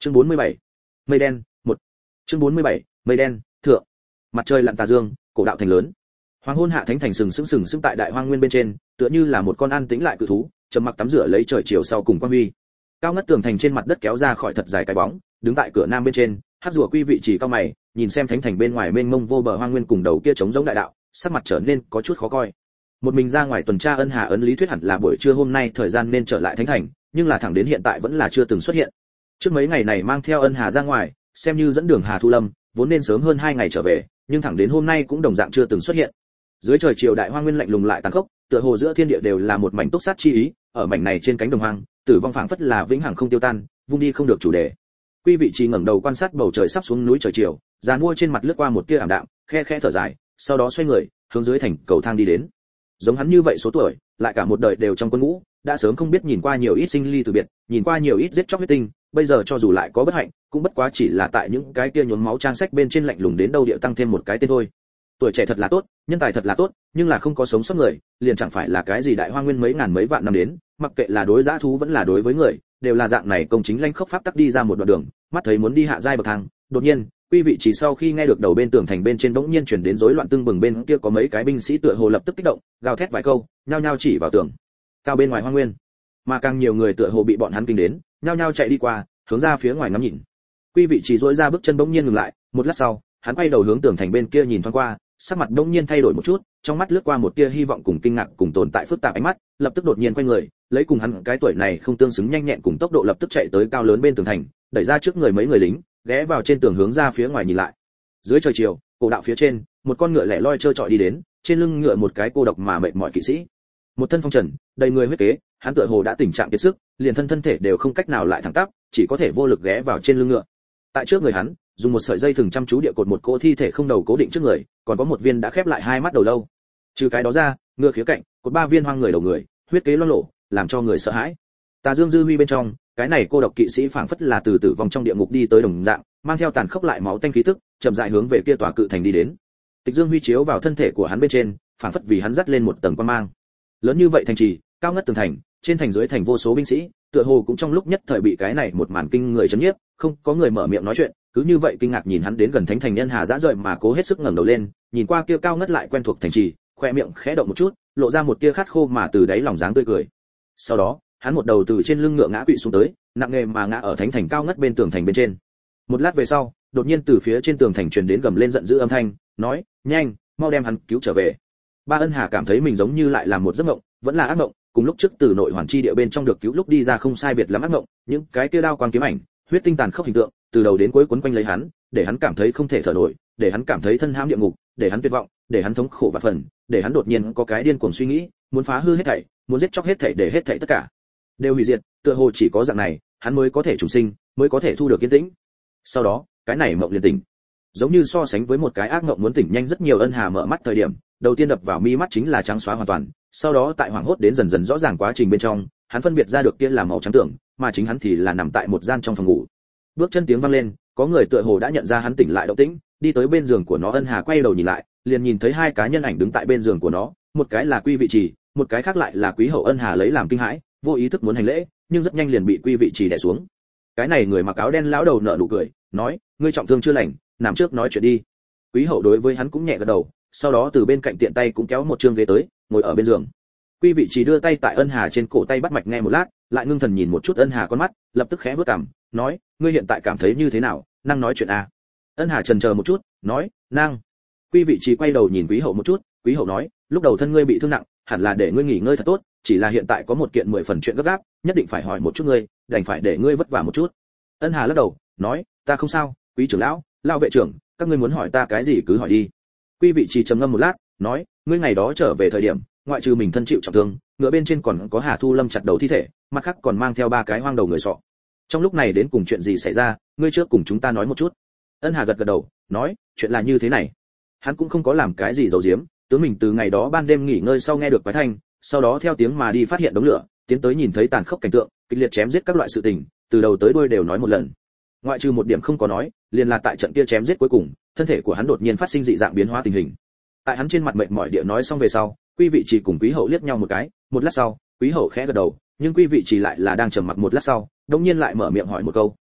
Chương 47. Mây đen, 1. Chương 47. Mây đen, thượng. Mặt trời lặn tà dương, cổ đạo thành lớn. Hoàng hôn hạ thánh thành sừng sững tại đại hoang nguyên bên trên, tựa như là một con an tĩnh lại cự thú, trầm mặc tắm rửa lấy trời chiều sau cùng quang huy. Cao ngất tường thành trên mặt đất kéo ra khỏi thật dài cái bóng, đứng tại cửa nam bên trên, hắc rùa quy vị chỉ cao mày, nhìn xem thánh thành bên ngoài mênh mông vô bờ hoang nguyên cùng đầu kia trống giống đại đạo, sắc mặt trở nên có chút khó coi. Một mình ra ngoài tuần tra Ân Hà ấn lý thuyết hẳn là buổi trưa hôm nay thời gian nên trở lại thánh thành, nhưng là thẳng đến hiện tại vẫn là chưa từng xuất hiện. Trước mấy ngày này mang theo Ân Hà ra ngoài, xem như dẫn đường Hà Thu Lâm, vốn nên sớm hơn 2 ngày trở về, nhưng thẳng đến hôm nay cũng đồng dạng chưa từng xuất hiện. Dưới trời chiều đại hoang nguyên lạnh lùng lại tàn khốc, tựa hồ giữa thiên địa đều là một mảnh túc sát chi ý, ở mảnh này trên cánh đồng hoang, tử vong phảng phất là vĩnh hằng không tiêu tan, vung đi không được chủ đề. Quy vị trí ngẩng đầu quan sát bầu trời sắp xuống núi trời chiều, già mua trên mặt lướt qua một tia ảm đạm, khe khẽ thở dài, sau đó xoay người, hướng dưới thành cầu thang đi đến. Giống hắn như vậy số tuổi, lại cả một đời đều trong quân ngũ, đã sớm không biết nhìn qua nhiều ít sinh ly từ biệt, nhìn qua nhiều ít giết chóc huyết tinh, bây giờ cho dù lại có bất hạnh, cũng bất quá chỉ là tại những cái kia nhuốm máu trang sách bên trên lạnh lùng đến đâu địa tăng thêm một cái tên thôi. Tuổi trẻ thật là tốt, nhân tài thật là tốt, nhưng là không có sống sót người, liền chẳng phải là cái gì đại hoang nguyên mấy ngàn mấy vạn năm đến, mặc kệ là đối dã thú vẫn là đối với người, đều là dạng này công chính lanh khốc pháp tắc đi ra một đoạn đường, mắt thấy muốn đi hạ giai bậc thang, đột nhiên, Quy vị chỉ sau khi nghe được đầu bên tường thành bên trên bỗng nhiên chuyển đến rối loạn tương bừng bên kia có mấy cái binh sĩ tựa hồ lập tức kích động, gào thét vài câu, nhao nhao chỉ vào tường cao bên ngoài hoang nguyên, mà càng nhiều người tựa hồ bị bọn hắn kinh đến, nhao nhao chạy đi qua, hướng ra phía ngoài ngắm nhìn. Quy vị chỉ duỗi ra bước chân bỗng nhiên ngừng lại, một lát sau, hắn quay đầu hướng tường thành bên kia nhìn thoáng qua, sắc mặt bỗng nhiên thay đổi một chút, trong mắt lướt qua một tia hy vọng cùng kinh ngạc cùng tồn tại phức tạp ánh mắt, lập tức đột nhiên quay người, lấy cùng hắn cái tuổi này không tương xứng nhanh nhẹn cùng tốc độ lập tức chạy tới cao lớn bên tường thành, đẩy ra trước người mấy người lính, ghé vào trên tường hướng ra phía ngoài nhìn lại. Dưới trời chiều, cổ đạo phía trên, một con ngựa lẻ loi trơ trọi đi đến, trên lưng ngựa một cái cô độc mà mệt mỏi kỵ sĩ. Một thân phong trần, đầy người huyết kế, hắn tựa hồ đã tình trạng kiệt sức, liền thân thể đều không cách nào lại thẳng tắp, chỉ có thể vô lực ghé vào trên lưng ngựa. Tại trước người hắn, dùng một sợi dây thừng chăm chú địa cột một cỗ thi thể không đầu cố định trước người, còn có một viên đã khép lại hai mắt đầu lâu. Trừ cái đó ra, ngựa khía cạnh, cột 3 viên hoang người đầu người, huyết kế loang lổ, làm cho người sợ hãi. Tà Dương dư huy bên trong, cái này cô độc kỵ sĩ phảng phất là từ tử vong trong địa ngục đi tới đồng dạng, mang theo tàn khốc lại máu tanh khí tức, chậm rãi hướng về kia tòa cự thành đi đến. Tịch Dương huy chiếu vào thân thể của hắn bên trên, phảng phất vì hắn dắt lên một tầng quang mang. Lớn như vậy thành trì, cao ngất tường thành, trên thành dưới thành vô số binh sĩ, tựa hồ cũng trong lúc nhất thời bị cái này một màn kinh người chấn nhiếp, không có người mở miệng nói chuyện, cứ như vậy kinh ngạc nhìn hắn đến gần thánh thành nhân Hà dã rời mà cố hết sức ngẩng đầu lên, nhìn qua kia cao ngất lại quen thuộc thành trì, khoe miệng khẽ động một chút, lộ ra một tia khát khô mà từ đáy lòng dáng tươi cười. Sau đó, hắn một đầu từ trên lưng ngựa ngã quỵ xuống tới, nặng nề mà ngã ở thánh thành cao ngất bên tường thành bên trên. Một lát về sau, đột nhiên từ phía trên tường thành truyền đến gầm lên giận dữ âm thanh, nói: "Nhanh, mau đem hắn cứu trở về." Ba Ân Hà cảm thấy mình giống như lại làm một giấc mộng, vẫn là ác mộng, cùng lúc trước từ nội hoàn chi địa bên trong được cứu lúc đi ra không sai biệt lắm ác mộng, những cái kia đao quang kiếm ảnh, huyết tinh tàn khốc hình tượng, từ đầu đến cuối quấn quanh lấy hắn, để hắn cảm thấy không thể thở nổi, để hắn cảm thấy thân hãm địa ngục, để hắn tuyệt vọng, để hắn thống khổ và phần, để hắn đột nhiên có cái điên cuồng suy nghĩ, muốn phá hư hết thảy, muốn giết chóc hết thảy để hết thảy tất cả đều hủy diệt, tựa hồ chỉ có dạng này, hắn mới có thể trùng sinh, mới có thể thu được yên tĩnh. Sau đó, cái này mộng liền tỉnh. Giống như so sánh với một cái ác mộng muốn tỉnh nhanh rất nhiều. Ân Hà mở mắt thời điểm, đầu tiên đập vào mi mắt chính là trắng xóa hoàn toàn, sau đó tại hoảng hốt đến dần dần rõ ràng quá trình bên trong, hắn phân biệt ra được kia là màu trắng tưởng, mà chính hắn thì là nằm tại một gian trong phòng ngủ. Bước chân tiếng vang lên, có người tựa hồ đã nhận ra hắn tỉnh lại động tĩnh, đi tới bên giường của nó. Ân Hà quay đầu nhìn lại, liền nhìn thấy 2 cá nhân ảnh đứng tại bên giường của nó, một cái là Quy vị trì, một cái khác lại là Quý hậu. Ân Hà lấy làm kinh hãi, vô ý thức muốn hành lễ, nhưng rất nhanh liền bị Quy vị trì đè xuống. Cái này người mặc áo đen lão đầu nở nụ cười, nói: "Ngươi trọng thương chưa lành, nằm trước nói chuyện đi." Quý hậu đối với hắn cũng nhẹ gật đầu, sau đó từ bên cạnh tiện tay cũng kéo một trương ghế tới, ngồi ở bên giường. Quy vị trì đưa tay tại Ân Hà trên cổ tay bắt mạch nghe một lát, lại ngưng thần nhìn một chút Ân Hà con mắt, lập tức khẽ bước cằm, nói: "Ngươi hiện tại cảm thấy như thế nào, năng nói chuyện à?" Ân Hà chần chờ một chút, nói: "Năng." Quy vị trì quay đầu nhìn Quý hậu một chút, Quý hậu nói: "Lúc đầu thân ngươi bị thương nặng, hẳn là để ngươi nghỉ ngơi thật tốt, chỉ là hiện tại có một kiện 10 phần chuyện gấp gáp, nhất định phải hỏi một chút ngươi, đành phải để ngươi vất vả một chút." Ân Hà lắc đầu, nói: "Ta không sao, Quý trưởng lão, Lão vệ trưởng, các ngươi muốn hỏi ta cái gì cứ hỏi đi." Quy vị trì trầm ngâm một lát, nói: "Ngươi ngày đó trở về thời điểm, ngoại trừ mình thân chịu trọng thương, ngựa bên trên còn có Hà Thu Lâm chặt đầu thi thể, mặt khác còn mang theo 3 cái hoang đầu người sọ. Trong lúc này đến cùng chuyện gì xảy ra, ngươi trước cùng chúng ta nói một chút." Ân Hà gật gật đầu, nói: "Chuyện là như thế này." Hắn cũng không có làm cái gì giấu giếm, tướng mình từ ngày đó ban đêm nghỉ ngơi sau nghe được quái thanh, sau đó theo tiếng mà đi phát hiện đống lửa, tiến tới nhìn thấy tàn khốc cảnh tượng, kịch liệt chém giết các loại sự tình, từ đầu tới đuôi đều nói một lần. Ngoại trừ một điểm không có nói, liền là tại trận kia chém giết cuối cùng, thân thể của hắn đột nhiên phát sinh dị dạng biến hóa tình hình. Tại hắn trên mặt mệt mỏi địa nói xong về sau, Quy vị trì cùng Quý hậu liếc nhau một cái, một lát sau, Quý hậu khẽ gật đầu, nhưng Quy vị trì lại là đang trầm mặc một lát sau, đột nhiên lại mở miệng hỏi một câu: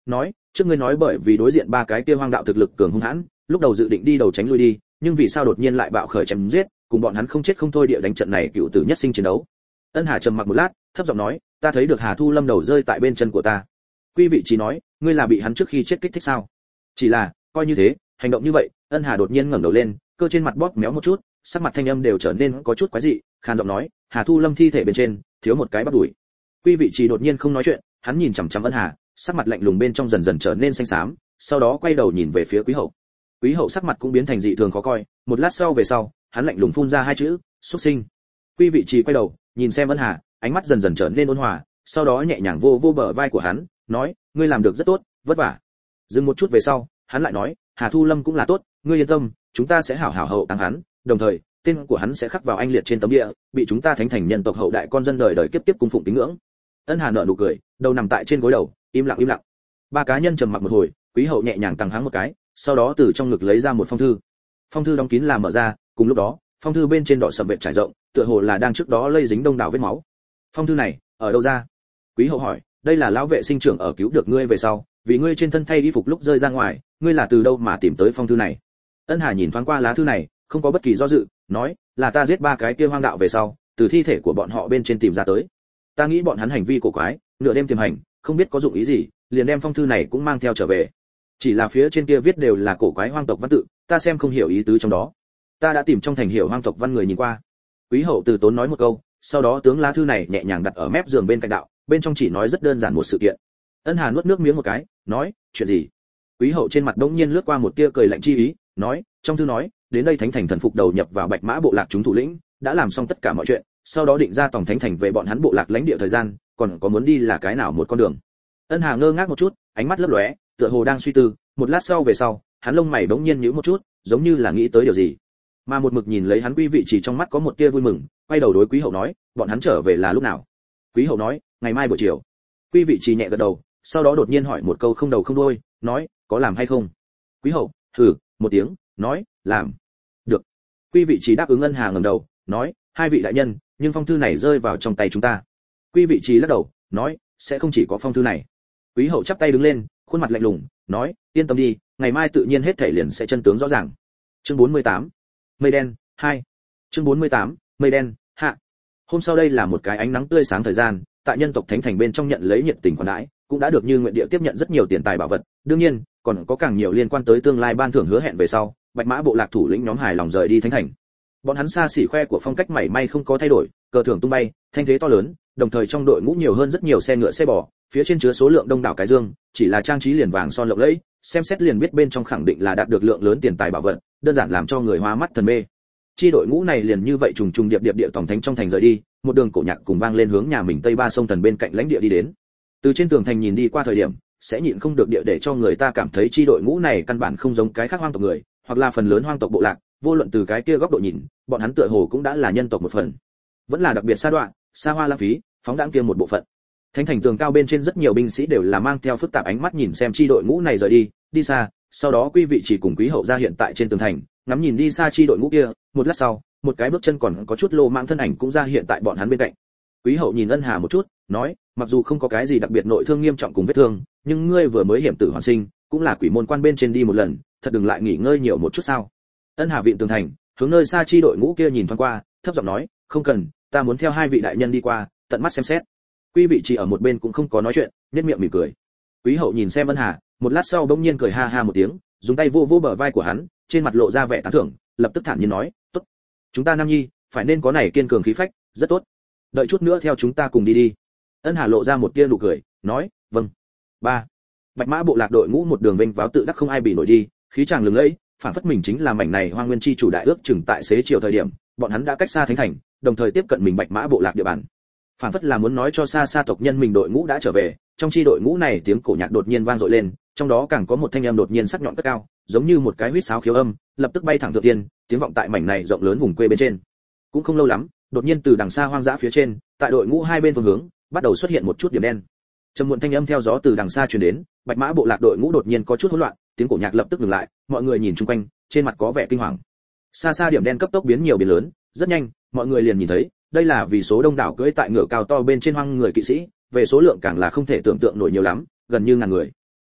nói, trước ngươi nói bởi vì đối diện ba cái kia hoang đạo thực lực cường hung hãn, lúc đầu dự định đi đầu tránh lui đi, nhưng vì sao đột nhiên lại bạo khởi chém giết, cùng bọn hắn không chết không thôi địa đánh trận này cựu tử nhất sinh chiến đấu. Ân Hà trầm mặc một lát, thấp giọng nói, ta thấy được Hà Thu Lâm đầu rơi tại bên chân của ta. Quy vị trí nói, ngươi là bị hắn trước khi chết kích thích sao? Chỉ là, coi như thế, hành động như vậy. Ân Hà đột nhiên ngẩng đầu lên, cơ trên mặt bóp méo một chút, sắc mặt thanh âm đều trở nên có chút quái dị, khàn giọng nói, Hà Thu Lâm thi thể bên trên thiếu một cái bắp đùi. Quy vị trí đột nhiên không nói chuyện, hắn nhìn chằm chằm Ân Hà, sắc mặt lạnh lùng bên trong dần dần trở nên xanh xám, sau đó quay đầu nhìn về phía Quý Hậu. Quý Hậu sắc mặt cũng biến thành dị thường khó coi, một lát sau về sau, hắn lạnh lùng phun ra hai chữ, xuất sinh. Quy vị trí quay đầu, nhìn xem Ân Hà, ánh mắt dần dần trở nên ôn hòa, sau đó nhẹ nhàng vô vô bờ vai của hắn, nói, ngươi làm được rất tốt, vất vả. Dừng một chút về sau, hắn lại nói, Hà Thu Lâm cũng là tốt, ngươi yên tâm, chúng ta sẽ hảo hảo hậu táng hắn, đồng thời, tên của hắn sẽ khắc vào anh liệt trên tấm địa, bị chúng ta thánh thành nhân tộc hậu đại con dân đời đời kiếp kiếp cung phụng tín ngưỡng. Ân Hà nở nụ cười, đầu nằm tại trên gối đầu, im lặng im lặng. Ba cá nhân trầm mặc một hồi, Quý Hậu nhẹ nhàng tăng háng một cái, sau đó từ trong ngực lấy ra một phong thư. Phong thư đóng kín là mở ra, cùng lúc đó, phong thư bên trên đỏ sậm vệt trải rộng, tựa hồ là đang trước đó lây dính đông đảo vết máu. Phong thư này, ở đâu ra? Quý Hậu hỏi, đây là lão vệ sinh trưởng ở cứu được ngươi về sau, vì ngươi trên thân thay y phục lúc rơi ra ngoài, ngươi là từ đâu mà tìm tới phong thư này? Ân Hà nhìn thoáng qua lá thư này, không có bất kỳ do dự, nói, là ta giết ba cái kia hoang đạo về sau, từ thi thể của bọn họ bên trên tìm ra tới. Ta nghĩ bọn hắn hành vi cổ quái, nửa đêm tiềm hành, không biết có dụng ý gì, liền đem phong thư này cũng mang theo trở về. Chỉ là phía trên kia viết đều là cổ quái hoang tộc văn tự, ta xem không hiểu ý tứ trong đó. Ta đã tìm trong thành hiểu hoang tộc văn người nhìn qua. Quý Hậu từ tốn nói một câu, sau đó tướng lá thư này nhẹ nhàng đặt ở mép giường bên cạnh đạo, bên trong chỉ nói rất đơn giản một sự kiện. Ân Hà nuốt nước miếng một cái, nói, chuyện gì? Quý Hậu trên mặt đống nhiên lướt qua một tia cười lạnh chi ý, nói, trong thư nói, đến đây thánh thành thần phục đầu nhập vào Bạch Mã bộ lạc chúng thủ lĩnh, đã làm xong tất cả mọi chuyện, sau đó định ra tổng thánh thành về bọn hắn bộ lạc lãnh địa thời gian, còn có muốn đi là cái nào một con đường. Ân Hà ngơ ngác một chút, ánh mắt lấp lóe, tựa hồ đang suy tư, một lát sau về sau, hắn lông mày bỗng nhiên nhíu một chút, giống như là nghĩ tới điều gì. Mà một mực nhìn lấy hắn Quý vị chỉ trong mắt có một tia vui mừng, quay đầu đối Quý Hậu nói, bọn hắn trở về là lúc nào? Quý Hậu nói, ngày mai buổi chiều. Quý vị chỉ nhẹ gật đầu, sau đó đột nhiên hỏi một câu không đầu không đuôi, nói, có làm hay không? Quý Hậu, hừ, một tiếng, nói, làm. Được. Quý vị chỉ đáp ứng. Ân Hà ngẩng đầu, nói, hai vị đại nhân, nhưng phong thư này rơi vào trong tay chúng ta. Quý vị chỉ lắc đầu, nói, sẽ không chỉ có phong thư này. Quý Hậu chắp tay đứng lên, khuôn mặt lạnh lùng, nói, yên tâm đi, ngày mai tự nhiên hết thảy liền sẽ chân tướng rõ ràng. Chương 48. Mây đen 2. Chương 48. Mây đen hạ. Hôm sau đây là một cái ánh nắng tươi sáng thời gian, tại nhân tộc thánh thành bên trong nhận lấy nhiệt tình khoản đãi, cũng đã được như nguyện địa tiếp nhận rất nhiều tiền tài bảo vật, đương nhiên, còn có càng nhiều liên quan tới tương lai ban thưởng hứa hẹn về sau. Bạch Mã bộ lạc thủ lĩnh nhóm hài lòng rời đi thánh thành. Bọn hắn xa xỉ khoe của phong cách mảy may không có thay đổi, cờ thưởng tung bay, thanh thế to lớn, đồng thời trong đội ngũ nhiều hơn rất nhiều xe ngựa xe bò, phía trên chứa số lượng đông đảo cái dương, chỉ là trang trí liền vàng son lộng lẫy, xem xét liền biết bên trong khẳng định là đạt được lượng lớn tiền tài bảo vật, đơn giản làm cho người hoa mắt thần mê. Chi đội ngũ này liền như vậy trùng trùng điệp điệp địa tổng thánh trong thành rời đi, một đường cổ nhạc cùng vang lên hướng nhà mình Tây Ba sông thần bên cạnh lãnh địa đi đến. Từ trên tường thành nhìn đi qua thời điểm, sẽ nhịn không được địa để cho người ta cảm thấy chi đội ngũ này căn bản không giống cái khác hoang tộc người, hoặc là phần lớn hoang tộc bộ lạc, vô luận từ cái kia góc độ nhìn, bọn hắn tựa hồ cũng đã là nhân tộc một phần, vẫn là đặc biệt xa đoạn, xa hoa lãng phí, phóng đãng kia một bộ phận. Thánh thành tường cao bên trên rất nhiều binh sĩ đều là mang theo phức tạp ánh mắt nhìn xem chi đội ngũ này rời đi, đi xa, sau đó Quý vị chỉ cùng Quý Hậu ra hiện tại trên tường thành, ngắm nhìn đi xa chi đội ngũ kia, một lát sau, một cái bước chân còn có chút lô mạng thân ảnh cũng ra hiện tại bọn hắn bên cạnh. Quý Hậu nhìn Ân Hà một chút, nói, mặc dù không có cái gì đặc biệt nội thương nghiêm trọng cùng vết thương, nhưng ngươi vừa mới hiểm tử hoàn sinh, cũng là quỷ môn quan bên trên đi một lần, thật đừng lại nghỉ ngơi nhiều một chút sao? Ân Hà vịn tường thành, hướng nơi xa chi đội ngũ kia nhìn thoáng qua, thấp giọng nói, không cần, ta muốn theo hai vị đại nhân đi qua, tận mắt xem xét. Quý vị chỉ ở một bên cũng không có nói chuyện, nhếch miệng mỉm cười. Quý Hậu nhìn xem Ân Hà, một lát sau bỗng nhiên cười ha ha một tiếng, dùng tay vô vô bờ vai của hắn, trên mặt lộ ra vẻ tán thưởng, lập tức thản nhiên nói, tốt, chúng ta nam nhi, phải nên có này kiên cường khí phách, rất tốt. Đợi chút nữa theo chúng ta cùng đi đi. Ân Hà lộ ra một tia nụ cười, nói, vâng. 3. Bạch Mã bộ lạc đội ngũ một đường vênh váo tự đắc không ai bị nổi đi, khí tràng lừng lẫy, phản phất mình chính là mảnh này hoang nguyên chi chủ đại ước chừng tại xế chiều thời điểm, bọn hắn đã cách xa thánh thành, đồng thời tiếp cận mình Bạch Mã bộ lạc địa bàn. Phản phất là muốn nói cho xa xa tộc nhân mình đội ngũ đã trở về, trong chi đội ngũ này tiếng cổ nhạc đột nhiên vang dội lên, trong đó càng có một thanh âm đột nhiên sắc nhọn cất cao, giống như một cái huýt sáo khiếu âm, lập tức bay thẳng thượng tiên, tiếng vọng tại mảnh này rộng lớn vùng quê bên trên. Cũng không lâu lắm, đột nhiên từ đằng xa hoang dã phía trên, tại đội ngũ hai bên phương hướng, bắt đầu xuất hiện một chút điểm đen. Trầm muộn thanh âm theo gió từ đằng xa truyền đến, Bạch Mã bộ lạc đội ngũ đột nhiên có chút hỗn loạn, tiếng cổ nhạc lập tức ngừng lại, mọi người nhìn xung quanh, trên mặt có vẻ kinh hoàng. Xa xa điểm đen cấp tốc biến nhiều biến lớn, rất nhanh, mọi người liền nhìn thấy, đây là vì số đông đảo cưỡi tại ngựa cao to bên trên hoang người kỵ sĩ, về số lượng càng là không thể tưởng tượng nổi nhiều lắm, gần như ngàn người.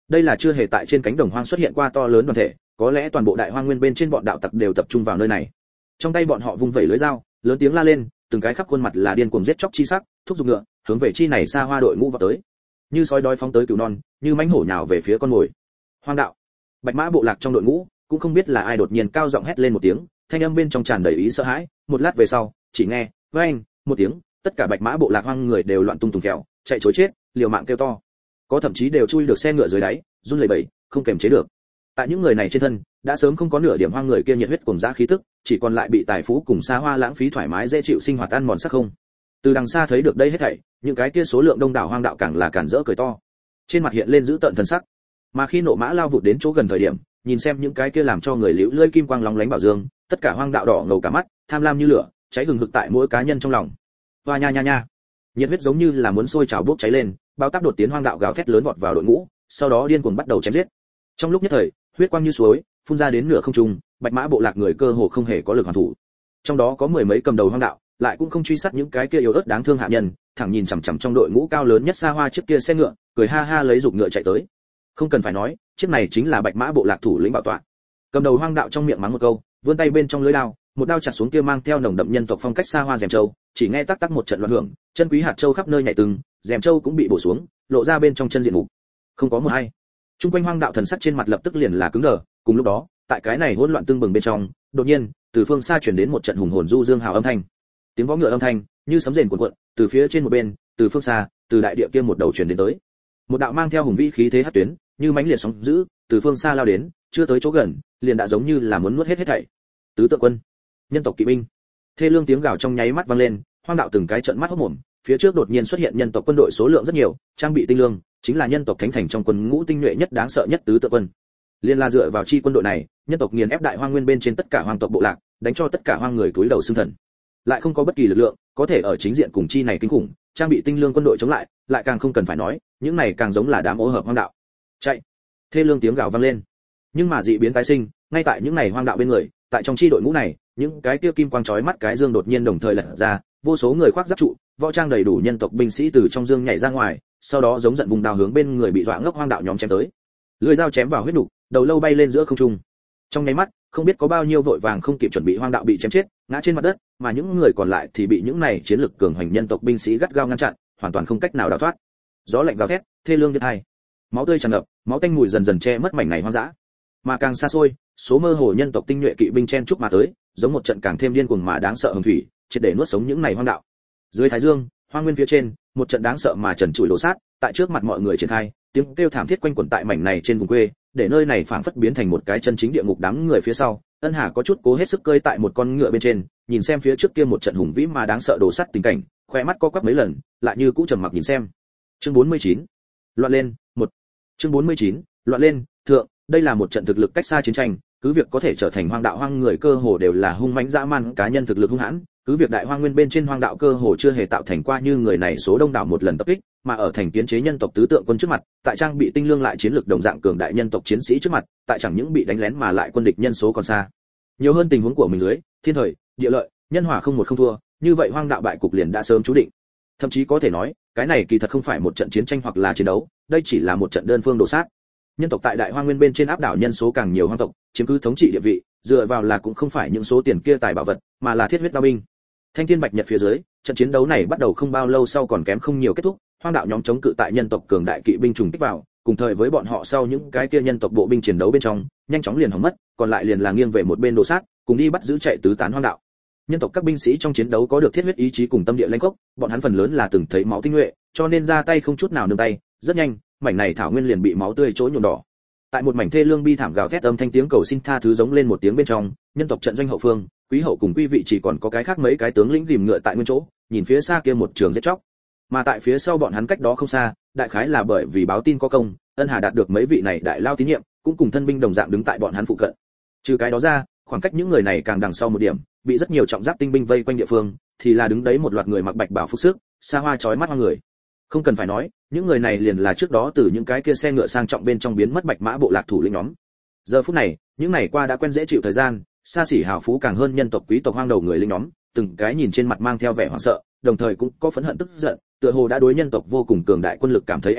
Đây là chưa hề tại trên cánh đồng hoang xuất hiện qua to lớn đoàn thể, có lẽ toàn bộ đại hoang nguyên bên trên bọn đạo tặc đều tập trung vào nơi này. Trong tay bọn họ vung vẩy lưỡi dao, lớn tiếng la lên, từng cái khắp khuôn mặt là điên cuồng giết chóc chi sắc, thúc giục ngựa, hướng về chi này xa hoa đội ngũ vào tới. Như sói đói phóng tới cừu non, như mãnh hổ nhào về phía con mồi. Hoang đạo, Bạch Mã bộ lạc trong đội ngũ, cũng không biết là ai đột nhiên cao giọng hét lên một tiếng, thanh âm bên trong tràn đầy ý sợ hãi. Một lát về sau, chỉ nghe vang một tiếng, tất cả Bạch Mã bộ lạc hoang người đều loạn tung tùng phèo, chạy trối chết, liều mạng kêu to. Có thậm chí đều chui được xe ngựa dưới đáy, run lẩy bẩy, không kềm chế được. Tại những người này trên thân, đã sớm không có nửa điểm hoang người kia nhiệt huyết cùng dã khí tức, chỉ còn lại bị tài phú cùng xa hoa lãng phí thoải mái dễ chịu sinh hoạt ăn mòn sắc không. Từ đằng xa thấy được đây hết thảy, những cái kia số lượng đông đảo hoang đạo càng là cản rỡ cười to, trên mặt hiện lên dữ tợn thần sắc. Mà khi nộ mã lao vụt đến chỗ gần thời điểm, nhìn xem những cái kia làm cho người liễu lơi kim quang lóng lánh bảo dương, tất cả hoang đạo đỏ ngầu cả mắt, tham lam như lửa, cháy hừng hực tại mỗi cá nhân trong lòng. Hoa nha nha nha, nhiệt huyết giống như là muốn sôi trào bốc cháy lên, bao táp đột tiến hoang đạo gào thét lớn vọt vào đội ngũ, sau đó điên cuồng bắt đầu chém giết. Trong lúc nhất thời, huyết quang như suối, phun ra đến nửa không trung, Bạch Mã bộ lạc người cơ hồ không hề có lực hoàn thủ. Trong đó có mười mấy cầm đầu hoang đạo, lại cũng không truy sát những cái kia yếu ớt đáng thương hạ nhân, thẳng nhìn chằm chằm trong đội ngũ cao lớn nhất xa hoa chiếc kia xe ngựa, cười ha ha lấy dục ngựa chạy tới. Không cần phải nói, chiếc này chính là Bạch Mã bộ lạc thủ lĩnh bảo tọa. Cầm đầu hoang đạo trong miệng mắng một câu, vươn tay bên trong lưỡi đao, một đao chặt xuống kia mang theo nồng đậm nhân tộc phong cách xa hoa rèm châu, chỉ nghe tắc tắc một trận loạn hưởng, chân quý hạt châu khắp nơi nhảy từng, rèm châu cũng bị bổ xuống, lộ ra bên trong chân diện mục. Không có một ai. Trung quanh hoang đạo thần sắc trên mặt lập tức liền là cứng đờ, cùng lúc đó, tại cái này hỗn loạn tương bừng bên trong, đột nhiên, từ phương xa truyền đến một trận hùng hồn du dương hào âm thanh. Tiếng vó ngựa âm thanh, như sấm rền cuộn cuộn, từ phía trên một bên, từ phương xa, từ đại địa kia một đầu truyền đến tới. Một đạo mang theo hùng vĩ khí thế hất tuyến, như mãnh liệt sóng dữ, từ phương xa lao đến, chưa tới chỗ gần, liền đã giống như là muốn nuốt hết thảy. Tứ tượng quân, nhân tộc kỵ binh. Thê lương tiếng gào trong nháy mắt vang lên, hoang đạo từng cái trợn mắt hốt mồm, phía trước đột nhiên xuất hiện nhân tộc quân đội số lượng rất nhiều, trang bị tinh lương, chính là nhân tộc thánh thành trong quân ngũ tinh nhuệ nhất đáng sợ nhất tứ tượng quân. Liên la dựa vào chi quân đội này, nhân tộc nghiền ép đại hoang nguyên bên trên tất cả hoang tộc bộ lạc, đánh cho tất cả hoang người cúi đầu xưng thần. Lại không có bất kỳ lực lượng có thể ở chính diện cùng chi này kinh khủng, trang bị tinh lương quân đội chống lại, lại càng không cần phải nói, những này càng giống là đám ô hợp hoang đạo. Chạy! Thê lương tiếng gào vang lên. Nhưng mà dị biến tái sinh, ngay tại những này hoang đạo bên người, tại trong chi đội ngũ này, những cái kia kim quang chói mắt cái dương đột nhiên đồng thời lật ra, vô số người khoác giáp trụ, võ trang đầy đủ nhân tộc binh sĩ từ trong dương nhảy ra ngoài, sau đó giống giận vùng đao hướng bên người bị dọa ngốc hoang đạo nhóm chém tới. Lưỡi dao chém vào huyết nục, đầu lâu bay lên giữa không trung. Trong nháy mắt, không biết có bao nhiêu vội vàng không kịp chuẩn bị hoang đạo bị chém chết, ngã trên mặt đất, mà những người còn lại thì bị những này chiến lực cường hành nhân tộc binh sĩ gắt gao ngăn chặn, hoàn toàn không cách nào đào thoát. Gió lạnh gào thét, thê lương như hai. Máu tươi tràn ngập, máu tanh mùi dần dần che mất mảnh này hoang dã. Mà càng xa xôi, số mơ hồ nhân tộc tinh nhuệ kỵ binh chen chúc mà tới, giống một trận càng thêm điên cuồng mà đáng sợ hồng thủy, triệt để nuốt sống những này hoang đạo. Dưới thái dương, hoang nguyên phía trên, một trận đáng sợ mà trần trụi đổ sát, tại trước mặt mọi người triển khai, tiếng kêu thảm thiết quanh quẩn tại mảnh này trên vùng quê, để nơi này phảng phất biến thành một cái chân chính địa ngục. Đám người phía sau, Ân Hà có chút cố hết sức cơi tại một con ngựa bên trên, nhìn xem phía trước kia một trận hùng vĩ mà đáng sợ đổ sát tình cảnh, khoe mắt co quắp mấy lần, lại như cũ trầm mặc nhìn xem. Chương 49. Loạn lên, 1. Chương 49. Loạn lên, thượng, đây là một trận thực lực cách xa chiến tranh, cứ việc có thể trở thành hoang đạo hoang người cơ hồ đều là hung mãnh dã man cá nhân thực lực hung hãn, cứ việc đại hoang nguyên bên trên hoang đạo cơ hồ chưa hề tạo thành qua như người này số đông đảo một lần tập kích, mà ở thành kiến chế nhân tộc tứ tượng quân trước mặt, tại trang bị tinh lương lại chiến lược đồng dạng cường đại nhân tộc chiến sĩ trước mặt, tại chẳng những bị đánh lén mà lại quân địch nhân số còn xa nhiều hơn tình huống của mình dưới, thiên thời, địa lợi, nhân hòa không một không thua, như vậy hoang đạo bại cục liền đã sớm chú định. Thậm chí có thể nói, cái này kỳ thật không phải một trận chiến tranh hoặc là chiến đấu, đây chỉ là một trận đơn phương đổ sát. Nhân tộc tại đại hoang nguyên bên trên áp đảo nhân số càng nhiều hoang tộc, chiếm cứ thống trị địa vị, dựa vào là cũng không phải những số tiền kia tài bảo vật, mà là thiết huyết đao binh. Thanh thiên bạch nhật phía dưới, trận chiến đấu này bắt đầu không bao lâu sau còn kém không nhiều kết thúc, hoang đạo nhóm chống cự tại nhân tộc cường đại kỵ binh trùng kích vào, cùng thời với bọn họ sau những cái kia nhân tộc bộ binh chiến đấu bên trong, nhanh chóng liền hỏng mất, còn lại liền là nghiêng về một bên đổ sát, cùng đi bắt giữ chạy tứ tán hoang đạo. Nhân tộc các binh sĩ trong chiến đấu có được thiết huyết ý chí cùng tâm địa lãnh gốc, bọn hắn phần lớn là từng thấy máu tinh nhuệ, cho nên ra tay không chút nào nương tay, rất nhanh, mảnh này thảo nguyên liền bị máu tươi trỗi nhuộm đỏ. Tại một mảnh thê lương bi thảm gào thét âm thanh tiếng cầu xin tha thứ giống lên một tiếng bên trong, nhân tộc trận doanh hậu phương, quý hậu cùng quý vị chỉ còn có cái khác mấy cái tướng lĩnh rìm ngựa tại nguyên chỗ, nhìn phía xa kia một trường giết chóc. Mà tại phía sau bọn hắn cách đó không xa, đại khái là bởi vì báo tin có công, Ân Hà đạt được mấy vị này đại lao tín nhiệm, cũng cùng thân binh đồng dạng đứng tại bọn hắn phụ cận. Trừ cái đó ra, khoảng cách những người này càng đằng sau một điểm, bị rất nhiều trọng giáp tinh binh vây quanh địa phương, thì là đứng đấy một loạt người mặc bạch bào phục sức, xa hoa chói mắt hoa người. Không cần phải nói, những người này liền là trước đó từ những cái kia xe ngựa sang trọng bên trong biến mất Bạch Mã bộ lạc thủ lĩnh nhóm. Giờ phút này, những này qua đã quen dễ chịu thời gian, xa xỉ hào phú càng hơn nhân tộc quý tộc hoang đầu người lính nhóm, từng cái nhìn trên mặt mang theo vẻ hoảng sợ, đồng thời cũng có phẫn hận tức giận, tựa hồ đã đối nhân tộc vô cùng cường đại quân lực cảm thấy e ngại,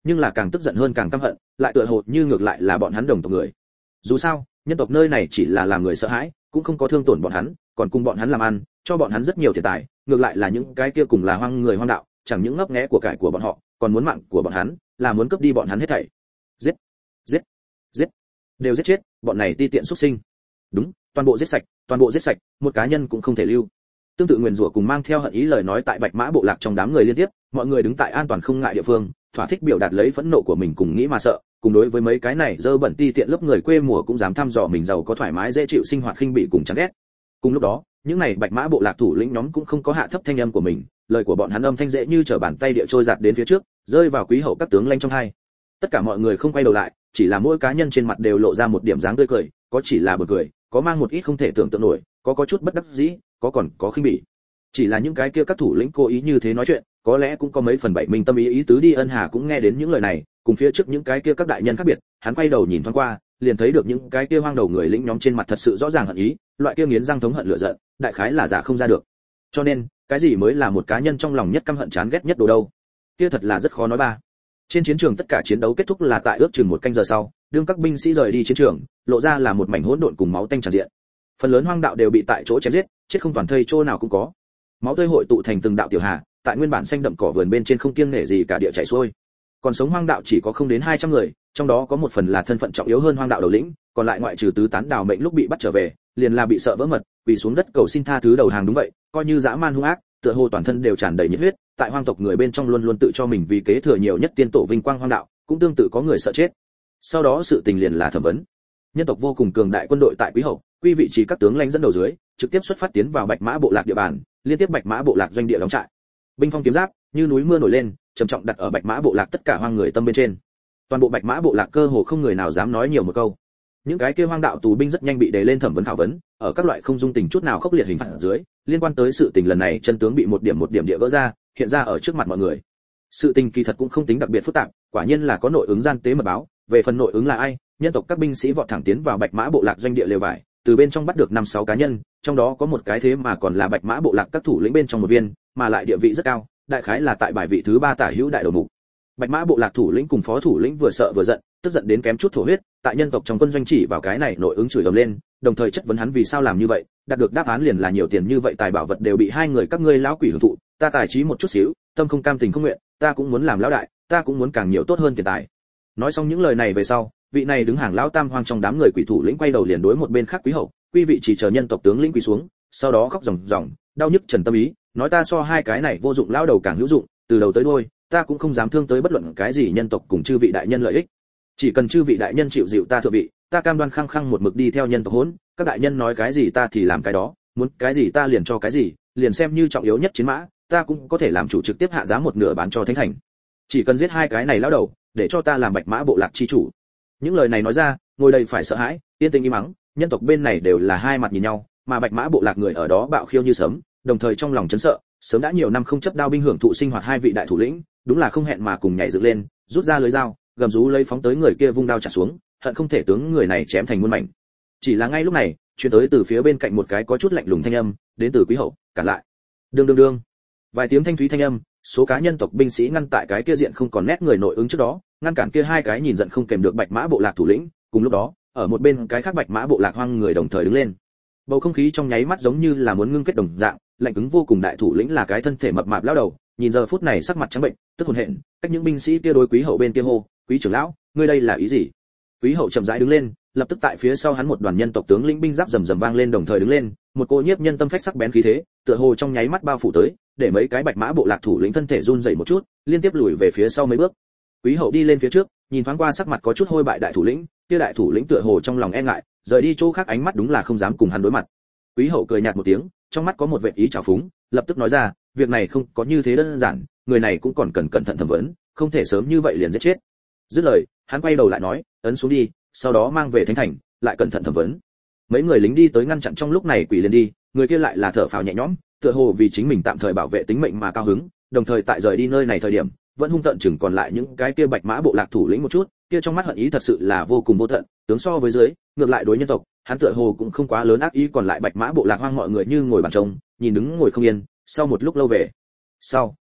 nhưng là càng tức giận hơn càng căm hận, lại tựa hồ như ngược lại là bọn hắn đồng tộc người. Dù sao, nhân tộc nơi này chỉ là làm người sợ hãi, cũng không có thương tổn bọn hắn, còn cùng bọn hắn làm ăn, cho bọn hắn rất nhiều tiền tài, ngược lại là những cái kia cùng là hoang người hoang đạo, chẳng những ngấp nghé của cải của bọn họ, còn muốn mạng của bọn hắn, là muốn cướp đi bọn hắn hết thảy. Giết, giết, giết, đều giết chết bọn này ti tiện xuất sinh. Đúng, toàn bộ giết sạch, một cá nhân cũng không thể lưu. Tương tự nguyền rủa cùng mang theo hận ý lời nói tại Bạch Mã bộ lạc trong đám người liên tiếp, mọi người đứng tại an toàn không ngại địa phương, thỏa thích biểu đạt lấy phẫn nộ của mình cùng nghĩ mà sợ, cùng đối với mấy cái này dơ bẩn ti tiện lớp người quê mùa cũng dám thăm dò mình giàu có thoải mái dễ chịu sinh hoạt khinh bị cùng chán ghét. Cùng lúc đó, những này Bạch Mã bộ lạc thủ lĩnh nhóm cũng không có hạ thấp thanh âm của mình, lời của bọn hắn âm thanh dễ như trở bàn tay địa trôi giạt đến phía trước, rơi vào quý hậu các tướng lãnh trong hai. Tất cả mọi người không quay đầu lại, chỉ là mỗi cá nhân trên mặt đều lộ ra một điểm dáng tươi cười, có chỉ là bật cười, có mang một ít không thể tưởng tượng nổi, có chút bất đắc dĩ, còn có khinh bỉ. Chỉ là những cái kia các thủ lĩnh cố ý như thế nói chuyện, có lẽ cũng có mấy phần bảy minh tâm ý tứ đi. Ân Hà cũng nghe đến những lời này, cùng phía trước những cái kia các đại nhân khác biệt, hắn quay đầu nhìn thoáng qua, liền thấy được những cái kia hoang đầu người lĩnh nhóm trên mặt thật sự rõ ràng hận ý, loại kia nghiến răng thống hận lửa giận, đại khái là giả không ra được. Cho nên, cái gì mới là một cá nhân trong lòng nhất căm hận chán ghét nhất đồ đâu? Kia thật là rất khó nói ba. Trên chiến trường tất cả chiến đấu kết thúc là tại ước chừng 1 canh giờ sau, đương các binh sĩ rời đi chiến trường, lộ ra là một mảnh hỗn độn cùng máu tanh tràn diện. Phần lớn hoang đạo đều bị tại chỗ chém giết, chết không toàn thây chỗ nào cũng có. Máu tươi hội tụ thành từng đạo tiểu hà, tại nguyên bản xanh đậm cỏ vườn bên trên không kiêng nể gì cả địa chảy xuôi. Còn sống hoang đạo chỉ có không đến 200 người, trong đó có một phần là thân phận trọng yếu hơn hoang đạo đầu lĩnh, còn lại ngoại trừ tứ tán đào mệnh lúc bị bắt trở về, liền là bị sợ vỡ mật, quỳ xuống đất cầu xin tha thứ đầu hàng. Đúng vậy, coi như dã man hung ác, tựa hồ toàn thân đều tràn đầy nhiệt huyết, tại hoang tộc người bên trong luôn luôn tự cho mình vì kế thừa nhiều nhất tiên tổ vinh quang hoang đạo, cũng tương tự có người sợ chết. Sau đó sự tình liền là thẩm vấn. Nhân tộc vô cùng cường đại quân đội tại quý hậu, quy vị trí các tướng lãnh dẫn đầu dưới, trực tiếp xuất phát tiến vào Bạch Mã bộ lạc địa bàn, liên tiếp Bạch Mã bộ lạc doanh địa đóng trại. Binh phong kiếm giáp như núi mưa nổi lên, trầm trọng đặt ở Bạch Mã bộ lạc tất cả hoang người tâm bên trên. Toàn bộ Bạch Mã bộ lạc cơ hồ không người nào dám nói nhiều một câu. Những cái kia hoang đạo tù binh rất nhanh bị đề lên thẩm vấn khảo vấn, ở các loại không dung tình chút nào khốc liệt hình phạt dưới, liên quan tới sự tình lần này chân tướng bị một điểm địa gỡ ra, hiện ra ở trước mặt mọi người. Sự tình kỳ thật cũng không tính đặc biệt phức tạp, quả nhiên là có nội ứng gian tế mật báo. Về phần nội ứng là ai, nhân tộc các binh sĩ vọt thẳng tiến vào Bạch Mã bộ lạc doanh địa lều vải, từ bên trong bắt được 5-6 cá nhân, trong đó có một cái thế mà còn là Bạch Mã bộ lạc các thủ lĩnh bên trong một viên, mà lại địa vị rất cao, đại khái là tại bài vị thứ 3 tả hữu đại đầu mục. Bạch Mã bộ lạc thủ lĩnh cùng phó thủ lĩnh vừa sợ vừa giận, tức giận đến kém chút thổ huyết, tại nhân tộc trong quân doanh chỉ vào cái này nội ứng chửi ầm lên, đồng thời chất vấn hắn vì sao làm như vậy, đạt được đáp án liền là nhiều tiền như vậy tài bảo vật đều bị hai người các ngươi lão quỷ hưởng thụ, ta tài trí một chút xíu, tâm không cam tình không nguyện, ta cũng muốn làm lão đại, ta cũng muốn càng nhiều tốt hơn tiền tài. Nói xong những lời này về sau, vị này đứng hàng lão tam hoang trong đám người quỷ thủ lĩnh quay đầu liền đối một bên khác quý hậu, quy vị chỉ chờ nhân tộc tướng lĩnh quỳ xuống, sau đó khóc ròng ròng, đau nhức trần tâm ý, nói ta so hai cái này vô dụng lão đầu càng hữu dụng, từ đầu tới đuôi, ta cũng không dám thương tới bất luận cái gì nhân tộc cùng chư vị đại nhân lợi ích. Chỉ cần chư vị đại nhân chịu dịu ta thượng vị, ta cam đoan khăng khăng một mực đi theo nhân tộc hỗn, các đại nhân nói cái gì ta thì làm cái đó, muốn cái gì ta liền cho cái gì, liền xem như trọng yếu nhất chiến mã, ta cũng có thể làm chủ trực tiếp hạ giá một nửa bán cho thánh thành. Chỉ cần giết hai cái này lão đầu, để cho ta làm Bạch Mã bộ lạc chi chủ. Những lời này nói ra, ngồi đây phải sợ hãi, yên tĩnh im mắng, nhân tộc bên này đều là hai mặt nhìn nhau, mà Bạch Mã bộ lạc người ở đó bạo khiêu như sấm, đồng thời trong lòng chấn sợ, sớm đã nhiều năm không chấp đao binh hưởng thụ sinh hoạt hai vị đại thủ lĩnh, đúng là không hẹn mà cùng nhảy dựng lên, rút ra lưỡi dao, gầm rú lấy phóng tới người kia vung đao chặt xuống, hận không thể tướng người này chém thành muôn mảnh. Chỉ là ngay lúc này, truyền tới từ phía bên cạnh một cái có chút lạnh lùng thanh âm, đến từ quý hậu, cản lại. Đương. Vài tiếng thanh thúy thanh âm, số cá nhân tộc binh sĩ ngăn tại cái kia diện không còn nét người nội ứng trước đó, ngăn cản kia hai cái nhìn giận không kèm được Bạch Mã bộ lạc thủ lĩnh, cùng lúc đó, ở một bên cái khác Bạch Mã bộ lạc hoang người đồng thời đứng lên. Bầu không khí trong nháy mắt giống như là muốn ngưng kết đồng dạng, lạnh cứng vô cùng. Đại thủ lĩnh là cái thân thể mập mạp lão đầu, nhìn giờ phút này sắc mặt trắng bệnh, tức hồn hện, cách những binh sĩ kia đối quý hậu bên kia hô, quý trưởng lão, ngươi đây là ý gì? Quý hậu chậm rãi đứng lên, lập tức tại phía sau hắn một đoàn nhân tộc tướng lĩnh binh giáp rầm rầm vang lên đồng thời đứng lên, một cô nhiếp nhân tâm phách sắc bén khí thế, tựa hồ trong nháy mắt bao phủ tới, để mấy cái Bạch Mã bộ lạc thủ lĩnh thân thể run rẩy một chút, liên tiếp lùi về phía sau mấy bước. Quý hậu đi lên phía trước, nhìn thoáng qua sắc mặt có chút hôi bại đại thủ lĩnh, kia đại thủ lĩnh tựa hồ trong lòng e ngại, rời đi chỗ khác ánh mắt đúng là không dám cùng hắn đối mặt. Quý hậu cười nhạt một tiếng, trong mắt có một vẻ ý trào phúng, lập tức nói ra, việc này không có như thế đơn giản, người này cũng còn cần cẩn thận thẩm vấn, không thể sớm như vậy liền giết chết. Dứt lời, hắn quay đầu lại nói, ấn xuống đi, sau đó mang về thánh thành, lại cẩn thận thẩm vấn. Mấy người lính đi tới ngăn chặn trong lúc này quỷ liền đi, người kia lại là thở phào nhẹ nhõm, tựa hồ vì chính mình tạm thời bảo vệ tính mệnh mà cao hứng, đồng thời tại rời đi nơi này thời điểm, vẫn hung tợn chừng còn lại những cái kia Bạch Mã bộ lạc thủ lĩnh một chút, kia trong mắt hận ý thật sự là vô cùng vô tận, tướng so với dưới, ngược lại đối nhân tộc, hắn tựa hồ cũng không quá lớn ác ý. Còn lại Bạch Mã bộ lạc hoang mọi người như ngồi bàn trông, nhìn đứng ngồi không yên, sau một lúc lâu về sau,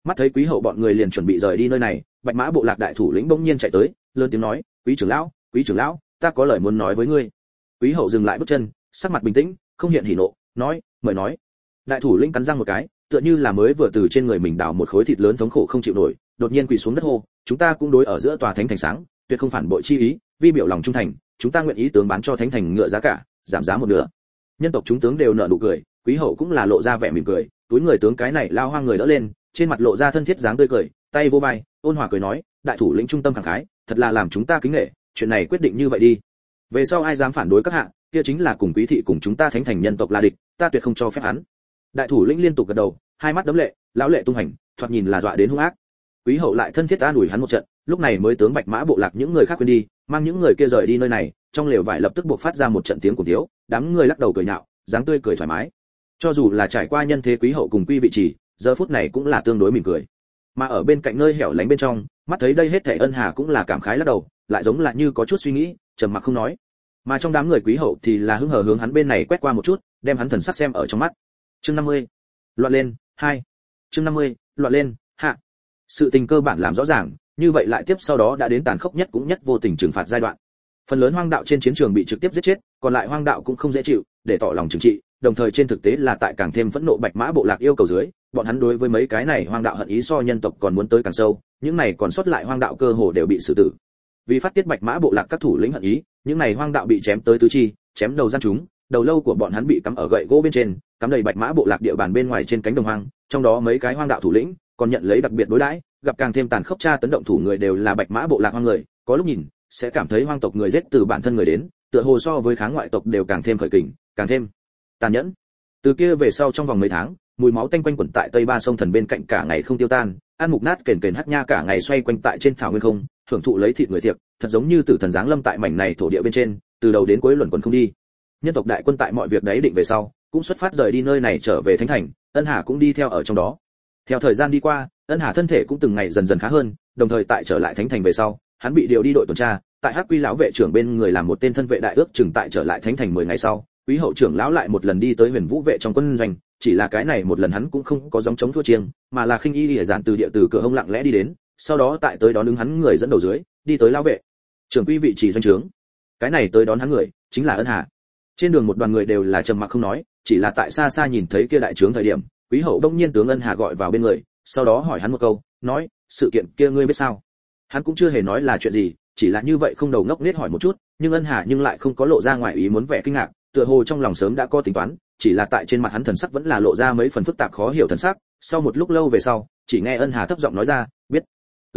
Mắt thấy quý hậu bọn người liền chuẩn bị rời đi nơi này, Bạch Mã bộ lạc đại thủ lĩnh bỗng nhiên chạy tới, lớn tiếng nói, quý trưởng lão, ta có lời muốn nói với ngươi. Quý hậu dừng lại bước chân, sắc mặt bình tĩnh, không hiện hỉ nộ, nói, mời nói. Đại thủ lĩnh cắn răng một cái, tựa như là mới vừa từ trên người mình đào một khối thịt lớn thống khổ không chịu nổi, đột nhiên quỳ xuống đất hô, chúng ta cũng đối ở giữa tòa thánh thành sáng, tuyệt không phản bội chi ý, vi biểu lòng trung thành, chúng ta nguyện ý tướng bán cho thánh thành ngựa giá cả, giảm giá một nửa. Nhân tộc chúng tướng đều nở nụ cười, quý hậu cũng là lộ ra vẻ mỉm cười, túi người tướng cái này lao hoang người đỡ lên, trên mặt lộ ra thân thiết dáng tươi cười, tay vô vai, ôn hòa cười nói, đại thủ lĩnh trung tâm khẳng khái, thật là làm chúng ta kính nể, chuyện này quyết định như vậy đi. Về sau ai dám phản đối các hạ, kia chính là cùng quý thị cùng chúng ta thánh thành nhân tộc là địch, ta tuyệt không cho phép hắn. Đại thủ lĩnh liên tục gật đầu, hai mắt đấm lệ, lão lệ tung hành, thoạt nhìn là dọa đến hung ác. Quý hậu lại thân thiết an ủi hắn một trận, lúc này mới tướng Bạch Mã bộ lạc những người khác quên đi, mang những người kia rời đi nơi này, trong lều vải lập tức buộc phát ra một trận tiếng cùng tiếu, đám người lắc đầu cười nhạo, dáng tươi cười thoải mái. Cho dù là trải qua nhân thế quý hậu cùng quy vị trì, giờ phút này cũng là tương đối mỉm cười. Mà ở bên cạnh nơi hẻo lánh bên trong, mắt thấy đây hết thảy Ân Hà cũng là cảm khái lắc đầu, lại giống là như có chút suy nghĩ, trầm mặc không nói. Mà trong đám người quý hậu thì là hứng hờ hướng hắn bên này quét qua một chút, đem hắn thần sắc xem ở trong mắt. Chương 50. Loạn lên, 2. Chương 50. Loạn lên, hạ. Sự tình cơ bản làm rõ ràng, như vậy lại tiếp sau đó đã đến tàn khốc nhất cũng nhất vô tình trừng phạt giai đoạn. Phần lớn hoang đạo trên chiến trường bị trực tiếp giết chết, còn lại hoang đạo cũng không dễ chịu, để tỏ lòng trừng trị, đồng thời trên thực tế là tại càng thêm phẫn nộ Bạch Mã bộ lạc yêu cầu dưới, bọn hắn đối với mấy cái này hoang đạo hận ý so nhân tộc còn muốn tới càng sâu, những này còn sót lại hoang đạo cơ hồ đều bị xử tử. Vì phát tiết Bạch Mã bộ lạc các thủ lĩnh hận ý, những này hoang đạo bị chém tới tứ chi, chém đầu gian chúng, đầu lâu của bọn hắn bị cắm ở gậy gỗ bên trên, cắm đầy Bạch Mã bộ lạc địa bàn bên ngoài trên cánh đồng hoang, trong đó mấy cái hoang đạo thủ lĩnh còn nhận lấy đặc biệt đối đãi, gặp càng thêm tàn khốc tra tấn động thủ người đều là Bạch Mã bộ lạc hoang người, có lúc nhìn sẽ cảm thấy hoang tộc người giết từ bản thân người đến, tựa hồ so với kháng ngoại tộc đều càng thêm khởi kình, càng thêm tàn nhẫn. Từ kia về sau trong vòng mấy tháng, mùi máu tanh quanh quẩn tại Tây Ba sông thần bên cạnh cả ngày không tiêu tan, ăn mục nát kền kền hắc nha cả ngày xoay quanh tại trên thảo nguyên không, hưởng thụ lấy thịt người tiệc, thật giống như tử thần giáng lâm tại mảnh này thổ địa bên trên, từ đầu đến cuối luẩn quẩn không đi. Nhân tộc đại quân tại mọi việc đấy định về sau, cũng xuất phát rời đi nơi này trở về thánh thành, Ân Hà cũng đi theo ở trong đó. Theo thời gian đi qua, Ân Hà thân thể cũng từng ngày dần dần khá hơn, đồng thời tại trở lại thánh thành về sau, hắn bị điều đi đội tuần tra, tại Hắc Quy lão vệ trưởng bên người làm một tên thân vệ đại ước chừng tại trở lại thánh thành 10 ngày sau, Quý hậu trưởng lão lại một lần đi tới Huyền Vũ vệ trong quân doanh, chỉ là cái này một lần hắn cũng không có gióng chống thua chiêng, mà là khinh y lìa giản từ địa từ cửa hông lặng lẽ đi đến, sau đó tại tới đón ứng hắn người dẫn đầu dưới, đi tới lão vệ trưởng Quy vị trì doanh trướng. Cái này tới đón hắn người chính là Ân Hà. Trên đường một đoàn người đều là trầm mặc không nói, chỉ là tại xa xa nhìn thấy kia đại trướng thời điểm, Quý hậu đông nhiên tướng Ân Hà gọi vào bên người, sau đó hỏi hắn một câu, nói, sự kiện kia ngươi biết sao? Hắn cũng chưa hề nói là chuyện gì, chỉ là như vậy không đầu ngốc nghếch hỏi một chút, nhưng Ân Hà nhưng lại không có lộ ra ngoài ý muốn vẻ kinh ngạc, tựa hồ trong lòng sớm đã có tính toán, chỉ là tại trên mặt hắn thần sắc vẫn là lộ ra mấy phần phức tạp khó hiểu thần sắc. Sau một lúc lâu về sau, chỉ nghe Ân Hà thấp giọng nói ra, biết.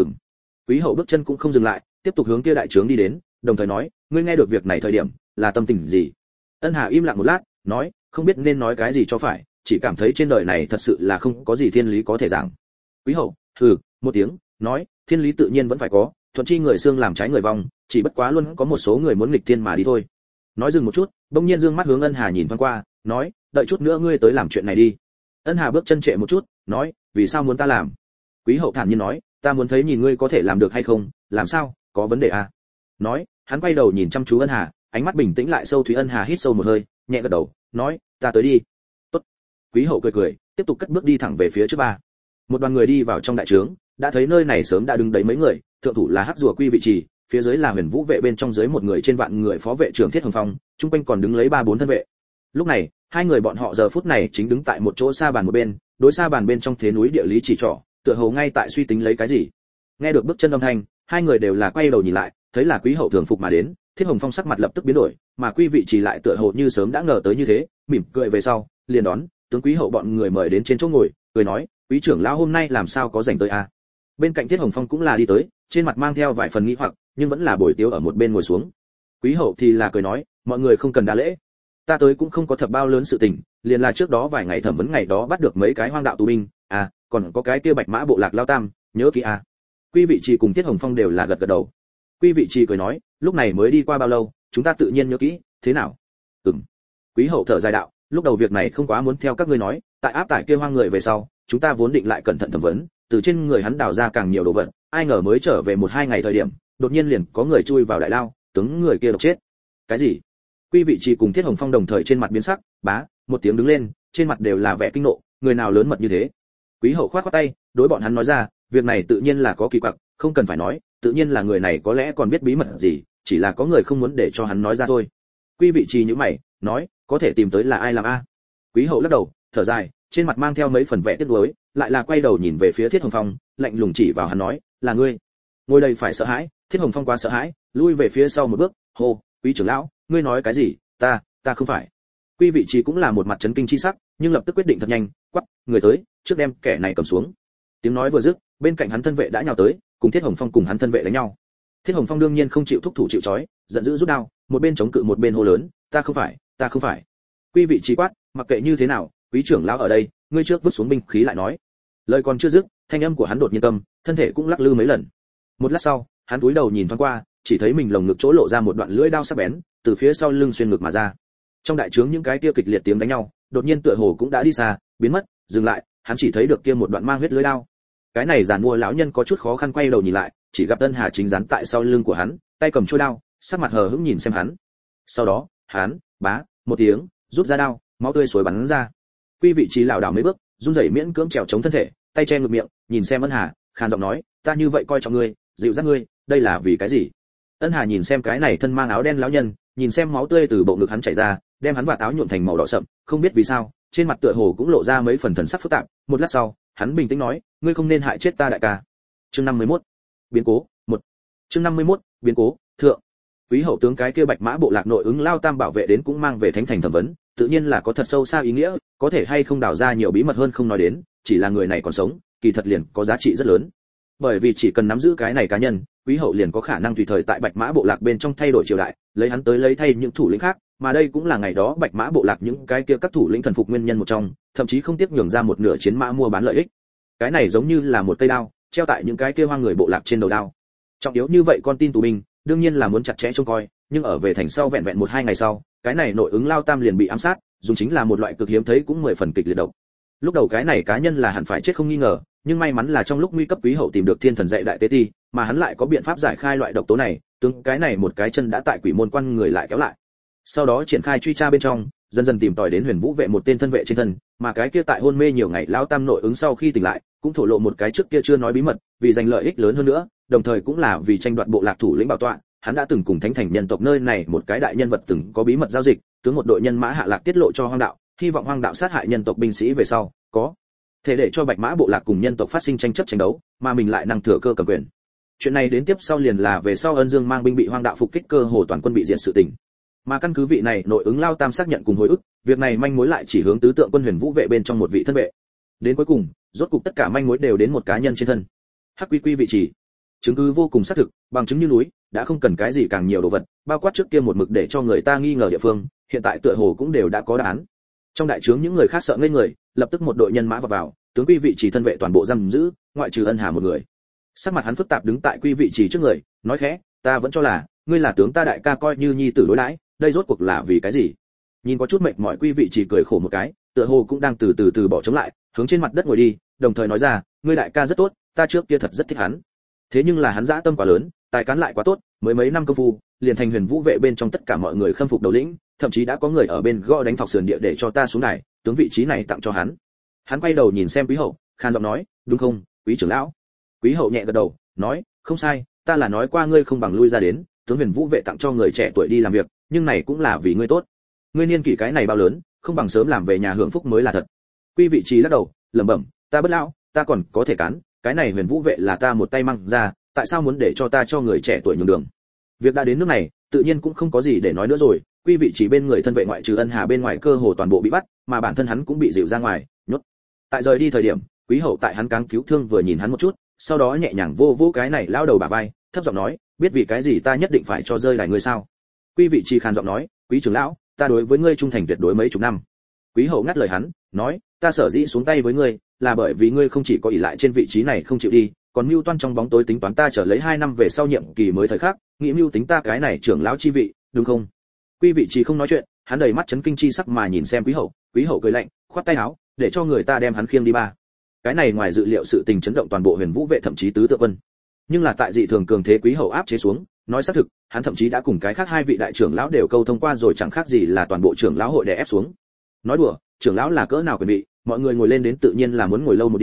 Quý hậu bước chân cũng không dừng lại, tiếp tục hướng kia đại trướng đi đến, đồng thời nói, ngươi nghe được việc này thời điểm là tâm tình gì? Ân Hà im lặng một lát, nói, không biết nên nói cái gì cho phải, chỉ cảm thấy trên đời này thật sự là không có gì thiên lý có thể giảng. Quý hậu hừ một tiếng, nói, thiên lý tự nhiên vẫn phải có, thuận chi người xương làm trái người vong, chỉ bất quá luôn có một số người muốn nghịch thiên mà đi thôi. Nói dừng một chút, bỗng nhiên dương mắt hướng Ân Hà nhìn thoáng qua, nói, đợi chút nữa ngươi tới làm chuyện này đi. Ân Hà bước chân trệ một chút, nói, vì sao muốn ta làm? Quý hậu thản nhiên nói, ta muốn thấy nhìn ngươi có thể làm được hay không, làm sao, có vấn đề à? Nói, hắn quay đầu nhìn chăm chú Ân Hà, ánh mắt bình tĩnh lại sâu thúy. Ân Hà hít sâu một hơi, nhẹ gật đầu, nói, ta tới đi. Tốt. Quý hậu cười cười, tiếp tục cất bước đi thẳng về phía trước ba. Một đoàn người đi vào trong đại trướng, đã thấy nơi này sớm đã đứng đấy mấy người, thượng thủ là Hắc Rùa Quy vị trì, phía dưới là Huyền Vũ vệ, bên trong dưới một người trên vạn người phó vệ trưởng Thiết Hồng Phong, trung quanh còn đứng lấy 3-4 thân vệ. Lúc này, hai người bọn họ giờ phút này chính đứng tại một chỗ sa bàn một bên, đối sa bàn bên trong thế núi địa lý chỉ trỏ, tựa hồ ngay tại suy tính lấy cái gì. Nghe được bước chân âm thanh, hai người đều là quay đầu nhìn lại, thấy là Quý hậu thường phục mà đến, Thiết Hồng Phong sắc mặt lập tức biến đổi, mà Quy vị trì lại tựa hồ như sớm đã ngờ tới như thế, mỉm cười về sau, liền đón tướng Quý hậu bọn người mời đến trên chỗ ngồi, cười nói, Quý trưởng lão hôm nay làm sao có rảnh tới a? Bên cạnh Thiết Hồng Phong cũng là đi tới, trên mặt mang theo vài phần nghi hoặc, nhưng vẫn là bồi tiếu ở một bên ngồi xuống. Quý hậu thì là cười nói, mọi người không cần đa lễ, ta tới cũng không có thật bao lớn sự tình, liền là trước đó vài ngày thẩm vấn ngày đó bắt được mấy cái hoang đạo tù binh, à, còn có cái kia Bạch Mã bộ lạc lao tam, nhớ kỹ à? Quy vị trì cùng Thiết Hồng Phong đều là gật gật đầu. Quy vị trì cười nói, lúc này mới đi qua bao lâu, chúng ta tự nhiên nhớ kỹ, thế nào? Quý hậu thở dài đạo, lúc đầu việc này không quá muốn theo các ngươi nói, tại áp tải kia hoang người về sau, chúng ta vốn định lại cẩn thận thẩm vấn, từ trên người hắn đào ra càng nhiều đồ vật, ai ngờ mới trở về 1-2 ngày thời điểm, đột nhiên liền có người chui vào đại lao, tướng người kia độc chết. Cái gì? Quy vị trì cùng Thiết Hồng Phong đồng thời trên mặt biến sắc, bá, một tiếng đứng lên, trên mặt đều là vẻ kinh nộ, người nào lớn mật như thế? Quý hậu khoát khoát tay, đối bọn hắn nói ra, việc này tự nhiên là có kỳ quặc, không cần phải nói, tự nhiên là người này có lẽ còn biết bí mật gì, chỉ là có người không muốn để cho hắn nói ra thôi. Quý vị trì như mày, nói, có thể tìm tới là ai làm a? Quý hậu lắc đầu, thở dài, trên mặt mang theo mấy phần vẻ tiếc nuối, lại là quay đầu nhìn về phía Thiết Hồng Phong, lạnh lùng chỉ vào hắn nói, là ngươi. Ngồi đây phải sợ hãi, Thiết Hồng Phong quá sợ hãi, lui về phía sau một bước, hô, Quý trưởng lão, ngươi nói cái gì? Ta không phải. Quý vị trì cũng là một mặt chấn kinh chi sắc, nhưng lập tức quyết định thật nhanh, quắc, người tới, trước đem kẻ này cầm xuống. Tiếng nói vừa dứt, bên cạnh hắn thân vệ đã nhào tới, cùng Thiết Hồng Phong cùng hắn thân vệ đánh nhau. Thiết Hồng Phong đương nhiên không chịu thúc thủ chịu trói, giận dữ rút đao, một bên chống cự một bên hô lớn, ta không phải. Quý vị trì quát, mặc kệ như thế nào, Quý trưởng lão ở đây, ngươi trước vứt xuống binh khí lại nói. Lời còn chưa dứt, thanh âm của hắn đột nhiên câm, thân thể cũng lắc lư mấy lần. Một lát sau, hắn cúi đầu nhìn thoáng qua, chỉ thấy mình lồng ngực chỗ lộ ra một đoạn lưỡi đao sắc bén, từ phía sau lưng xuyên ngực mà ra. Trong đại trướng những cái kia kịch liệt tiếng đánh nhau, đột nhiên tựa hồ cũng đã đi xa, biến mất, dừng lại, hắn chỉ thấy được kia một đoạn mang huyết lưỡi đao. Cái này giàn mua lão nhân có chút khó khăn quay đầu nhìn lại, chỉ gặp Tân Hà chính dán tại sau lưng của hắn, tay cầm chuôi đao, sắc mặt hờ hững nhìn xem hắn. Sau đó, hắn, bá, một tiếng, rút ra đao, máu tươi xối bắn ra. Quy vị trí lảo đảo mấy bước, run rẩy miễn cưỡng trèo chống thân thể, tay che ngực miệng, nhìn xem Ân Hà, khàn giọng nói, ta như vậy coi trọng ngươi, dịu dắt ngươi, đây là vì cái gì? Ân Hà nhìn xem cái này thân mang áo đen lão nhân, nhìn xem máu tươi từ bộ ngực hắn chảy ra, đem hắn vạt áo nhuộm thành màu đỏ sậm, không biết vì sao, trên mặt tựa hồ cũng lộ ra mấy phần thần sắc phức tạp. Một lát sau, hắn bình tĩnh nói, ngươi không nên hại chết ta đại ca. Chương 51. Biến cố 1. Chương 51. Biến cố thượng. Quý hậu tướng cái kia Bạch Mã bộ lạc nội ứng lao tam bảo vệ đến cũng mang về thánh thành thẩm vấn, tự nhiên là có thật sâu xa ý nghĩa, có thể hay không đào ra nhiều bí mật hơn không nói đến, chỉ là người này còn sống, kỳ thật liền có giá trị rất lớn. Bởi vì chỉ cần nắm giữ cái này cá nhân, quý hậu liền có khả năng tùy thời tại Bạch Mã bộ lạc bên trong thay đổi triều đại, lấy hắn tới lấy thay những thủ lĩnh khác, mà đây cũng là ngày đó Bạch Mã bộ lạc những cái kia các thủ lĩnh thần phục nguyên nhân một trong, thậm chí không tiếc nhường ra một nửa chiến mã mua bán lợi ích. Cái này giống như là một cây đao, treo tại những cái kia hoang người bộ lạc trên đầu đao. Trọng yếu như vậy con tin tù binh, đương nhiên là muốn chặt chẽ trông coi, nhưng ở về thành sau vẹn vẹn 1-2 ngày sau, cái này nội ứng lao tam liền bị ám sát, dùng chính là một loại cực hiếm thấy cũng 10 phần kịch liệt độc. Lúc đầu cái này cá nhân là hẳn phải chết không nghi ngờ, nhưng may mắn là trong lúc nguy cấp quý hậu tìm được thiên thần dạy đại tế ti, mà hắn lại có biện pháp giải khai loại độc tố này, tướng cái này một cái chân đã tại quỷ môn quan người lại kéo lại. Sau đó triển khai truy tra bên trong, dần dần tìm tòi đến Huyền Vũ vệ một tên thân vệ trên thân, mà cái kia tại hôn mê nhiều ngày lão tam nội ứng sau khi tỉnh lại, cũng thổ lộ một cái trước kia chưa nói bí mật, vì giành lợi ích lớn hơn nữa, đồng thời cũng là vì tranh đoạt bộ lạc thủ lĩnh bảo tọa, hắn đã từng cùng thánh thành nhân tộc nơi này một cái đại nhân vật từng có bí mật giao dịch, tướng một đội nhân mã hạ lạc tiết lộ cho hoang đạo, hy vọng hoang đạo sát hại nhân tộc binh sĩ về sau, có thể để cho Bạch Mã bộ lạc cùng nhân tộc phát sinh tranh chấp tranh đấu, mà mình lại năng thừa cơ cầm quyền. Chuyện này đến tiếp sau liền là về sau Ân Dương mang binh bị hoang đạo phục kích cơ hồ toàn quân bị diệt sự tình. Mà căn cứ vị này nội ứng lao tam xác nhận cùng hồi ức, việc này manh mối lại chỉ hướng tứ tượng quân Huyền Vũ vệ bên trong một vị thân vệ. Đến cuối cùng, rốt cục tất cả manh mối đều đến một cá nhân trên thân. Hắc Quy Quy vị trí, chứng cứ vô cùng xác thực, bằng chứng như núi, đã không cần cái gì càng nhiều đồ vật, bao quát trước kia một mực để cho người ta nghi ngờ địa phương, hiện tại tựa hồ cũng đều đã có đáp án. Trong đại trướng những người khác sợ ngây người, lập tức một đội nhân mã vào, tướng Quy vị trí thân vệ toàn bộ giam giữ, ngoại trừ Ân Hà một người. Sắc mặt hắn phức tạp đứng tại Quy vị trí trước người, nói khẽ, ta vẫn cho là ngươi là tướng ta đại ca coi như nhi tử đối đãi, đây rốt cuộc là vì cái gì? Nhìn có chút mệt mỏi Quy vị trí cười khổ một cái, tựa hồ cũng đang từ từ bỏ chống lại, hướng trên mặt đất ngồi đi, đồng thời nói ra, ngươi đại ca rất tốt, ta trước kia thật rất thích hắn. Thế nhưng là hắn dã tâm quá lớn, tài cán lại quá tốt, mới mấy năm công phu, liền thành Huyền Vũ vệ bên trong tất cả mọi người khâm phục đầu lĩnh, thậm chí đã có người ở bên gõ đánh thọc sườn địa để cho ta xuống đài, tướng vị trí này tặng cho hắn. Hắn quay đầu nhìn xem Quý hậu, khan giọng nói, đúng không, Quý trưởng lão? Quý hậu nhẹ gật đầu, nói, không sai, ta là nói qua ngươi không bằng lui ra đến, tướng Huyền Vũ vệ tặng cho người trẻ tuổi đi làm việc, nhưng này cũng là vì ngươi tốt. Ngươi niên kỷ cái này bao lớn, không bằng sớm làm về nhà hưởng phúc mới là thật. Quý vị trí lắc đầu, lẩm bẩm, ta bất lão, ta còn có thể cán, cái này Huyền Vũ vệ là ta một tay mang ra, tại sao muốn để cho ta cho người trẻ tuổi nhường đường? Việc đã đến nước này, tự nhiên cũng không có gì để nói nữa rồi. Quý vị chỉ bên người thân vệ ngoại trừ Ân Hà bên ngoài cơ hồ toàn bộ bị bắt, mà bản thân hắn cũng bị dịu ra ngoài, nhốt. Tại rời đi thời điểm, Quý hậu tại hắn cáng cứu thương vừa nhìn hắn một chút, sau đó nhẹ nhàng vô cái này lao đầu bả vai, thấp giọng nói, biết vì cái gì ta nhất định phải cho rơi đài ngươi sao? Quý vị chỉ khàn giọng nói, Quý trưởng lão, ta đối với ngươi trung thành tuyệt đối mấy chục năm. Quý hậu ngắt lời hắn, nói, ta sở dĩ xuống tay với ngươi, là bởi vì ngươi không chỉ có ỷ lại trên vị trí này không chịu đi, còn mưu toan trong bóng tối tính toán ta trở lấy 2 năm về sau nhiệm kỳ mới thời khắc, nghĩ mưu tính ta cái này trưởng lão chi vị, đúng không? Quý vị chỉ không nói chuyện, hắn đầy mắt chấn kinh chi sắc mà nhìn xem Quý hậu cười lạnh, khoát tay áo, để cho người ta đem hắn khiêng đi ba. Cái này ngoài dự liệu sự tình chấn động toàn bộ Huyền Vũ vệ thậm chí tứ tượng quân. Nhưng là tại dị thường cường thế Quý hậu áp chế xuống, nói xác thực, hắn thậm chí đã cùng cái khác 2 vị đại trưởng lão đều câu thông qua rồi, chẳng khác gì là toàn bộ trưởng lão hội đè ép xuống. Nói đùa, trưởng lão là cỡ nào quyền vị, mọi người ngồi lên đến tự nhiên là muốn ngồi lâu một điểm,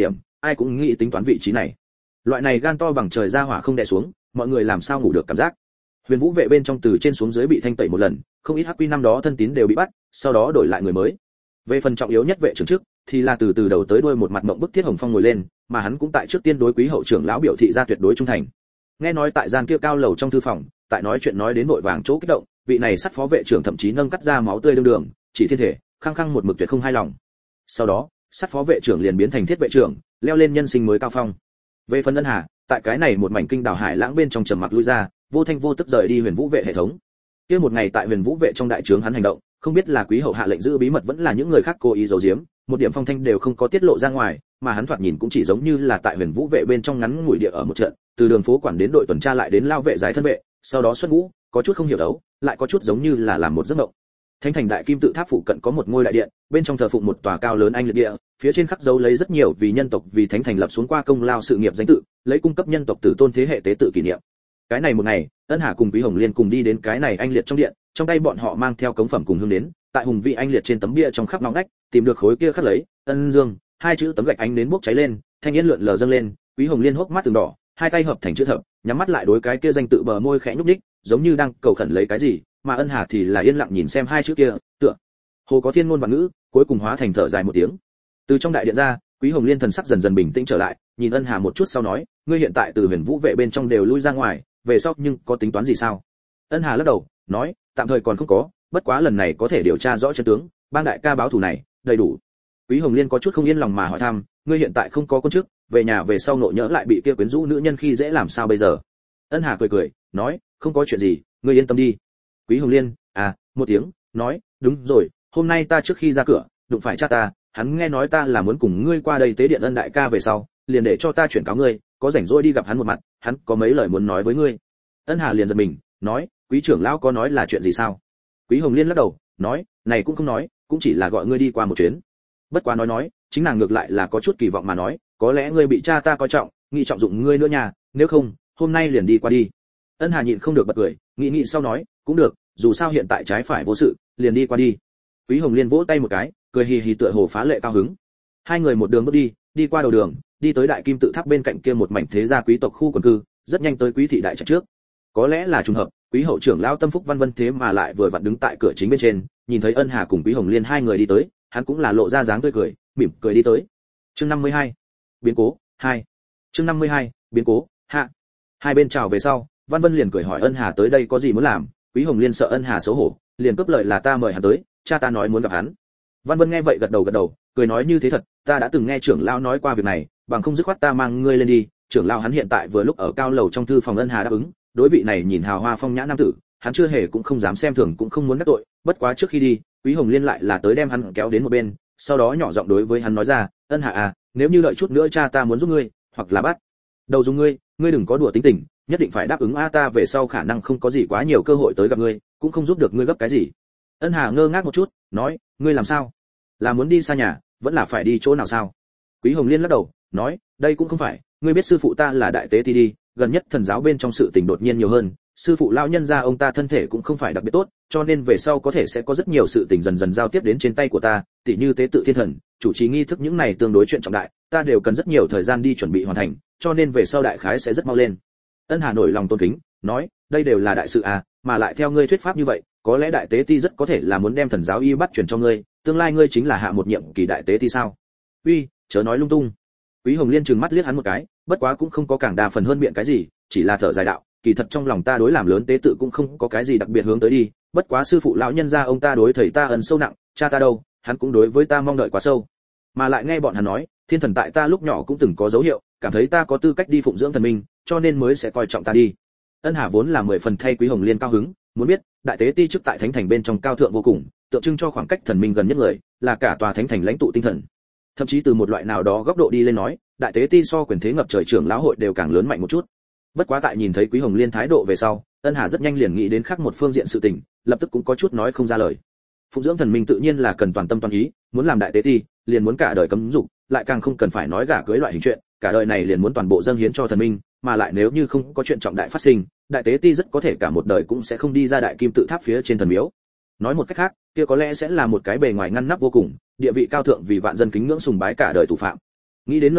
ai cũng nghĩ tính toán vị trí này. Loại này gan to bằng trời ra hỏa không đè xuống, mọi người làm sao ngủ được cảm giác. Huyền Vũ vệ bên trong từ trên xuống dưới bị thanh tẩy một lần, không ít hắc quy năm đó thân tín đều bị bắt, sau đó đổi lại người mới. Về phần trọng yếu nhất vệ trưởng trước, thì là từ đầu tới đuôi một mặt mộng bức Thiết Hồng Phong ngồi lên, mà hắn cũng tại trước tiên đối Quý hậu trưởng lão biểu thị ra tuyệt đối trung thành. Nghe nói tại gian kia cao lầu trong thư phòng, tại nói chuyện nói đến vội vàng chỗ kích động, vị này sắt phó vệ trưởng thậm chí nâng cắt ra máu tươi đương đường, chỉ thiên thể, khăng khăng một mực tuyệt không hài lòng. Sau đó, sắt phó vệ trưởng liền biến thành Thiết vệ trưởng, leo lên nhân sinh mới cao phong. Về phần Ân Hà, tại cái này một mảnh kinh đảo hải lãng bên trong trầm mặc lui ra, vô thanh vô tức rời đi Huyền Vũ vệ hệ thống. Kia một ngày tại Huyền Vũ vệ trong đại trướng hắn hành động, không biết là Quý hậu hạ lệnh giữ bí mật vẫn là những người khác cố ý giấu giếm, một điểm phong thanh đều không có tiết lộ ra ngoài, mà hắn thoạt nhìn cũng chỉ giống như là tại Huyền Vũ vệ bên trong ngắn ngủi địa ở một trận, từ đường phố quản đến đội tuần tra lại đến lao vệ giải thân vệ, sau đó xuất ngũ, có chút không hiểu đấu, lại có chút giống như là làm một giấc mộng. Thánh thành đại kim tự tháp phụ cận có một ngôi đại điện, bên trong thờ phụng một tòa cao lớn anh liệt địa, phía trên khắc dấu lấy rất nhiều vì nhân tộc vì thánh thành lập xuống qua công lao sự nghiệp danh tự, lấy cung cấp nhân tộc tử tôn thế hệ tế tự kỷ niệm. Cái này một ngày, Ân Hà cùng Quý Hồng Liên cùng đi đến cái này anh liệt trong điện, trong tay bọn họ mang theo cống phẩm cùng hương đến, tại hùng vị anh liệt trên tấm bia trong khắp nóng nách, tìm được khối kia khắc lấy Ân Dương hai chữ tấm gạch ánh đến bốc cháy lên, thanh yên lượn lờ dâng lên, Quý Hồng Liên hốc mắt từng đỏ, hai tay hợp thành chữ thập, nhắm mắt lại đối cái kia danh tự bờ môi khẽ nhúc nhích, giống như đang cầu khẩn lấy cái gì, mà Ân Hà thì là yên lặng nhìn xem hai chữ kia, tựa hồ có thiên ngôn vạn ngữ, cuối cùng hóa thành thở dài một tiếng. Từ trong đại điện ra, Quý Hồng Liên thần sắc dần dần bình tĩnh trở lại, nhìn Ân Hà một chút sau nói, ngươi hiện tại từ Huyền Vũ vệ bên trong đều lui ra ngoài, về sau nhưng có tính toán gì sao? Ân Hà lắc đầu, nói, tạm thời còn không có, bất quá lần này có thể điều tra rõ chân tướng, bang đại ca báo thù này, đầy đủ. Quý Hồng Liên có chút không yên lòng mà hỏi thăm, ngươi hiện tại không có con chức, về nhà về sau nộ nhỡ lại bị kia quyến rũ nữ nhân khi dễ làm sao bây giờ? Ân Hà cười cười, nói, không có chuyện gì, ngươi yên tâm đi. Quý Hồng Liên, một tiếng, nói, đúng rồi, hôm nay ta trước khi ra cửa, đụng phải cha ta, hắn nghe nói ta là muốn cùng ngươi qua đây tế điện Ân đại ca về sau, liền để cho ta chuyển cáo ngươi, có rảnh rỗi đi gặp hắn một mặt, hắn có mấy lời muốn nói với ngươi. Ân Hà liền giật mình, nói, Quý trưởng lão có nói là chuyện gì sao? Quý Hồng Liên lắc đầu, nói, này cũng không nói, cũng chỉ là gọi ngươi đi qua một chuyến. Bất quá nói, chính nàng ngược lại là có chút kỳ vọng mà nói, có lẽ ngươi bị cha ta coi trọng, nghĩ trọng dụng ngươi nữa nha, nếu không, hôm nay liền đi qua đi. Ân Hà nhịn không được bật cười, nghĩ sau nói, cũng được, dù sao hiện tại trái phải vô sự, liền đi qua đi. Quý Hồng Liên vỗ tay một cái, cười hì hì tựa hồ phá lệ cao hứng. Hai người một đường bước đi, đi qua đầu đường, đi tới đại kim tự tháp bên cạnh kia một mảnh thế gia quý tộc khu quần cư, rất nhanh tới Quý thị đại trạch trước. Có lẽ là trùng hợp, Quý hậu trưởng lão Tâm Phúc Văn Vân thế mà lại vừa vặn đứng tại cửa chính bên trên, nhìn thấy Ân Hà cùng Quý Hồng Liên hai người đi tới, hắn cũng là lộ ra dáng tươi cười, mỉm cười đi tới. Chương 52. Biến cố 2. Chương 52. Biến cố hạ. Hai bên chào về sau, Văn Vân liền cười hỏi Ân Hà tới đây có gì muốn làm, Quý Hồng Liên sợ Ân Hà xấu hổ, liền cướp lời là ta mời hắn tới, cha ta nói muốn gặp hắn. Văn Vân nghe vậy gật đầu, cười nói như thế thật, ta đã từng nghe trưởng lão nói qua việc này, bằng không dứt khoát ta mang ngươi lên đi. Trưởng lão hắn hiện tại vừa lúc ở cao lầu trong thư phòng Ân Hà đáp ứng, đối vị này nhìn hào hoa phong nhã nam tử, hắn chưa hề cũng không dám xem thường cũng không muốn đắc tội, bất quá trước khi đi, Quý Hồng Liên lại là tới đem hắn kéo đến một bên, sau đó nhỏ giọng đối với hắn nói ra, Ân Hà nếu như đợi chút nữa cha ta muốn giúp ngươi, hoặc là bắt đầu dùng ngươi đừng có đùa tính tình, nhất định phải đáp ứng ta về sau khả năng không có gì quá nhiều cơ hội tới gặp ngươi, cũng không giúp được ngươi gấp cái gì. Ân Hà ngơ ngác một chút, nói, ngươi làm sao? Là muốn đi xa nhà, vẫn là phải đi chỗ nào sao? Quý Hồng Liên lắc đầu, nói, đây cũng không phải, ngươi biết sư phụ ta là đại tế ti đi, gần nhất thần giáo bên trong sự tình đột nhiên nhiều hơn, sư phụ lão nhân gia ông ta thân thể cũng không phải đặc biệt tốt, cho nên về sau có thể sẽ có rất nhiều sự tình dần dần giao tiếp đến trên tay của ta, tỉ như tế tự thiên thần, chủ trì nghi thức những này tương đối chuyện trọng đại, ta đều cần rất nhiều thời gian đi chuẩn bị hoàn thành, cho nên về sau đại khái sẽ rất mau lên. Ân Hà nổi lòng tôn kính, nói, đây đều là đại sự mà lại theo ngươi thuyết pháp như vậy, có lẽ đại tế ti rất có thể là muốn đem thần giáo y bắt truyền cho ngươi, tương lai ngươi chính là hạ một nhiệm kỳ đại tế ti sao? Uy, chớ nói lung tung. Quý Hồng Liên trừng mắt liếc hắn một cái, bất quá cũng không có càng đa phần hơn biện cái gì, chỉ là thở dài đạo, kỳ thật trong lòng ta đối làm lớn tế tự cũng không có cái gì đặc biệt hướng tới đi, bất quá sư phụ lão nhân gia ông ta đối thầy ta ẩn sâu nặng, cha ta đâu, hắn cũng đối với ta mong đợi quá sâu. Mà lại nghe bọn hắn nói, thiên thần tại ta lúc nhỏ cũng từng có dấu hiệu, cảm thấy ta có tư cách đi phụng dưỡng thần minh, cho nên mới sẽ coi trọng ta đi. Ân Hà vốn là 10 phần thay Quý Hồng Liên cao hứng, muốn biết, đại tế ti chức tại thánh thành bên trong cao thượng vô cùng, tượng trưng cho khoảng cách thần minh gần nhất người, là cả tòa thánh thành lãnh tụ tinh thần. Thậm chí từ một loại nào đó góc độ đi lên nói, đại tế ti so quyền thế ngập trời trưởng lão hội đều càng lớn mạnh một chút. Bất quá tại nhìn thấy Quý Hồng Liên thái độ về sau, Ân Hà rất nhanh liền nghĩ đến khác một phương diện sự tình, lập tức cũng có chút nói không ra lời. Phụng dưỡng thần minh tự nhiên là cần toàn tâm toàn ý, muốn làm đại tế ti, liền muốn cả đời cấm dục, lại càng không cần phải nói gả cưới loại hình chuyện, cả đời này liền muốn toàn bộ dâng hiến cho thần minh, mà lại nếu như không có chuyện trọng đại phát sinh, đại tế ti rất có thể cả một đời cũng sẽ không đi ra đại kim tự tháp phía trên thần miếu. Nói một cách khác, kia có lẽ sẽ là một cái bề ngoài ngăn nắp vô cùng, địa vị cao thượng vì vạn dân kính ngưỡng sùng bái cả đời thủ phạm. Nghĩ đến nơi này,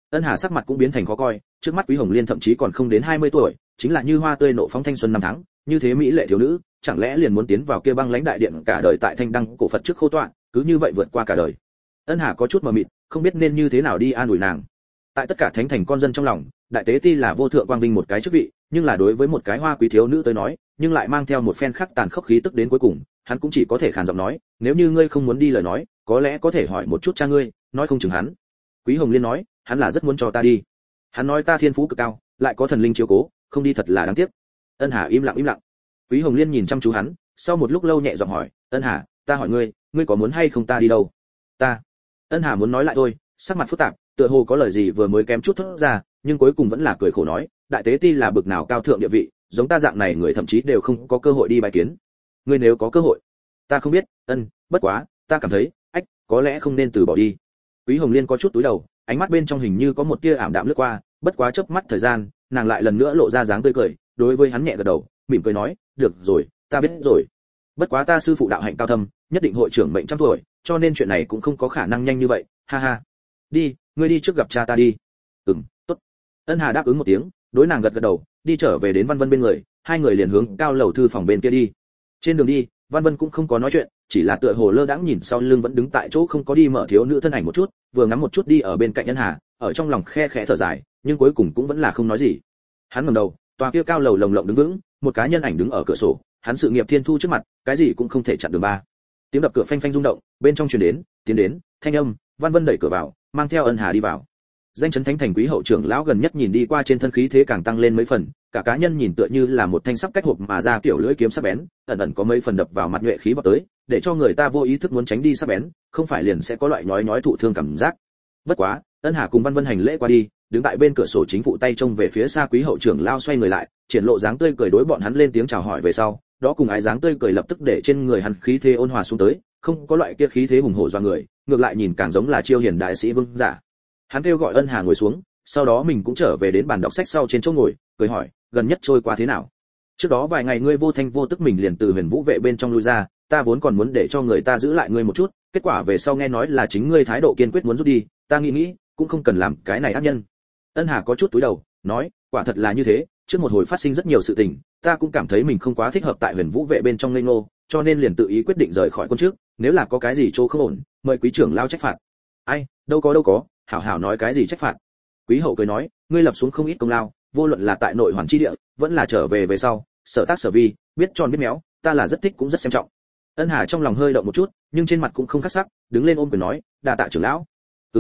Ân Hà sắc mặt cũng biến thành khó coi, trước mắt Quý Hồng Liên thậm chí còn không đến 20 tuổi, chính là như hoa tươi nộ phóng thanh xuân năm tháng, như thế mỹ lệ thiếu nữ, chẳng lẽ liền muốn tiến vào kia băng lãnh đại điện cả đời tại thanh đăng cổ Phật trước khô tọa, cứ như vậy vượt qua cả đời. Ân Hà có chút mờ mịt, không biết nên như thế nào đi an ủi nàng. Tại tất cả thánh thành con dân trong lòng, đại tế ti là vô thượng quang vinh một cái chức vị, nhưng là đối với một cái hoa quý thiếu nữ tới nói, nhưng lại mang theo một phen khắc tàn khốc khí tức đến cuối cùng, hắn cũng chỉ có thể khàn giọng nói, nếu như ngươi không muốn đi lời nói, có lẽ có thể hỏi một chút cha ngươi, nói không chừng hắn. Quý Hồng Liên nói, hắn là rất muốn cho ta đi. Hắn nói ta thiên phú cực cao, lại có thần linh chiếu cố, không đi thật là đáng tiếc. Ân Hà im lặng. Quý Hồng Liên nhìn chăm chú hắn, sau một lúc lâu nhẹ giọng hỏi, Ân Hà, ta hỏi ngươi, ngươi có muốn hay không ta đi đâu? Ta. Ân Hà muốn nói lại thôi, sắc mặt phức tạp, tựa hồ có lời gì vừa mới kém chút thốt ra, nhưng cuối cùng vẫn là cười khổ nói, đại tế ti là bực nào cao thượng địa vị, giống ta dạng này người thậm chí đều không có cơ hội đi bài kiến. Ngươi nếu có cơ hội, ta không biết, bất quá, ta cảm thấy, có lẽ không nên từ bỏ đi. Quý Hồng Liên có chút túi đầu, ánh mắt bên trong hình như có một tia ảm đạm lướt qua, bất quá chớp mắt thời gian, nàng lại lần nữa lộ ra dáng tươi cười, đối với hắn nhẹ gật đầu, mỉm cười nói, được rồi, ta biết rồi. Bất quá ta sư phụ đạo hạnh cao thâm, nhất định hội trưởng mệnh trăm tuổi, cho nên chuyện này cũng không có khả năng nhanh như vậy, ha ha. Đi, ngươi đi trước gặp cha ta đi. Tốt. Ân Hà đáp ứng một tiếng, đối nàng gật gật đầu, đi trở về đến Văn Vân bên người, hai người liền hướng cao lầu thư phòng bên kia đi. Trên đường đi, Văn Vân cũng không có nói chuyện, chỉ là tựa hồ lơ đãng nhìn sau lưng vẫn đứng tại chỗ không có đi mở thiếu nữ thân ảnh một chút, vừa ngắm một chút đi ở bên cạnh Ân Hà, ở trong lòng khe khẽ thở dài, nhưng cuối cùng cũng vẫn là không nói gì. Hắn ngẩng đầu, tòa kia cao lầu lồng lộng đứng vững, một cá nhân ảnh đứng ở cửa sổ, hắn sự nghiệp thiên thu trước mặt, cái gì cũng không thể chặn đường ba. Tiếng đập cửa phanh phanh rung động, bên trong truyền đến, tiến đến, thanh âm, Văn Vân đẩy cửa vào, mang theo Ân Hà đi vào. Danh chấn thánh thành quý hậu trưởng lão gần nhất nhìn đi qua trên thân khí thế càng tăng lên mấy phần, cả cá nhân nhìn tựa như là một thanh sắp cách hộp mà ra kiểu lưỡi kiếm sắc bén, ẩn ẩn có mấy phần đập vào mặt nhuệ khí vào tới, để cho người ta vô ý thức muốn tránh đi sắc bén, không phải liền sẽ có loại nhói nhói thụ thương cảm giác. Bất quá, Ân Hà cùng Văn Vân hành lễ qua đi, đứng tại bên cửa sổ chính phụ tay trông về phía xa quý hậu trưởng lão xoay người lại, triển lộ dáng tươi cười đối bọn hắn lên tiếng chào hỏi về sau, đó cùng ái dáng tươi cười lập tức để trên người hắn khí thế ôn hòa xuống tới, không có loại kia khí thế hùng hổ do người, ngược lại nhìn càng giống là chiêu hiền đại sĩ vương giả. Hắn kêu gọi Ân Hà ngồi xuống, sau đó mình cũng trở về đến bàn đọc sách sau trên chỗ ngồi, cười hỏi, gần nhất trôi qua thế nào? Trước đó vài ngày ngươi vô thanh vô tức mình liền từ Huyền Vũ vệ bên trong lui ra, ta vốn còn muốn để cho người ta giữ lại ngươi một chút, kết quả về sau nghe nói là chính ngươi thái độ kiên quyết muốn rút đi, ta nghĩ cũng không cần làm cái này ác nhân. Ân Hà có chút túi đầu, nói, quả thật là như thế, trước một hồi phát sinh rất nhiều sự tình, ta cũng cảm thấy mình không quá thích hợp tại Huyền Vũ vệ bên trong ngây ngô, cho nên liền tự ý quyết định rời khỏi quân trước, nếu là có cái gì chỗ không ổn, mời quý trưởng lao trách phạt. Ai, đâu có, hảo hảo nói cái gì trách phạt. Quý hậu cười nói, ngươi lập xuống không ít công lao, vô luận là tại nội hoàn chi địa, vẫn là trở về sau, sở tác sở vi, biết tròn biết méo, ta là rất thích cũng rất xem trọng. Ân Hà trong lòng hơi động một chút, nhưng trên mặt cũng không khắc sắc, đứng lên ôm quyền nói, đa tạ trưởng lão.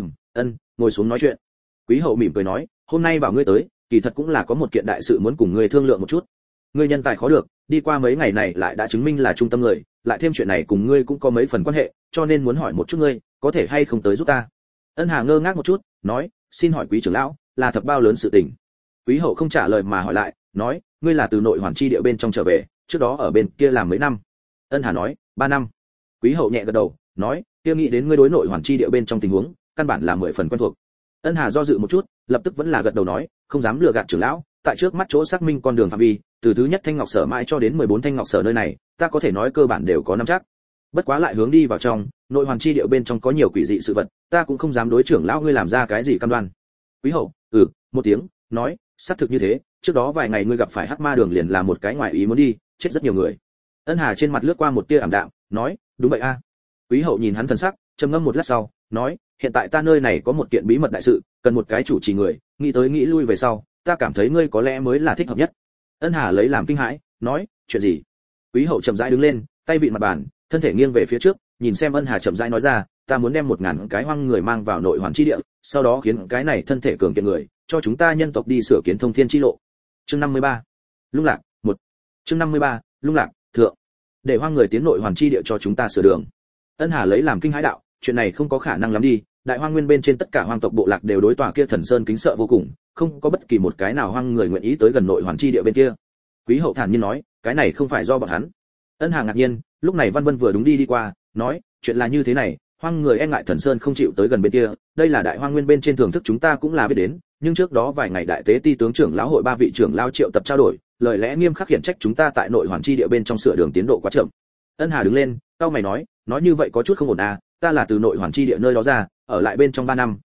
Ngồi xuống nói chuyện. Quý hậu mỉm cười nói, hôm nay bảo ngươi tới, kỳ thật cũng là có một kiện đại sự muốn cùng ngươi thương lượng một chút. Ngươi nhân tài khó được, đi qua mấy ngày này lại đã chứng minh là trung tâm người, lại thêm chuyện này cùng ngươi cũng có mấy phần quan hệ, cho nên muốn hỏi một chút ngươi, có thể hay không tới giúp ta. Ân Hà ngơ ngác một chút, nói, xin hỏi quý trưởng lão, là thật bao lớn sự tình? Quý hậu không trả lời mà hỏi lại, nói, ngươi là từ nội hoàn chi địa bên trong trở về, trước đó ở bên kia làm mấy năm? Ân Hà nói, 3 năm. Quý hậu nhẹ gật đầu, nói, kia nghĩ đến ngươi đối nội hoàn chi địa bên trong tình huống, căn bản là 10 phần quen thuộc. Ân Hà do dự một chút, lập tức vẫn là gật đầu nói, không dám lừa gạt trưởng lão, tại trước mắt chỗ xác minh con đường phạm vi, từ thứ nhất thanh ngọc sở mãi cho đến 14 thanh ngọc sở nơi này, ta có thể nói cơ bản đều có nắm chắc. Bất quá lại hướng đi vào trong, nội hoàn chi địa bên trong có nhiều quỷ dị sự vật, ta cũng không dám đối trưởng lão ngươi làm ra cái gì cam đoan. Quý hậu, một tiếng, nói, xác thực như thế, trước đó vài ngày ngươi gặp phải hắc ma đường liền là một cái ngoại ý muốn đi, chết rất nhiều người. Ân Hà trên mặt lướt qua một tia ảm đạm, nói, đúng vậy a. Quý hậu nhìn hắn thần sắc, trầm ngâm một lát sau, nói, hiện tại ta nơi này có một kiện bí mật đại sự, cần một cái chủ trì người, nghĩ tới nghĩ lui về sau, ta cảm thấy ngươi có lẽ mới là thích hợp nhất. Ân Hà lấy làm kinh hãi, nói, chuyện gì? Quý hậu chậm rãi đứng lên, tay vịn mặt bàn, thân thể nghiêng về phía trước, nhìn xem Ân Hà chậm rãi nói ra, ta muốn đem 1000 cái hoang người mang vào nội hoàn chi địa, sau đó khiến cái này thân thể cường kiện người, cho chúng ta nhân tộc đi sửa kiến thông thiên chi lộ. Chương 53. Lung lạc, 1. Chương 53. Lung lạc, thượng. Để hoang người tiến nội hoàn chi địa cho chúng ta sửa đường. Ân Hà lấy làm kinh hãi đạo, chuyện này không có khả năng lắm đi, đại hoang nguyên bên trên tất cả hoang tộc bộ lạc đều đối tòa kia thần sơn kính sợ vô cùng, không có bất kỳ một cái nào hoang người nguyện ý tới gần nội hoàn chi địa bên kia. Quý hậu thản nhiên nói, cái này không phải do bọn hắn. Ân Hà ngạc nhiên, lúc này Văn Vân vừa đúng đi qua, nói, chuyện là như thế này, hoang người e ngại thần sơn không chịu tới gần bên kia, đây là đại hoang nguyên bên trên thưởng thức chúng ta cũng là biết đến, nhưng trước đó vài ngày đại tế ti tướng trưởng lão hội 3 vị trưởng lão triệu tập trao đổi, lời lẽ nghiêm khắc khiển trách chúng ta tại nội hoàn chi địa bên trong sửa đường tiến độ quá chậm. Ân Hà đứng lên, cau mày nói như vậy có chút không ổn à, ta là từ nội hoàn chi địa nơi đó ra, ở lại bên trong 3 năm,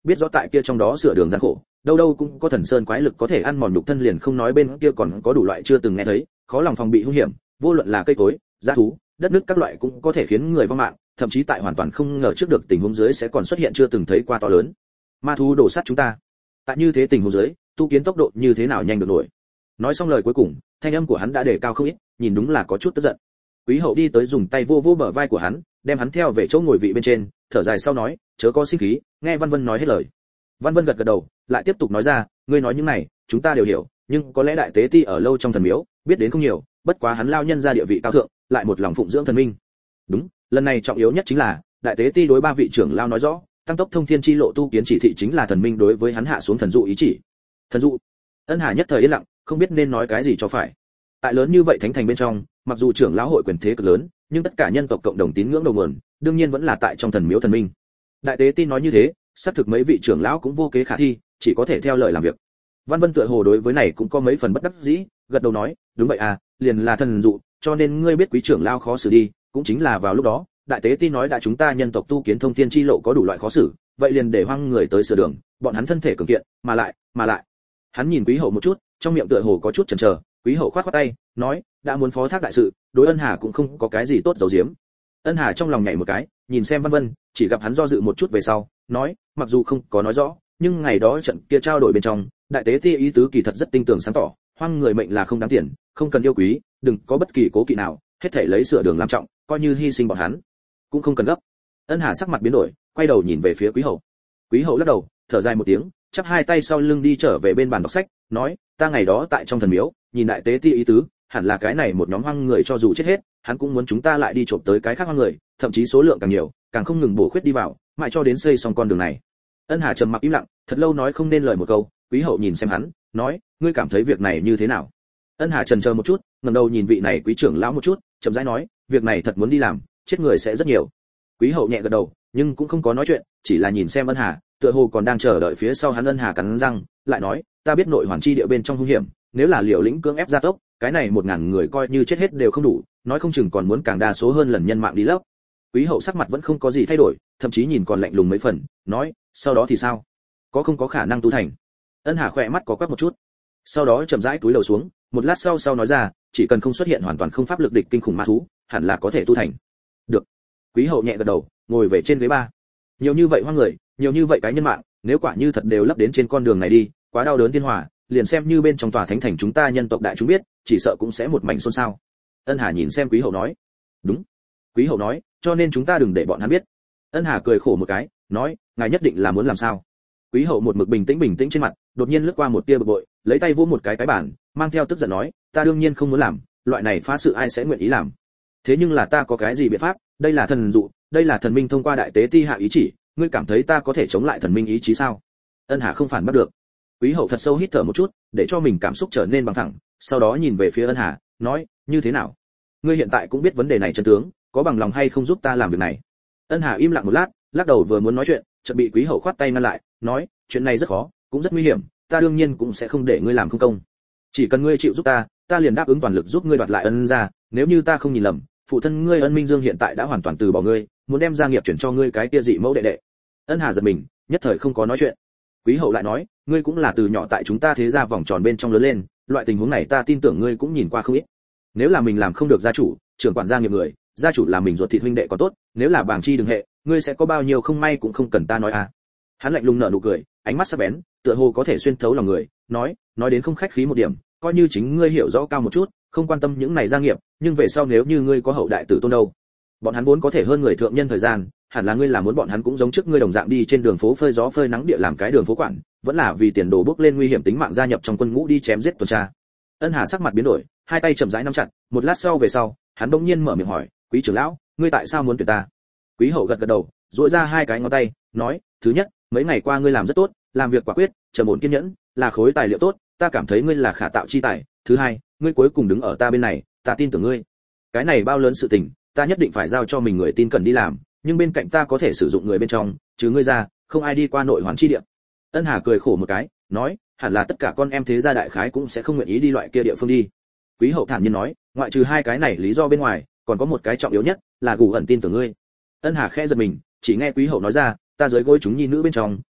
biết rõ tại kia trong đó sửa đường gian khổ, đâu đâu cũng có thần sơn quái lực có thể ăn mòn nhục thân, liền không nói bên kia còn có đủ loại chưa từng nghe thấy, khó lòng phòng bị hung hiểm, vô luận là cây cối, dã thú, đất nước các loại cũng có thể khiến người vong mạng, thậm chí tại hoàn toàn không ngờ trước được tình huống dưới sẽ còn xuất hiện chưa từng thấy qua to lớn ma thú đổ sát chúng ta. Tại như thế tình huống dưới, tu kiến tốc độ như thế nào nhanh được nổi. Nói xong lời cuối cùng, thanh âm của hắn đã đề cao không ít, nhìn đúng là có chút tức giận. Quý hậu đi tới dùng tay vô vô bờ vai của hắn, đem hắn theo về chỗ ngồi vị bên trên, thở dài sau nói, chớ có sinh khí, nghe Văn Vân nói hết lời. Văn Vân gật gật đầu, lại tiếp tục nói ra, ngươi nói những này, chúng ta đều hiểu, nhưng có lẽ đại tế ti ở lâu trong thần miếu, biết đến không nhiều, bất quá hắn lao nhân ra địa vị cao thượng, lại một lòng phụng dưỡng thần minh. Đúng, lần này trọng yếu nhất chính là, đại tế ti đối ba vị trưởng lao nói rõ, tăng tốc thông thiên chi lộ tu kiến chỉ thị chính là thần minh đối với hắn hạ xuống thần dụ ý chỉ. Thần dụ? Ân Hà nhất thời yên lặng, không biết nên nói cái gì cho phải. Tại lớn như vậy thánh thành bên trong, mặc dù trưởng lão hội quyền thế cực lớn, nhưng tất cả nhân tộc cộng đồng tín ngưỡng đầu nguồn, đương nhiên vẫn là tại trong thần miếu thần minh. Đại tế ti nói như thế, xác thực mấy vị trưởng lão cũng vô kế khả thi, chỉ có thể theo lời làm việc. Văn Vân tựa hồ đối với này cũng có mấy phần bất đắc dĩ, gật đầu nói, đúng vậy à, liền là thần dụ, cho nên ngươi biết quý trưởng lão khó xử đi, cũng chính là vào lúc đó, đại tế ti nói đã chúng ta nhân tộc tu kiến thông thiên chi lộ có đủ loại khó xử, vậy liền để hoang người tới sửa đường, bọn hắn thân thể cường kiện, mà lại. Hắn nhìn Quý hậu một chút, trong miệng tựa hồ có chút chần chờ, Quý hậu khoát khoát tay, nói, đã muốn phó thác đại sự, đối Ân Hà cũng không có cái gì tốt giấu giếm. Ân Hà trong lòng nhảy một cái, nhìn xem Văn Vân, chỉ gặp hắn do dự một chút về sau, nói, mặc dù không có nói rõ, nhưng ngày đó trận kia trao đổi bên trong, đại tế ti ý tứ kỳ thật rất tinh tường sáng tỏ, hoang người mệnh là không đáng tiền, không cần yêu quý, đừng có bất kỳ cố kỵ nào, hết thảy lấy sửa đường làm trọng, coi như hy sinh bọn hắn, cũng không cần gấp. Ân Hà sắc mặt biến đổi, quay đầu nhìn về phía Quý hậu. Quý hậu lắc đầu, thở dài một tiếng, chắp hai tay sau lưng đi trở về bên bàn đọc sách, nói, ta ngày đó tại trong thần miếu, nhìn đại tế ti ý tứ, hẳn là cái này một nhóm hoang người cho dù chết hết, hắn cũng muốn chúng ta lại đi trộm tới cái khác hoang người, thậm chí số lượng càng nhiều, càng không ngừng bổ khuyết đi vào, mãi cho đến xây xong con đường này. Ân Hà trầm mặc im lặng, thật lâu nói không nên lời một câu. Quý hậu nhìn xem hắn, nói, ngươi cảm thấy việc này như thế nào? Ân Hà chần chờ một chút, ngẩng đầu nhìn vị này quý trưởng lão một chút, chậm rãi nói, việc này thật muốn đi làm, chết người sẽ rất nhiều. Quý hậu nhẹ gật đầu, nhưng cũng không có nói chuyện, chỉ là nhìn xem Ân Hà, tựa hồ còn đang chờ đợi phía sau hắn. Ân Hà cắn răng, lại nói, ta biết nội hoàn chi địa bên trong hung hiểm, nếu là liều lĩnh cưỡng ép gia tốc, cái này 1000 người coi như chết hết đều không đủ, nói không chừng còn muốn càng đa số hơn lần nhân mạng đi lấp. Quý hậu sắc mặt vẫn không có gì thay đổi, thậm chí nhìn còn lạnh lùng mấy phần, nói, sau đó thì sao? Có không có khả năng tu thành? Ân Hà khỏe mắt có quắc một chút, sau đó chậm rãi cúi đầu xuống, một lát sau nói ra, chỉ cần không xuất hiện hoàn toàn không pháp lực địch kinh khủng ma thú, hẳn là có thể tu thành. Được. Quý hậu nhẹ gật đầu, ngồi về trên ghế ba. Nhiều như vậy hoang người, nhiều như vậy cái nhân mạng, nếu quả như thật đều lấp đến trên con đường này đi, quá đau đớn thiên hòa, liền xem như bên trong tòa thánh thành chúng ta nhân tộc đại chúng biết, chỉ sợ cũng sẽ một mảnh xôn xao. Ân Hà nhìn xem Quý hậu nói, đúng. Quý hậu nói, cho nên chúng ta đừng để bọn hắn biết. Ân Hà cười khổ một cái, nói, ngài nhất định là muốn làm sao? Quý hậu một mực bình tĩnh trên mặt, đột nhiên lướt qua một tia bực bội, lấy tay vỗ một cái bàn, mang theo tức giận nói, ta đương nhiên không muốn làm, loại này phá sự ai sẽ nguyện ý làm? Thế nhưng là ta có cái gì biện pháp? Đây là thần dụ, đây là thần minh thông qua đại tế ti hạ ý chỉ, ngươi cảm thấy ta có thể chống lại thần minh ý chí sao? Ân Hà không phản bắt được. Quý hậu thật sâu hít thở một chút, để cho mình cảm xúc trở nên bằng thẳng, sau đó nhìn về phía Ân Hà, nói, như thế nào? Ngươi hiện tại cũng biết vấn đề này chân tướng, có bằng lòng hay không giúp ta làm việc này? Ân Hà im lặng một lát, lắc đầu vừa muốn nói chuyện, chợt bị Quý hậu khoát tay ngăn lại, nói, chuyện này rất khó, cũng rất nguy hiểm, ta đương nhiên cũng sẽ không để ngươi làm không công. Chỉ cần ngươi chịu giúp ta liền đáp ứng toàn lực giúp ngươi đoạt lại Ân gia, nếu như ta không nhìn lầm, phụ thân ngươi Ân Minh Dương hiện tại đã hoàn toàn từ bỏ ngươi, muốn đem gia nghiệp chuyển cho ngươi cái kia dị mẫu đệ đệ. Ân Hà giật mình, nhất thời không có nói chuyện. Quý hậu lại nói, ngươi cũng là từ nhỏ tại chúng ta thế gia vòng tròn bên trong lớn lên, loại tình huống này ta tin tưởng ngươi cũng nhìn qua không ít. Nếu là mình làm không được gia chủ, trưởng quản gia nghiệp người, gia chủ là mình ruột thịt huynh đệ còn tốt, nếu là bảng chi đường hệ, ngươi sẽ có bao nhiêu không may cũng không cần ta nói à. Hắn lạnh lùng nở nụ cười, ánh mắt sắc bén, tựa hồ có thể xuyên thấu lòng người, nói đến không khách khí một điểm, coi như chính ngươi hiểu rõ cao một chút, không quan tâm những này gia nghiệp, nhưng về sau nếu như ngươi có hậu đại tử tôn đâu? Bọn hắn vốn có thể hơn người thượng nhân thời gian, hẳn là ngươi là muốn bọn hắn cũng giống trước ngươi đồng dạng đi trên đường phố phơi gió phơi nắng địa làm cái đường phố quản, vẫn là vì tiền đồ bước lên nguy hiểm tính mạng gia nhập trong quân ngũ đi chém giết tuần tra. Ân Hà sắc mặt biến đổi, hai tay chậm rãi nắm chặt, một lát sau về sau, hắn bỗng nhiên mở miệng hỏi, Quý trưởng lão, ngươi tại sao muốn tuyển ta? Quý hậu gật gật đầu, duỗi ra hai cái ngón tay, nói, thứ nhất, mấy ngày qua ngươi làm rất tốt, làm việc quả quyết, trầm ổn kiên nhẫn, là khối tài liệu tốt, ta cảm thấy ngươi là khả tạo chi tài. Thứ hai, ngươi cuối cùng đứng ở ta bên này, ta tin tưởng ngươi. Cái này bao lớn sự tình, ta nhất định phải giao cho mình người tin cẩn đi làm, nhưng bên cạnh ta có thể sử dụng người bên trong, chứ ngươi ra, không ai đi qua nội hoàn chi địa. Ân Hà cười khổ một cái, nói, hẳn là tất cả con em thế gia đại khái cũng sẽ không nguyện ý đi loại kia địa phương đi. Quý hậu thản nhiên nói, ngoại trừ hai cái này lý do bên ngoài, còn có một cái trọng yếu nhất, là Gù Ẩn tin tưởng ngươi. Ân Hà khẽ giật mình, chỉ nghe Quý hậu nói ra, ta dưới gối chúng nhi nữ bên trong,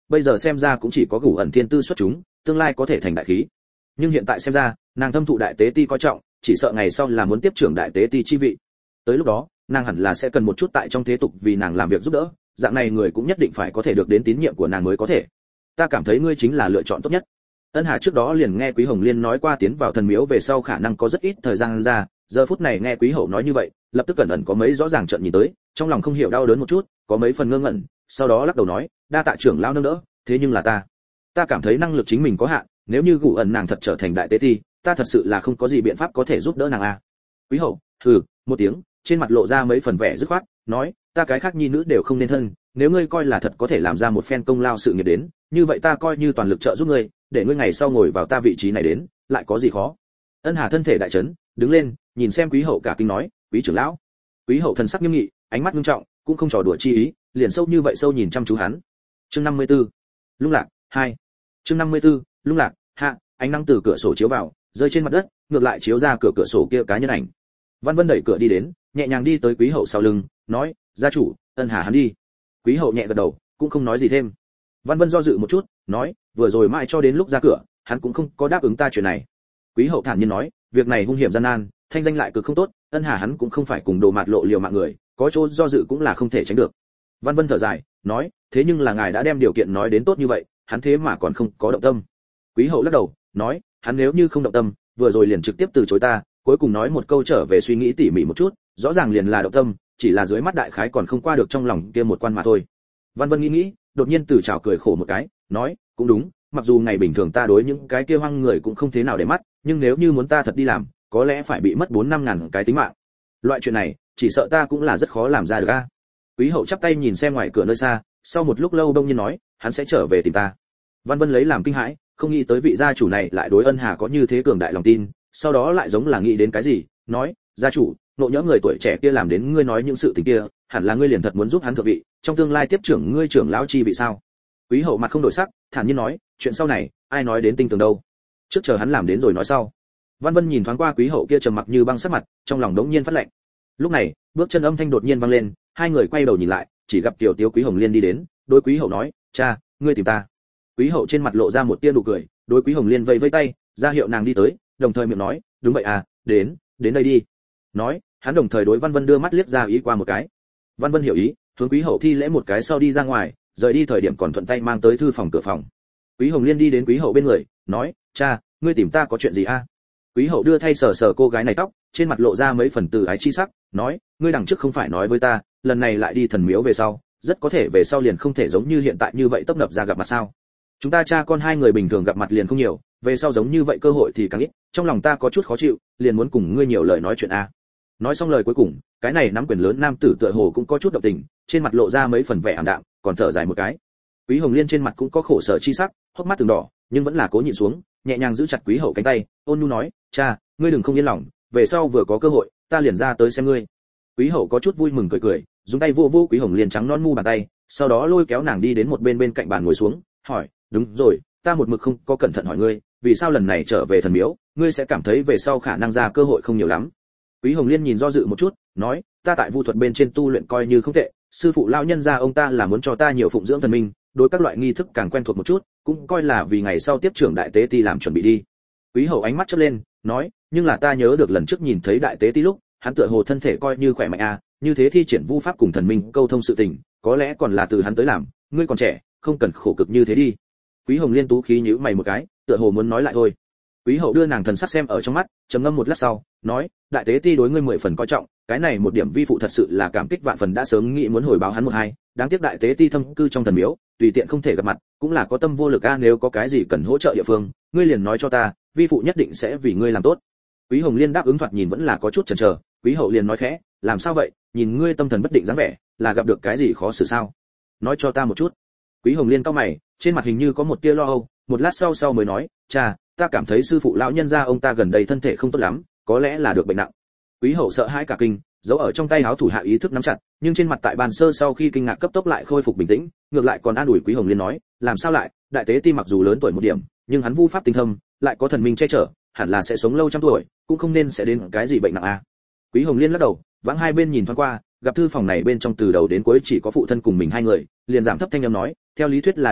bây giờ xem ra cũng chỉ có Gủ ẩn thiên tư xuất chúng, tương lai có thể thành đại khí. Nhưng hiện tại xem ra, nàng thâm thụ đại tế ti coi trọng, chỉ sợ ngày sau là muốn tiếp trưởng đại tế ti chi vị. Tới lúc đó, nàng hẳn là sẽ cần một chút tại trong thế tục vì nàng làm việc giúp đỡ, dạng này người cũng nhất định phải có thể được đến tín nhiệm của nàng mới có thể. Ta cảm thấy ngươi chính là lựa chọn tốt nhất. Ân Hà trước đó liền nghe Quý Hồng Liên nói qua tiến vào thần miếu về sau khả năng có rất ít thời gian ra, giờ phút này nghe Quý Hậu nói như vậy, lập tức cẩn ẩn có mấy rõ ràng trợn nhìn tới, trong lòng không hiểu đau đớn một chút, có mấy phần ngơ ngẩn, sau đó lắc đầu nói, đa tạ trưởng lão nâng đỡ, thế nhưng là ta cảm thấy năng lực chính mình có hạn, nếu như Gủ ẩn nàng thật trở thành đại tế ti, ta thật sự là không có gì biện pháp có thể giúp đỡ nàng a. Quý Hậu hừ một tiếng, trên mặt lộ ra mấy phần vẻ dứt khoát, nói, ta cái khác nhi nữ đều không nên thân, nếu ngươi coi là thật có thể làm ra một phen công lao sự nghiệp đến, như vậy ta coi như toàn lực trợ giúp ngươi, để ngươi ngày sau ngồi vào ta vị trí này đến, lại có gì khó. Ân Hà thân thể đại chấn, đứng lên, nhìn xem Quý Hậu cả kinh nói, quý trưởng lão. Quý Hậu thần sắc nghiêm nghị, ánh mắt nghiêm trọng, cũng không trò đùa chi ý, liền sâu như vậy sâu nhìn chăm chú hắn. Chương 54. Lung lạc 2. Chương 54. Lung lạc hạ, ánh nắng từ cửa sổ chiếu vào, rơi trên mặt đất, ngược lại chiếu ra cửa sổ kia cá nhân ảnh. Văn Vân đẩy cửa đi đến, nhẹ nhàng đi tới Quý Hậu sau lưng, nói, gia chủ, Ân Hà hắn đi. Quý Hậu nhẹ gật đầu, cũng không nói gì thêm. Văn Vân do dự một chút, nói, vừa rồi mãi cho đến lúc ra cửa, hắn cũng không có đáp ứng ta chuyện này. Quý Hậu thản nhiên nói, việc này hung hiểm gian nan, thanh danh lại cực không tốt, Ân Hà hắn cũng không phải cùng đồ mạt lộ liều mạng người, có chỗ do dự cũng là không thể tránh được. Văn Vân thở dài, nói, thế nhưng là ngài đã đem điều kiện nói đến tốt như vậy, hắn thế mà còn không có động tâm. Quý Hậu lắc đầu, nói, hắn nếu như không động tâm, vừa rồi liền trực tiếp từ chối ta, cuối cùng nói một câu trở về suy nghĩ tỉ mỉ một chút, rõ ràng liền là động tâm, chỉ là dưới mắt đại khái còn không qua được trong lòng kia một quan mà thôi. Văn Vân nghĩ, đột nhiên từ chào cười khổ một cái, nói, cũng đúng, mặc dù ngày bình thường ta đối những cái kia hoang người cũng không thế nào để mắt, nhưng nếu như muốn ta thật đi làm, có lẽ phải bị mất 4-5 ngàn cái tính mạng. Loại chuyện này, chỉ sợ ta cũng là rất khó làm ra được a. Quý Hậu chắp tay nhìn xem ngoài cửa nơi xa, sau một lúc lâu đông nhiên nói, hắn sẽ trở về tìm ta. Văn Vân lấy làm kinh hãi, không nghĩ tới vị gia chủ này lại đối Ân Hà có như thế cường đại lòng tin, sau đó lại giống là nghĩ đến cái gì, nói, gia chủ, nộ nhỡ người tuổi trẻ kia làm đến ngươi nói những sự tình kia, hẳn là ngươi liền thật muốn giúp hắn thượng vị, trong tương lai tiếp trưởng ngươi trưởng lão chi vị sao? Quý Hậu mặt không đổi sắc, thản nhiên nói, chuyện sau này, ai nói đến tinh tường đâu, trước chờ hắn làm đến rồi nói sau. Văn Vân nhìn thoáng qua Quý Hậu kia trầm mặc như băng sắc mặt, trong lòng đống nhiên phát lạnh. Lúc này, bước chân âm thanh đột nhiên vang lên, hai người quay đầu nhìn lại, chỉ gặp Tiểu Tiếu Quý Hồng Liên đi đến, đối Quý Hậu nói, cha, ngươi tìm ta. Quý Hậu trên mặt lộ ra một tia nụ cười, đối Quý Hồng Liên vẫy vẫy tay, ra hiệu nàng đi tới, đồng thời miệng nói, đúng vậy à, đến đây đi. Nói, hắn đồng thời đối Văn Vân đưa mắt liếc ra ý qua một cái. Văn Vân hiểu ý, hướng Quý Hậu thi lễ một cái sau đi ra ngoài, rời đi thời điểm còn thuận tay mang tới thư phòng cửa phòng. Quý Hồng Liên đi đến Quý Hậu bên người, nói, cha, ngươi tìm ta có chuyện gì a? Quý Hậu đưa thay sờ sờ cô gái này tóc, trên mặt lộ ra mấy phần từ ái chi sắc, nói, ngươi đằng trước không phải nói với ta, lần này lại đi thần miếu về sau, rất có thể về sau liền không thể giống như hiện tại như vậy tấp nập ra gặp mặt sao? Chúng ta cha con hai người bình thường gặp mặt liền không nhiều, về sau giống như vậy cơ hội thì càng ít, trong lòng ta có chút khó chịu, liền muốn cùng ngươi nhiều lời nói chuyện a. Nói xong lời cuối cùng, cái này nắm quyền lớn nam tử tựa hồ cũng có chút động tình, trên mặt lộ ra mấy phần vẻ ảm đạm, còn thở dài một cái. Quý Hồng Liên trên mặt cũng có khổ sở chi sắc, hốc mắt từng đỏ, nhưng vẫn là cố nhịn xuống, nhẹ nhàng giữ chặt Quý Hậu cánh tay, ôn nhu nói, cha, ngươi đừng không yên lòng, về sau vừa có cơ hội, ta liền ra tới xem ngươi. Quý Hậu có chút vui mừng cười cười, dùng tay vô Quý Hồng Liên trắng non mu bàn tay, sau đó lôi kéo nàng đi đến một bên cạnh bàn ngồi xuống, hỏi, đúng rồi, ta một mực không có cẩn thận hỏi ngươi, vì sao lần này trở về thần miếu, ngươi sẽ cảm thấy về sau khả năng ra cơ hội không nhiều lắm. Quý Hồng Liên nhìn do dự một chút, nói, ta tại vu thuật bên trên tu luyện coi như không tệ, sư phụ lão nhân gia ông ta là muốn cho ta nhiều phụng dưỡng thần minh, đối các loại nghi thức càng quen thuộc một chút, cũng coi là vì ngày sau tiếp trưởng đại tế ti làm chuẩn bị đi. Quý Hậu ánh mắt chớp lên, nói, nhưng là ta nhớ được lần trước nhìn thấy đại tế ti lúc, hắn tựa hồ thân thể coi như khỏe mạnh a, như thế thi triển vu pháp cùng thần minh câu thông sự tình, có lẽ còn là từ hắn tới làm, ngươi còn trẻ, không cần khổ cực như thế đi. Quý Hồng Liên tú khí nhíu mày một cái, tựa hồ muốn nói lại thôi. Quý Hậu đưa nàng thần sắc xem ở trong mắt, trầm ngâm một lát sau, nói, đại tế ti đối ngươi 10 phần coi trọng, cái này một điểm vi phụ thật sự là cảm kích vạn phần, đã sớm nghĩ muốn hồi báo hắn một hai, đáng tiếc đại tế ti thâm cư trong thần miếu, tùy tiện không thể gặp mặt, cũng là có tâm vô lực a, nếu có cái gì cần hỗ trợ địa phương, ngươi liền nói cho ta, vi phụ nhất định sẽ vì ngươi làm tốt. Quý Hồng Liên đáp ứng thoạt nhìn vẫn là có chút chần chờ, Quý Hậu liền nói khẽ, làm sao vậy, nhìn ngươi tâm thần bất định dáng vẻ, là gặp được cái gì khó xử sao? Nói cho ta một chút. Quý Hồng Liên cau mày, trên mặt hình như có một tia lo âu, một lát sau mới nói, cha, ta cảm thấy sư phụ lão nhân gia ông ta gần đây thân thể không tốt lắm, có lẽ là được bệnh nặng. Quý Hậu sợ hãi cả kinh, giấu ở trong tay áo thủ hạ ý thức nắm chặt, nhưng trên mặt tại bàn sơ sau khi kinh ngạc cấp tốc lại khôi phục bình tĩnh, ngược lại còn an ủi Quý Hồng Liên nói, làm sao lại, đại tế ti mặc dù lớn tuổi một điểm, nhưng hắn vu pháp tinh thâm, lại có thần minh che chở, hẳn là sẽ sống lâu trăm tuổi, cũng không nên sẽ đến cái gì bệnh nặng a. Quý Hồng Liên lắc đầu, vãng hai bên nhìn thoáng qua, gặp thư phòng này bên trong từ đầu đến cuối chỉ có phụ thân cùng mình hai người, liền giảm thấp thanh âm nói, theo lý thuyết là như vậy,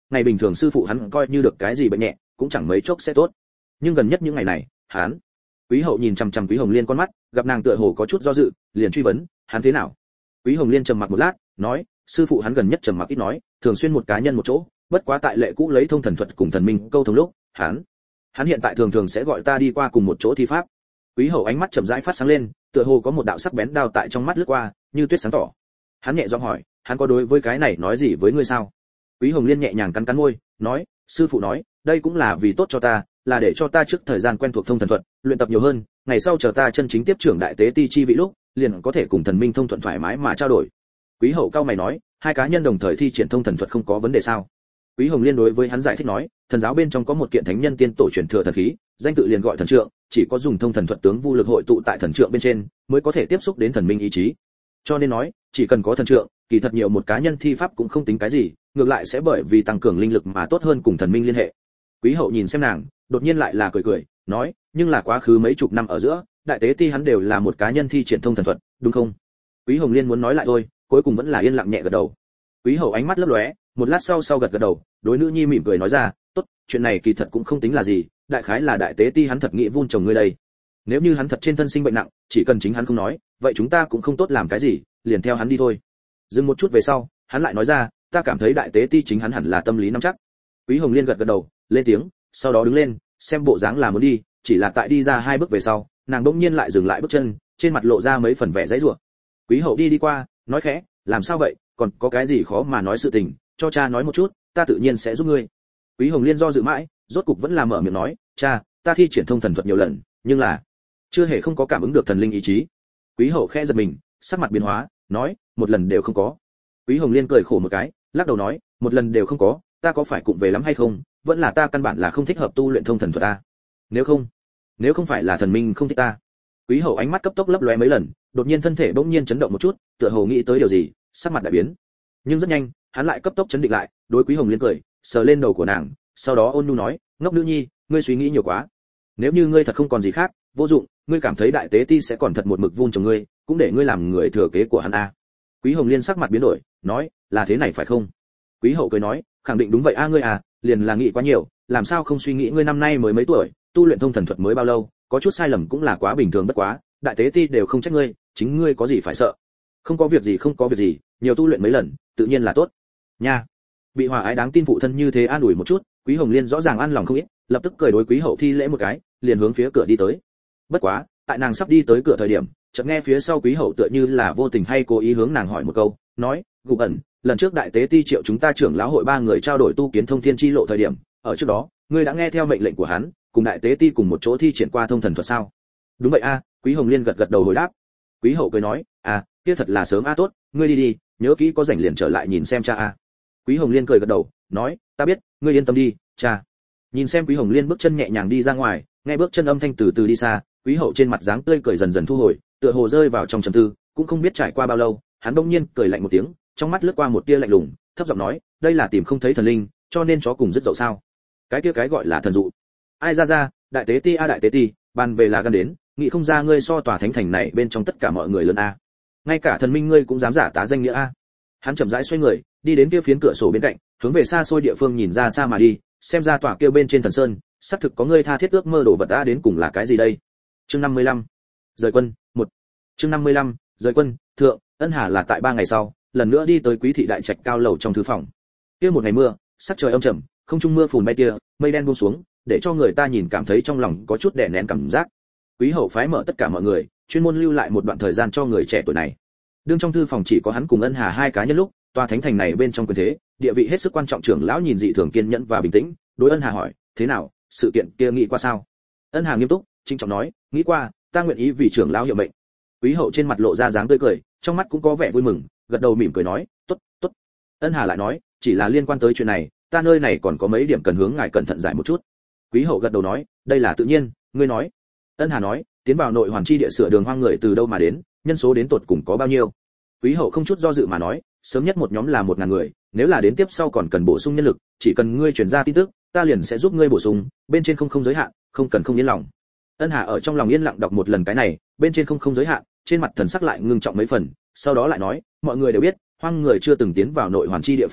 ngày bình thường sư phụ hắn coi như được cái gì bệnh nhẹ cũng chẳng mấy chốc sẽ tốt, nhưng gần nhất những ngày này hắn. Quý hậu nhìn chằm chằm Quý Hồng Liên con mắt, gặp nàng tựa hồ có chút do dự, liền truy vấn, hắn thế nào? Quý Hồng Liên trầm mặc một lát, nói, sư phụ hắn gần nhất trầm mặc ít nói, thường xuyên một cá nhân một chỗ, bất quá tại lệ cũ lấy thông thần thuật cùng thần minh câu thông lúc, hắn hiện tại thường thường sẽ gọi ta đi qua cùng một chỗ thi pháp. Quý hậu ánh mắt chậm rãi phát sáng lên, tựa hồ có một đạo sắc bén đao tại trong mắt lướt qua, như tuyết sáng tỏ. Hắn nhẹ giọng hỏi, hắn có đối với cái này nói gì với ngươi sao? Quý Hồng Liên nhẹ nhàng cắn cắn môi, nói, sư phụ nói, đây cũng là vì tốt cho ta, là để cho ta trước thời gian quen thuộc thông thần thuật, luyện tập nhiều hơn, ngày sau chờ ta chân chính tiếp trưởng đại tế ti chi vị lúc, liền có thể cùng thần minh thông thuận thoải mái mà trao đổi. Quý hậu cao mày nói, hai cá nhân đồng thời thi triển thông thần thuật không có vấn đề sao? Quý Hồng Liên đối với hắn giải thích nói, thần giáo bên trong có một kiện thánh nhân tiên tổ truyền thừa thần khí, danh tự liền gọi thần trượng, chỉ có dùng thông thần thuật tướng vu lực hội tụ tại thần trượng bên trên, mới có thể tiếp xúc đến thần minh ý chí. Cho nên nói, chỉ cần có thần trượng, kỳ thật nhiều một cá nhân thi pháp cũng không tính cái gì, ngược lại sẽ bởi vì tăng cường linh lực mà tốt hơn cùng thần minh liên hệ. Quý hậu nhìn xem nàng, đột nhiên lại là cười cười, nói, nhưng là quá khứ mấy chục năm ở giữa, đại tế ti hắn đều là một cá nhân thi triển thông thần thuật, đúng không? Quý Hồng Liên muốn nói lại thôi, cuối cùng vẫn là yên lặng nhẹ gật đầu. Quý hậu ánh mắt lấp lóe, một lát sau gật gật đầu, đối nữ nhi mỉm cười nói ra, tốt, chuyện này kỳ thật cũng không tính là gì, đại khái là đại tế ti hắn thật nghĩ vun trồng ngươi đây. Nếu như hắn thật trên thân sinh bệnh nặng, chỉ cần chính hắn không nói, vậy chúng ta cũng không tốt làm cái gì, liền theo hắn đi thôi. Dừng một chút về sau, hắn lại nói ra, ta cảm thấy đại tế ti chính hắn hẳn là tâm lý nắm chắc. Quý Hồng Liên gật gật đầu, lên tiếng, sau đó đứng lên, xem bộ dáng là muốn đi, chỉ là tại đi ra hai bước về sau, nàng bỗng nhiên lại dừng lại bước chân, trên mặt lộ ra mấy phần vẻ dãy rủa. Quý hậu đi qua, nói khẽ, làm sao vậy, còn có cái gì khó mà nói sự tình, cho cha nói một chút, ta tự nhiên sẽ giúp ngươi. Quý Hồng Liên do dự mãi, rốt cục vẫn là mở miệng nói, cha, ta thi triển thông thần thuật nhiều lần, nhưng là chưa hề không có cảm ứng được thần linh ý chí. Quý hậu khẽ giật mình, sắc mặt biến hóa, nói, một lần đều không có. Quý Hồng Liên cười khổ một cái, lắc đầu nói, một lần đều không có, ta có phải cụng về lắm hay không, vẫn là ta căn bản là không thích hợp tu luyện thông thần thuật ta. Nếu không phải là thần minh không thích ta. Quý hậu ánh mắt cấp tốc lấp lóe mấy lần, đột nhiên thân thể bỗng nhiên chấn động một chút, tựa hồ nghĩ tới điều gì, sắc mặt đại biến. Nhưng rất nhanh, hắn lại cấp tốc chấn định lại, đối Quý Hồng Liên cười, sờ lên đầu của nàng, sau đó ôn nhu nói, ngốc nữ nhi, ngươi suy nghĩ nhiều quá. Nếu như ngươi thật không còn gì khác, vô dụng, ngươi cảm thấy đại tế ti sẽ còn thật một mực vun trồng ngươi, cũng để ngươi làm người thừa kế của hắn a. Quý Hồng Liên sắc mặt biến đổi, nói, là thế này phải không? Quý hậu cười nói, khẳng định đúng vậy a, ngươi à, liền là nghĩ quá nhiều, làm sao không suy nghĩ ngươi năm nay mới mấy tuổi, tu luyện thông thần thuật mới bao lâu, có chút sai lầm cũng là quá bình thường bất quá, đại tế ti đều không trách ngươi, chính ngươi có gì phải sợ? Không có việc gì, nhiều tu luyện mấy lần, tự nhiên là tốt. Nha. Bị Hòa Ái đáng tin phụ thân như thế an ủi một chút, Quý Hồng Liên rõ ràng an lòng không ít, lập tức cười đối Quý hậu thi lễ một cái, liền hướng phía cửa đi tới. Bất quá, tại nàng sắp đi tới cửa thời điểm, chợt nghe phía sau Quý hậu tựa như là vô tình hay cố ý hướng nàng hỏi một câu, nói, Gục Ẩn, lần trước đại tế ti triệu chúng ta trưởng lão hội ba người trao đổi tu kiến thông thiên chi lộ thời điểm, ở trước đó, ngươi đã nghe theo mệnh lệnh của hắn, cùng đại tế ti cùng một chỗ thi triển qua thông thần thuật sao? Đúng vậy a. Quý Hồng Liên gật gật đầu hồi đáp. Quý hậu cười nói, kia thật là sớm tốt, ngươi đi đi, nhớ kỹ có rảnh liền trở lại nhìn xem cha a. Quý Hồng Liên cười gật đầu, nói, ta biết, ngươi yên tâm đi, cha. Nhìn xem Quý Hồng Liên bước chân nhẹ nhàng đi ra ngoài, nghe bước chân âm thanh từ từ đi xa, Quý hậu trên mặt dáng tươi cười dần dần thu hồi, tựa hồ rơi vào trong trầm tư, cũng không biết trải qua bao lâu, hắn bỗng nhiên cười lạnh một tiếng, trong mắt lướt qua một tia lạnh lùng, thấp giọng nói, đây là tìm không thấy thần linh, cho nên chó cùng rất dậu sao? Cái kia cái gọi là thần dụ. Ai ra, đại tế ti đại tế ti, bàn về là gan đến, nghĩ không ra ngươi so tòa thánh thành này bên trong tất cả mọi người lớn a. Ngay cả thần minh ngươi cũng dám giả tá danh nghĩa a. Hắn chậm rãi xoay người, đi đến kia phiến cửa sổ bên cạnh, hướng về xa xôi địa phương nhìn ra xa mà đi, xem ra tòa kia bên trên thần sơn, xác thực có ngươi tha thiết ước mơ đồ vật đã đến cùng là cái gì đây? Chương 55. Rời quân, 1. Chương 55. Rời quân, thượng, Ân Hà là tại 3 ngày sau, lần nữa đi tới Quý thị đại trạch cao lầu trong thư phòng. Kia một ngày mưa, sắc trời âm trầm, không trung mưa phùn bay tia, mây đen buông xuống, để cho người ta nhìn cảm thấy trong lòng có chút đè nén cảm giác. Quý hậu phái mở tất cả mọi người, chuyên môn lưu lại một đoạn thời gian cho người trẻ tuổi này. Đương trong thư phòng chỉ có hắn cùng Ân Hà hai cá nhân lúc, tòa thánh thành này bên trong quyền thế, địa vị hết sức quan trọng, trưởng lão nhìn dị thường kiên nhẫn và bình tĩnh, đối Ân Hà hỏi, thế nào, sự kiện kia nghĩ qua sao? Ân Hà nghiêm túc, trịnh trọng nói, nghĩ qua, ta nguyện ý vì trưởng lão hiệu mệnh. Quý hậu trên mặt lộ ra dáng tươi cười, trong mắt cũng có vẻ vui mừng, gật đầu mỉm cười nói, tốt. Ân Hà lại nói, chỉ là liên quan tới chuyện này, ta nơi này còn có mấy điểm cần hướng ngài cẩn thận giải một chút. Quý hậu gật đầu nói, đây là tự nhiên, ngươi nói. Ân Hà nói, tiến vào nội hoàn chi địa sửa đường hoang người từ đâu mà đến, nhân số đến tột cùng có bao nhiêu? Quý hậu không chút do dự mà nói, sớm nhất một nhóm là 1000 người, nếu là đến tiếp sau còn cần bổ sung nhân lực, chỉ cần ngươi truyền ra tin tức, ta liền sẽ giúp ngươi bổ sung, bên trên không giới hạn, không cần không yên lòng. Ân Hà ở trong lòng yên lặng đọc một lần cái này, bên trên không giới hạn, trên mặt thần sắc lại ngưng trọng mấy phần, sau đó lại nói, mọi người đều biết, hoang người chưa từng tiến vào nội hoàn chi địa phạm vi,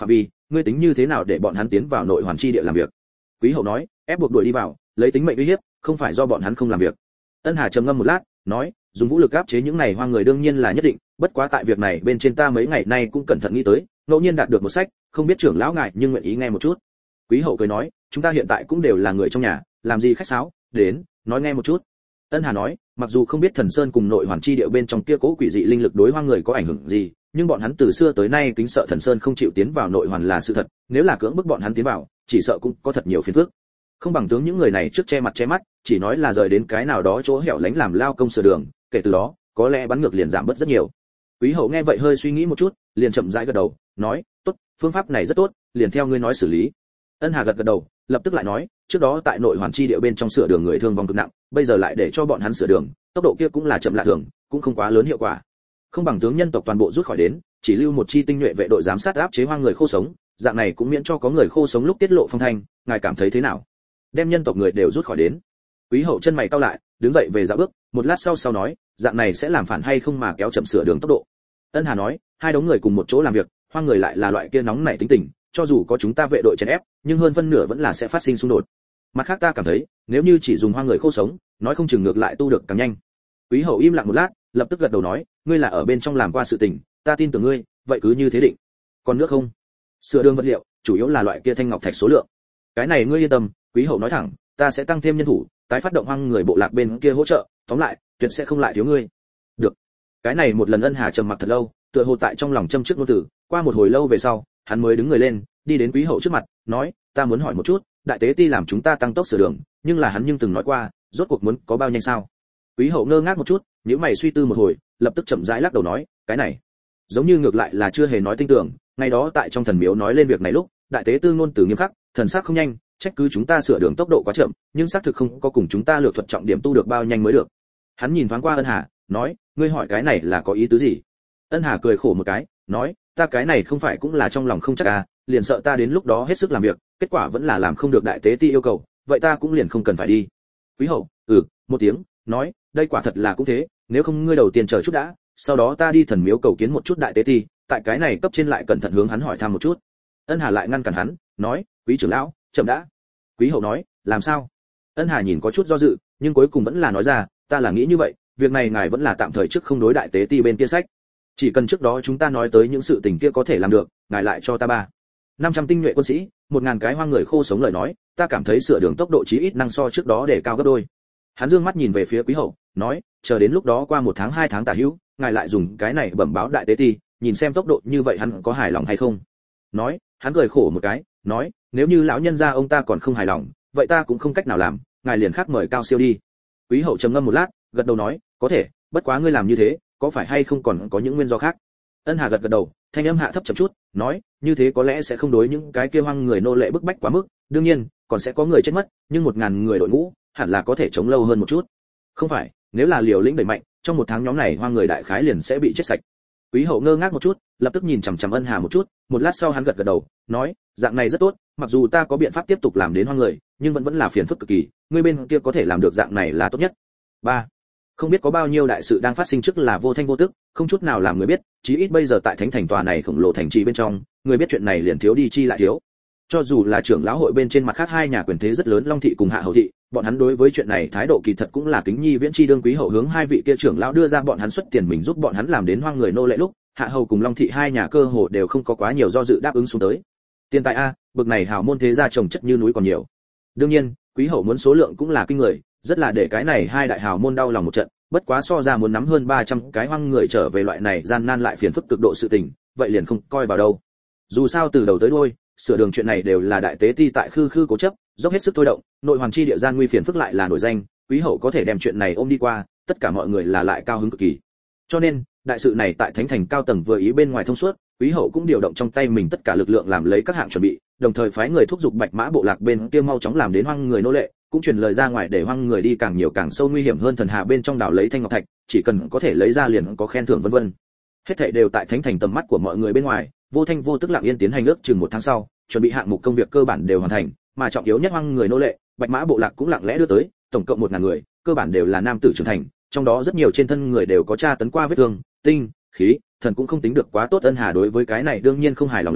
ngươi tính như thế nào để bọn hắn tiến vào nội hoàn chi địa làm việc? Quý hậu nói, ép buộc đuổi đi vào, lấy tính mệnh uy hiếp, không phải do bọn hắn không làm việc. Ân Hà trầm ngâm một lát, nói, dùng vũ lực áp chế những này hoang người đương nhiên là nhất định, bất quá tại việc này bên trên ta mấy ngày nay cũng cẩn thận nghĩ tới, ngẫu nhiên đạt được một sách, không biết trưởng lão ngài nhưng nguyện ý nghe một chút. Quý hậu cười nói, chúng ta hiện tại cũng đều là người trong nhà, làm gì khách sáo, đến, nói nghe một chút. Ân Hà nói, mặc dù không biết Thần Sơn cùng nội hoàn chi địa bên trong kia cố quỷ dị linh lực đối hoang người có ảnh hưởng gì, nhưng bọn hắn từ xưa tới nay kính sợ Thần Sơn không chịu tiến vào nội hoàn là sự thật, nếu là cưỡng bức bọn hắn tiến vào, chỉ sợ cũng có thật nhiều phiền phức. Không bằng tướng những người này trước che mặt che mắt, chỉ nói là rời đến cái nào đó chỗ hẻo lánh làm lao công sửa đường, kể từ đó, có lẽ bắn ngược liền giảm bớt rất nhiều. Quý hậu nghe vậy hơi suy nghĩ một chút, liền chậm rãi gật đầu, nói, tốt, phương pháp này rất tốt, liền theo ngươi nói xử lý. Ân Hà gật gật đầu, lập tức lại nói, trước đó tại nội hoàn chi địa bên trong sửa đường người thương vong cực nặng, bây giờ lại để cho bọn hắn sửa đường, tốc độ kia cũng là chậm lạ thường, cũng không quá lớn hiệu quả. Không bằng tướng nhân tộc toàn bộ rút khỏi đến, chỉ lưu một chi tinh nhuệ vệ đội giám sát áp chế hoang người khô sống, dạng này cũng miễn cho có người khô sống lúc tiết lộ phong thanh, ngài cảm thấy thế nào? Đem nhân tộc người đều rút khỏi đến. Quý hậu chân mày cau lại, đứng dậy về dạo bước, một lát sau nói, dạng này sẽ làm phản hay không mà kéo chậm sửa đường tốc độ. Ân Hà nói, hai đống người cùng một chỗ làm việc, hoang người lại là loại kia nóng nảy tính tình, cho dù có chúng ta vệ đội chèn ép, nhưng hơn phân nửa vẫn là sẽ phát sinh xung đột. Mặt khác ta cảm thấy, nếu như chỉ dùng hoang người khô sống, nói không chừng ngược lại tu được càng nhanh. Quý hậu im lặng một lát, lập tức gật đầu nói, ngươi là ở bên trong làm qua sự tình, ta tin tưởng ngươi, vậy cứ như thế định. Còn nước không? Sửa đường vật liệu, chủ yếu là loại kia thanh ngọc thạch số lượng. Cái này ngươi yên tâm, Quý hậu nói thẳng, ta sẽ tăng thêm nhân thủ, tái phát động hoang người bộ lạc bên kia hỗ trợ, tóm lại, tuyệt sẽ không lại thiếu ngươi. Được. Cái này một lần Ân Hà trầm mặc thật lâu, tựa hồ tại trong lòng châm trước ngôn tử, qua một hồi lâu về sau, hắn mới đứng người lên, đi đến Quý hậu trước mặt, nói, ta muốn hỏi một chút, đại tế ti làm chúng ta tăng tốc sửa đường, nhưng là hắn nhưng từng nói qua, rốt cuộc muốn có bao nhanh sao? Quý hậu ngơ ngác một chút, nhíu mày suy tư một hồi, lập tức chậm rãi lắc đầu nói, cái này, giống như ngược lại là chưa hề nói tin tưởng, ngày đó tại trong thần miếu nói lên việc này lúc, đại tế tư ngôn từ nghiêm khắc, thần sắc không nhanh, trách cứ chúng ta sửa đường tốc độ quá chậm, nhưng xác thực không có cùng chúng ta lược thuật trọng điểm tu được bao nhanh mới được. Hắn nhìn thoáng qua Ân Hà, nói, ngươi hỏi cái này là có ý tứ gì? Ân Hà cười khổ một cái, nói, ta cái này không phải cũng là trong lòng không chắc à, liền sợ ta đến lúc đó hết sức làm việc, kết quả vẫn là làm không được đại tế ti yêu cầu, vậy ta cũng liền không cần phải đi. Quý hậu, một tiếng, nói, đây quả thật là cũng thế, nếu không ngươi đầu tiên chờ chút đã, sau đó ta đi thần miếu cầu kiến một chút đại tế ti, tại cái này cấp trên lại cẩn thận hướng hắn hỏi thăm một chút. Ân Hà lại ngăn cản hắn, nói, quý trưởng lão, chậm đã. Quý hậu nói, làm sao? Ân Hà nhìn có chút do dự, nhưng cuối cùng vẫn là nói ra, ta là nghĩ như vậy, việc này ngài vẫn là tạm thời trước không đối đại tế ti bên kia sách. Chỉ cần trước đó chúng ta nói tới những sự tình kia có thể làm được, ngài lại cho ta 500 tinh nhuệ quân sĩ, 1000 cái hoang người khô sống lời nói, ta cảm thấy sửa đường tốc độ chí ít năng so trước đó để cao gấp đôi. Hắn dương mắt nhìn về phía Quý hậu, nói, chờ đến lúc đó qua 1 tháng 2 tháng tả hữu, ngài lại dùng cái này bẩm báo đại tế ti, nhìn xem tốc độ như vậy hắn có hài lòng hay không. Nói, hắn cười khổ một cái, nói, nếu như lão nhân gia ông ta còn không hài lòng, vậy ta cũng không cách nào làm, ngài liền khác mời cao siêu đi. Quý hậu trầm ngâm một lát, gật đầu nói, có thể, bất quá ngươi làm như thế, có phải hay không còn có những nguyên do khác? Ân Hà gật gật đầu, thanh âm hạ thấp chậm chút, nói, như thế có lẽ sẽ không đối những cái kia hoang người nô lệ bức bách quá mức, đương nhiên, còn sẽ có người chết mất, nhưng 1000 người đội ngũ, hẳn là có thể chống lâu hơn một chút. Không phải, nếu là liều lĩnh đẩy mạnh, trong 1 tháng nhóm này hoang người đại khái liền sẽ bị chết sạch. Quý hậu ngơ ngác một chút, lập tức nhìn chằm chằm Ân Hà một chút, một lát sau hắn gật gật đầu, nói, dạng này rất tốt, mặc dù ta có biện pháp tiếp tục làm đến hoang người, nhưng vẫn là phiền phức cực kỳ, ngươi bên kia có thể làm được dạng này là tốt nhất. 3. Không biết có bao nhiêu đại sự đang phát sinh trước là vô thanh vô tức, không chút nào làm người biết, chí ít bây giờ tại thánh thành tòa này khổng lồ thành trì bên trong, người biết chuyện này liền thiếu đi chi lại thiếu. Cho dù là trưởng lão hội bên trên mặt khác hai nhà quyền thế rất lớn Long thị cùng Hạ Hầu thị, bọn hắn đối với chuyện này thái độ kỳ thật cũng là kính nhi viễn chi đương quý hậu hướng hai vị kia trưởng lão đưa ra bọn hắn xuất tiền mình giúp bọn hắn làm đến hoang người nô lệ lúc, Hạ Hầu cùng Long thị hai nhà cơ hồ đều không có quá nhiều do dự đáp ứng xuống tới. Tiền tài a, bực này hào môn thế gia trồng chất như núi còn nhiều. Đương nhiên, quý hậu muốn số lượng cũng là kinh người, rất là để cái này hai đại hào môn đau lòng một trận, bất quá so ra muốn nắm hơn 300 cái hoang người trở về loại này gian nan lại phiền phức cực độ sự tình, vậy liền không coi vào đâu. Dù sao từ đầu tới đuôi, sửa đường chuyện này đều là đại tế ti tại khư cố chấp, dốc hết sức thôi động, nội hoàng chi địa gian nguy phiền phức lại là nổi danh, quý hậu có thể đem chuyện này ôm đi qua, tất cả mọi người là lại cao hứng cực kỳ. Cho nên, đại sự này tại thánh thành cao tầng vừa ý bên ngoài thông suốt, quý hậu cũng điều động trong tay mình tất cả lực lượng làm lấy các hạng chuẩn bị, đồng thời phái người thúc giục Bạch Mã bộ lạc bên kia mau chóng làm đến hoang người nô lệ, cũng truyền lời ra ngoài để hoang người đi càng nhiều càng sâu nguy hiểm hơn thần hà bên trong đảo lấy thanh ngọc thạch, chỉ cần có thể lấy ra liền có khen thưởng vân vân. Hết thảy đều tại thánh thành tầm mắt của mọi người bên ngoài, vô thanh vô tức lặng yên tiến hành ước chừng 1 tháng sau, chuẩn bị hạng mục công việc cơ bản đều hoàn thành, mà trọng yếu nhất hoang người nô lệ, Bạch Mã bộ lạc cũng lặng lẽ đưa tới, tổng cộng 1000 người, cơ bản đều là nam tử trưởng thành, trong đó rất nhiều trên thân người đều có tra tấn qua vết thương, tinh, khí, thần cũng không tính được quá tốt. Ân Hà đối với cái này đương nhiên không hài lòng lắm,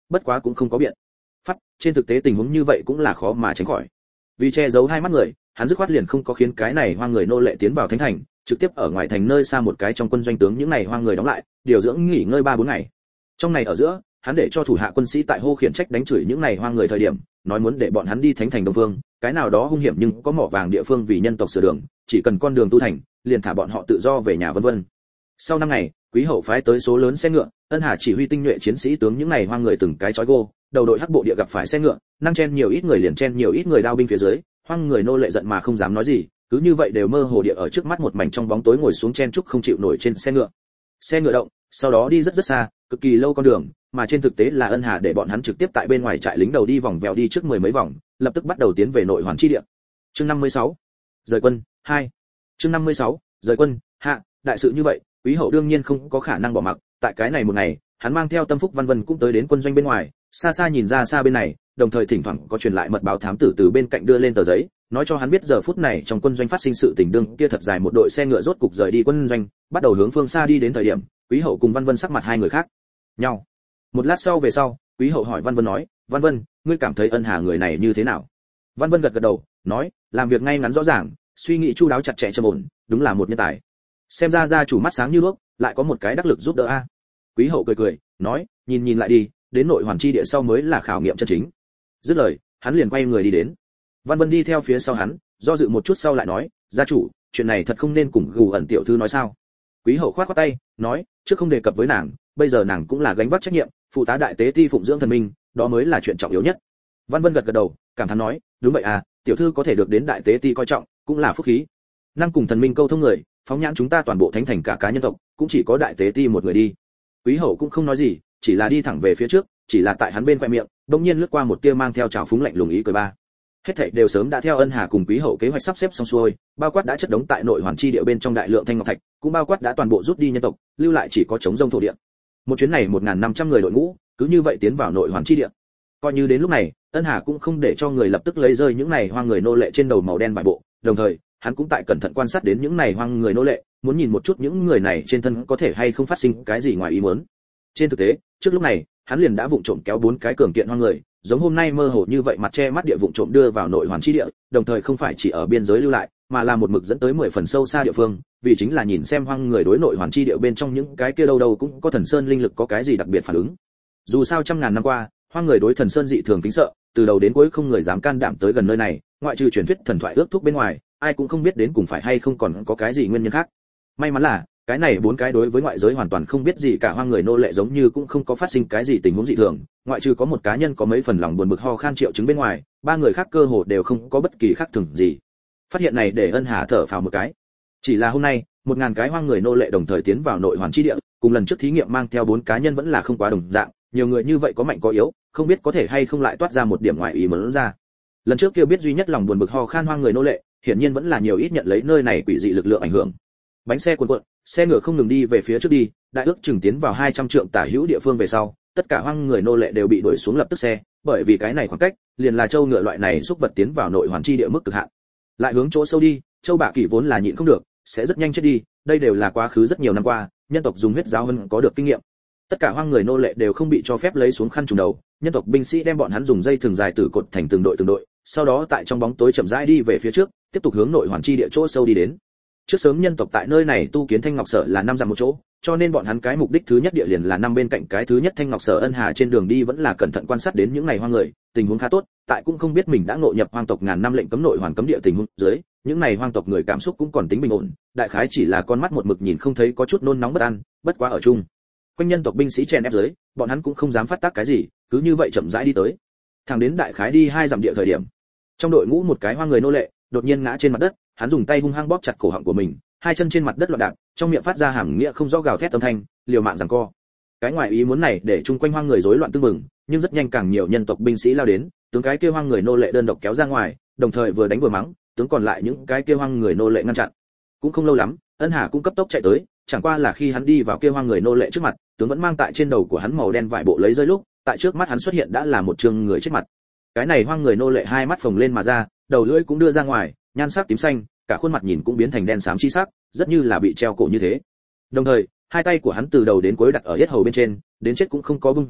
bất quá cũng không có biện pháp, trên thực tế tình huống như vậy cũng là khó mà tránh khỏi. Vì che giấu hai mắt người, hắn dứt khoát liền không có khiến cái này hoang người nô lệ tiến vào thánh thành, trực tiếp ở ngoài thành nơi xa một cái trong quân doanh tướng những này hoang người đóng lại, điều dưỡng nghỉ ngơi 3-4 ngày. Trong này ở giữa, hắn để cho thủ hạ quân sĩ tại hô khiển trách đánh chửi những này hoang người thời điểm, nói muốn để bọn hắn đi thánh thành Đông Phương, cái nào đó hung hiểm nhưng có mỏ vàng địa phương vì nhân tộc sửa đường, chỉ cần con đường tu thành, liền thả bọn họ tự do về nhà vân vân. Sau 5 ngày, Quý Hậu phái tới số lớn xe ngựa, Ân Hà chỉ huy tinh nhuệ chiến sĩ tướng những này hoang người từng cái chói gô, đầu đội hắc bộ địa gặp phải xe ngựa, năng chen nhiều ít người liền chen nhiều ít người đao binh phía dưới, hoang người nô lệ giận mà không dám nói gì, cứ như vậy đều mơ hồ địa ở trước mắt một mảnh trong bóng tối ngồi xuống chen chúc không chịu nổi trên xe ngựa. Xe ngựa động, sau đó đi rất rất xa, cực kỳ lâu con đường, mà trên thực tế là Ân Hà để bọn hắn trực tiếp tại bên ngoài trại lính đầu đi vòng vèo đi trước 10 mấy vòng, lập tức bắt đầu tiến về nội hoàn chi địa. Chương 56. Rời quân 2. Chương 56. Rời quân hạ, đại sự như vậy, Quý Hậu đương nhiên không có khả năng bỏ mặc, tại cái này một ngày, hắn mang theo Tâm Phúc Văn Vân cũng tới đến quân doanh bên ngoài, xa xa nhìn ra xa bên này, đồng thời thỉnh thoảng có truyền lại mật báo thám tử từ bên cạnh đưa lên tờ giấy, nói cho hắn biết giờ phút này trong quân doanh phát sinh sự tình đương kia thật dài một đội xe ngựa rốt cục rời đi quân doanh, bắt đầu hướng phương xa đi đến thời điểm, Quý Hậu cùng Văn Vân sắc mặt hai người khác nhau. Một lát sau về sau, Quý Hậu hỏi Văn Vân nói, Văn Vân, ngươi cảm thấy Ân Hà người này như thế nào? Văn Vân gật gật đầu, nói, làm việc ngay ngắn rõ ràng, suy nghĩ chu đáo chặt chẽ trầm ổn, đúng là một nhân tài. Xem ra gia chủ mắt sáng như đuốc, lại có một cái đắc lực giúp đỡ a. Quý Hậu cười cười, nói, nhìn lại đi, đến nội hoàn chi địa sau mới là khảo nghiệm chân chính. Dứt lời, hắn liền quay người đi đến. Văn Vân đi theo phía sau hắn, do dự một chút sau lại nói, gia chủ, chuyện này thật không nên cùng Gù Ẩn tiểu thư nói sao? Quý Hậu khoát khoát tay, nói, trước không đề cập với nàng, bây giờ nàng cũng là gánh vác trách nhiệm, phụ tá đại tế ti phụng dưỡng thần minh, đó mới là chuyện trọng yếu nhất. Văn Vân gật gật đầu, cảm thán nói, đúng vậy à, tiểu thư có thể được đến đại tế ti coi trọng, cũng là phúc khí. Năng cùng thần minh câu thông người, phóng nhãn chúng ta toàn bộ thánh thành cả cá nhân tộc, cũng chỉ có đại tế ti một người đi. Quý Hậu cũng không nói gì, chỉ là đi thẳng về phía trước, chỉ là tại hắn bên khoe miệng, đột nhiên lướt qua một tia mang theo trào phúng lạnh lùng ý cười ba. Hết thảy đều sớm đã theo Ân Hà cùng Quý Hậu kế hoạch sắp xếp xong xuôi, bao quát đã chất đống tại nội hoàn chi địa bên trong đại lượng thanh ngọc thạch, cũng bao quát đã toàn bộ rút đi nhân tộc, lưu lại chỉ có trống rông thổ địa. Một chuyến này 1500 người đội ngũ, cứ như vậy tiến vào nội hoàn chi địa. Coi như đến lúc này, Ân Hà cũng không để cho người lập tức lấy rơi những này hoang người nô lệ trên đầu màu đen vải bộ, đồng thời, hắn cũng tại cẩn thận quan sát đến những này hoang người nô lệ, muốn nhìn một chút những người này trên thân có thể hay không phát sinh cái gì ngoài ý muốn. Trên thực tế, trước lúc này, hắn liền đã vụng trộm kéo 4 cái cường kiện hoang người, giống hôm nay mơ hồ như vậy mặt che mắt địa vụng trộm đưa vào nội hoàn chi địa, đồng thời không phải chỉ ở biên giới lưu lại, mà là một mực dẫn tới 10 phần sâu xa địa phương, vì chính là nhìn xem hoang người đối nội hoàn chi địa bên trong những cái kia đâu đâu cũng có thần sơn linh lực có cái gì đặc biệt phản ứng. Dù sao trăm ngàn năm qua, hoang người đối thần sơn dị thường kính sợ, từ đầu đến cuối không người dám can đảm tới gần nơi này, ngoại trừ truyền thuyết thần thoại ước thúc bên ngoài, ai cũng không biết đến cùng phải hay không còn có cái gì nguyên nhân khác. May mắn là cái này 4 cái đối với ngoại giới hoàn toàn không biết gì cả hoang người nô lệ giống như cũng không có phát sinh cái gì tình huống dị thường, ngoại trừ có một cá nhân có mấy phần lòng buồn bực ho khan triệu chứng bên ngoài, 3 người khác cơ hồ đều không có bất kỳ khác thường gì. Phát hiện này để Ân Hà thở phào một cái. Chỉ là hôm nay, 1000 cái hoang người nô lệ đồng thời tiến vào nội hoàn chi địa, cùng lần trước thí nghiệm mang theo 4 cá nhân vẫn là không quá đồng dạng, nhiều người như vậy có mạnh có yếu, không biết có thể hay không lại toát ra một điểm ngoại ý muốn ra. Lần trước kia biết duy nhất lòng buồn bực ho khan hoang người nô lệ, hiển nhiên vẫn là nhiều ít nhận lấy nơi này quỷ dị lực lượng ảnh hưởng. Bánh xe cuồn cuộn, xe ngựa không ngừng đi về phía trước đi, đại ước chừng tiến vào 200 trượng tả hữu địa phương về sau, tất cả hoang người nô lệ đều bị đuổi xuống lập tức xe, bởi vì cái này khoảng cách, liền là châu ngựa loại này xúc vật tiến vào nội hoàn chi địa mức cực hạn. Lại hướng chỗ sâu đi, châu bạ kỷ vốn là nhịn không được, sẽ rất nhanh chết đi, đây đều là quá khứ rất nhiều năm qua, nhân tộc dùng huyết giáo hơn có được kinh nghiệm. Tất cả hoang người nô lệ đều không bị cho phép lấy xuống khăn trùm đầu, nhân tộc binh sĩ đem bọn hắn dùng dây thừng dài tử cột thành từng đội, sau đó tại trong bóng tối chậm rãi đi về phía trước, tiếp tục hướng nội hoàn chi địa chỗ sâu đi đến. Trước sớm nhân tộc tại nơi này tu kiến thanh ngọc sở là 5 dặm một chỗ, cho nên bọn hắn cái mục đích thứ nhất địa liền là nằm bên cạnh cái thứ nhất thanh ngọc sở. Ân Hà trên đường đi vẫn là cẩn thận quan sát đến những này hoang người, tình huống khá tốt, tại cũng không biết mình đã ngộ nhập hoang tộc ngàn năm lệnh cấm nội hoàn cấm địa tình huống dưới, những này hoang tộc người cảm xúc cũng còn tính bình ổn, đại khái chỉ là con mắt một mực nhìn không thấy có chút nôn nóng bất an, bất quá ở chung quanh nhân tộc binh sĩ chèn ép dưới, bọn hắn cũng không dám phát tác cái gì, cứ như vậy chậm rãi đi tới. Thẳng đến đại khái đi 2 dặm địa thời điểm, trong đội ngũ một cái hoang người nô lệ đột nhiên ngã trên mặt đất, hắn dùng tay hung hăng bóp chặt cổ họng của mình, hai chân trên mặt đất loạn đạp, trong miệng phát ra hàm nghĩa không rõ gào thét âm thanh, liều mạng giằng co. Cái ngoại ý muốn này để chung quanh hoang người rối loạn tương mừng, nhưng rất nhanh càng nhiều nhân tộc binh sĩ lao đến, tướng cái kia hoang người nô lệ đơn độc kéo ra ngoài, đồng thời vừa đánh vừa mắng, tướng còn lại những cái kia hoang người nô lệ ngăn chặn. Cũng không lâu lắm, Ân Hà cũng cấp tốc chạy tới, chẳng qua là khi hắn đi vào kia hoang người nô lệ trước mặt, tướng vẫn mang tại trên đầu của hắn màu đen vải bộ lấy rơi lúc, tại trước mắt hắn xuất hiện đã là một trương người chết mặt. Cái này hoang người nô lệ hai mắt phồng lên mà ra, đầu lưỡi cũng đưa ra ngoài, nhan sắc tím xanh, cả khuôn mặt nhìn cũng biến thành đen xám chi sắc, rất như là bị treo cổ như thế. Đồng thời, hai tay của hắn từ đầu đến cuối đặt ở yết hầu bên trên, đến chết cũng không có bung ra,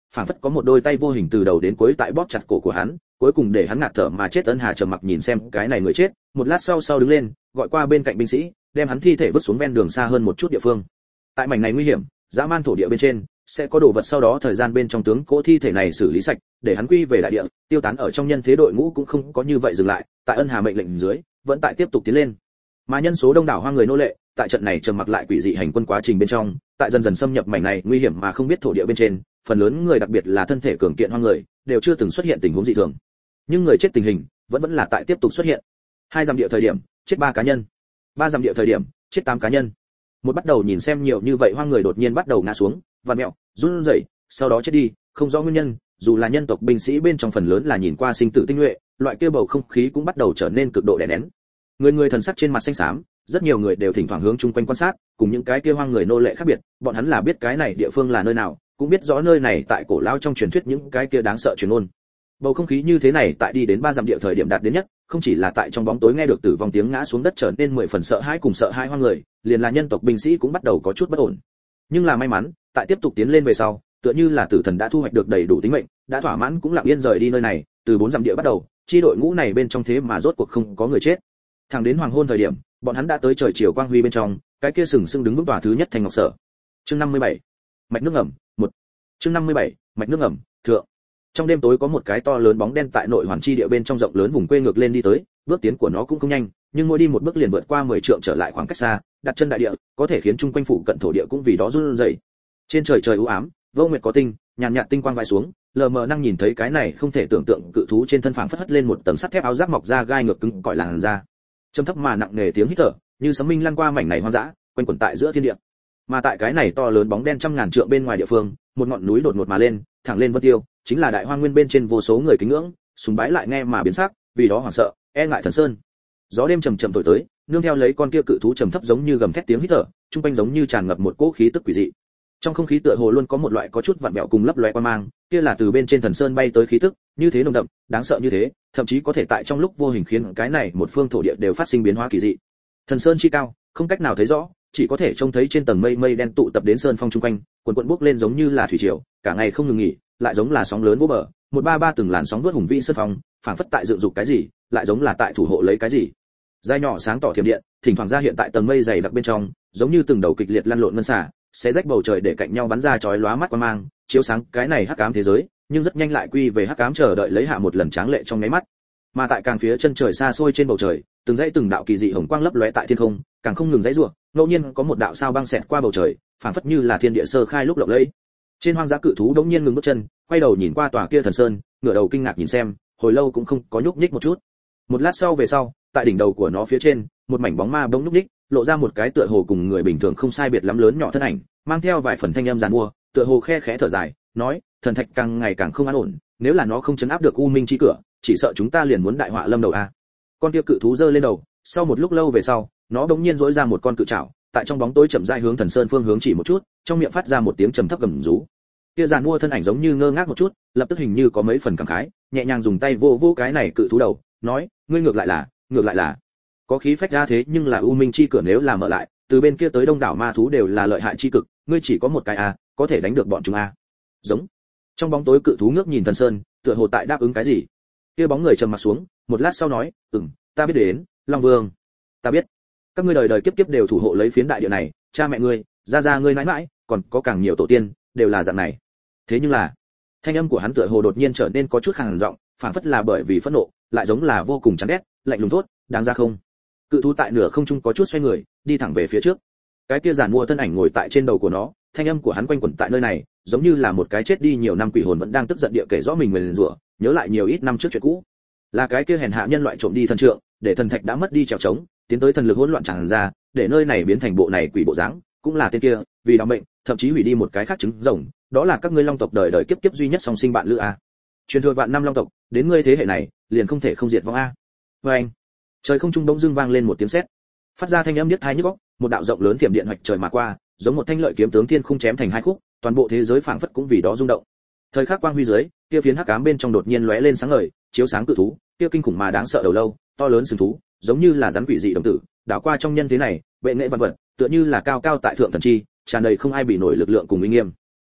phảng phất có một đôi tay vô hình từ đầu đến cuối tại bóp chặt cổ của hắn, cuối cùng để hắn ngạt thở mà chết. Ân Hà trầm mặc nhìn xem cái này người chết, một lát sau đứng lên, gọi qua bên cạnh binh sĩ, đem hắn thi thể vứt xuống ven đường xa hơn một chút địa phương. Tại mảnh này nguy hiểm, dã man thổ địa bên trên, sẽ có đồ vật sau đó thời gian bên trong tướng cỗ thi thể này xử lý sạch, để hắn quy về đại địa, tiêu tán ở trong nhân thế. Đội ngũ cũng không có như vậy dừng lại, tại Ân Hà mệnh lệnh dưới, vẫn tại tiếp tục tiến lên. Mà nhân số đông đảo hoang người nô lệ, tại trận này trầm mặc lại quỷ dị hành quân quá trình bên trong, tại dần dần xâm nhập mảnh này nguy hiểm mà không biết thổ địa bên trên, phần lớn người đặc biệt là thân thể cường kiện hoang người, đều chưa từng xuất hiện tình huống dị thường. Nhưng người chết tình hình vẫn là tại tiếp tục xuất hiện. 2 dặm địa thời điểm, chết 3 cá nhân. 3 dặm địa thời điểm, chết 8 cá nhân. Một bắt đầu nhìn xem nhiều như vậy hoang người đột nhiên bắt đầu ngã xuống, vặn mèo, run rẩy, sau đó chết đi, không rõ nguyên nhân, dù là nhân tộc binh sĩ bên trong phần lớn là nhìn qua sinh tử tinh nhuệ, loại kia bầu không khí cũng bắt đầu trở nên cực độ đè nén. Người thần sắc trên mặt xanh xám, rất nhiều người đều thỉnh thoảng hướng chung quanh quan sát, cùng những cái kia hoang người nô lệ khác biệt, bọn hắn là biết cái này địa phương là nơi nào, cũng biết rõ nơi này tại cổ lao trong truyền thuyết những cái kia đáng sợ truyền ngôn. Bầu không khí như thế này tại đi đến 3 dặm địa thời điểm đạt đến nhất, không chỉ là tại trong bóng tối nghe được tử vong tiếng ngã xuống đất trở nên 10 phần sợ hãi cùng sợ hãi hoang người, liền là nhân tộc binh sĩ cũng bắt đầu có chút bất ổn. Nhưng là may mắn, tại tiếp tục tiến lên về sau, tựa như là tử thần đã thu hoạch được đầy đủ tính mệnh, đã thỏa mãn cũng lặng yên rời đi nơi này. Từ 4 dặm địa bắt đầu, chi đội ngũ này bên trong thế mà rốt cuộc không có người chết. Thẳng đến hoàng hôn thời điểm, bọn hắn đã tới trời chiều quang huy bên trong, cái kia sừng sững đứng vững tòa thứ nhất thành ngọc sở. Chương 57. Mạch nước ngầm 1. Chương 57. Mạch nước ngầm thượng. Trong đêm tối có một cái to lớn bóng đen tại nội hoàn chi địa bên trong rộng lớn vùng quê ngược lên đi tới, bước tiến của nó cũng không nhanh, nhưng mỗi đi một bước liền vượt qua 10 trượng trở lại khoảng cách xa, đặt chân đại địa, có thể khiến chung quanh phụ cận thổ địa cũng vì đó run rẩy. Trên trời trời u ám, vô nguyệt có tinh, nhàn nhạt tinh quang vãi xuống, lờ mờ năng nhìn thấy cái này không thể tưởng tượng cự thú trên thân phảng phất hất lên một tầng sắt thép áo giáp mọc ra gai ngược cứng cỏi làn da. Trầm thấp mà nặng nề tiếng hít thở, như sấm minh lăn qua mảnh này hoang dã, quanh quẩn tại giữa thiên địa. Mà tại cái này to lớn bóng đen trăm ngàn trượng bên ngoài địa phương, một ngọn núi đột ngột mà lên, thẳng lên vân tiêu, chính là đại hoang nguyên bên trên vô số người kính ngưỡng, sùng bái lại nghe mà biến sắc, vì đó hoảng sợ, e ngại thần sơn. Gió đêm trầm trầm thổi tới, nương theo lấy con kia cự thú trầm thấp giống như gầm thét tiếng hít thở, trung quanh giống như tràn ngập một cỗ khí tức quỷ dị. Trong không khí tựa hồ luôn có một loại có chút vặn vẹo cùng lấp loé quan mang, kia là từ bên trên thần sơn bay tới khí tức, như thế nồng đậm, đáng sợ như thế, thậm chí có thể tại trong lúc vô hình khiến cái này một phương thổ địa đều phát sinh biến hóa kỳ dị. Thần sơn chi cao, không cách nào thấy rõ, chỉ có thể trông thấy trên tầng mây mây đen tụ tập đến sơn phong trung quanh, cuồn cuộn bốc lên giống như là thủy triều, cả ngày không ngừng nghỉ, lại giống là sóng lớn vỗ bờ, một ba ba từng làn sóng vút hùng vĩ sơn phong, phảng phất tại dựng dục cái gì, lại giống là tại thủ hộ lấy cái gì. Dai nhỏ sáng tỏ thiểm điện, thỉnh thoảng ra hiện tại tầng mây dày đặc bên trong, giống như từng đầu kịch liệt lăn lộn ngân xả, sẽ rách bầu trời để cạnh nhau bắn ra chói lóa mắt quang mang, chiếu sáng cái này hắc ám thế giới, nhưng rất nhanh lại quy về hắc ám chờ đợi lấy hạ một lần tráng lệ trong nháy mắt. Mà tại càng phía chân trời xa xôi trên bầu trời, từng dãy từng đạo kỳ dị hồng quang lấp lóe tại thiên không, càng không ngừng dãy rủa, ngẫu nhiên có một đạo sao băng xẹt qua bầu trời, phảng phất như là thiên địa sơ khai lúc lộng lẫy. Trên hoang dã cự thú đống nhiên ngừng bước chân, quay đầu nhìn qua tòa kia thần sơn, ngửa đầu kinh ngạc nhìn xem, hồi lâu cũng không có nhúc nhích một chút. Một lát sau về sau, tại đỉnh đầu của nó phía trên, một mảnh bóng ma bỗng nhúc nhích, lộ ra một cái tựa hồ cùng người bình thường không sai biệt lắm lớn nhỏ thân ảnh, mang theo vài phần thanh âm giàn mua, tựa hồ khe khẽ thở dài, nói, thần thạch càng ngày càng không an ổn, nếu là nó không chấn áp được u minh chi cửa, chỉ sợ chúng ta liền muốn đại họa lâm đầu a. Con kia cự thú giơ lên đầu, sau một lúc lâu về sau, nó đống nhiên rỗi ra một con cự trảo, tại trong bóng tối chậm rãi hướng thần sơn phương hướng chỉ một chút, trong miệng phát ra một tiếng trầm thấp gầm rú. Kia giàn mua thân ảnh giống như ngơ ngác một chút, lập tức hình như có mấy phần cảm khái, nhẹ nhàng dùng tay vô vô cái này cự thú đầu, nói, ngươi ngược lại là có khí phách ra thế, nhưng là u minh chi cửa nếu là mở lại, từ bên kia tới đông đảo ma thú đều là lợi hại chi cực, ngươi chỉ có một cái a, có thể đánh được bọn chúng a. Giống. Trong bóng tối cự thú ngước nhìn thần sơn, tựa hồ tại đáp ứng cái gì. Kia bóng người trầm mặt xuống, một lát sau nói, ta biết đến, Long Vương, ta biết. Các ngươi đời đời kiếp kiếp đều thủ hộ lấy phiến đại địa này, cha mẹ ngươi, gia ngươi mãi mãi, còn có càng nhiều tổ tiên, đều là dạng này. Thế nhưng là, thanh âm của hắn tựa hồ đột nhiên trở nên có chút khàn giọng, phảng phất là bởi vì phẫn nộ, lại giống là vô cùng chán ghét, lạnh lùng thốt, đáng ra không. Cự thú tại nửa không trung có chút xoay người, đi thẳng về phía trước. Cái kia giàn mua thân ảnh ngồi tại trên đầu của nó, thanh âm của hắn quanh quẩn tại nơi này, giống như là một cái chết đi nhiều năm quỷ hồn vẫn đang tức giận địa kể rõ mình nguyền rủa, nhớ lại nhiều ít năm trước chuyện cũ. Là cái kia hèn hạ nhân loại trộm đi thần trượng, để thần thạch đã mất đi trèo trống, tiến tới thần lực hỗn loạn tràn ra, để nơi này biến thành bộ này quỷ bộ dáng, cũng là tên kia, vì đau mệnh, thậm chí hủy đi một cái khác trứng rồng, đó là các ngươi long tộc đời đời kiếp kiếp duy nhất song sinh bạn lữ a. Truyền thừa vạn năm long tộc, đến ngươi thế hệ này, liền không thể không diệt vong a. Và anh, trời không trung bỗng dưng vang lên một tiếng sét, phát ra thanh âm điếc tai nhức óc, một đạo rộng lớn thiểm điện hoạch trời mà qua, giống một thanh lợi kiếm tướng thiên khung chém thành hai khúc, toàn bộ thế giới phảng phất cũng vì đó rung động. Thời khắc quang huy dưới, kia phiến hắc ám bên trong đột nhiên lóe lên sáng ngời, chiếu sáng cự thú, kia kinh khủng mà đáng sợ đầu lâu, to lớn sừng thú, giống như là rắn quỷ dị đồng tử, đảo qua trong nhân thế này, bệ nghệ văn vật, tựa như là cao cao tại thượng thần chi, tràn đầy không ai bị nổi lực lượng cùng uy nghiêm.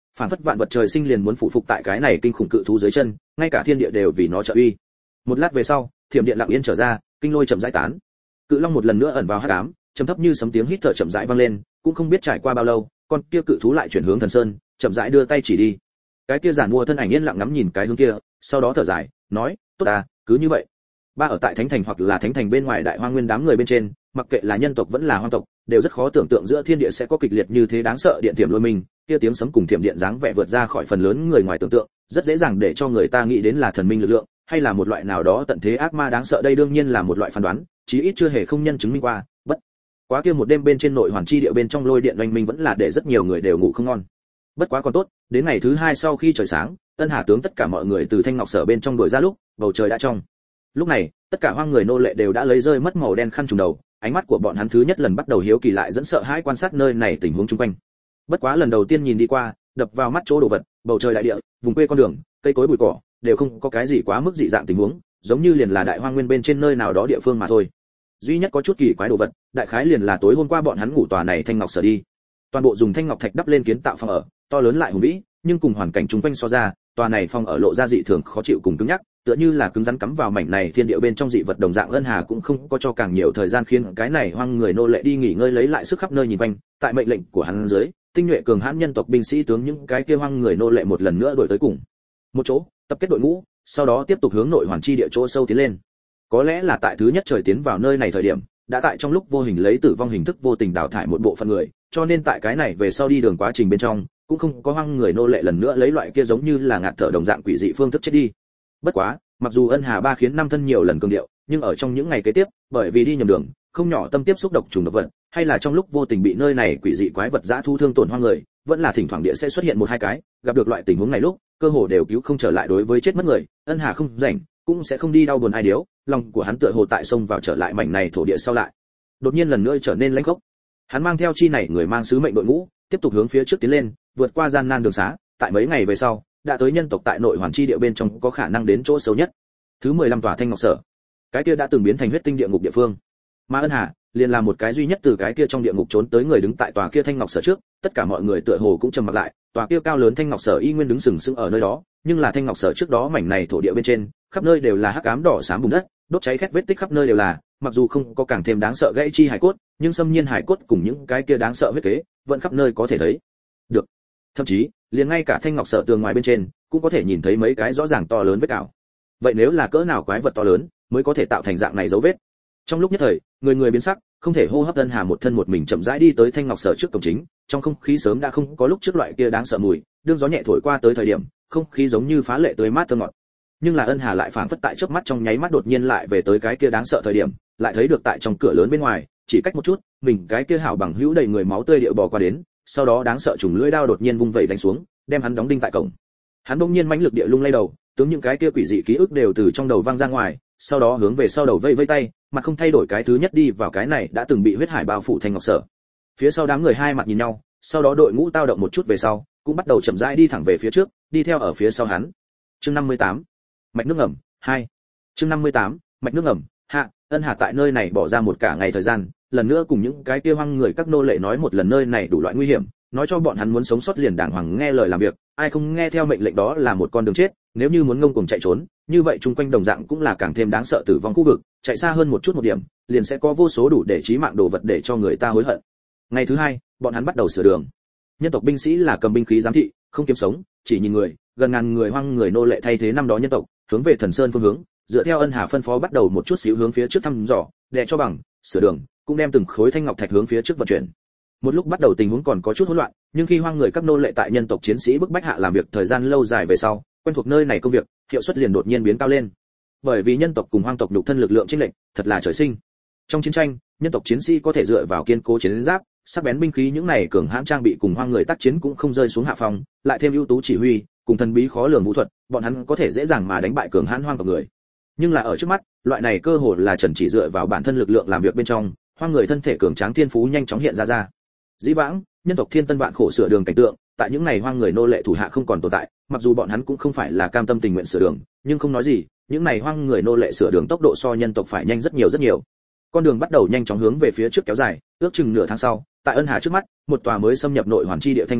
phản phất vạn vật trời sinh liền muốn phụ phục tại cái này kinh khủng cự thú dưới chân, ngay cả thiên địa đều vì nó trợ uy. Một lát về sau, thiểm điện lặng yên trở ra, kinh lôi chậm rãi tán. Cự long một lần nữa ẩn vào hắc ám, trầm thấp như sấm tiếng hít thở chậm rãi vang lên, cũng không biết trải qua bao lâu, con kia cự thú lại chuyển hướng thần sơn, chậm rãi đưa tay chỉ đi. Cái kia giản mua thân ảnh yên lặng ngắm nhìn cái hướng kia, sau đó thở dài, nói, tốt ta, cứ như vậy. Ba ở tại thánh thành hoặc là thánh thành bên ngoài đại hoang nguyên đám người bên trên, mặc kệ là nhân tộc vẫn là hoang tộc, đều rất khó tưởng tượng giữa thiên địa sẽ có kịch liệt như thế đáng sợ điện thiểm lôi mình, kia tiếng sấm cùng thiểm điện dáng vẻ vượt ra khỏi phần lớn người ngoài tưởng tượng, rất dễ dàng để cho người ta nghĩ đến là thần minh lực lượng, hay là một loại nào đó tận thế ác ma đáng sợ. Đây đương nhiên là một loại phán đoán, chí ít chưa hề không nhân chứng minh qua. Bất quá kia một đêm bên trên nội hoàn chi địa bên trong lôi điện oanh minh vẫn là để rất nhiều người đều ngủ không ngon. Bất quá còn tốt, đến ngày thứ hai sau khi trời sáng, Ân Hà tướng tất cả mọi người từ Thanh Ngọc Sở bên trong đuổi ra lúc, bầu trời đã trong. Lúc này, tất cả hoang người nô lệ đều đã lấy rơi mất màu đen khăn trùm đầu, ánh mắt của bọn hắn thứ nhất lần bắt đầu hiếu kỳ lại dẫn sợ hãi quan sát nơi này tình huống xung quanh. Bất quá lần đầu tiên nhìn đi qua, đập vào mắt chỗ đồ vật, bầu trời đại địa, vùng quê con đường, cây cối bụi cỏ, đều không có cái gì quá mức dị dạng tình huống, giống như liền là đại hoang nguyên bên trên nơi nào đó địa phương mà thôi. Duy nhất có chút kỳ quái đồ vật, đại khái liền là tối hôm qua bọn hắn ngủ tòa này Thanh Ngọc Sở đi. Toàn bộ dùng thanh ngọc thạch đắp lên kiến tạo phòng ở, to lớn lại hùng vĩ, nhưng cùng hoàn cảnh xung quanh so ra, tòa này phòng ở lộ ra dị thường khó chịu cùng cứng nhắc, tựa như là cứng rắn cắm vào mảnh này thiên địa bên trong dị vật đồng dạng. Ân Hà cũng không có cho càng nhiều thời gian khiến cái này hoang người nô lệ đi nghỉ ngơi lấy lại sức khắp nơi nhìn quanh, tại mệnh lệnh của hắn dưới, tinh nhuệ cường hãn nhân tộc binh sĩ tướng những cái kia hoang người nô lệ một lần nữa đuổi tới cùng một chỗ, tập kết đội ngũ, sau đó tiếp tục hướng nội hoàn chi địa chỗ sâu tiến lên. Có lẽ là tại thứ nhất trời tiến vào nơi này thời điểm, đã tại trong lúc vô hình lấy tử vong hình thức vô tình đào thải một bộ phận người, cho nên tại cái này về sau đi đường quá trình bên trong, cũng không có hoang người nô lệ lần nữa lấy loại kia giống như là ngạt thở đồng dạng quỷ dị phương thức chết đi. Bất quá, mặc dù Ân Hà ba khiến năm thân nhiều lần cường điệu, nhưng ở trong những ngày kế tiếp, bởi vì đi nhầm đường, không nhỏ tâm tiếp xúc độc trùng độc vật, hay là trong lúc vô tình bị nơi này quỷ dị quái vật dã thu thương tổn hoang người, vẫn là thỉnh thoảng địa sẽ xuất hiện một hai cái, gặp được loại tình huống này lúc, cơ hồ đều cứu không trở lại. Đối với chết mất người, Ân Hà không rảnh, cũng sẽ không đi đau buồn ai điếu, lòng của hắn tựa hồ tại sông vào trở lại mảnh này thổ địa sau lại, đột nhiên lần nữa trở nên lãnh khốc. Hắn mang theo chi này người mang sứ mệnh đội ngũ, tiếp tục hướng phía trước tiến lên, vượt qua gian nan đường xá, tại mấy ngày về sau, đã tới nhân tộc tại nội hoàn chi địa bên trong có khả năng đến chỗ xấu nhất. Thứ 15 tòa Thanh Ngọc Sở. Cái kia đã từng biến thành huyết tinh địa ngục địa phương. Mà Ân Hà liền là một cái duy nhất từ cái kia trong địa ngục trốn tới người đứng tại tòa kia Thanh Ngọc Sở trước, tất cả mọi người tựa hồ cũng trầm mặc lại, tòa kia cao lớn Thanh Ngọc Sở y nguyên đứng sừng sững ở nơi đó, nhưng là Thanh Ngọc Sở trước đó mảnh này thổ địa bên trên, khắp nơi đều là hắc ám đỏ xám bùn đất, đốt cháy khét vết tích khắp nơi đều là, mặc dù không có càng thêm đáng sợ gãy chi hải cốt, nhưng xâm nhiên hải cốt cùng những cái kia đáng sợ huyết kế, vẫn khắp nơi có thể thấy được. Thậm chí, liền ngay cả Thanh Ngọc Sở tường ngoài bên trên, cũng có thể nhìn thấy mấy cái rõ ràng to lớn vết cào. Vậy nếu là cỡ nào quái vật to lớn, mới có thể tạo thành dạng này dấu vết? Trong lúc nhất thời, người người biến sắc, không thể hô hấp. Ân Hà một thân một mình chậm rãi đi tới Thanh Ngọc Sở trước cổng chính, trong không khí sớm đã không có lúc trước loại kia đáng sợ mùi, đương gió nhẹ thổi qua tới thời điểm, không khí giống như phá lệ tươi mát thơm ngọt. Nhưng là Ân Hà lại phảng phất tại chớp mắt trong nháy mắt đột nhiên lại về tới cái kia đáng sợ thời điểm, lại thấy được tại trong cửa lớn bên ngoài, chỉ cách một chút, mình cái kia hảo bằng hữu đầy người máu tươi điệu bò qua đến, sau đó đáng sợ trùng lưỡi đao đột nhiên vung vẩy đánh xuống, đem hắn đóng đinh tại cổng. Hắn bỗng nhiên mãnh lực địa lung lay đầu, tướng những cái kia quỷ dị ký ức đều từ trong đầu văng ra ngoài, sau đó hướng về sau đầu vây vây tay, mặt không thay đổi cái thứ nhất đi vào cái này đã từng bị huyết hải bao phủ Thanh Ngọc Sở. Phía sau đám người hai mặt nhìn nhau, sau đó đội ngũ tao động một chút về sau, cũng bắt đầu chậm rãi đi thẳng về phía trước, đi theo ở phía sau hắn. Chương 58. Mạch nước ngầm 2. Chương 58. Mạch nước ngầm hạ. Ân Hà tại nơi này bỏ ra một cả ngày thời gian, lần nữa cùng những cái kia hoang người các nô lệ nói một lần nơi này đủ loại nguy hiểm, nói cho bọn hắn muốn sống sót liền đàng hoàng nghe lời làm việc, ai không nghe theo mệnh lệnh đó là một con đường chết, nếu như muốn ngông cuồng chạy trốn, như vậy chung quanh đồng dạng cũng là càng thêm đáng sợ tử vong khu vực, chạy xa hơn một chút một điểm, liền sẽ có vô số đủ để chí mạng đồ vật để cho người ta hối hận. Ngày thứ hai, bọn hắn bắt đầu sửa đường. Nhân tộc binh sĩ là cầm binh khí giám thị, không kiếm sống, chỉ nhìn người, gần ngàn người hoang người nô lệ thay thế năm đó nhân tộc, hướng về Thần Sơn phương hướng, dựa theo Ân Hà phân phó bắt đầu một chút xíu hướng phía trước thăm dò, đè cho bằng, sửa đường, cũng đem từng khối thanh ngọc thạch hướng phía trước vận chuyển. Một lúc bắt đầu tình huống còn có chút hỗn loạn, nhưng khi hoang người các nô lệ tại nhân tộc chiến sĩ bức bách hạ làm việc thời gian lâu dài về sau, quen thuộc nơi này công việc, hiệu suất liền đột nhiên biến cao lên. Bởi vì nhân tộc cùng hoang tộc nhục thân lực lượng chênh lệch, thật là trời sinh. Trong chiến tranh, nhân tộc chiến sĩ có thể dựa vào kiên cố chiến giáp, sắc bén binh khí những này cường hãn trang bị cùng hoang người tác chiến cũng không rơi xuống hạ phong, lại thêm ưu tú chỉ huy, cùng thần bí khó lường vũ thuật, bọn hắn có thể dễ dàng mà đánh bại cường hãn hoang tộc người. Nhưng là ở trước mắt, loại này cơ hội là trần chỉ dựa vào bản thân lực lượng làm việc bên trong, hoang người thân thể cường tráng thiên phú nhanh chóng hiện ra. Dĩ vãng, nhân tộc thiên tân vạn khổ sửa đường cảnh tượng, tại những này hoang người nô lệ thủ hạ không còn tồn tại, mặc dù bọn hắn cũng không phải là cam tâm tình nguyện sửa đường, nhưng không nói gì, những này hoang người nô lệ sửa đường tốc độ so nhân tộc phải nhanh rất nhiều rất nhiều. Con đường bắt đầu nhanh chóng hướng về phía trước kéo dài, ước chừng nửa tháng sau, tại Ân Hà trước mắt, một tòa mới xâm nhập nội hoàn chi địa Thanh Ngọc Sở,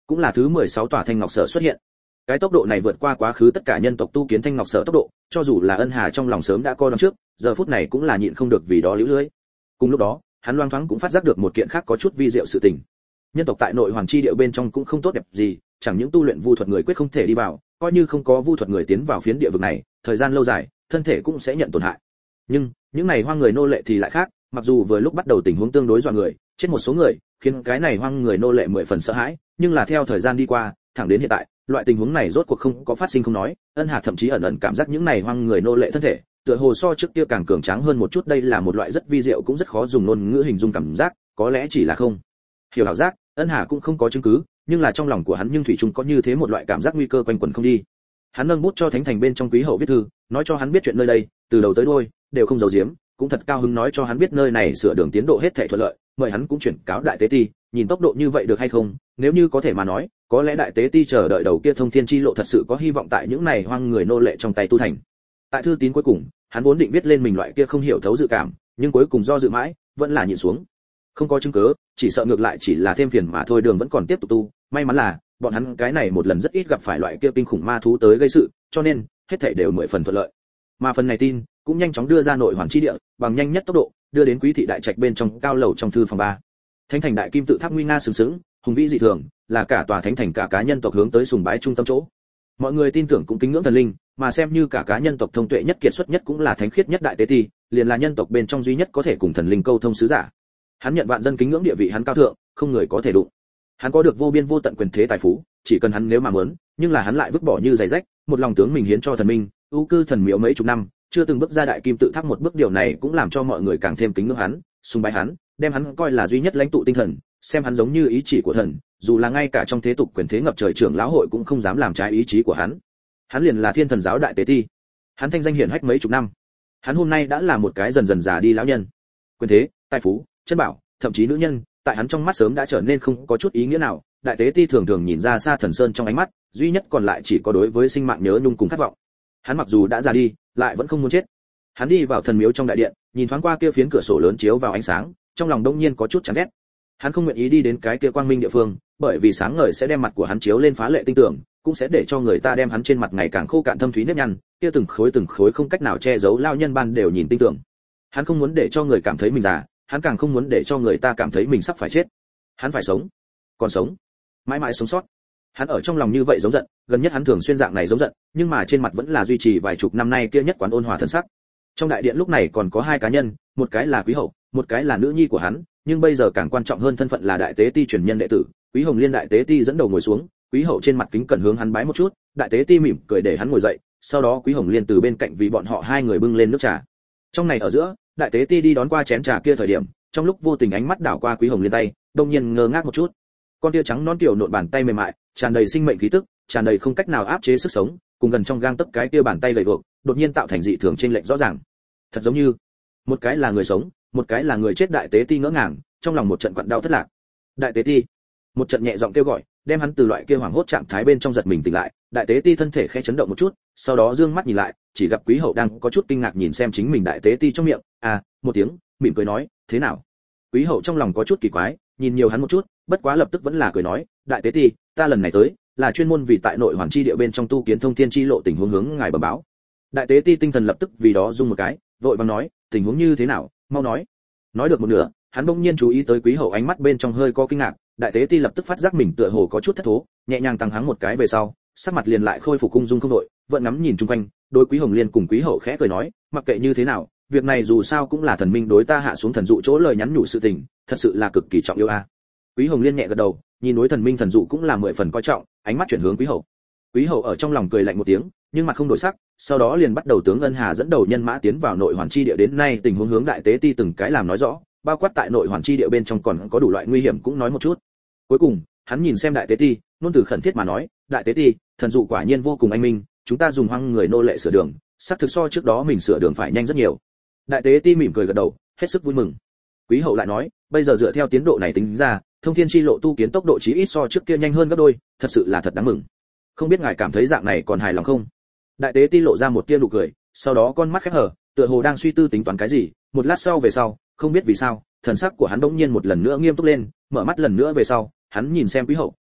cũng là thứ 16 tòa thanh ngọc sở xuất hiện. Cái tốc độ này vượt qua quá khứ tất cả nhân tộc tu kiến thanh ngọc sở tốc độ, cho dù là Ân Hà trong lòng sớm đã coi đón trước, giờ phút này cũng là nhịn không được vì đó liễu lưỡi. Cùng lúc đó, hắn loang thoáng cũng phát giác được một kiện khác có chút vi diệu sự tình. Nhân tộc tại nội hoàng chi địa bên trong cũng không tốt đẹp gì, chẳng những tu luyện vu thuật người quyết không thể đi vào, coi như không có vu thuật người tiến vào phiến địa vực này, thời gian lâu dài, thân thể cũng sẽ nhận tổn hại. Nhưng, những này hoang người nô lệ thì lại khác, mặc dù vừa lúc bắt đầu tình huống tương đối dọa người, chết một số người, khiến cái này hoang người nô lệ 10 phần sợ hãi, nhưng là theo thời gian đi qua, thẳng đến hiện tại, loại tình huống này rốt cuộc không có phát sinh không nói, Ân Hà thậm chí ẩn ẩn cảm giác những này hoang người nô lệ thân thể, tựa hồ so trước kia càng cường tráng hơn một chút, đây là một loại rất vi diệu cũng rất khó dùng ngôn ngữ hình dung cảm giác, có lẽ chỉ là không hiểu ảo giác, Ân Hà cũng không có chứng cứ, nhưng là trong lòng của hắn nhưng thủy chung có như thế một loại cảm giác nguy cơ quanh quẩn không đi. Hắn nâng bút cho thánh thành bên trong quý hậu viết thư, nói cho hắn biết chuyện nơi đây, từ đầu tới đuôi đều không giấu giếm, cũng thật cao hứng nói cho hắn biết nơi này sửa đường tiến độ hết thảy thuận lợi, mời hắn cũng chuyển cáo đại tế ti, nhìn tốc độ như vậy được hay không, nếu như có thể mà nói, có lẽ đại tế ti chờ đợi đầu kia thông thiên chi lộ thật sự có hy vọng tại những này hoang người nô lệ trong tay tu thành. Tại thư tín cuối cùng, hắn vốn định viết lên mình loại kia không hiểu thấu dự cảm, nhưng cuối cùng do dự mãi, vẫn là nhịn xuống. Không có chứng cứ, chỉ sợ ngược lại chỉ là thêm phiền mà thôi, đường vẫn còn tiếp tục tu, may mắn là bọn hắn cái này một lần rất ít gặp phải loại kia kinh khủng ma thú tới gây sự, cho nên hết thảy đều 10 phần thuận lợi. Mà phần này tin cũng nhanh chóng đưa ra nội hoàng chi địa, bằng nhanh nhất tốc độ, đưa đến quý thị đại trạch bên trong cao lầu trong thư phòng 3. Thánh thành đại kim tự tháp nguy nga sừng sững, hùng vĩ dị thường, là cả tòa thánh thành cả cá nhân tộc hướng tới sùng bái trung tâm chỗ. Mọi người tin tưởng cũng kính ngưỡng thần linh, mà xem như cả cá nhân tộc thông tuệ nhất kiệt xuất nhất cũng là thánh khiết nhất đại tế ti, liền là nhân tộc bên trong duy nhất có thể cùng thần linh câu thông sứ giả. Hắn nhận vạn dân kính ngưỡng địa vị hắn cao thượng, không người có thể đụng. Hắn có được vô biên vô tận quyền thế tài phú, chỉ cần hắn nếu mà muốn, nhưng là hắn lại vứt bỏ như giày rách, một lòng tướng mình hiến cho thần minh, ưu cư thần miếu mấy chục năm, chưa từng bước ra đại kim tự tháp một bước, điều này cũng làm cho mọi người càng thêm kính ngưỡng hắn, sùng bái hắn, đem hắn coi là duy nhất lãnh tụ tinh thần, xem hắn giống như ý chỉ của thần, dù là ngay cả trong thế tục quyền thế ngập trời trưởng lão hội cũng không dám làm trái ý chí của hắn. Hắn liền là thiên thần giáo đại tế ti. Hắn thanh danh hiển hách mấy chục năm. Hắn hôm nay đã là một cái dần dần già đi lão nhân. Quyền thế, tài phú, chân bảo, thậm chí nữ nhân, tại hắn trong mắt sớm đã trở nên không có chút ý nghĩa nào. Đại tế ti thường thường nhìn ra xa thần sơn trong ánh mắt, duy nhất còn lại chỉ có đối với sinh mạng nhớ nhung cùng khát vọng. Hắn mặc dù đã già đi, lại vẫn không muốn chết. Hắn đi vào thần miếu trong đại điện, nhìn thoáng qua kia phiến cửa sổ lớn chiếu vào ánh sáng, trong lòng đông nhiên có chút chán ghét. Hắn không nguyện ý đi đến cái kia quang minh địa phương, bởi vì sáng ngời sẽ đem mặt của hắn chiếu lên phá lệ tinh tưởng, cũng sẽ để cho người ta đem hắn trên mặt ngày càng khô cạn thâm thúy nếp nhăn, kia từng khối không cách nào che giấu lao nhân ban đều nhìn tinh tưởng. Hắn không muốn để cho người cảm thấy mình già, hắn càng không muốn để cho người ta cảm thấy mình sắp phải chết. Hắn phải sống, còn sống, mãi mãi sống sót. Hắn ở trong lòng như vậy giống giận, gần nhất hắn thường xuyên dạng này giống giận, nhưng mà trên mặt vẫn là duy trì vài chục năm nay kia nhất quán ôn hòa thần sắc. Trong đại điện lúc này còn có hai cá nhân, một cái là quý hậu, một cái là nữ nhi của hắn, nhưng bây giờ càng quan trọng hơn thân phận là đại tế ti truyền nhân đệ tử. Quý Hồng Liên đại tế ti dẫn đầu ngồi xuống, quý hậu trên mặt kính cẩn hướng hắn bái một chút, đại tế ti mỉm cười để hắn ngồi dậy, sau đó quý Hồng Liên từ bên cạnh vì bọn họ hai người bưng lên nước trà. Trong này ở giữa, đại tế ti đi đón qua chén trà kia thời điểm, trong lúc vô tình ánh mắt đảo qua quý Hồng Liên tay, đột nhiên ngơ ngác một chút. Con tia trắng non tiểu nộn bàn tay mềm mại, tràn đầy sinh mệnh khí tức, tràn đầy không cách nào áp chế sức sống, cùng gần trong gang tấc cái kia bàn tay gầy guộc, đột nhiên tạo thành dị thường trên lệch rõ ràng. Thật giống như một cái là người sống, một cái là người chết. Đại tế ti ngỡ ngàng, trong lòng một trận quặn đau thất lạc. Đại tế ti, một trận nhẹ giọng kêu gọi, đem hắn từ loại kia hoảng hốt trạng thái bên trong giật mình tỉnh lại. Đại tế ti thân thể khẽ chấn động một chút, sau đó dương mắt nhìn lại, chỉ gặp quý hậu đang có chút kinh ngạc nhìn xem chính mình. Đại tế ti trong miệng một tiếng mỉm cười nói, thế nào? Quý hậu trong lòng có chút kỳ quái, nhìn nhiều hắn một chút, bất quá lập tức vẫn là cười nói, đại tế ti, ta lần này tới là chuyên môn vì tại nội hoàn chi địa bên trong tu kiến thông thiên chi lộ tình huống hướng ngài bẩm báo. Đại tế ti tinh thần lập tức vì đó rung một cái, vội vàng nói, tình huống như thế nào, mau nói. Nói được một nửa, hắn bỗng nhiên chú ý tới quý hậu ánh mắt bên trong hơi có kinh ngạc. Đại tế ti lập tức phát giác mình tựa hồ có chút thất thố, nhẹ nhàng tăng hắng một cái về sau, sắc mặt liền lại khôi phục cung dung không đội, vẫn ngắm nhìn chung quanh, đối quý Hồng Liên cùng quý hậu khẽ cười nói, mặc kệ như thế nào, việc này dù sao cũng là thần minh đối ta hạ xuống thần dụ chỗ lời nhắn nhủ sự tình, thật sự là cực kỳ trọng yếu a. Quý Hồng Liên nhẹ gật đầu, nhìn đối thần minh thần dụ cũng là 10 phần coi trọng, ánh mắt chuyển hướng quý hậu. Quý hậu ở trong lòng cười lạnh một tiếng, nhưng mặt không đổi sắc, sau đó liền bắt đầu tướng Ân Hà dẫn đầu nhân mã tiến vào nội hoàn chi địa. Đến nay tình huống hướng đại tế ti từng cái làm nói rõ, bao quát tại nội hoàn chi địa bên trong còn có đủ loại nguy hiểm cũng nói một chút. Cuối cùng, hắn nhìn xem đại tế ti, ngôn từ khẩn thiết mà nói, đại tế ti, thần dụ quả nhiên vô cùng anh minh, chúng ta dùng hoang người nô lệ sửa đường, xác thực so trước đó mình sửa đường phải nhanh rất nhiều. Đại tế ti mỉm cười gật đầu, hết sức vui mừng. Quý hậu lại nói, bây giờ dựa theo tiến độ này tính ra, thông thiên chi lộ tu kiến tốc độ chí ít so trước kia nhanh hơn gấp đôi, thật sự là thật đáng mừng. Không biết ngài cảm thấy dạng này còn hài lòng không? Đại tế ti lộ ra một tia nụ cười, sau đó con mắt khép hờ, tựa hồ đang suy tư tính toán cái gì. Một lát sau về sau, không biết vì sao, thần sắc của hắn bỗng nhiên một lần nữa nghiêm túc lên, mở mắt lần nữa về sau, hắn nhìn xem quý hậu,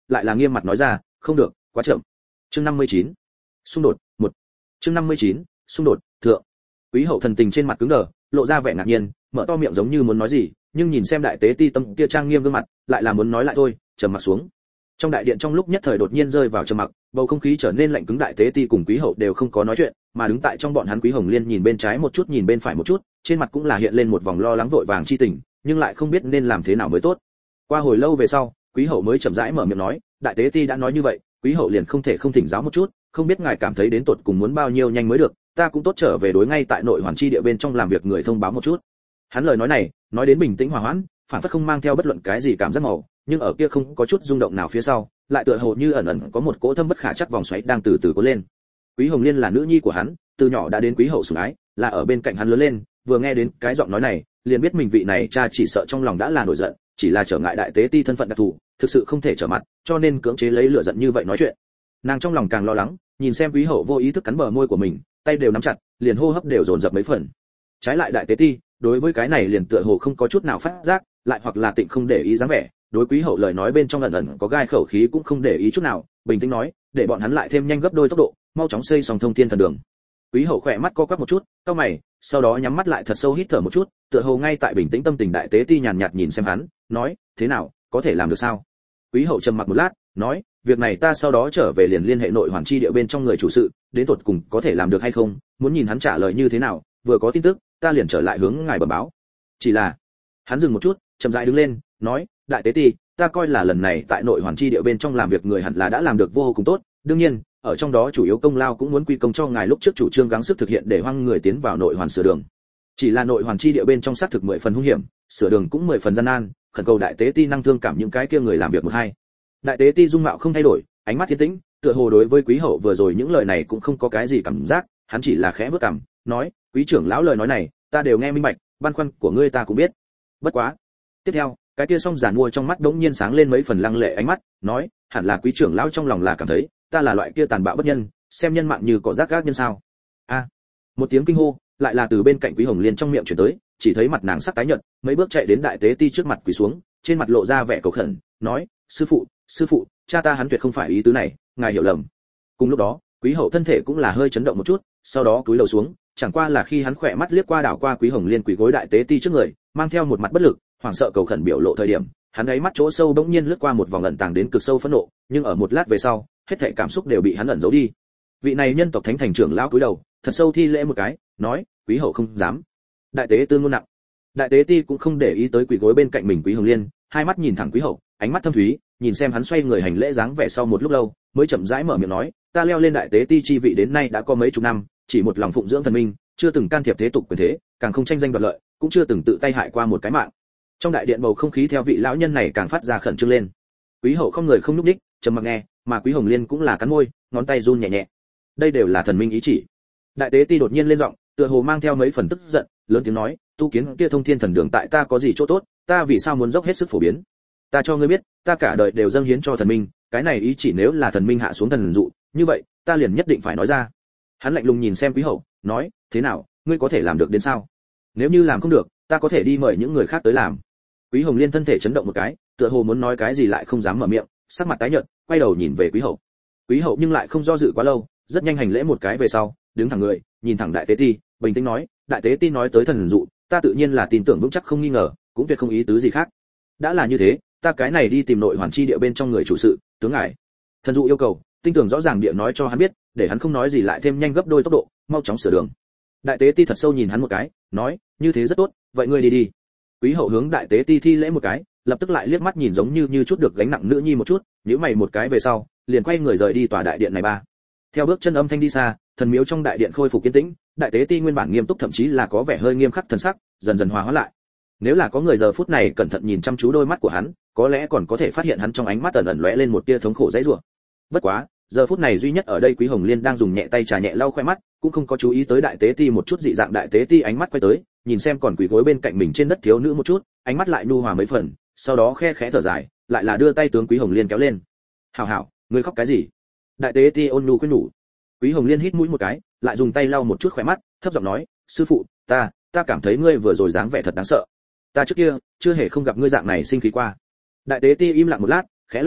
lại là nghiêm mặt nói ra, không được, quá chậm. Chương 59. Xung đột, 1. Chương 59. Xung đột, thượng. Quý hậu thần tình trên mặt cứng đờ, lộ ra vẻ ngạc nhiên, mở to miệng giống như muốn nói gì, nhưng nhìn xem đại tế ti tâm kia trang nghiêm gương mặt, lại là muốn nói lại thôi, trầm mặt xuống. Trong đại điện trong lúc nhất thời đột nhiên rơi vào trầm mặc, bầu không khí trở nên lạnh cứng, đại tế ti cùng quý hậu đều không có nói chuyện, mà đứng tại trong bọn hắn Quý Hồng Liên nhìn bên trái một chút nhìn bên phải một chút, trên mặt cũng là hiện lên một vòng lo lắng vội vàng chi tình, nhưng lại không biết nên làm thế nào mới tốt. Qua hồi lâu về sau, quý hậu mới chậm rãi mở miệng nói, đại tế ti đã nói như vậy, quý hậu liền không thể không thỉnh giáo một chút, không biết ngài cảm thấy đến tột cùng muốn bao nhiêu nhanh mới được, ta cũng tốt trở về đối ngay tại nội hoàn chi địa bên trong làm việc người thông báo một chút. Hắn lời nói này, nói đến bình tĩnh hòa hoãn, phản phất không mang theo bất luận cái gì cảm giác màu, nhưng ở kia không có chút rung động nào phía sau, lại tựa hồ như ẩn ẩn có một cỗ thâm bất khả chắc vòng xoáy đang từ từ cuốn lên. Quý Hồng Liên là nữ nhi của hắn, từ nhỏ đã đến quý hậu sủng ái, là ở bên cạnh hắn lớn lên, vừa nghe đến cái giọng nói này, liền biết mình vị này cha chỉ sợ trong lòng đã là nổi giận, chỉ là trở ngại đại tế ti thân phận đặc thù, thực sự không thể trở mặt, cho nên cưỡng chế lấy lửa giận như vậy nói chuyện. Nàng trong lòng càng lo lắng, nhìn xem quý hậu vô ý thức cắn bờ môi của mình, tay đều nắm chặt, liền hô hấp đều dồn dập mấy phần. Trái lại đại tế ti, đối với cái này liền tựa hồ không có chút nào phát giác, lại hoặc là tịnh không để ý dáng vẻ, đối quý hậu lời nói bên trong ẩn ẩn có gai khẩu khí cũng không để ý chút nào, bình tĩnh nói, để bọn hắn lại thêm nhanh gấp đôi tốc độ, mau chóng xây xong thông thiên thần đường. Quý hậu khỏe mắt co quắp một chút, cau mày, sau đó nhắm mắt lại thật sâu hít thở một chút, tựa hồ ngay tại bình tĩnh tâm tình đại tế ti nhàn nhạt nhìn xem hắn, nói, thế nào, có thể làm được sao? Quý hậu trầm mặc một lát, nói, việc này ta sau đó trở về liền liên hệ nội hoàn chi địa bên trong người chủ sự, đến tột cùng có thể làm được hay không, muốn nhìn hắn trả lời như thế nào, vừa có tin tức, ta liền trở lại hướng ngài bẩm báo. Chỉ là, hắn dừng một chút, chậm rãi đứng lên, nói, đại tế ti, ta coi là lần này tại nội hoàn chi địa bên trong làm việc người hẳn là đã làm được vô cùng tốt, đương nhiên, ở trong đó chủ yếu công lao cũng muốn quy công cho ngài lúc trước chủ trương gắng sức thực hiện để hoang người tiến vào nội hoàn sửa đường. Chỉ là nội hoàn chi địa bên trong xác thực 10 phần hung hiểm, sửa đường cũng 10 phần gian nan, khẩn cầu đại tế ti năng thương cảm những cái kia người làm việc một hai. Đại tế ti dung mạo không thay đổi, ánh mắt thiên tĩnh, tựa hồ đối với quý hậu vừa rồi những lời này cũng không có cái gì cảm giác, hắn chỉ là khẽ bước cằm, nói, quý trưởng lão lời nói này, ta đều nghe minh bạch, băn khoăn của ngươi ta cũng biết. Bất quá. Tiếp theo, cái kia song giản mua trong mắt đống nhiên sáng lên mấy phần lăng lệ ánh mắt, nói, hẳn là quý trưởng lão trong lòng là cảm thấy, ta là loại kia tàn bạo bất nhân, xem nhân mạng như cỏ rác gác nhân sao? A. Một tiếng kinh hô, lại là từ bên cạnh Quý Hồng Liên trong miệng truyền tới, chỉ thấy mặt nàng sắc tái nhợt, mấy bước chạy đến đại tế ti trước mặt quỳ xuống, trên mặt lộ ra vẻ cầu khẩn, nói, sư phụ, cha ta hắn tuyệt không phải ý tứ này, ngài hiểu lầm. Cùng lúc đó, Quý hậu thân thể cũng là hơi chấn động một chút, sau đó cúi đầu xuống, chẳng qua là khi hắn khỏe mắt liếc qua đảo qua Quý Hồng Liên quỳ gối đại tế ti trước người, mang theo một mặt bất lực, hoảng sợ cầu khẩn biểu lộ thời điểm, hắn ấy mắt chỗ sâu bỗng nhiên lướt qua một vòng ẩn tàng đến cực sâu phẫn nộ, nhưng ở một lát về sau, hết thảy cảm xúc đều bị hắn ẩn giấu đi. Vị này nhân tộc thánh thành trưởng lão cúi đầu, thật sâu thi lễ một cái, nói, quý hậu không dám. Đại tế tương ngôn nặng. Đại tế ti cũng không để ý tới quỳ gối bên cạnh mình Quý Hồng Liên, hai mắt nhìn thẳng quý hậu, ánh mắt thâm thúy, nhìn xem hắn xoay người hành lễ dáng vẻ sau một lúc lâu, mới chậm rãi mở miệng nói, ta leo lên đại tế ti chi vị đến nay đã có mấy chục năm, chỉ một lòng phụng dưỡng thần minh, chưa từng can thiệp thế tục quyền thế, càng không tranh danh đoạt lợi, cũng chưa từng tự tay hại qua một cái mạng. Trong đại điện bầu không khí theo vị lão nhân này càng phát ra khẩn trương lên. Quý hậu không người không nhúc nhích, trầm mặc nghe, mà Quý Hồng Liên cũng là cắn môi, ngón tay run nhẹ nhẹ. Đây đều là thần minh ý chỉ. Đại tế ti đột nhiên lên giọng, tựa hồ mang theo mấy phần tức giận, lớn tiếng nói, tu kiến kia thông thiên thần đường tại ta có gì chỗ tốt, ta vì sao muốn dốc hết sức phổ biến? Ta cho ngươi biết, ta cả đời đều dâng hiến cho thần minh, cái này ý chỉ nếu là thần minh hạ xuống thần dụ, như vậy, ta liền nhất định phải nói ra. Hắn lạnh lùng nhìn xem Quý hậu, nói, thế nào, ngươi có thể làm được đến sao? Nếu như làm không được, ta có thể đi mời những người khác tới làm. Quý Hồng Liên thân thể chấn động một cái, tựa hồ muốn nói cái gì lại không dám mở miệng, sắc mặt tái nhợt, quay đầu nhìn về Quý hậu. Quý hậu nhưng lại không do dự quá lâu, rất nhanh hành lễ một cái về sau, đứng thẳng người, nhìn thẳng đại tế ti, bình tĩnh nói, đại tế ti nói tới thần dụ, ta tự nhiên là tin tưởng vững chắc không nghi ngờ, cũng tuyệt không ý tứ gì khác. Đã là như thế, ta cái này đi tìm nội hoàn chi địa bên trong người chủ sự, tướng ngài. Thần dụ yêu cầu, tinh tưởng rõ ràng địa nói cho hắn biết, để hắn không nói gì lại thêm nhanh gấp đôi tốc độ, mau chóng sửa đường. Đại tế ti thật sâu nhìn hắn một cái, nói, như thế rất tốt, vậy ngươi đi đi. Quý hậu hướng đại tế ti thi lễ một cái, lập tức lại liếc mắt nhìn giống như chút được gánh nặng nữ nhi một chút, nhíu mày một cái về sau, liền quay người rời đi tòa đại điện này ba. Theo bước chân âm thanh đi xa, thần miếu trong đại điện khôi phục yên tĩnh, đại tế ti nguyên bản nghiêm túc thậm chí là có vẻ hơi nghiêm khắc thần sắc, dần dần hòa hóa lại. Nếu là có người giờ phút này cẩn thận nhìn chăm chú đôi mắt của hắn, có lẽ còn có thể phát hiện hắn trong ánh mắt ẩn ẩn lóe lên một tia thống khổ dãy rủa. Bất quá, giờ phút này duy nhất ở đây Quý Hồng Liên đang dùng nhẹ tay trà nhẹ lau khoe mắt, cũng không có chú ý tới đại tế ti một chút dị dạng. Đại tế ti ánh mắt quay tới, nhìn xem còn quỳ gối bên cạnh mình trên đất thiếu nữ một chút, ánh mắt lại nhu hòa mấy phần, sau đó khe khẽ thở dài, lại là đưa tay tướng Quý Hồng Liên kéo lên. "Hảo hảo, ngươi khóc cái gì?" Đại tế ti ôn nhu khuyên nhủ. Quý Hồng Liên hít mũi một cái, lại dùng tay lau một chút khóe mắt, thấp giọng nói, "Sư phụ, ta cảm thấy ngươi vừa rồi dáng vẻ thật đáng sợ. Ta trước kia chưa hề không gặp ngươi dạng này sinh khí qua." Đại tế ti im lặng một lát, khẽ lắc đầu,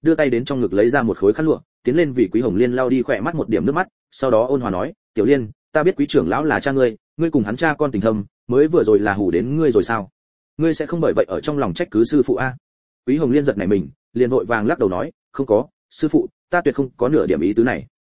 đưa tay đến trong ngực lấy ra một khối khăn lụa, tiến lên vì Quý Hồng Liên lau đi khỏe mắt một điểm nước mắt, sau đó ôn hòa nói, "Tiểu Liên, ta biết Quý trưởng lão là cha ngươi, ngươi cùng hắn cha con tình thâm, mới vừa rồi là hù đến ngươi rồi sao? Ngươi sẽ không bởi vậy ở trong lòng trách cứ sư phụ a?" Quý Hồng Liên giật nảy mình, liền vội vàng lắc đầu nói, "Không có, sư phụ, ta tuyệt không có nửa điểm ý tứ này.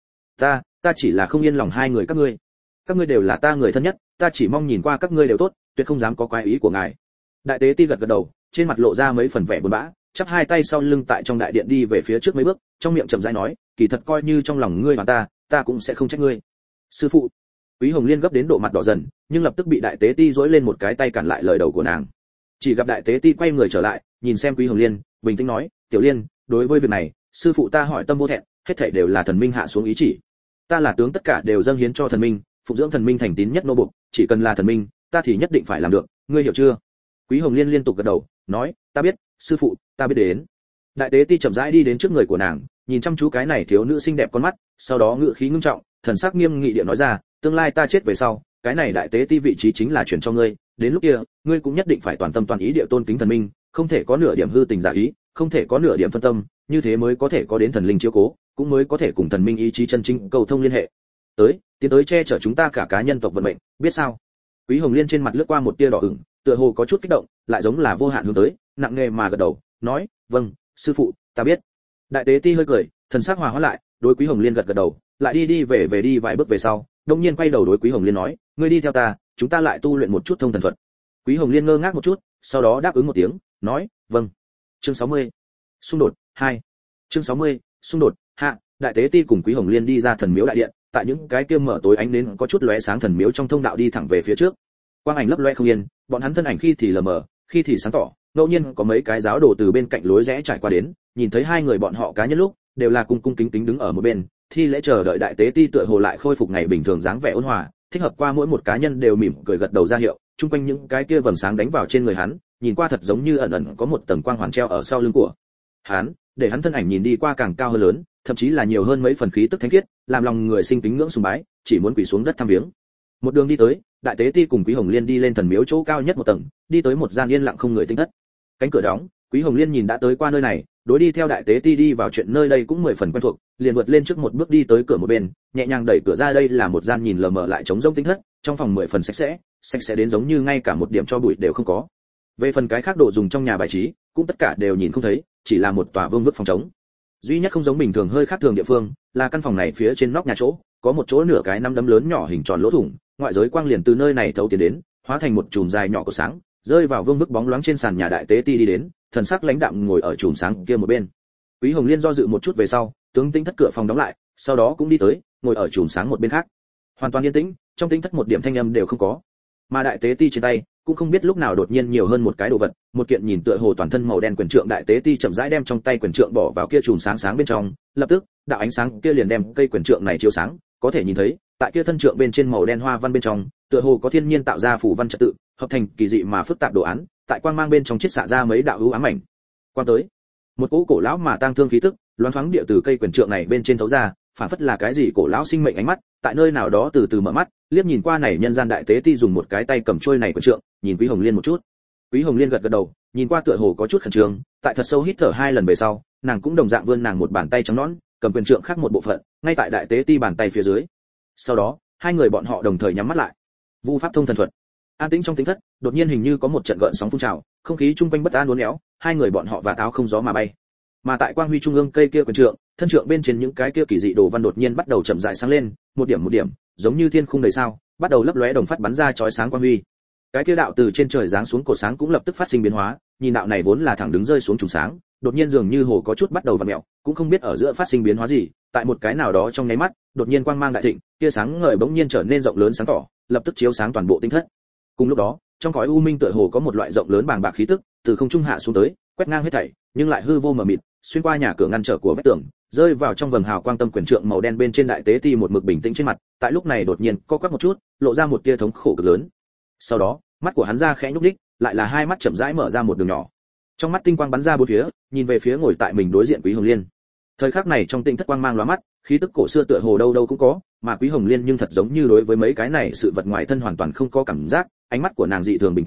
Ta chỉ là không yên lòng hai người các ngươi. Các ngươi đều là ta người thân nhất, ta chỉ mong nhìn qua các ngươi đều tốt, tuyệt không dám có quái ý của ngài." Đại tế ti gật gật đầu, trên mặt lộ ra mấy phần vẻ buồn bã, chắp hai tay sau lưng tại trong đại điện đi về phía trước mấy bước, trong miệng chậm rãi nói, "Kỳ thật coi như trong lòng ngươi và ta cũng sẽ không trách ngươi." "Sư phụ." Quý Hồng Liên gấp đến độ mặt đỏ dần, nhưng lập tức bị đại tế ti giỗi lên một cái tay cản lại lời đầu của nàng. Chỉ gặp đại tế ti quay người trở lại, nhìn xem Quý Hồng Liên, bình tĩnh nói, "Tiểu Liên, đối với việc này, sư phụ ta hỏi tâm vô thẹn, hết thảy đều là thần minh hạ xuống ý chỉ. Ta là tướng tất cả đều dâng hiến cho thần minh, phụng dưỡng thần minh thành tín nhất nô bộc, chỉ cần là thần minh, ta thì nhất định phải làm được, ngươi hiểu chưa?" Quý Hồng Liên liên tục gật đầu, nói, "Ta biết, sư phụ, ta biết đến." Đại tế ti chậm rãi đi đến trước người của nàng, nhìn chăm chú cái này thiếu nữ xinh đẹp con mắt, sau đó ngữ khí ngưng trọng, thần sắc nghiêm nghị địa nói ra, "Tương lai ta chết về sau, cái này đại tế ti vị trí chính là chuyển cho ngươi, đến lúc kia, ngươi cũng nhất định phải toàn tâm toàn ý địa tôn kính thần minh, không thể có nửa điểm hư tình giả ý, không thể có nửa điểm phân tâm, như thế mới có thể có đến thần linh chiếu cố, cũng mới có thể cùng thần minh ý chí chân chính cầu thông liên hệ. Tiến tới che chở chúng ta cả cá nhân tộc vận mệnh, biết sao?" Quý Hồng Liên trên mặt lướt qua một tia đỏ ửng, tựa hồ có chút kích động, lại giống là vô hạn hướng tới, nặng nề mà gật đầu, nói, "Vâng, sư phụ, ta biết." Đại tế ti hơi cười, thần sắc hòa hóa lại, đối Quý Hồng Liên gật gật đầu, lại đi về đi vài bước về sau, đông nhiên quay đầu đối Quý Hồng Liên nói, "Ngươi đi theo ta, chúng ta lại tu luyện một chút thông thần thuật." Quý Hồng Liên ngơ ngác một chút, sau đó đáp ứng một tiếng, nói, "Vâng." Chương 60. Xung đột 2. Chương 60. Xung đột hạ. Đại tế ti cùng Quý Hồng Liên đi ra thần miếu đại điện, tại những cái kia mở tối ánh nến có chút lóe sáng thần miếu trong thông đạo đi thẳng về phía trước. Quang ảnh lấp loe không yên, bọn hắn thân ảnh khi thì lờ mờ, khi thì sáng tỏ, ngẫu nhiên có mấy cái giáo đồ từ bên cạnh lối rẽ trải qua đến, nhìn thấy hai người bọn họ cá nhân lúc, đều là cung cung kính kính đứng ở một bên, thi lễ chờ đợi đại tế ti tựa hồ lại khôi phục ngày bình thường dáng vẻ ôn hòa, thích hợp qua mỗi một cá nhân đều mỉm cười gật đầu ra hiệu, chung quanh những cái kia vầng sáng đánh vào trên người hắn, nhìn qua thật giống như ẩn ẩn có một tầng quang hoàn treo ở sau lưng của hắn, để hắn thân ảnh nhìn đi qua càng cao hơn lớn, thậm chí là nhiều hơn mấy phần khí tức thánh khiết, làm lòng người sinh kính ngưỡng sùng bái, chỉ muốn quỳ xuống đất thăm viếng. Một đường đi tới, đại tế ti cùng Quý Hồng Liên đi lên thần miếu chỗ cao nhất một tầng, đi tới một gian yên lặng không người tinh thất. Cánh cửa đóng, Quý Hồng Liên nhìn đã tới qua nơi này, đối đi theo đại tế ti đi vào chuyện nơi đây cũng 10 phần quen thuộc, liền vượt lên trước một bước đi tới cửa một bên, nhẹ nhàng đẩy cửa ra. Đây là một gian nhìn lờ mờ lại trống rỗng tinh thất, trong phòng 10 phần sạch sẽ đến giống như ngay cả một điểm cho bụi đều không có. Về phần cái khác đồ dùng trong nhà bài trí, cũng tất cả đều nhìn không thấy, chỉ là một tòa vương vức phòng trống. Duy nhất không giống bình thường hơi khác thường địa phương, là căn phòng này phía trên nóc nhà chỗ, có một chỗ nửa cái nắm đấm lớn nhỏ hình tròn lỗ thủng, ngoại giới quang liền từ nơi này thấu tiến đến, hóa thành một chùm dài nhỏ của sáng, rơi vào vương vức bóng loáng trên sàn nhà. Đại tế ti đi đến, thần sắc lãnh đạm ngồi ở chùm sáng kia một bên. Quý Hồng Liên do dự một chút về sau, tướng tinh thất cửa phòng đóng lại, sau đó cũng đi tới, ngồi ở chùm sáng một bên khác. Hoàn toàn yên tĩnh, trong tinh thất một điểm thanh âm đều không có. Mà đại tế ti trên tay cũng không biết lúc nào đột nhiên nhiều hơn một cái đồ vật, một kiện nhìn tựa hồ toàn thân màu đen quyền trượng. Đại tế ti chậm rãi đem trong tay quyền trượng bỏ vào kia chùm sáng sáng bên trong, lập tức, đạo ánh sáng kia liền đem cây quyền trượng này chiếu sáng, có thể nhìn thấy, tại kia thân trượng bên trên màu đen hoa văn bên trong, tựa hồ có thiên nhiên tạo ra phù văn trật tự, hợp thành kỳ dị mà phức tạp đồ án, tại quang mang bên trong chiết xạ ra mấy đạo ưu ám ảnh. Quan tới, một cỗ cổ lão mà tang thương khí tức, loáng thoáng địa từ cây quyền trượng này bên trên thấu ra, phản phất là cái gì cổ lão sinh mệnh ánh mắt, tại nơi nào đó từ từ mở mắt, liếc nhìn qua này nhân gian. Đại tế ti dùng một cái tay cầm trôi này quyền trượng, nhìn Quý Hồng Liên một chút. Quý Hồng Liên gật gật đầu, nhìn qua tựa hồ có chút khẩn trương, tại thật sâu hít thở 2 lần về sau, nàng cũng đồng dạng vươn nàng một bàn tay trắng nõn, cầm quyền trượng khác một bộ phận, ngay tại đại tế ti bàn tay phía dưới. Sau đó, hai người bọn họ đồng thời nhắm mắt lại. Vu pháp thông thần thuật. An tĩnh trong tính thất, đột nhiên hình như có một trận gợn sóng phun trào, không khí trung quanh bất an uốn éo, hai người bọn họ và táo không gió mà bay. Mà tại quang huy trung ương cây kia quyền trượng, thân trượng bên trên những cái kia kỳ dị đồ văn đột nhiên bắt đầu chậm rãi sáng lên, một điểm, giống như thiên khung đầy sao, bắt đầu lấp lóe đồng phát bắn ra chói sáng quang huy. Cái kia đạo từ trên trời giáng xuống cổ sáng cũng lập tức phát sinh biến hóa, nhìn đạo này vốn là thẳng đứng rơi xuống trùng sáng, đột nhiên dường như hồ có chút bắt đầu vặn mèo, cũng không biết ở giữa phát sinh biến hóa gì, tại một cái nào đó trong nháy mắt, đột nhiên quang mang đại thịnh, kia sáng ngời bỗng nhiên trở nên rộng lớn sáng tỏ, lập tức chiếu sáng toàn bộ tinh thất. Cùng lúc đó, trong cõi u minh tựa hồ có một loại rộng lớn bàng bạc khí tức, từ không trung hạ xuống tới, quét ngang hết thảy, nhưng lại hư vô mờ mịt, xuyên qua nhà cửa ngăn trở của vách tường, rơi vào trong vầng hào quang tâm quyền trượng màu đen bên trên. Đại tế ti một mực bình tĩnh trên mặt, tại lúc này đột nhiên co quắp một chút, lộ ra một tia thống khổ cực lớn. Sau đó, mắt của hắn ra khẽ nhúc nhích, lại là hai mắt chậm rãi mở ra một đường nhỏ. Trong mắt tinh quang bắn ra bốn phía, nhìn về phía ngồi tại mình đối diện Quý Hồng Liên. Thời khắc này trong tinh thất quang mang lóa mắt, khí tức cổ xưa tựa hồ đâu đâu cũng có, mà Quý Hồng Liên nhưng thật giống như đối với mấy cái này sự vật ngoài thân hoàn toàn không có cảm giác, ánh mắt của nàng dị thường bình tĩnh,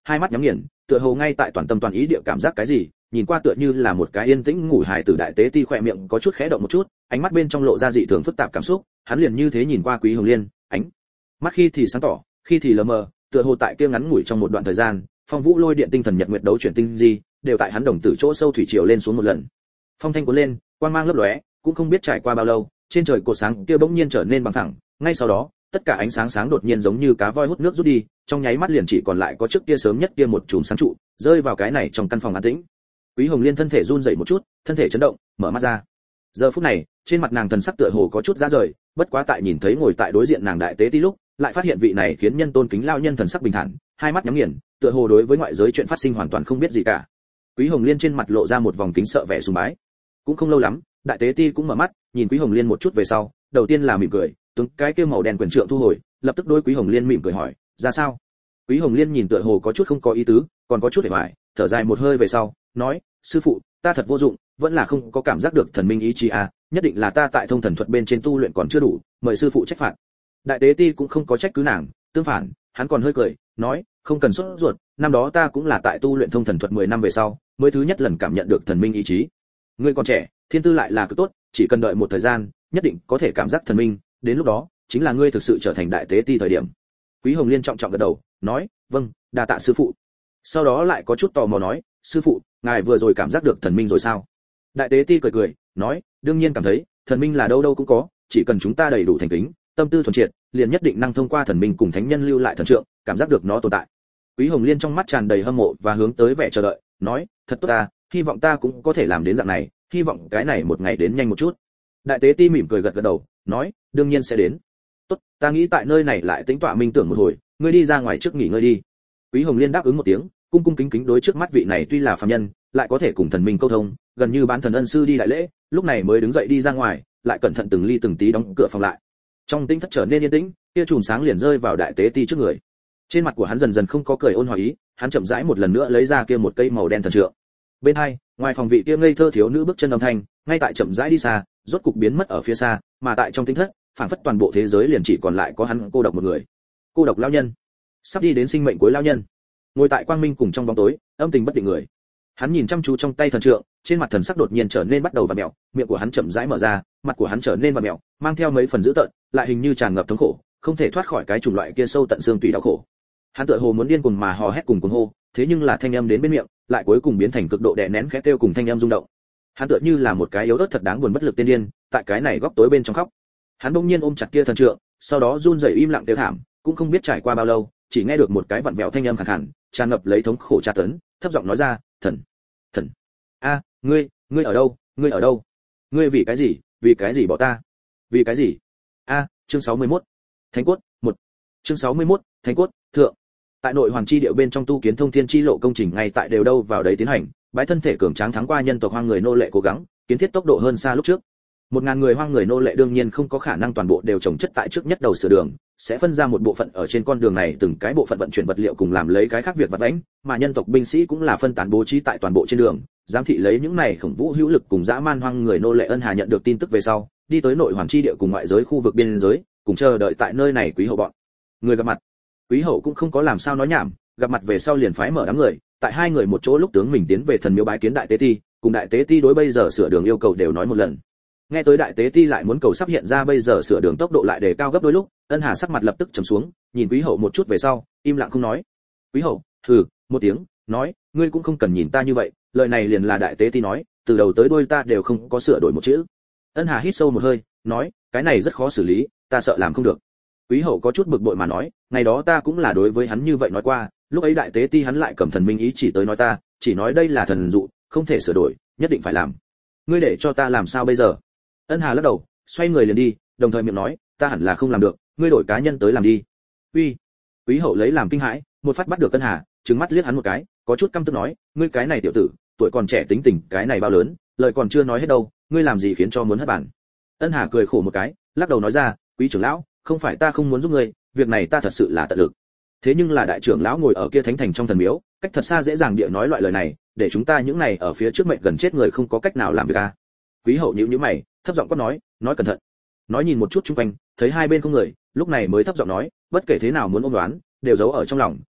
hai mắt nhắm nghiền, tựa hồ ngay tại toàn tâm toàn ý địa cảm giác cái gì, nhìn qua tựa như là một cái yên tĩnh ngủ hài tử. Đại tế ti khỏe miệng có chút khẽ động một chút, ánh mắt bên trong lộ ra dị thường phức tạp cảm xúc, hắn liền như thế nhìn qua Quý Hồng Liên, ánh mắt khi thì sáng tỏ, khi thì lờ mờ, tựa hồ tại kia ngắn ngủi trong một đoạn thời gian, phong vũ lôi điện tinh thần nhật nguyệt đấu chuyển tinh gì, đều tại hắn đồng tử chỗ sâu thủy triều lên xuống một lần. Phong thanh cuốn lên, quang mang lấp lóe, cũng không biết trải qua bao lâu, trên trời cột sáng kia bỗng nhiên trở nên bằng thẳng, ngay sau đó, tất cả ánh sáng sáng đột nhiên giống như cá voi hút nước rút đi, trong nháy mắt liền chỉ còn lại có trước kia sớm nhất kia một chùm sáng trụ, rơi vào cái này trong căn phòng an tĩnh. Quý Hồng Liên thân thể run rẩy một chút, thân thể chấn động, mở mắt ra. Giờ phút này, trên mặt nàng thần sắc tựa hồ có chút ra rời, bất quá tại nhìn thấy ngồi tại đối diện nàng đại tế ti lúc, lại phát hiện vị này khiến nhân tôn kính lao nhân thần sắc bình thản, hai mắt nhắm nghiền, tựa hồ đối với ngoại giới chuyện phát sinh hoàn toàn không biết gì cả. Quý Hồng Liên trên mặt lộ ra một vòng kính sợ vẻ sùng bái. Cũng không lâu lắm, đại tế ti cũng mở mắt, nhìn Quý Hồng Liên một chút về sau, đầu tiên là mỉm cười, tướng cái kia màu đen quyền trượng thu hồi, lập tức đối Quý Hồng Liên mỉm cười hỏi, ra sao? Quý Hồng Liên nhìn tựa hồ có chút không có ý tứ, còn có chút để hoài, thở dài một hơi về sau, nói, sư phụ, ta thật vô dụng, vẫn là không có cảm giác được thần minh ý chí à, nhất định là ta tại thông thần thuật bên trên tu luyện còn chưa đủ, mời sư phụ trách phạt. Đại tế ti cũng không có trách cứ nàng, tương phản, hắn còn hơi cười, nói, không cần sốt ruột, năm đó ta cũng là tại tu luyện thông thần thuật 10 năm về sau, mới thứ nhất lần cảm nhận được thần minh ý chí. Ngươi còn trẻ, thiên tư lại là cực tốt, chỉ cần đợi một thời gian, nhất định có thể cảm giác thần minh, đến lúc đó, chính là ngươi thực sự trở thành đại tế ti thời điểm. Quý Hồng Liên trọng trọng gật đầu, nói, vâng, đa tạ sư phụ. Sau đó lại có chút tò mò nói, sư phụ, ngài vừa rồi cảm giác được thần minh rồi sao? Đại tế ti cười cười, nói, đương nhiên cảm thấy, thần minh là đâu đâu cũng có, chỉ cần chúng ta đầy đủ thành kính, tâm tư thuần triệt, liền nhất định năng thông qua thần minh cùng thánh nhân lưu lại thần trượng, cảm giác được nó tồn tại. Quý Hồng Liên trong mắt tràn đầy hâm mộ và hướng tới vẻ chờ đợi, nói, thật tốt ta, hy vọng ta cũng có thể làm đến dạng này, hy vọng cái này một ngày đến nhanh một chút. Đại tế ti mỉm cười gật gật đầu, nói, đương nhiên sẽ đến. Tốt, ta nghĩ tại nơi này lại tĩnh tọa minh tưởng một hồi, ngươi đi ra ngoài trước nghỉ ngơi đi. Quý Hồng Liên đáp ứng một tiếng, cung cung kính kính đối trước mắt vị này tuy là phàm nhân, lại có thể cùng thần minh câu thông, gần như bán thần ân sư đi đại lễ, lúc này mới đứng dậy đi ra ngoài, lại cẩn thận từng ly từng tí đóng cửa phòng lại. Trong tĩnh thất trở nên yên tĩnh, kia chùm sáng liền rơi vào đại tế ti trước người. Trên mặt của hắn dần dần không có cười ôn hòa ý, hắn chậm rãi một lần nữa lấy ra kia một cây màu đen thần trượng. Bên hai, ngoài phòng vị kia ngây thơ thiếu nữ bước chân âm thanh, ngay tại chậm rãi đi xa, rốt cục biến mất ở phía xa, mà tại trong tĩnh thất, phảng phất toàn bộ thế giới liền chỉ còn lại có hắn cô độc một người. Cô độc lão nhân, sắp đi đến sinh mệnh cuối lão nhân, ngồi tại quang minh cùng trong bóng tối, âm tình bất định người. Hắn nhìn chăm chú trong tay thần trượng, trên mặt thần sắc đột nhiên trở nên bắt đầu vặn mèo, miệng của hắn chậm rãi mở ra, mặt của hắn trở nên vặn mèo, mang theo mấy phần dữ tợn, lại hình như tràn ngập thống khổ, không thể thoát khỏi cái chủng loại kia sâu tận xương tủy đau khổ. Hắn tựa hồ muốn điên cuồng mà hò hét cùng cuồng hô, thế nhưng là thanh âm đến bên miệng, lại cuối cùng biến thành cực độ đè nén khẽ kêu cùng thanh âm rung động. Hắn tựa như là một cái yếu ớt thật đáng buồn bất lực tiên điên, tại cái này góc tối bên trong khóc. Hắn bỗng nhiên ôm chặt kia thần trượng, sau đó run rẩy im lặng kêu thảm, cũng không biết trải qua bao lâu, chỉ nghe được một cái vặn vẹo thanh âm khàn khàn, tràn ngập lấy thống khổ tra tấn, thấp giọng nói ra, "Thần, thần, a, ngươi ở đâu? Ngươi ở đâu? Ngươi vì cái gì bỏ ta? Vì cái gì?" A, chương 61. Thánh cốt, 1. Chương 61, Thánh cốt, thượng. Tại nội hoàn chi điệu bên trong tu kiến thông thiên chi lộ công trình ngay tại đều đâu vào đấy tiến hành, bái thân thể cường tráng thắng qua nhân tộc hoang người nô lệ cố gắng, kiến thiết tốc độ hơn xa lúc trước. 1000 người hoang người nô lệ đương nhiên không có khả năng toàn bộ đều trồng chất tại trước nhất đầu sửa đường, sẽ phân ra một bộ phận ở trên con đường này từng cái bộ phận vận chuyển vật liệu cùng làm lấy cái khác việc vặt vãnh, mà nhân tộc binh sĩ cũng là phân tán bố trí tại toàn bộ trên đường, giám thị lấy những này khổng vũ hữu lực cùng dã man hoang người nô lệ. Ân Hà nhận được tin tức về sau, đi tới nội hoàn chi địa cùng ngoại giới khu vực biên giới, cùng chờ đợi tại nơi này quý hậu bọn người gặp mặt. Quý hậu cũng không có làm sao nói nhảm, gặp mặt về sau liền phái mở đám người, tại hai người một chỗ lúc tướng mình tiến về thần miếu bái kiến đại tế ti, cùng đại tế ti đối bây giờ sửa đường yêu cầu đều nói một lần. Nghe tới đại tế ti lại muốn cầu sắp hiện ra bây giờ sửa đường tốc độ lại đề cao gấp đôi lúc, Ân Hà sắc mặt lập tức trầm xuống, nhìn quý hậu một chút về sau, im lặng không nói. Quý hậu hừ một tiếng, nói, ngươi cũng không cần nhìn ta như vậy, lời này liền là đại tế ti nói, từ đầu tới đuôi ta đều không có sửa đổi một chữ. Ân Hà hít sâu một hơi, nói, cái này rất khó xử lý, ta sợ làm không được. Quý hậu có chút bực bội mà nói, ngày đó ta cũng là đối với hắn như vậy nói qua, lúc ấy đại tế ti hắn lại cầm thần minh ý chỉ tới nói ta, chỉ nói đây là thần dụ, không thể sửa đổi, nhất định phải làm. Ngươi để cho ta làm sao bây giờ? Ân Hà lắc đầu, xoay người liền đi, đồng thời miệng nói, ta hẳn là không làm được, ngươi đổi cá nhân tới làm đi. Uy. Quý hậu lấy làm kinh hãi, một phát bắt được Ân Hà, trừng mắt liếc hắn một cái, có chút căm tức nói, ngươi cái này tiểu tử, tuổi còn trẻ tính tình cái này bao lớn, lời còn chưa nói hết đâu, ngươi làm gì khiến cho muốn hất bản. Ân Hà cười khổ một cái, lắc đầu nói ra, quý trưởng lão, không phải ta không muốn giúp ngươi, việc này ta thật sự là tận lực. Thế nhưng là đại trưởng lão ngồi ở kia thánh thành trong thần miếu, cách thật xa dễ dàng địa nói loại lời này, để chúng ta những này ở phía trước mệnh gần chết người không có cách nào làm việc a. Quý hậu nhíu nhíu mày, thấp giọng quát nói cẩn thận. Nói nhìn một chút xung quanh, thấy hai bên không người, lúc này mới thấp giọng nói, bất kể thế nào muốn ôm đoán, đều giấu ở trong lòng,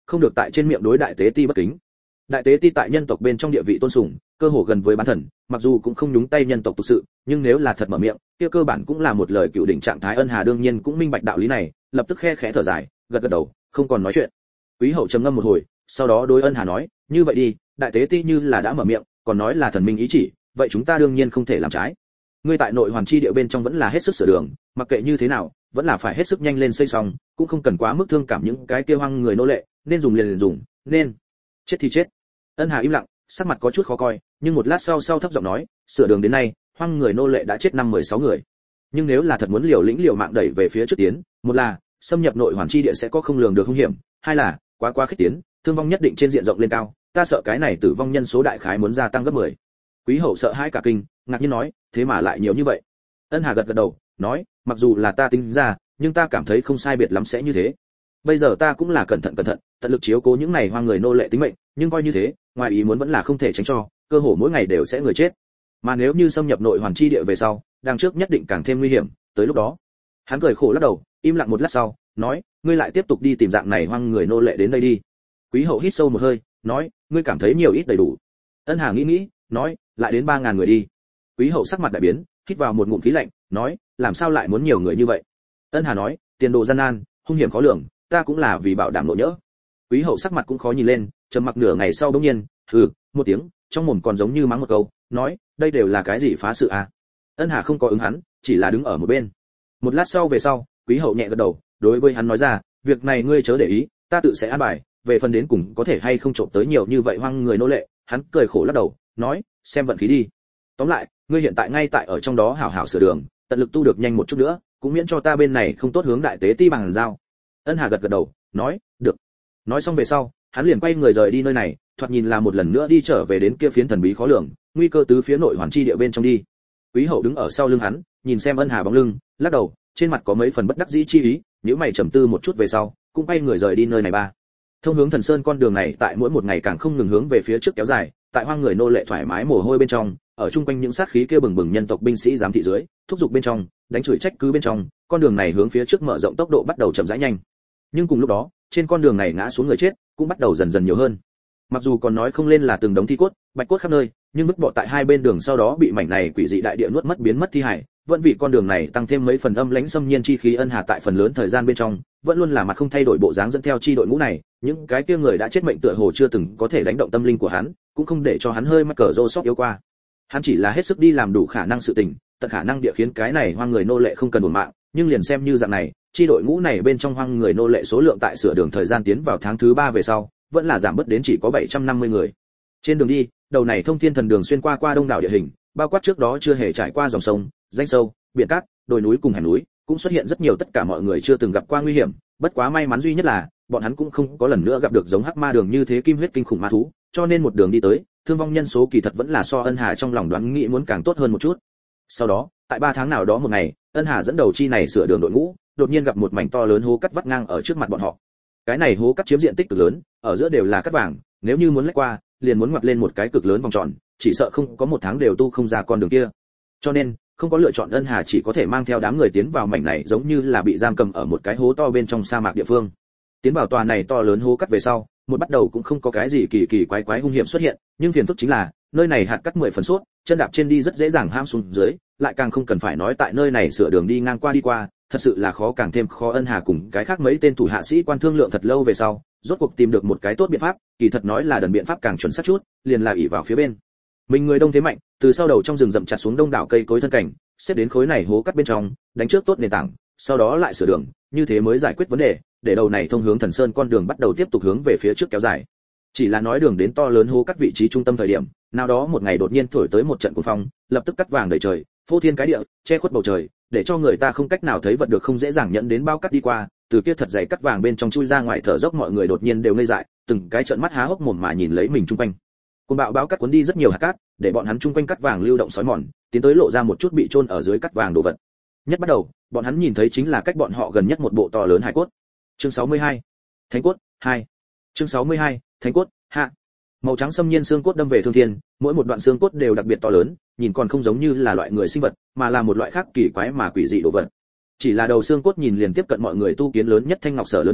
không được tại trên miệng đối đại tế ti bất kính. Đại tế ti tại nhân tộc bên trong địa vị tôn sùng, cơ hồ gần với bán thần, mặc dù cũng không nhúng tay nhân tộc tục sự, nhưng nếu là thật mở miệng, kia cơ bản cũng là một lời cựu đỉnh trạng thái. Ân Hà đương nhiên cũng minh bạch đạo lý này, lập tức khe khẽ thở dài, gật gật đầu, không còn nói chuyện. Quý hậu trầm ngâm một hồi, sau đó đối Ân Hà nói, như vậy đi, đại tế ti như là đã mở miệng, còn nói là thần minh ý chỉ, vậy chúng ta đương nhiên không thể làm trái. Ngươi tại nội hoàn chi địa bên trong vẫn là hết sức sửa đường, mặc kệ như thế nào, vẫn là phải hết sức nhanh lên xây xong, cũng không cần quá mức thương cảm những cái kia hoang người nô lệ, nên dùng liền dùng, nên chết thì chết. Ân Hà im lặng, sắc mặt có chút khó coi, nhưng một lát sau thấp giọng nói, sửa đường đến nay, hoang người nô lệ đã chết 16 người. Nhưng nếu là thật muốn liều lĩnh liều mạng đẩy về phía trước tiến, một là xâm nhập nội hoàn chi địa sẽ có không lường được hung hiểm, hai là quá khích tiến, thương vong nhất định trên diện rộng lên cao, ta sợ cái này tử vong nhân số đại khái muốn gia tăng gấp 10. Quý hậu sợ hãi cả kinh, ngạc nhiên nói, thế mà lại nhiều như vậy. Ân Hà gật gật đầu, nói, mặc dù là ta tính ra, nhưng ta cảm thấy không sai biệt lắm sẽ như thế. Bây giờ ta cũng là cẩn thận, tận lực chiếu cố những này hoang người nô lệ tính mệnh, nhưng coi như thế, ngoài ý muốn vẫn là không thể tránh cho, cơ hồ mỗi ngày đều sẽ người chết. Mà nếu như xâm nhập nội hoàn chi địa về sau, đằng trước nhất định càng thêm nguy hiểm, tới lúc đó. Hắn cười khổ lắc đầu, im lặng một lát sau, nói, ngươi lại tiếp tục đi tìm dạng này hoang người nô lệ đến đây đi. Quý hậu hít sâu một hơi, nói, ngươi cảm thấy nhiều ít đầy đủ. Ân Hà nghĩ, nói, lại đến 3000 người đi. Quý hậu sắc mặt đại biến, hít vào một ngụm khí lạnh, nói, làm sao lại muốn nhiều người như vậy? Ân Hà nói, tiền đồ gian nan, hung hiểm khó lường, ta cũng là vì bảo đảm độ nhỡ. Quý hậu sắc mặt cũng khó nhìn lên, trầm mặc nửa ngày sau bỗng nhiên, hừ, một tiếng, trong mồm còn giống như mắng một câu, nói, đây đều là cái gì phá sự à? Ân Hà không có ứng hắn, chỉ là đứng ở một bên. Một lát sau về sau, Quý hậu nhẹ gật đầu, đối với hắn nói ra, việc này ngươi chớ để ý, ta tự sẽ an bài, về phần đến cùng có thể hay không trộm tới nhiều như vậy hoang người nô lệ, hắn cười khổ lắc đầu, nói, xem vận khí đi. Tóm lại, ngươi hiện tại ngay tại ở trong đó hảo hảo sửa đường, tận lực tu được nhanh một chút nữa, cũng miễn cho ta bên này không tốt hướng đại tế ti bằng giao. Ân Hà gật gật đầu, nói, được. Nói xong về sau, hắn liền quay người rời đi nơi này, thoạt nhìn là một lần nữa đi trở về đến kia phiến thần bí khó lường, nguy cơ tứ phía nội hoàn chi địa bên trong đi. Quý hậu đứng ở sau lưng hắn, nhìn xem Ân Hà bóng lưng, lắc đầu, trên mặt có mấy phần bất đắc dĩ chi ý, nếu mày trầm tư một chút về sau, cũng quay người rời đi nơi này ba. Thông hướng Thần Sơn con đường này tại mỗi một ngày càng không ngừng hướng về phía trước kéo dài, tại hoang người nô lệ thoải mái mồ hôi bên trong, ở chung quanh những sát khí kia bừng bừng nhân tộc binh sĩ giám thị dưới, thúc giục bên trong, đánh chửi trách cứ bên trong, con đường này hướng phía trước mở rộng tốc độ bắt đầu chậm rãi nhanh. Nhưng cùng lúc đó, trên con đường này ngã xuống người chết cũng bắt đầu dần dần nhiều hơn. Mặc dù còn nói không lên là từng đống thi cốt, bạch cốt khắp nơi, nhưng vứt bỏ tại hai bên đường sau đó bị mảnh này quỷ dị đại địa nuốt mất biến mất thi hải, vẫn vì con đường này tăng thêm mấy phần âm lãnh xâm nhiên chi khí. Ân Hà tại phần lớn thời gian bên trong, vẫn luôn là mặt không thay đổi bộ dáng dẫn theo chi đội ngũ này, những cái kia người đã chết mệnh tựa hồ chưa từng có thể đánh động tâm linh của hắn, cũng không để cho hắn hơi mắc cờ rô sóc yếu qua. Hắn chỉ là hết sức đi làm đủ khả năng sự tình, tận khả năng địa khiến cái này hoang người nô lệ không cần uổng mạng, nhưng liền xem như dạng này, chi đội ngũ này bên trong hoang người nô lệ số lượng tại sửa đường thời gian tiến vào tháng thứ 3 về sau, vẫn là giảm bớt đến chỉ có 750 người. Trên đường đi, đầu này thông thiên thần đường xuyên qua đông đảo địa hình, bao quát trước đó chưa hề trải qua dòng sông, rãnh sâu, biển cát, đồi núi cùng hẻm núi, cũng xuất hiện rất nhiều tất cả mọi người chưa từng gặp qua nguy hiểm, bất quá may mắn duy nhất là, bọn hắn cũng không có lần nữa gặp được giống hắc ma đường như thế kim huyết kinh khủng ma thú, cho nên một đường đi tới, thương vong nhân số kỳ thật vẫn là so Ân Hà trong lòng đoán nghĩ muốn càng tốt hơn một chút. Sau đó, tại 3 tháng nào đó một ngày, Ân Hà dẫn đầu chi này sửa đường đội ngũ, đột nhiên gặp một mảnh to lớn hố cắt vắt ngang ở trước mặt bọn họ. Cái này hố cắt chiếm diện tích cực lớn, ở giữa đều là cắt vàng, nếu như muốn lách qua, liền muốn ngoặt lên một cái cực lớn vòng tròn, chỉ sợ không có 1 tháng đều tu không ra con đường kia. Cho nên, không có lựa chọn, Ân Hà chỉ có thể mang theo đám người tiến vào mảnh này giống như là bị giam cầm ở một cái hố to bên trong sa mạc địa phương. Tiến vào tòa này to lớn hố cắt về sau, một bắt đầu cũng không có cái gì kỳ quái hung hiểm xuất hiện, nhưng phiền phức chính là, nơi này hạt cắt 10 phần suốt, chân đạp trên đi rất dễ dàng ham xuống dưới, lại càng không cần phải nói tại nơi này sửa đường đi ngang qua đi qua, thật sự là khó càng thêm khó. Ân Hà cùng cái khác mấy tên thủ hạ sĩ quan thương lượng thật lâu về sau, rốt cuộc tìm được một cái tốt biện pháp, kỳ thật nói là đần biện pháp càng chuẩn xác chút, liền là ỷ vào phía bên mình người đông thế mạnh, từ sau đầu trong rừng rậm chặt xuống đông đảo cây cối thân cảnh, xếp đến khối này hố cắt bên trong, đánh trước tốt nền tảng, sau đó lại sửa đường, như thế mới giải quyết vấn đề, để đầu này thông hướng Thần Sơn con đường bắt đầu tiếp tục hướng về phía trước kéo dài. Chỉ là nói đường đến to lớn hố cắt vị trí trung tâm thời điểm, nào đó một ngày đột nhiên thổi tới một trận cuồng phong, lập tức cắt vàng đầy trời, phô thiên cái địa, che khuất bầu trời, để cho người ta không cách nào thấy vật được, không dễ dàng nhận đến bao cắt đi qua, từ kia thật dày cắt vàng bên trong chui ra ngoài thở dốc, mọi người đột nhiên đều ngây dại, từng cái trợn mắt há hốc mồm mà nhìn lấy mình chung quanh. Cuồng bạo báo cắt cuốn đi rất nhiều hạt cát, để bọn hắn chung quanh cắt vàng lưu động sói mòn, tiến tới lộ ra một chút bị chôn ở dưới cắt vàng đồ vật. Nhất bắt đầu, bọn hắn nhìn thấy chính là cách bọn họ gần nhất một bộ to lớn hải cốt. Chương 62. Thánh cốt 2. Chương 62. Thánh cốt hạ. Màu trắng xâm nhiên xương cốt đâm về thương thiên, mỗi một đoạn xương cốt đều đặc biệt to lớn, nhìn còn không giống như là loại người sinh vật, mà là một loại khác kỳ quái mà quỷ dị đồ vật. Chỉ là đầu xương cốt nhìn liền tiếp cận mọi người tu kiến lớn nhất thanh ngọc sở lớn nhỏ,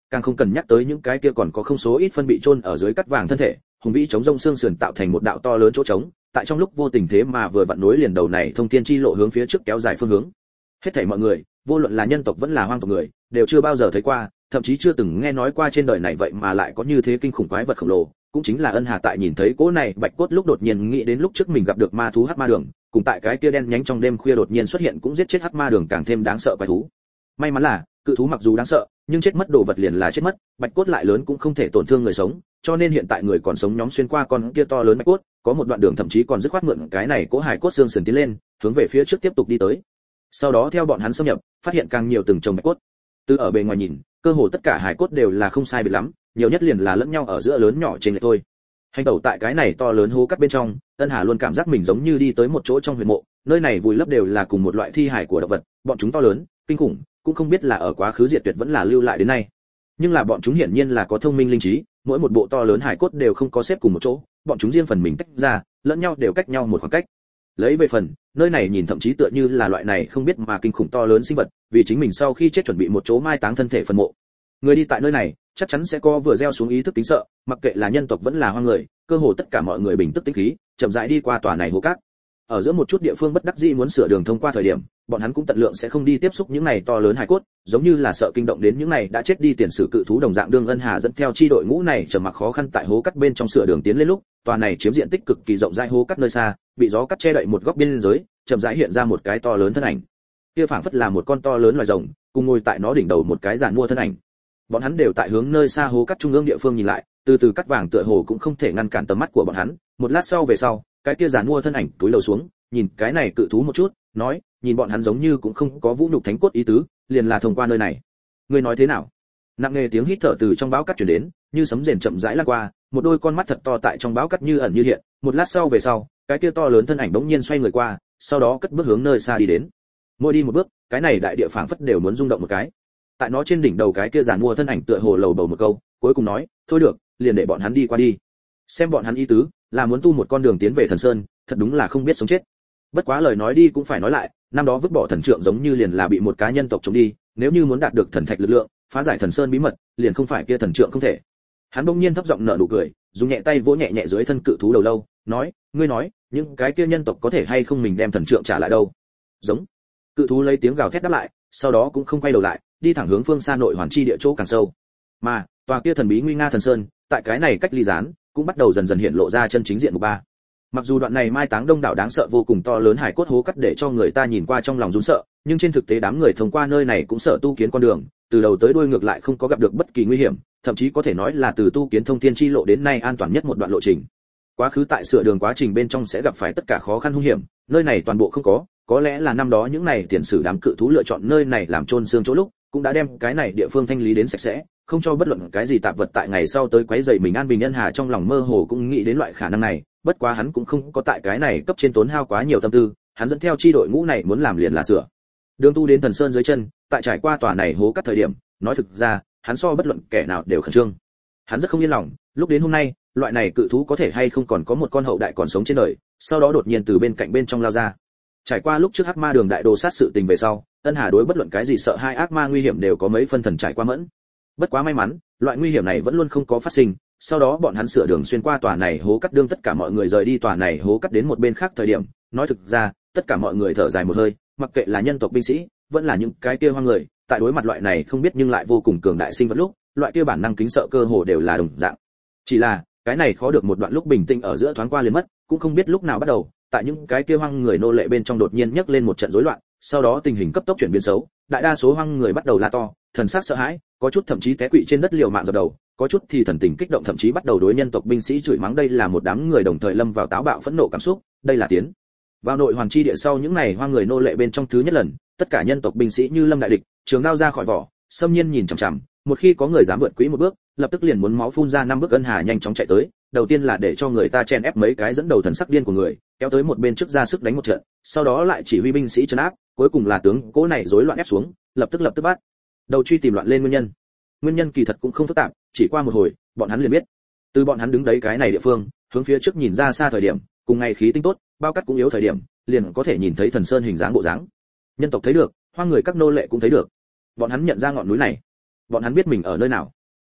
càng không cần nhắc tới những cái kia còn có không số ít phân bị chôn ở dưới cắt vàng thân thể, hùng vĩ chống rông xương sườn tạo thành một đạo to lớn chỗ trống, tại trong lúc vô tình thế mà vừa vặn nối liền đầu này thông thiên chi lộ hướng phía trước kéo dài phương hướng. Hết thảy mọi người, vô luận là nhân tộc vẫn là hoang tộc người, đều chưa bao giờ thấy qua, thậm chí chưa từng nghe nói qua trên đời này vậy mà lại có như thế kinh khủng quái vật khổng lồ. Cũng chính là Ân Hà tại nhìn thấy cỗ này bạch cốt lúc đột nhiên nghĩ đến lúc trước mình gặp được ma thú hắc ma đường, cùng tại cái kia đen nhánh trong đêm khuya đột nhiên xuất hiện cũng giết chết hắc ma đường càng thêm đáng sợ quái thú. May mắn là cự thú mặc dù đáng sợ, nhưng chết mất đồ vật liền là chết mất, bạch cốt lại lớn cũng không thể tổn thương người sống, cho nên hiện tại người còn sống nhóm xuyên qua con kia to lớn bạch cốt, có một đoạn đường thậm chí còn dứt khoát mượn cái này cỗ hài cốt xương sườn tiến lên, hướng về phía trước tiếp tục đi tới. Sau đó theo bọn hắn xâm nhập, phát hiện càng nhiều từng chồng bạch cốt. Từ ở bề ngoài nhìn, cơ hồ tất cả hài cốt đều là không sai biệt lắm, nhiều nhất liền là lẫn nhau ở giữa lớn nhỏ trên lệch thôi. Hành tẩu tại cái này to lớn hố cắt bên trong, Ân Hà luôn cảm giác mình giống như đi tới một chỗ trong huyệt mộ, nơi này vùi lấp đều là cùng một loại thi hài của động vật, bọn chúng to lớn, kinh khủng, cũng không biết là ở quá khứ diệt tuyệt vẫn là lưu lại đến nay. Nhưng là bọn chúng hiển nhiên là có thông minh linh trí, mỗi một bộ to lớn hài cốt đều không có xếp cùng một chỗ, bọn chúng riêng phần mình tách ra, lẫn nhau đều cách nhau một khoảng cách. Lấy về phần, nơi này nhìn thậm chí tựa như là loại này không biết mà kinh khủng to lớn sinh vật, vì chính mình sau khi chết chuẩn bị một chỗ mai táng thân thể phần mộ. Người đi tại nơi này, chắc chắn sẽ có vừa gieo xuống ý thức kính sợ, mặc kệ là nhân tộc vẫn là hoang người, cơ hồ tất cả mọi người bình tức tĩnh khí, chậm rãi đi qua tòa này hố cát. Ở giữa một chút địa phương bất đắc dĩ muốn sửa đường thông qua thời điểm, bọn hắn cũng tận lượng sẽ không đi tiếp xúc những này to lớn hài cốt, giống như là sợ kinh động đến những này đã chết đi tiền sử cự thú đồng dạng. Đương Ân Hà dẫn theo chi đội ngũ này trầm mặc khó khăn tại hố cát bên trong sửa đường tiến lên lúc, tòa này chiếm diện tích cực kỳ rộng rãi hố cát nơi xa, bị gió cắt che đậy một góc biên giới, chậm rãi hiện ra một cái to lớn thân ảnh. Kia phảng phất là một con to lớn loài rồng, cùng ngồi tại nó đỉnh đầu một cái giàn mua thân ảnh. Bọn hắn đều tại hướng nơi xa hố cắt trung ương địa phương nhìn lại, từ từ cắt vàng tựa hồ cũng không thể ngăn cản tầm mắt của bọn hắn. Một lát sau về sau, cái kia giàn mua thân ảnh túi lầu xuống, nhìn cái này cự thú một chút, nói, nhìn bọn hắn giống như cũng không có vũ nhục thánh cốt ý tứ, liền là thông qua nơi này. Ngươi nói thế nào? Nặng nề tiếng hít thở từ trong bão cát truyền đến, như sấm rền chậm rãi lan qua, một đôi con mắt thật to tại trong bão cát như ẩn như hiện. Một lát sau về sau, cái kia to lớn thân ảnh bỗng nhiên xoay người qua, sau đó cất bước hướng nơi xa đi đến. Mỗi đi một bước, cái này đại địa phảng phất đều muốn rung động một cái. Tại nó trên đỉnh đầu cái kia giàn mua thân ảnh tựa hồ lầu bầu một câu, cuối cùng nói, thôi được, liền để bọn hắn đi qua đi. Xem bọn hắn ý tứ, là muốn tu một con đường tiến về thần sơn, thật đúng là không biết sống chết. Bất quá lời nói đi cũng phải nói lại, năm đó vứt bỏ thần trượng giống như liền là bị một cá nhân tộc chống đi, nếu như muốn đạt được thần thạch lực lượng, phá giải thần sơn bí mật, liền không phải kia thần trượng không thể. Hắn bỗng nhiên thấp giọng nở nụ cười, dùng nhẹ tay vỗ nhẹ nhẹ dưới thân cự thú đầu lâu, nói, ngươi nói, những cái kia nhân tộc có thể hay không mình đem thần trượng trả lại đâu? Giống. Cự thú lấy tiếng gào thét đáp lại, sau đó cũng không quay đầu lại, đi thẳng hướng phương xa nội hoàn chi địa chỗ càng sâu. Mà, tòa kia thần bí nguy nga thần sơn, tại cái này cách ly gián, cũng bắt đầu dần dần hiện lộ ra chân chính diện mục ba. Mặc dù đoạn này mai táng đông đảo đáng sợ vô cùng to lớn hải cốt hố cắt để cho người ta nhìn qua trong lòng run sợ, nhưng trên thực tế đám người thông qua nơi này cũng sợ tu kiến con đường, từ đầu tới đuôi ngược lại không có gặp được bất kỳ nguy hiểm, thậm chí có thể nói là từ tu kiến thông thiên chi lộ đến nay an toàn nhất một đoạn lộ trình. Quá khứ tại sửa đường quá trình bên trong sẽ gặp phải tất cả khó khăn hung hiểm, nơi này toàn bộ không có lẽ là năm đó những này tiền sử đám cự thú lựa chọn nơi này làm chôn xương chỗ lúc, cũng đã đem cái này địa phương thanh lý đến sạch sẽ, không cho bất luận cái gì tạp vật tại ngày sau tới quấy rầy mình an bình. Nhân Hà trong lòng mơ hồ cũng nghĩ đến loại khả năng này, bất quá hắn cũng không có tại cái này cấp trên tốn hao quá nhiều tâm tư, hắn dẫn theo chi đội ngũ này muốn làm liền là sửa đường tu đến thần sơn dưới chân. Tại trải qua tòa này hố cắt thời điểm, nói thực ra, hắn so bất luận kẻ nào đều khẩn trương. Hắn rất không yên lòng, lúc đến hôm nay, loại này cự thú có thể hay không còn có một con hậu đại còn sống trên đời, sau đó đột nhiên từ bên cạnh bên trong lao ra. Trải qua lúc trước hắc ma đường đại đồ sát sự tình về sau, Ân Hà đối bất luận cái gì sợ hai ác ma nguy hiểm đều có mấy phân thần trải qua mẫn. Bất quá may mắn, loại nguy hiểm này vẫn luôn không có phát sinh. Sau đó bọn hắn sửa đường xuyên qua tòa này hố cắt, đương tất cả mọi người rời đi tòa này hố cắt đến một bên khác thời điểm, nói thực ra, tất cả mọi người thở dài một hơi, mặc kệ là nhân tộc binh sĩ, vẫn là những cái kia hoang người, tại đối mặt loại này không biết nhưng lại vô cùng cường đại sinh vật lúc, loại kia bản năng kính sợ cơ hồ đều là đồng dạng. Chỉ là, cái này khó được một đoạn lúc bình tĩnh ở giữa thoáng qua liền mất, cũng không biết lúc nào bắt đầu, tại những cái kia hoang người nô lệ bên trong đột nhiên nhấc lên một trận rối loạn, sau đó tình hình cấp tốc chuyển biến xấu, đại đa số hoang người bắt đầu la to, thần sắc sợ hãi, có chút thậm chí té quỵ trên đất liều mạng dập đầu, có chút thì thần tình kích động thậm chí bắt đầu đối nhân tộc binh sĩ chửi mắng. Đây là một đám người đồng thời lâm vào táo bạo phẫn nộ cảm xúc, đây là tiến vào nội hoàn chi địa sau những này hoang người nô lệ bên trong thứ nhất lần, tất cả nhân tộc binh sĩ như lâm đại địch, trường đao ra khỏi vỏ, xâm nhiên nhìn chằm chằm, một khi có người dám vượt quỹ một bước, lập tức liền muốn máu phun ra năm bước. Ân Hà nhanh chóng chạy tới, đầu tiên là để cho người ta chen ép mấy cái dẫn đầu thần sắc điên của người, kéo tới một bên trước ra sức đánh một trận, sau đó lại chỉ huy binh sĩ trấn áp, cuối cùng là tướng cố này rối loạn ép xuống, lập tức bắt đầu truy tìm loạn lên nguyên nhân. Nguyên nhân kỳ thật cũng không phức tạp, chỉ qua một hồi, bọn hắn liền biết. Từ bọn hắn đứng đấy cái này địa phương, hướng phía trước nhìn ra xa thời điểm, cùng ngày khí tinh tốt, bao cát cũng yếu thời điểm, liền có thể nhìn thấy thần sơn hình dáng bộ dáng. Nhân tộc thấy được, hoang người các nô lệ cũng thấy được. Bọn hắn nhận ra ngọn núi này, bọn hắn biết mình ở nơi nào.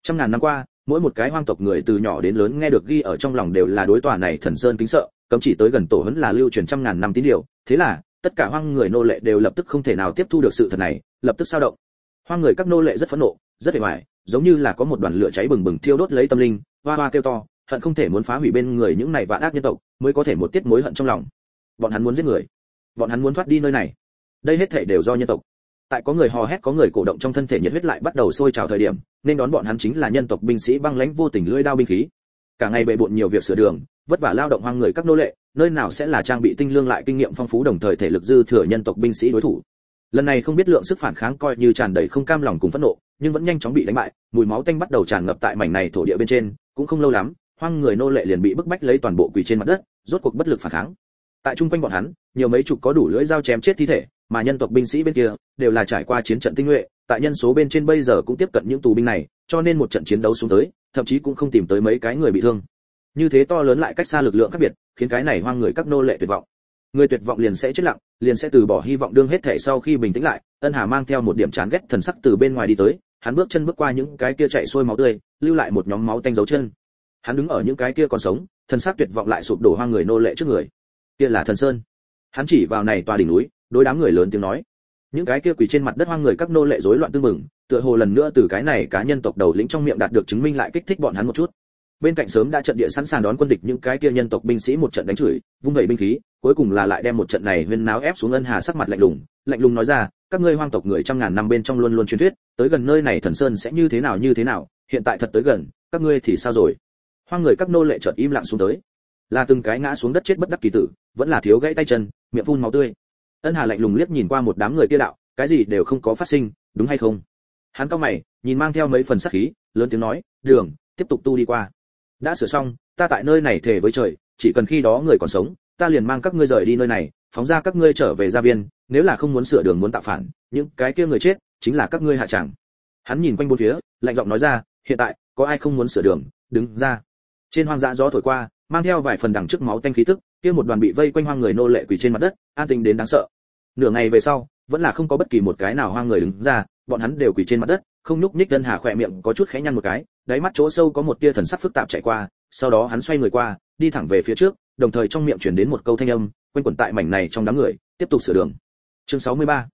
Trăm ngàn năm qua, mỗi một cái hoang tộc người từ nhỏ đến lớn nghe được ghi ở trong lòng đều là đối tòa này thần sơn kính sợ, cấm chỉ tới gần tổ huấn là lưu truyền trăm ngàn năm tín điều, thế là tất cả hoang người nô lệ đều lập tức không thể nào tiếp thu được sự thật này, lập tức sao động. Hoang người các nô lệ rất phẫn nộ, rất bề ngoài, giống như là có một đoàn lửa cháy bừng bừng thiêu đốt lấy tâm linh, hoa hoa kêu to, hận không thể muốn phá hủy bên người những này vạn ác nhân tộc, mới có thể một tiết mối hận trong lòng. Bọn hắn muốn giết người, bọn hắn muốn thoát đi nơi này. Đây hết thảy đều do nhân tộc. Tại có người hò hét, có người cổ động trong thân thể nhiệt huyết lại bắt đầu sôi trào thời điểm, nên đón bọn hắn chính là nhân tộc binh sĩ băng lãnh vô tình lưỡi đao binh khí. Cả ngày bệ bội nhiều việc sửa đường, vất vả lao động hoang người các nô lệ, nơi nào sẽ là trang bị tinh lương lại kinh nghiệm phong phú đồng thời thể lực dư thừa nhân tộc binh sĩ đối thủ. Lần này không biết lượng sức phản kháng coi như tràn đầy không cam lòng cùng phẫn nộ, nhưng vẫn nhanh chóng bị đánh bại, mùi máu tanh bắt đầu tràn ngập tại mảnh này thổ địa bên trên, cũng không lâu lắm, hoang người nô lệ liền bị bức bách lấy toàn bộ quỳ trên mặt đất, rốt cuộc bất lực phản kháng. Tại trung quanh bọn hắn, nhiều mấy chục có đủ lưỡi dao chém chết thi thể, mà nhân tộc binh sĩ bên kia đều là trải qua chiến trận tinh nhuệ, tại nhân số bên trên bây giờ cũng tiếp cận những tù binh này, cho nên một trận chiến đấu xuống tới, thậm chí cũng không tìm tới mấy cái người bị thương. Như thế to lớn lại cách xa lực lượng khác biệt, khiến cái này hoang người các nô lệ tuyệt vọng. Người tuyệt vọng liền sẽ chết lặng, liền sẽ từ bỏ hy vọng đương hết thể sau khi bình tĩnh lại, Ân Hà mang theo một điểm chán ghét thần sắc từ bên ngoài đi tới, hắn bước chân bước qua những cái kia chảy xuôi máu tươi, lưu lại một nhóm máu tanh dấu chân. Hắn đứng ở những cái kia còn sống, thần sắc tuyệt vọng lại sụp đổ hoang người nô lệ trước người. Kia là thần sơn. Hắn chỉ vào này tòa đỉnh núi, đối đám người lớn tiếng nói. Những cái kia quỳ trên mặt đất hoang người các nô lệ rối loạn tương mừng, tựa hồ lần nữa từ cái này cá nhân tộc đầu lĩnh trong miệng đạt được chứng minh lại kích thích bọn hắn một chút. Bên cạnh sớm đã trận địa sẵn sàng đón quân địch những cái kia nhân tộc binh sĩ một trận đánh chửi, vung vẩy binh khí, cuối cùng là lại đem một trận này huyên náo ép xuống. Ân Hà sắc mặt lạnh lùng nói ra, các ngươi hoang tộc người trăm ngàn năm bên trong luôn luôn truyền thuyết, tới gần nơi này thần sơn sẽ như thế nào, hiện tại thật tới gần, các ngươi thì sao rồi? Hoang người các nô lệ chợt im lặng xuống tới, là từng cái ngã xuống đất chết bất đắc kỳ tử, vẫn là thiếu gãy tay chân, miệng phun máu tươi. Ân Hà lạnh lùng liếc nhìn qua một đám người kia đạo, cái gì đều không có phát sinh, đúng hay không? Hắn cau mày, nhìn mang theo mấy phần sát khí, lớn tiếng nói, đường, tiếp tục tu đi qua. Đã sửa xong, ta tại nơi này thề với trời, chỉ cần khi đó người còn sống, ta liền mang các ngươi rời đi nơi này, phóng ra các ngươi trở về gia viên, nếu là không muốn sửa đường muốn tạo phản, những cái kia người chết chính là các ngươi hạ tràng. Hắn nhìn quanh bốn phía, lạnh giọng nói ra, hiện tại có ai không muốn sửa đường, đứng ra. Trên hoang dã gió thổi qua, mang theo vài phần đằng trước máu tanh khí tức, kia một đoàn bị vây quanh hoang người nô lệ quỳ trên mặt đất, an tĩnh đến đáng sợ. Nửa ngày về sau, vẫn là không có bất kỳ một cái nào hoang người đứng ra, bọn hắn đều quỳ trên mặt đất, không nhúc nhích. Ân Hà khỏe miệng có chút khẽ nhăn một cái, đáy mắt chỗ sâu có một tia thần sắc phức tạp chạy qua, sau đó hắn xoay người qua, đi thẳng về phía trước, đồng thời trong miệng truyền đến một câu thanh âm, quanh quẩn tại mảnh này trong đám người, tiếp tục sửa đường. Chương 63.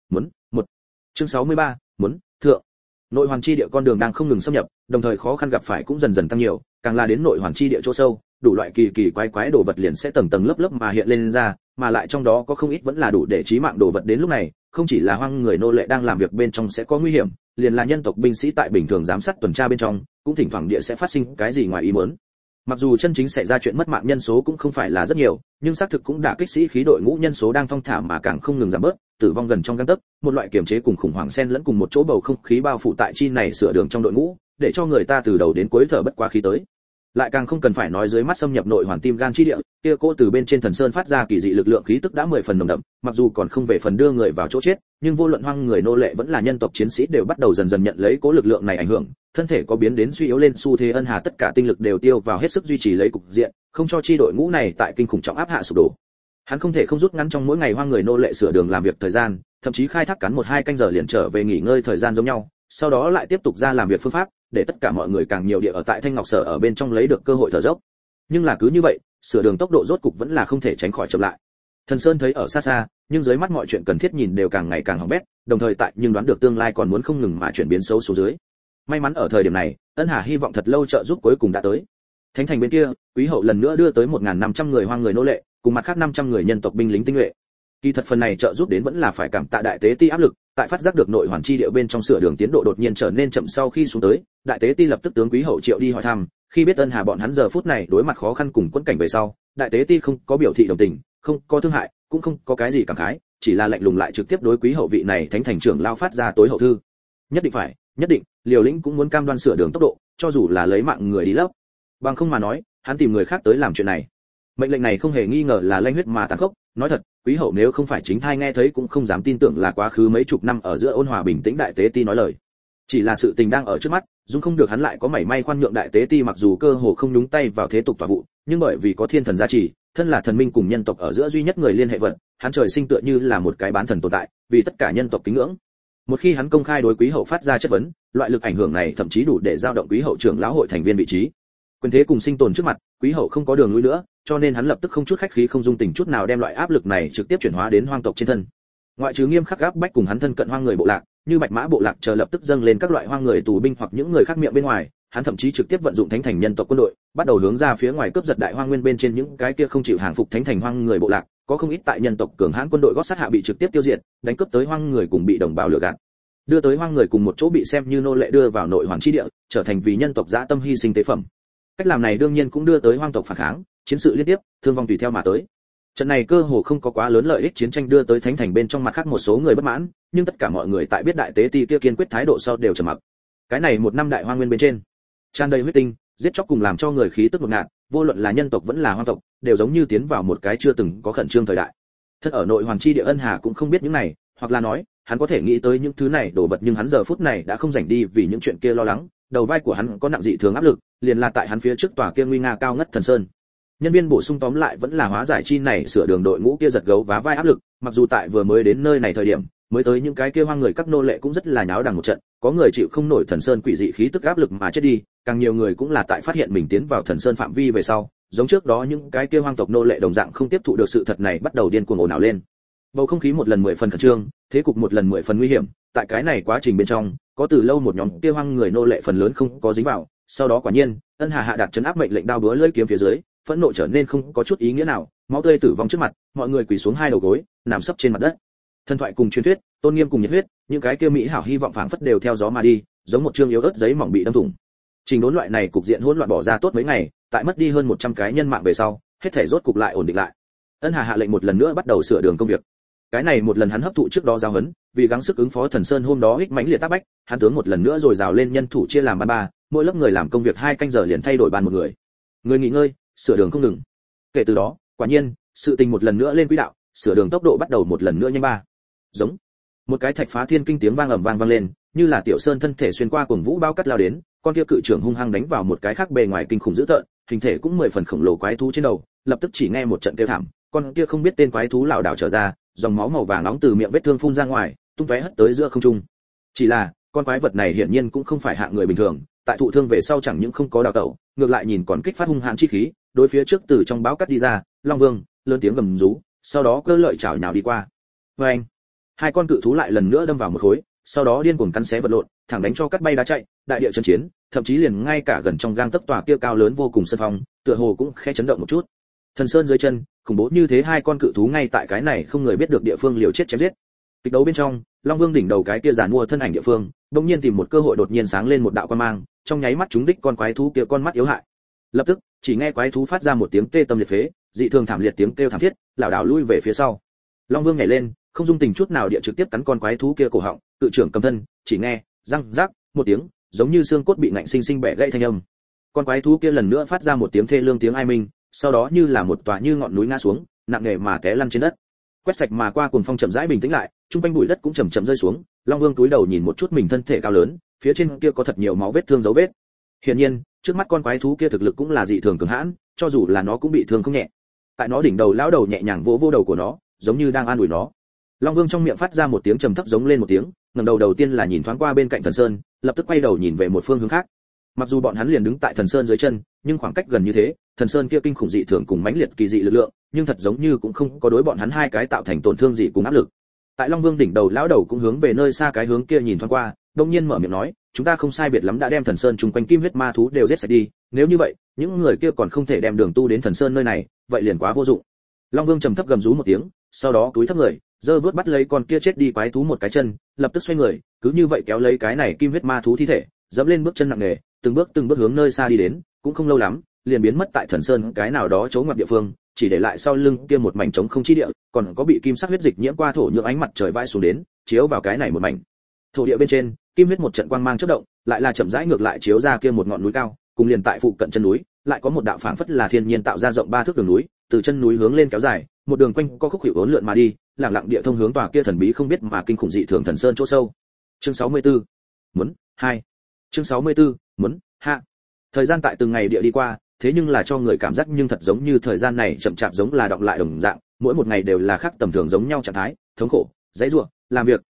Chương 63. Thượng. Nội hoàn chi địa con đường đang không ngừng xâm nhập, đồng thời khó khăn gặp phải cũng dần dần tăng nhiều, càng là đến nội hoàn chi địa chỗ sâu, đủ loại kỳ quái đồ vật liền sẽ tầng tầng lớp lớp mà hiện lên ra, mà lại trong đó có không ít vẫn là đủ để chí mạng đồ vật. Đến lúc này, không chỉ là hoang người nô lệ đang làm việc bên trong sẽ có nguy hiểm, liền là nhân tộc binh sĩ tại bình thường giám sát tuần tra bên trong, cũng thỉnh thoảng địa sẽ phát sinh cái gì ngoài ý muốn. Mặc dù chân chính xảy ra chuyện mất mạng nhân số cũng không phải là rất nhiều, nhưng xác thực cũng đã kích sĩ khí đội ngũ nhân số đang thong thả mà càng không ngừng giảm bớt, tử vong gần trong gang tấc, một loại kiềm chế cùng khủng hoảng xen lẫn cùng một chỗ bầu không khí bao phủ tại chi này sửa đường trong đội ngũ, để cho người ta từ đầu đến cuối thở bất quá khí tới. Lại càng không cần phải nói dưới mắt xâm nhập nội hoàn tim gan chi địa, kia cô từ bên trên thần sơn phát ra kỳ dị lực lượng khí tức đã 10 phần nồng đậm, mặc dù còn không về phần đưa người vào chỗ chết, nhưng vô luận hoang người nô lệ vẫn là nhân tộc chiến sĩ đều bắt đầu dần dần nhận lấy cố lực lượng này ảnh hưởng, thân thể có biến đến suy yếu lên xu thế. Ân Hà tất cả tinh lực đều tiêu vào hết sức duy trì lấy cục diện, không cho chi đội ngũ này tại kinh khủng trọng áp hạ sụp đổ. Hắn không thể không rút ngắn trong mỗi ngày hoang người nô lệ sửa đường làm việc thời gian, thậm chí khai thác cắn 1-2 canh giờ liền trở về nghỉ ngơi thời gian giống nhau, sau đó lại tiếp tục ra làm việc phương pháp, để tất cả mọi người càng nhiều địa ở tại Thanh Ngọc Sở ở bên trong lấy được cơ hội thở dốc. Nhưng là cứ như vậy, sửa đường tốc độ rốt cục vẫn là không thể tránh khỏi chậm lại. Thần Sơn thấy ở xa xa, nhưng dưới mắt mọi chuyện cần thiết nhìn đều càng ngày càng hỏng bét, đồng thời tại nhưng đoán được tương lai còn muốn không ngừng mà chuyển biến xấu xuống dưới. May mắn ở thời điểm này, Ân Hà hy vọng thật lâu trợ giúp cuối cùng đã tới. Thánh thành bên kia, Quý hậu lần nữa đưa tới 1500 người hoang người nô lệ, cùng mặt khác 500 người nhân tộc binh lính tinh nhuệ. Kỳ thật phần này trợ giúp đến vẫn là phải cảm tạ đại tế ti áp lực, tại phát giác được nội hoàn chi địa bên trong sửa đường tiến độ đột nhiên trở nên chậm sau khi xuống tới, đại tế ti lập tức tướng Quý hậu triệu đi hỏi thăm, khi biết Ân Hà bọn hắn giờ phút này đối mặt khó khăn cùng quẫn cảnh về sau, đại tế ti không có biểu thị đồng tình, không có thương hại, cũng không có cái gì cảm khái, chỉ là lạnh lùng lại trực tiếp đối Quý hậu vị này thánh thành trưởng lao phát ra tối hậu thư. Nhất định, Liều Lĩnh cũng muốn cam đoan sửa đường tốc độ, cho dù là lấy mạng người đi lấp. Bằng không mà nói, hắn tìm người khác tới làm chuyện này. Mệnh lệnh này không hề nghi ngờ là lanh huyết mà tàn khốc, nói thật, Quý hậu nếu không phải chính thai nghe thấy cũng không dám tin tưởng là quá khứ mấy chục năm ở giữa ôn hòa bình tĩnh đại tế ti nói lời. Chỉ là sự tình đang ở trước mắt, dung không được hắn lại có mảy may khoan nhượng đại tế ti, mặc dù cơ hồ không nhúng tay vào thế tục tòa vụ, nhưng bởi vì có thiên thần gia trì, thân là thần minh cùng nhân tộc ở giữa duy nhất người liên hệ vật, hắn trời sinh tựa như là một cái bán thần tồn tại, vì tất cả nhân tộc kính ngưỡng. Một khi hắn công khai đối Quý hậu phát ra chất vấn, loại lực ảnh hưởng này thậm chí đủ để giao động quý hậu trưởng lão hội thành viên vị trí. Quyền thế cùng sinh tồn trước mặt, quý hậu không có đường lui nữa, cho nên hắn lập tức không chút khách khí không dung tình chút nào đem loại áp lực này trực tiếp chuyển hóa đến hoang tộc trên thân. Ngoại trừ nghiêm khắc áp bách cùng hắn thân cận hoang người bộ lạc, như Bạch Mã bộ lạc chờ lập tức dâng lên các loại hoang người tù binh hoặc những người khác miệng bên ngoài, hắn thậm chí trực tiếp vận dụng thánh thành nhân tộc quân đội, bắt đầu hướng ra phía ngoài cướp giật đại hoang nguyên bên trên những cái kia không chịu hàng phục thánh thành hoang người bộ lạc, có không ít tại nhân tộc cường hãn quân đội gót sát hạ bị trực tiếp tiêu diệt, đánh cướp tới hoang người cùng bị đồng bào lừa gạt. Đưa tới hoang người cùng một chỗ bị xem như nô lệ đưa vào nội hoàng chi địa, trở thành vì nhân tộc dã tâm hy sinh tế phẩm. Cách làm này đương nhiên cũng đưa tới hoang tộc phản kháng, chiến sự liên tiếp, thương vong tùy theo mà tới. Trận này cơ hồ không có quá lớn lợi ích chiến tranh đưa tới thánh thành bên trong mặt khác một số người bất mãn, nhưng tất cả mọi người tại biết đại tế ti kia kiên quyết thái độ sau đều trầm mặc. Cái này một năm đại hoang nguyên bên trên, tràn đầy huyết tinh, giết chóc cùng làm cho người khí tức ngột ngạt, vô luận là nhân tộc vẫn là hoang tộc, đều giống như tiến vào một cái chưa từng có khẩn trương thời đại. Thật ở nội hoàng chi địa Ân Hà cũng không biết những này, hoặc là nói, hắn có thể nghĩ tới những thứ này đồ vật nhưng hắn giờ phút này đã không rảnh đi vì những chuyện kia lo lắng, đầu vai của hắn có nặng dị thường áp lực, liền là tại hắn phía trước tòa kia nguy nga cao ngất thần sơn. Nhân viên bổ sung tóm lại vẫn là hóa giải chi này sửa đường đội ngũ kia giật gấu vá vai áp lực, mặc dù tại vừa mới đến nơi này thời điểm, mới tới những cái kia hoang người các nô lệ cũng rất là nháo đằng một trận, có người chịu không nổi thần sơn quỷ dị khí tức áp lực mà chết đi, càng nhiều người cũng là tại phát hiện mình tiến vào thần sơn phạm vi về sau, giống trước đó những cái kia hoang tộc nô lệ đồng dạng không tiếp thụ được sự thật này bắt đầu điên cuồng ồn ào lên. Bầu không khí một lần 10 phần khẩn trương, thế cục một lần 10 phần nguy hiểm, tại cái này quá trình bên trong, có từ lâu một nhóm kia hoang người nô lệ phần lớn không có dính vào, sau đó quả nhiên, Ân Hà hạ đạt trấn áp mệnh lệnh đao búa lưỡi kiếm phía dưới, phẫn nộ trở nên không có chút ý nghĩa nào, máu tươi tử vong trước mặt, mọi người quỳ xuống hai đầu gối, nằm sấp trên mặt đất. Thần thoại cùng truyền thuyết, tôn nghiêm cùng nhiệt huyết, những cái kia mỹ hảo hy vọng phảng phất đều theo gió mà đi, giống một chương yếu ớt giấy mỏng bị đâm thủng. Trình đốn loại này cục diện hỗn loạn bỏ ra tốt mấy ngày, tại mất đi hơn 100 cái nhân mạng về sau, hết thảy rốt cục lại ổn định lại. Ân Hà hạ lệnh một lần nữa bắt đầu sửa đường công việc. Cái này một lần hắn hấp thụ trước đó giao huấn, vì gắng sức ứng phó thần sơn hôm đó hích mãnh liệt tác bách, hắn tướng một lần nữa rồi rào lên nhân thủ chia làm ban ba, mỗi lớp người làm công việc 2 canh giờ liền thay đổi ban một người. Người nghỉ ngơi, sửa đường không ngừng. Kể từ đó, quả nhiên, sự tình một lần nữa lên quỹ đạo, sửa đường tốc độ bắt đầu một lần nữa nhanh ba. Giống một cái thạch phá thiên kinh tiếng vang ầm vang lên, như là tiểu sơn thân thể xuyên qua cuồng vũ bao cắt lao đến, con kia cự trưởng hung hăng đánh vào một cái khác bề ngoài kinh khủng dữ tợn, hình thể cũng 10 phần khổng lồ quái thú trên đầu, lập tức chỉ nghe một trận kêu thảm, con kia không biết tên quái thú lảo đảo trở ra, dòng máu màu vàng nóng từ miệng vết thương phun ra ngoài, tung tóe hất tới giữa không trung. Chỉ là, con quái vật này hiển nhiên cũng không phải hạng người bình thường, tại thụ thương về sau chẳng những không có đào tẩu, ngược lại nhìn còn kích phát hung hãn chi khí, đối phía trước từ trong báo cắt đi ra, Long Vương lớn tiếng gầm rú, sau đó cơ lợi chảo nhào đi qua. Oeng! Hai con cự thú lại lần nữa đâm vào một khối, sau đó điên cuồng cắn xé vật lộn, thẳng đánh cho cắt bay đá chạy, đại địa chấn chiến, thậm chí liền ngay cả gần trong gang tấc tòa kia cao lớn vô cùng sân phong, tựa hồ cũng khẽ chấn động một chút. Thần sơn dưới chân, khủng bố như thế hai con cự thú ngay tại cái này không người biết được địa phương liều chết chém giết. Kịch đấu bên trong, Long Vương đỉnh đầu cái kia giàn mua thân ảnh địa phương, đột nhiên tìm một cơ hội đột nhiên sáng lên một đạo quang mang, trong nháy mắt trúng đích con quái thú kia con mắt yếu hại. Lập tức, chỉ nghe quái thú phát ra một tiếng tê tâm liệt phế, dị thường thảm liệt tiếng kêu thảm thiết, lảo đảo lui về phía sau. Long Vương nhảy lên, không dung tình chút nào địa trực tiếp cắn con quái thú kia cổ họng, cự trưởng cầm thân, chỉ nghe răng rắc một tiếng, giống như xương cốt bị ngạnh sinh sinh bẻ gãy thanh âm. Con quái thú kia lần nữa phát ra một tiếng thê lương tiếng ai minh, sau đó như là một tòa như ngọn núi ngã xuống, nặng nề mà té lăn trên đất. Quét sạch mà qua cuồng phong chậm rãi bình tĩnh lại, trung quanh bụi đất cũng chậm chậm rơi xuống, Long Vương cúi đầu nhìn một chút mình thân thể cao lớn, phía trên kia có thật nhiều máu vết thương dấu vết. Hiển nhiên, trước mắt con quái thú kia thực lực cũng là dị thường cường hãn, cho dù là nó cũng bị thương không nhẹ. Tại nó đỉnh đầu lão đầu nhẹ nhàng vỗ vỗ đầu của nó, giống như đang an ủi nó. Long Vương trong miệng phát ra một tiếng trầm thấp giống lên một tiếng, ngẩng đầu đầu tiên là nhìn thoáng qua bên cạnh thần sơn, lập tức quay đầu nhìn về một phương hướng khác. Mặc dù bọn hắn liền đứng tại thần sơn dưới chân, nhưng khoảng cách gần như thế, thần sơn kia kinh khủng dị thường cùng mãnh liệt kỳ dị lực lượng, nhưng thật giống như cũng không có đối bọn hắn hai cái tạo thành tổn thương gì cùng áp lực. Tại Long Vương đỉnh đầu lão đầu cũng hướng về nơi xa cái hướng kia nhìn thoáng qua, đột nhiên mở miệng nói, chúng ta không sai biệt lắm đã đem thần sơn chung quanh kim huyết ma thú đều giết sạch đi, nếu như vậy, những người kia còn không thể đem đường tu đến thần sơn nơi này, vậy liền quá vô dụng. Long Vương trầm thấp gầm rú một tiếng, sau đó cúi thấp người, giơ vuốt bắt lấy con kia chết đi quái thú một cái chân, lập tức xoay người, cứ như vậy kéo lấy cái này kim huyết ma thú thi thể, dẫm lên bước chân nặng nề, từng bước hướng nơi xa đi đến, cũng không lâu lắm, liền biến mất tại thần sơn cái nào đó chỗ ngoặt địa phương, chỉ để lại sau lưng kia một mảnh trống không chi địa, còn có bị kim sắc huyết dịch nhiễm qua thổ nhượng ánh mặt trời vãi xuống đến, chiếu vào cái này một mảnh. Thổ địa bên trên, kim huyết một trận quang mang chớp động, lại là chậm rãi ngược lại chiếu ra kia một ngọn núi cao, cùng liền tại phụ cận chân núi, lại có một đạo phảng phất là thiên nhiên tạo ra rộng 3 thước đường núi, từ chân núi hướng lên kéo dài, một đường quanh co khúc hiệu uốn lượn mà đi, lẳng lặng địa thông hướng tòa kia thần bí không biết mà kinh khủng dị thường thần sơn chỗ sâu. Chương 64. Muốn 2. Chương 64. Muốn hạ. Thời gian tại từng ngày địa đi qua, thế nhưng là cho người cảm giác nhưng thật giống như thời gian này chậm chạp giống là đọng lại đồng dạng, mỗi một ngày đều là khác tầm thường giống nhau trạng thái, thống khổ, dãy rủa, làm việc,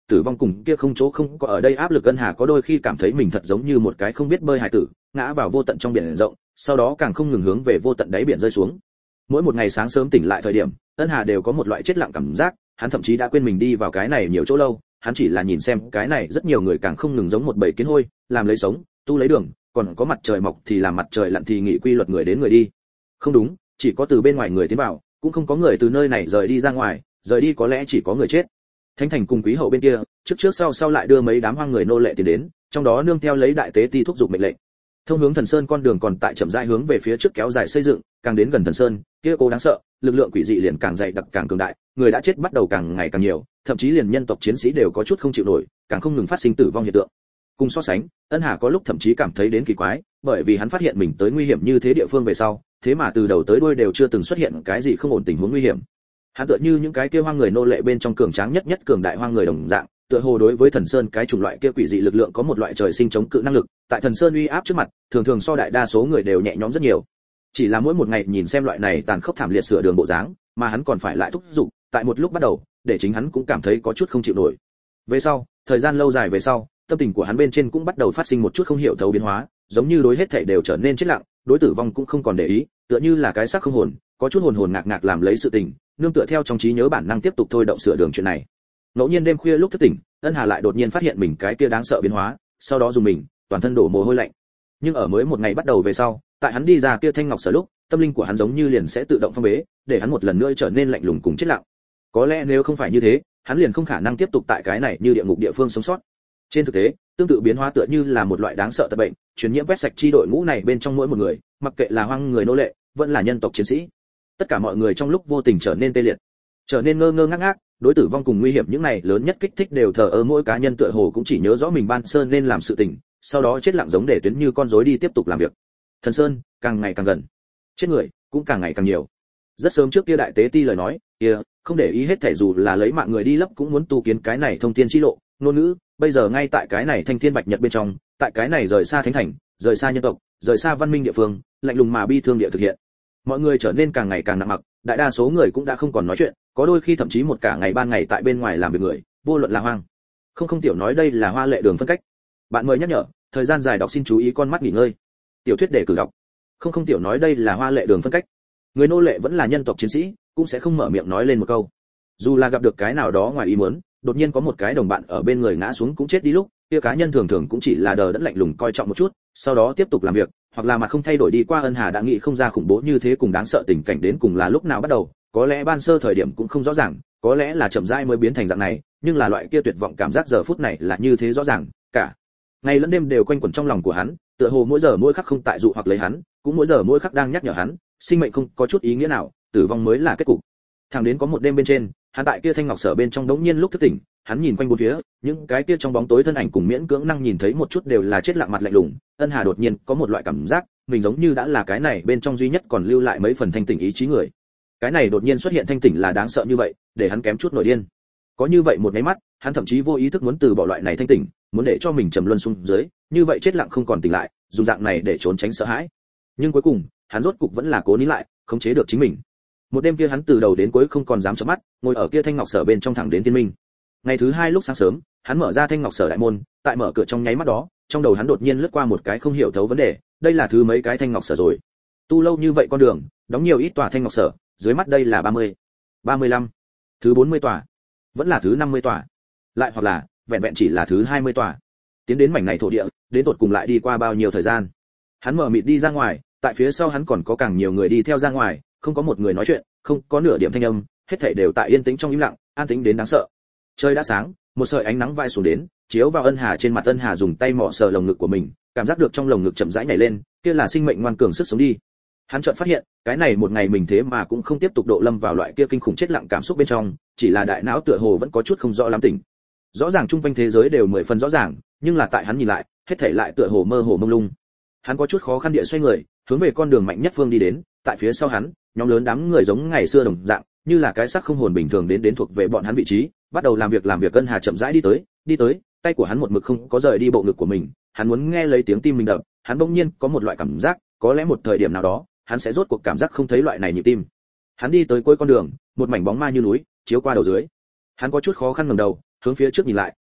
tử vong cùng kia không chỗ không có ở đây áp lực. Ân Hà có đôi khi cảm thấy mình thật giống như một cái không biết bơi hải tử, ngã vào vô tận trong biển rộng, sau đó càng không ngừng hướng về vô tận đáy biển rơi xuống. Mỗi một ngày sáng sớm tỉnh lại thời điểm, Ân Hà đều có một loại chết lặng cảm giác, hắn thậm chí đã quên mình đi vào cái này nhiều chỗ lâu, hắn chỉ là nhìn xem cái này rất nhiều người càng không ngừng giống một bầy kiến hôi, làm lấy sống, tu lấy đường, còn có mặt trời mọc thì làm mặt trời lặn thì nghỉ quy luật người đến người đi. Không đúng, chỉ có từ bên ngoài người tiến vào, cũng không có người từ nơi này rời đi ra ngoài, rời đi có lẽ chỉ có người chết. Thánh thành cùng quý hậu bên kia, trước sau lại đưa mấy đám hoang người nô lệ tiến đến, trong đó nương theo lấy đại tế ti thúc giục mệnh lệnh. Thông hướng Thần Sơn con đường còn tại chậm rãi hướng về phía trước kéo dài xây dựng, càng đến gần Thần Sơn, kia cố đáng sợ, lực lượng quỷ dị liền càng dày đặc càng cường đại, người đã chết bắt đầu càng ngày càng nhiều, thậm chí liền nhân tộc chiến sĩ đều có chút không chịu nổi, càng không ngừng phát sinh tử vong hiện tượng. Cùng so sánh, Ân Hà có lúc thậm chí cảm thấy đến kỳ quái, bởi vì hắn phát hiện mình tới nguy hiểm như thế địa phương về sau, thế mà từ đầu tới đuôi đều chưa từng xuất hiện cái gì không ổn tình huống nguy hiểm. Hắn tựa như những cái kia hoang người nô lệ bên trong cường tráng nhất cường đại hoang người đồng dạng, tựa hồ đối với Thần Sơn cái chủng loại kia quỷ dị lực lượng có một loại trời sinh chống cự năng lực, tại Thần Sơn uy áp trước mặt, thường so đại đa số người đều nhẹ nhõm rất nhiều. Chỉ là mỗi một ngày nhìn xem loại này tàn khốc thảm liệt sửa đường bộ dáng, mà hắn còn phải lại thúc giục, tại một lúc bắt đầu, để chính hắn cũng cảm thấy có chút không chịu nổi. Về sau, thời gian lâu dài về sau, tâm tình của hắn bên trên cũng bắt đầu phát sinh một chút không hiểu thấu biến hóa, giống như đối hết thảy đều trở nên chết lặng, đối tử vong cũng không còn để ý, tựa như là cái xác không hồn, có chút hồn ngạc làm lấy sự tình, nương tựa theo trong trí nhớ bản năng tiếp tục thôi động sửa đường chuyện này. Ngẫu nhiên đêm khuya lúc thức tỉnh, Ân Hà lại đột nhiên phát hiện mình cái kia đáng sợ biến hóa, sau đó dùng mình, toàn thân đổ mồ hôi lạnh. Nhưng ở mới một ngày bắt đầu về sau, tại hắn đi ra kia thanh ngọc sở lúc, tâm linh của hắn giống như liền sẽ tự động phong bế, để hắn một lần nữa trở nên lạnh lùng cùng chết lặng. Có lẽ nếu không phải như thế, hắn liền không khả năng tiếp tục tại cái này như địa ngục địa phương sống sót. Trên thực tế, tương tự biến hóa tựa như là một loại đáng sợ tật bệnh, truyền nhiễm quét sạch chi đội ngũ này bên trong mỗi một người, mặc kệ là hoang người nô lệ, vẫn là nhân tộc chiến sĩ. Tất cả mọi người trong lúc vô tình trở nên tê liệt, trở nên ngơ ngác, đối tử vong cùng nguy hiểm những này lớn nhất kích thích đều thờ ơ, mỗi cá nhân tựa hồ cũng chỉ nhớ rõ mình ban sơn nên làm sự tình, sau đó chết lặng giống để tuyến như con rối đi tiếp tục làm việc. Thần Sơn càng ngày càng gần, chết người cũng càng ngày càng nhiều. Rất sớm trước kia đại tế ti lời nói, kia không để ý hết thể dù là lấy mạng người đi lấp cũng muốn tu kiến cái này thông thiên chi lộ, ngôn ngữ, bây giờ ngay tại cái này thanh thiên bạch nhật bên trong, tại cái này rời xa thánh thành, rời xa nhân tộc, rời xa văn minh địa phương, lạnh lùng mà bi thương địa thực hiện. Mọi người trở nên càng ngày càng nặng mặc, đại đa số người cũng đã không còn nói chuyện, có đôi khi thậm chí một cả ngày ban ngày tại bên ngoài làm việc người, vô luận là hoang. Không tiểu nói đây là hoa lệ đường phân cách. Bạn mời nhắc nhở, thời gian dài đọc xin chú ý con mắt nghỉ ngơi. Tiểu thuyết để cử đọc. Không tiểu nói đây là hoa lệ đường phân cách. Người nô lệ vẫn là nhân tộc chiến sĩ, cũng sẽ không mở miệng nói lên một câu. Dù là gặp được cái nào đó ngoài ý muốn, đột nhiên có một cái đồng bạn ở bên người ngã xuống cũng chết đi lúc, kia cá nhân thường cũng chỉ là đờ đẫn lạnh lùng coi trọng một chút, sau đó tiếp tục làm việc, hoặc là mặt không thay đổi đi qua. Ân Hà đã nghĩ không ra khủng bố như thế cùng đáng sợ tình cảnh đến cùng là lúc nào bắt đầu, có lẽ ban sơ thời điểm cũng không rõ ràng, có lẽ là chậm rãi mới biến thành dạng này, nhưng là loại kia tuyệt vọng cảm giác giờ phút này là như thế rõ ràng, cả ngày lẫn đêm đều quanh quẩn trong lòng của hắn, tựa hồ mỗi giờ mỗi khắc không tại dụ hoặc lấy hắn, cũng mỗi giờ mỗi khắc đang nhắc nhở hắn, sinh mệnh không có chút ý nghĩa nào, tử vong mới là kết cục. Thẳng đến có một đêm bên trên, hắn tại kia thanh ngọc sở bên trong đống nhiên lúc thức tỉnh, hắn nhìn quanh bốn phía, những cái kia trong bóng tối thân ảnh cùng miễn cưỡng năng nhìn thấy một chút đều là chết lặng mặt lạnh lùng. Ân Hà đột nhiên có một loại cảm giác, mình giống như đã là cái này bên trong duy nhất còn lưu lại mấy phần thanh tỉnh ý chí người. Cái này đột nhiên xuất hiện thanh tỉnh là đáng sợ như vậy, để hắn kém chút nổi điên. Có như vậy một cái mắt, hắn thậm chí vô ý thức muốn từ bỏ loại này thanh tỉnh, muốn để cho mình trầm luân xuống dưới, như vậy chết lặng không còn tỉnh lại, dùng dạng này để trốn tránh sợ hãi. Nhưng cuối cùng, hắn rốt cục vẫn là cố nín lại, khống chế được chính mình. Một đêm kia hắn từ đầu đến cuối không còn dám chớp mắt, ngồi ở kia thanh ngọc sở bên trong thẳng đến tiên minh. Ngày thứ hai lúc sáng sớm, hắn mở ra thanh ngọc sở đại môn, tại mở cửa trong nháy mắt đó, trong đầu hắn đột nhiên lướt qua một cái không hiểu thấu vấn đề, đây là thứ mấy cái thanh ngọc sở rồi? Tu lâu như vậy con đường, đóng nhiều ít tòa thanh ngọc sở, dưới mắt đây là 30, 35, thứ 40 tòa, vẫn là thứ 50 tòa, lại hoặc là vẹn vẹn chỉ là thứ 20 tòa. Tiến đến mảnh này thổ địa, đến tột cùng lại đi qua bao nhiêu thời gian? Hắn mở mịt đi ra ngoài, tại phía sau hắn còn có càng nhiều người đi theo ra ngoài, không có một người nói chuyện, không có nửa điểm thanh âm, hết thảy đều tại yên tĩnh trong im lặng, an tĩnh đến đáng sợ. Trời đã sáng, một sợi ánh nắng vai xuống đến, chiếu vào Ân Hà trên mặt. Ân Hà dùng tay mò sờ lồng ngực của mình, cảm giác được trong lồng ngực chậm rãi nhảy lên, kia là sinh mệnh ngoan cường sức sống đi. Hắn chợt phát hiện, cái này một ngày mình thế mà cũng không tiếp tục độ lâm vào loại kia kinh khủng chết lặng cảm xúc bên trong, chỉ là đại não tựa hồ vẫn có chút không rõ lắm tỉnh. Rõ ràng chung quanh thế giới đều 10 phần rõ ràng, nhưng là tại hắn nhìn lại, hết thảy lại tựa hồ mơ hồ mông lung. Hắn có chút khó khăn địa xoay người, hướng về con đường mạnh nhất phương đi đến, tại phía sau hắn, nhóm lớn đám người giống ngày xưa đồng dạng, như là cái xác không hồn bình thường đến thuộc về bọn hắn vị trí, bắt đầu làm việc. Ân Hà chậm rãi đi tới, tay của hắn một mực không có rời đi bộ ngực của mình, hắn muốn nghe lấy tiếng tim mình đập, hắn bỗng nhiên có một loại cảm giác, có lẽ một thời điểm nào đó, hắn sẽ rốt cuộc cảm giác không thấy loại này nhịp tim. Hắn đi tới cuối con đường, một mảnh bóng ma như núi chiếu qua đầu dưới. Hắn có chút khó khăn ngẩng đầu, hướng phía trước nhìn lại,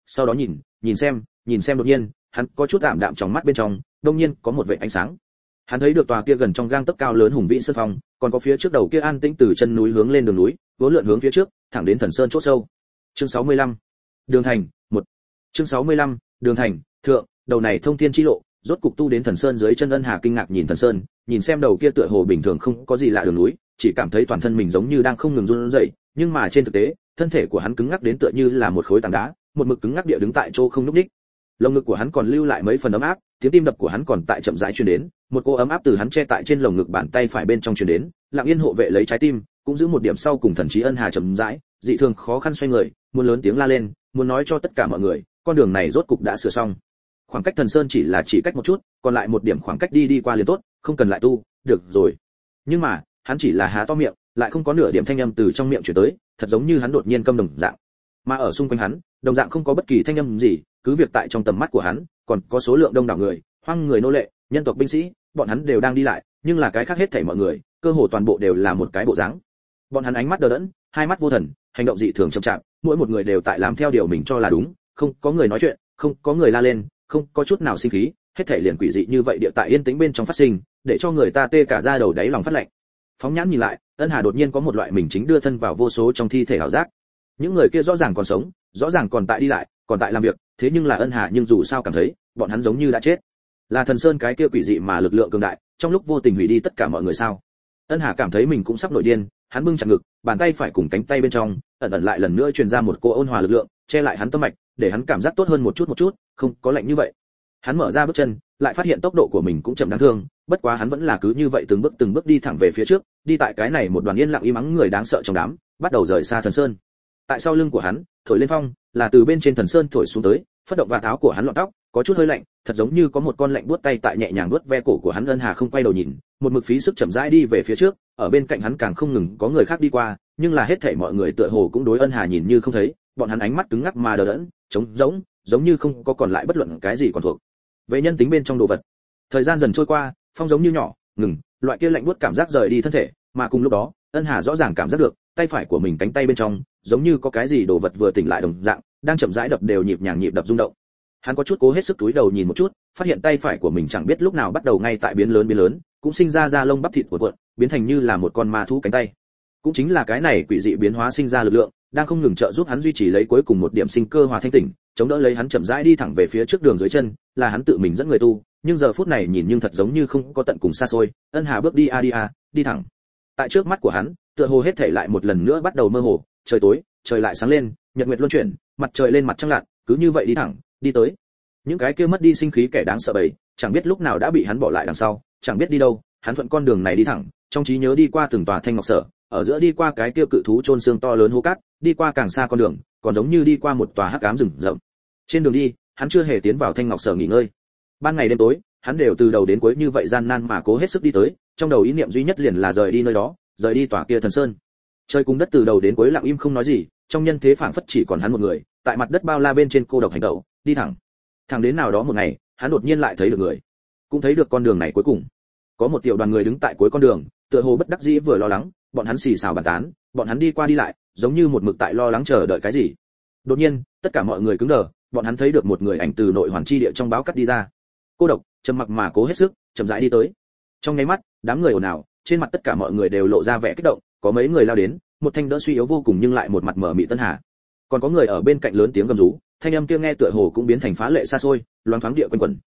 sau đó nhìn xem đột nhiên, hắn có chút ảm đạm trong mắt bên trong, đột nhiên có một vệt ánh sáng. Hắn thấy được tòa kia gần trong gang tấc cao lớn hùng vĩ sơn phong, còn có phía trước đầu kia an tĩnh từ chân núi hướng lên đường núi, vốn lượn hướng phía trước, thẳng đến Thần Sơn chỗ sâu. Chương 65. Đường thành, 1. Chương 65. Đường thành, thượng, đầu này thông thiên chi lộ, rốt cục tu đến Thần Sơn dưới chân. Ân Hà kinh ngạc nhìn Thần Sơn, nhìn xem đầu kia tựa hồ bình thường không có gì lạ đường núi, chỉ cảm thấy toàn thân mình giống như đang không ngừng run rẩy, nhưng mà trên thực tế, thân thể của hắn cứng ngắc đến tựa như là một khối tảng đá, một mực cứng ngắc địa đứng tại chỗ không nhúc nhích. Lồng ngực của hắn còn lưu lại mấy phần ấm áp, tiếng tim đập của hắn còn tại chậm rãi truyền đến, một cô ấm áp từ hắn che tại trên lồng ngực bàn tay phải bên trong truyền đến, lặng yên hộ vệ lấy trái tim, cũng giữ một điểm sau cùng thần trí. Ân Hà chậm rãi, dị thường khó khăn xoay người, muốn lớn tiếng la lên, muốn nói cho tất cả mọi người, con đường này rốt cục đã sửa xong. Khoảng cách Thần Sơn chỉ cách một chút, còn lại một điểm khoảng cách đi qua liền tốt, không cần lại tu, được rồi. Nhưng mà, hắn chỉ là há to miệng, lại không có nửa điểm thanh âm từ trong miệng truyền tới, thật giống như hắn đột nhiên câm đồng dạng. Mà ở xung quanh hắn, đồng dạng không có bất kỳ thanh âm gì, cứ việc tại trong tầm mắt của hắn, còn có số lượng đông đảo người, hoang người nô lệ, nhân tộc binh sĩ, bọn hắn đều đang đi lại, nhưng là cái khác hết thảy mọi người, cơ hồ toàn bộ đều là một cái bộ dáng. Bọn hắn ánh mắt đờ đẫn, hai mắt vô thần, hành động dị thường chậm chạp, mỗi một người đều tại làm theo điều mình cho là đúng, không có người nói chuyện, không có người la lên, không có chút nào sinh khí, hết thảy liền quỷ dị như vậy địa tại yên tĩnh bên trong phát sinh, để cho người ta tê cả da đầu đáy lòng phát lạnh. Phóng nhãn nhìn lại, Ân Hà đột nhiên có một loại mình chính đưa thân vào vô số trong thi thể ảo giác. Những người kia rõ ràng còn sống, rõ ràng còn tại đi lại, còn tại làm việc, thế nhưng là Ân Hà nhưng dù sao cảm thấy, bọn hắn giống như đã chết. Là Thần Sơn cái kia quỷ dị mà lực lượng cường đại, trong lúc vô tình hủy đi tất cả mọi người sao? Ân Hà cảm thấy mình cũng sắp nổi điên, hắn bưng chặt ngực, bàn tay phải cùng cánh tay bên trong, ẩn ẩn lại lần nữa truyền ra một cô ôn hòa lực lượng, che lại hắn tâm mạch, để hắn cảm giác tốt hơn một chút, không có lạnh như vậy. Hắn mở ra bước chân, lại phát hiện tốc độ của mình cũng chậm đáng thương, bất quá hắn vẫn là cứ như vậy từng bước đi thẳng về phía trước, đi tại cái này một đoàn yên lặng im ắng người đáng sợ trong đám, bắt đầu rời xa Thần Sơn. Tại sau lưng của hắn, thổi lên phong, là từ bên trên Thần Sơn thổi xuống tới, phất động vạt áo của hắn lọn tóc, có chút hơi lạnh, thật giống như có một con lạnh buốt tay tại nhẹ nhàng vuốt ve cổ của hắn. Ân Hà không quay đầu nhìn, một mực phí sức chậm rãi đi về phía trước, ở bên cạnh hắn càng không ngừng có người khác đi qua, nhưng là hết thảy mọi người tựa hồ cũng đối Ân Hà nhìn như không thấy, bọn hắn ánh mắt cứng ngắc mà đờ đẫn, trống rỗng, giống như không có còn lại bất luận cái gì còn thuộc về nhân tính bên trong đồ vật. Thời gian dần trôi qua, phong giống như nhỏ, ngừng, loại kia lạnh buốt cảm giác rời đi thân thể, mà cùng lúc đó, Ân Hà rõ ràng cảm giác được, tay phải của mình cánh tay bên trong, giống như có cái gì đồ vật vừa tỉnh lại đồng dạng, đang chậm rãi đập đều nhịp nhàng nhịp đập rung động. Hắn có chút cố hết sức túi đầu nhìn một chút, phát hiện tay phải của mình chẳng biết lúc nào bắt đầu ngay tại biến lớn, cũng sinh ra da lông bắp thịt cuộn, biến thành như là một con ma thú cánh tay. Cũng chính là cái này quỷ dị biến hóa sinh ra lực lượng, đang không ngừng trợ giúp hắn duy trì lấy cuối cùng một điểm sinh cơ hòa thanh tỉnh, chống đỡ lấy hắn chậm rãi đi thẳng về phía trước đường dưới chân, là hắn tự mình dẫn người tu, nhưng giờ phút này nhìn nhưng thật giống như không có tận cùng xa xôi. Ân Hà bước đi thẳng. Tại trước mắt của hắn, tựa hồ hết thảy lại một lần nữa bắt đầu mơ hồ, trời tối, trời lại sáng lên, nhật nguyệt luân chuyển, mặt trời lên mặt trăng lặn, cứ như vậy đi thẳng, đi tới. Những cái kia mất đi sinh khí kẻ đáng sợ bầy, chẳng biết lúc nào đã bị hắn bỏ lại đằng sau, chẳng biết đi đâu, hắn thuận con đường này đi thẳng, trong trí nhớ đi qua từng tòa thanh ngọc sở, ở giữa đi qua cái kia cự thú chôn xương to lớn hố cát, đi qua càng xa con đường, còn giống như đi qua một tòa hắc ám rừng rậm. Trên đường đi, hắn chưa hề tiến vào thanh ngọc sở nghỉ ngơi. Ban ngày đêm tối, hắn đều từ đầu đến cuối như vậy gian nan mà cố hết sức đi tới, trong đầu ý niệm duy nhất liền là rời đi nơi đó, rời đi tòa kia Thần Sơn. Trời cùng đất từ đầu đến cuối lặng im không nói gì, trong nhân thế phảng phất chỉ còn hắn một người, tại mặt đất bao la bên trên cô độc hành động, đi thẳng đến nào đó một ngày, hắn đột nhiên lại thấy được người, cũng thấy được con đường này cuối cùng. Có một tiểu đoàn người đứng tại cuối con đường, tựa hồ bất đắc dĩ vừa lo lắng, bọn hắn xì xào bàn tán, bọn hắn đi qua đi lại, giống như một mực tại lo lắng chờ đợi cái gì. Đột nhiên, tất cả mọi người cứng đờ, bọn hắn thấy được một người ảnh từ nội hoàn chi địa trong báo cắt đi ra. Cô độc, trầm mặc mà cố hết sức, chậm rãi đi tới. Trong nháy mắt, đám người ồn ào, trên mặt tất cả mọi người đều lộ ra vẻ kích động, có mấy người lao đến, một thanh đỡ suy yếu vô cùng nhưng lại một mặt mở mị Tân Hà. Còn có người ở bên cạnh lớn tiếng gầm rú, thanh âm kia nghe tựa hồ cũng biến thành phá lệ xa xôi, loáng thoáng địa quanh quẩn,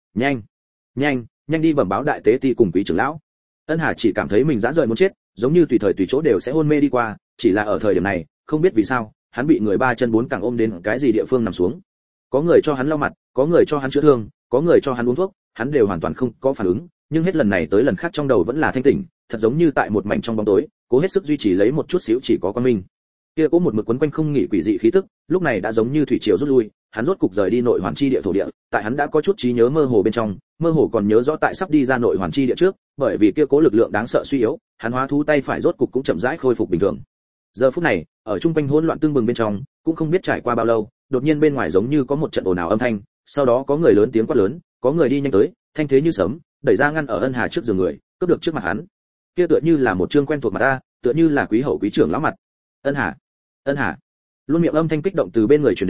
nhanh đi bẩm báo đại tế ti cùng quý trưởng lão. Ân Hà chỉ cảm thấy mình dã rời muốn chết, giống như tùy thời tùy chỗ đều sẽ hôn mê đi qua, chỉ là ở thời điểm này, không biết vì sao, hắn bị người ba chân bốn cẳng ôm đến cái gì địa phương nằm xuống. Có người cho hắn lau mặt, có người cho hắn chữa thương, có người cho hắn uống thuốc, hắn đều hoàn toàn không có phản ứng, nhưng hết lần này tới lần khác trong đầu vẫn là thanh tỉnh, thật giống như tại một mảnh trong bóng tối, cố hết sức duy trì lấy một chút xíu chỉ có quan minh. Kia có một mực quấn quanh không nghỉ quỷ dị khí tức, lúc này đã giống như thủy triều rút lui, hắn rốt cục rời đi nội hoàn chi địa thổ địa, tại hắn đã có chút trí nhớ mơ hồ bên trong, mơ hồ còn nhớ rõ tại sắp đi ra nội hoàn chi địa trước, bởi vì kia cố lực lượng đáng sợ suy yếu, hắn hóa thú tay phải rốt cục cũng chậm rãi khôi phục bình thường. Giờ phút này, ở trung quanh hỗn loạn tương bừng bên trong, cũng không biết trải qua bao lâu, đột nhiên bên ngoài giống như có một trận ồn ào âm thanh, sau đó có người lớn tiếng quát lớn, có người đi nhanh tới, thanh thế như sấm, đẩy ra ngăn ở Ân Hà trước giường người, cướp được trước mặt hắn. Kia tựa như là một trương quen thuộc mặt ta, tựa như là quý hậu quý trưởng lão mặt. Ân Hà, luôn miệng âm thanh kích động từ bên người truyền đến,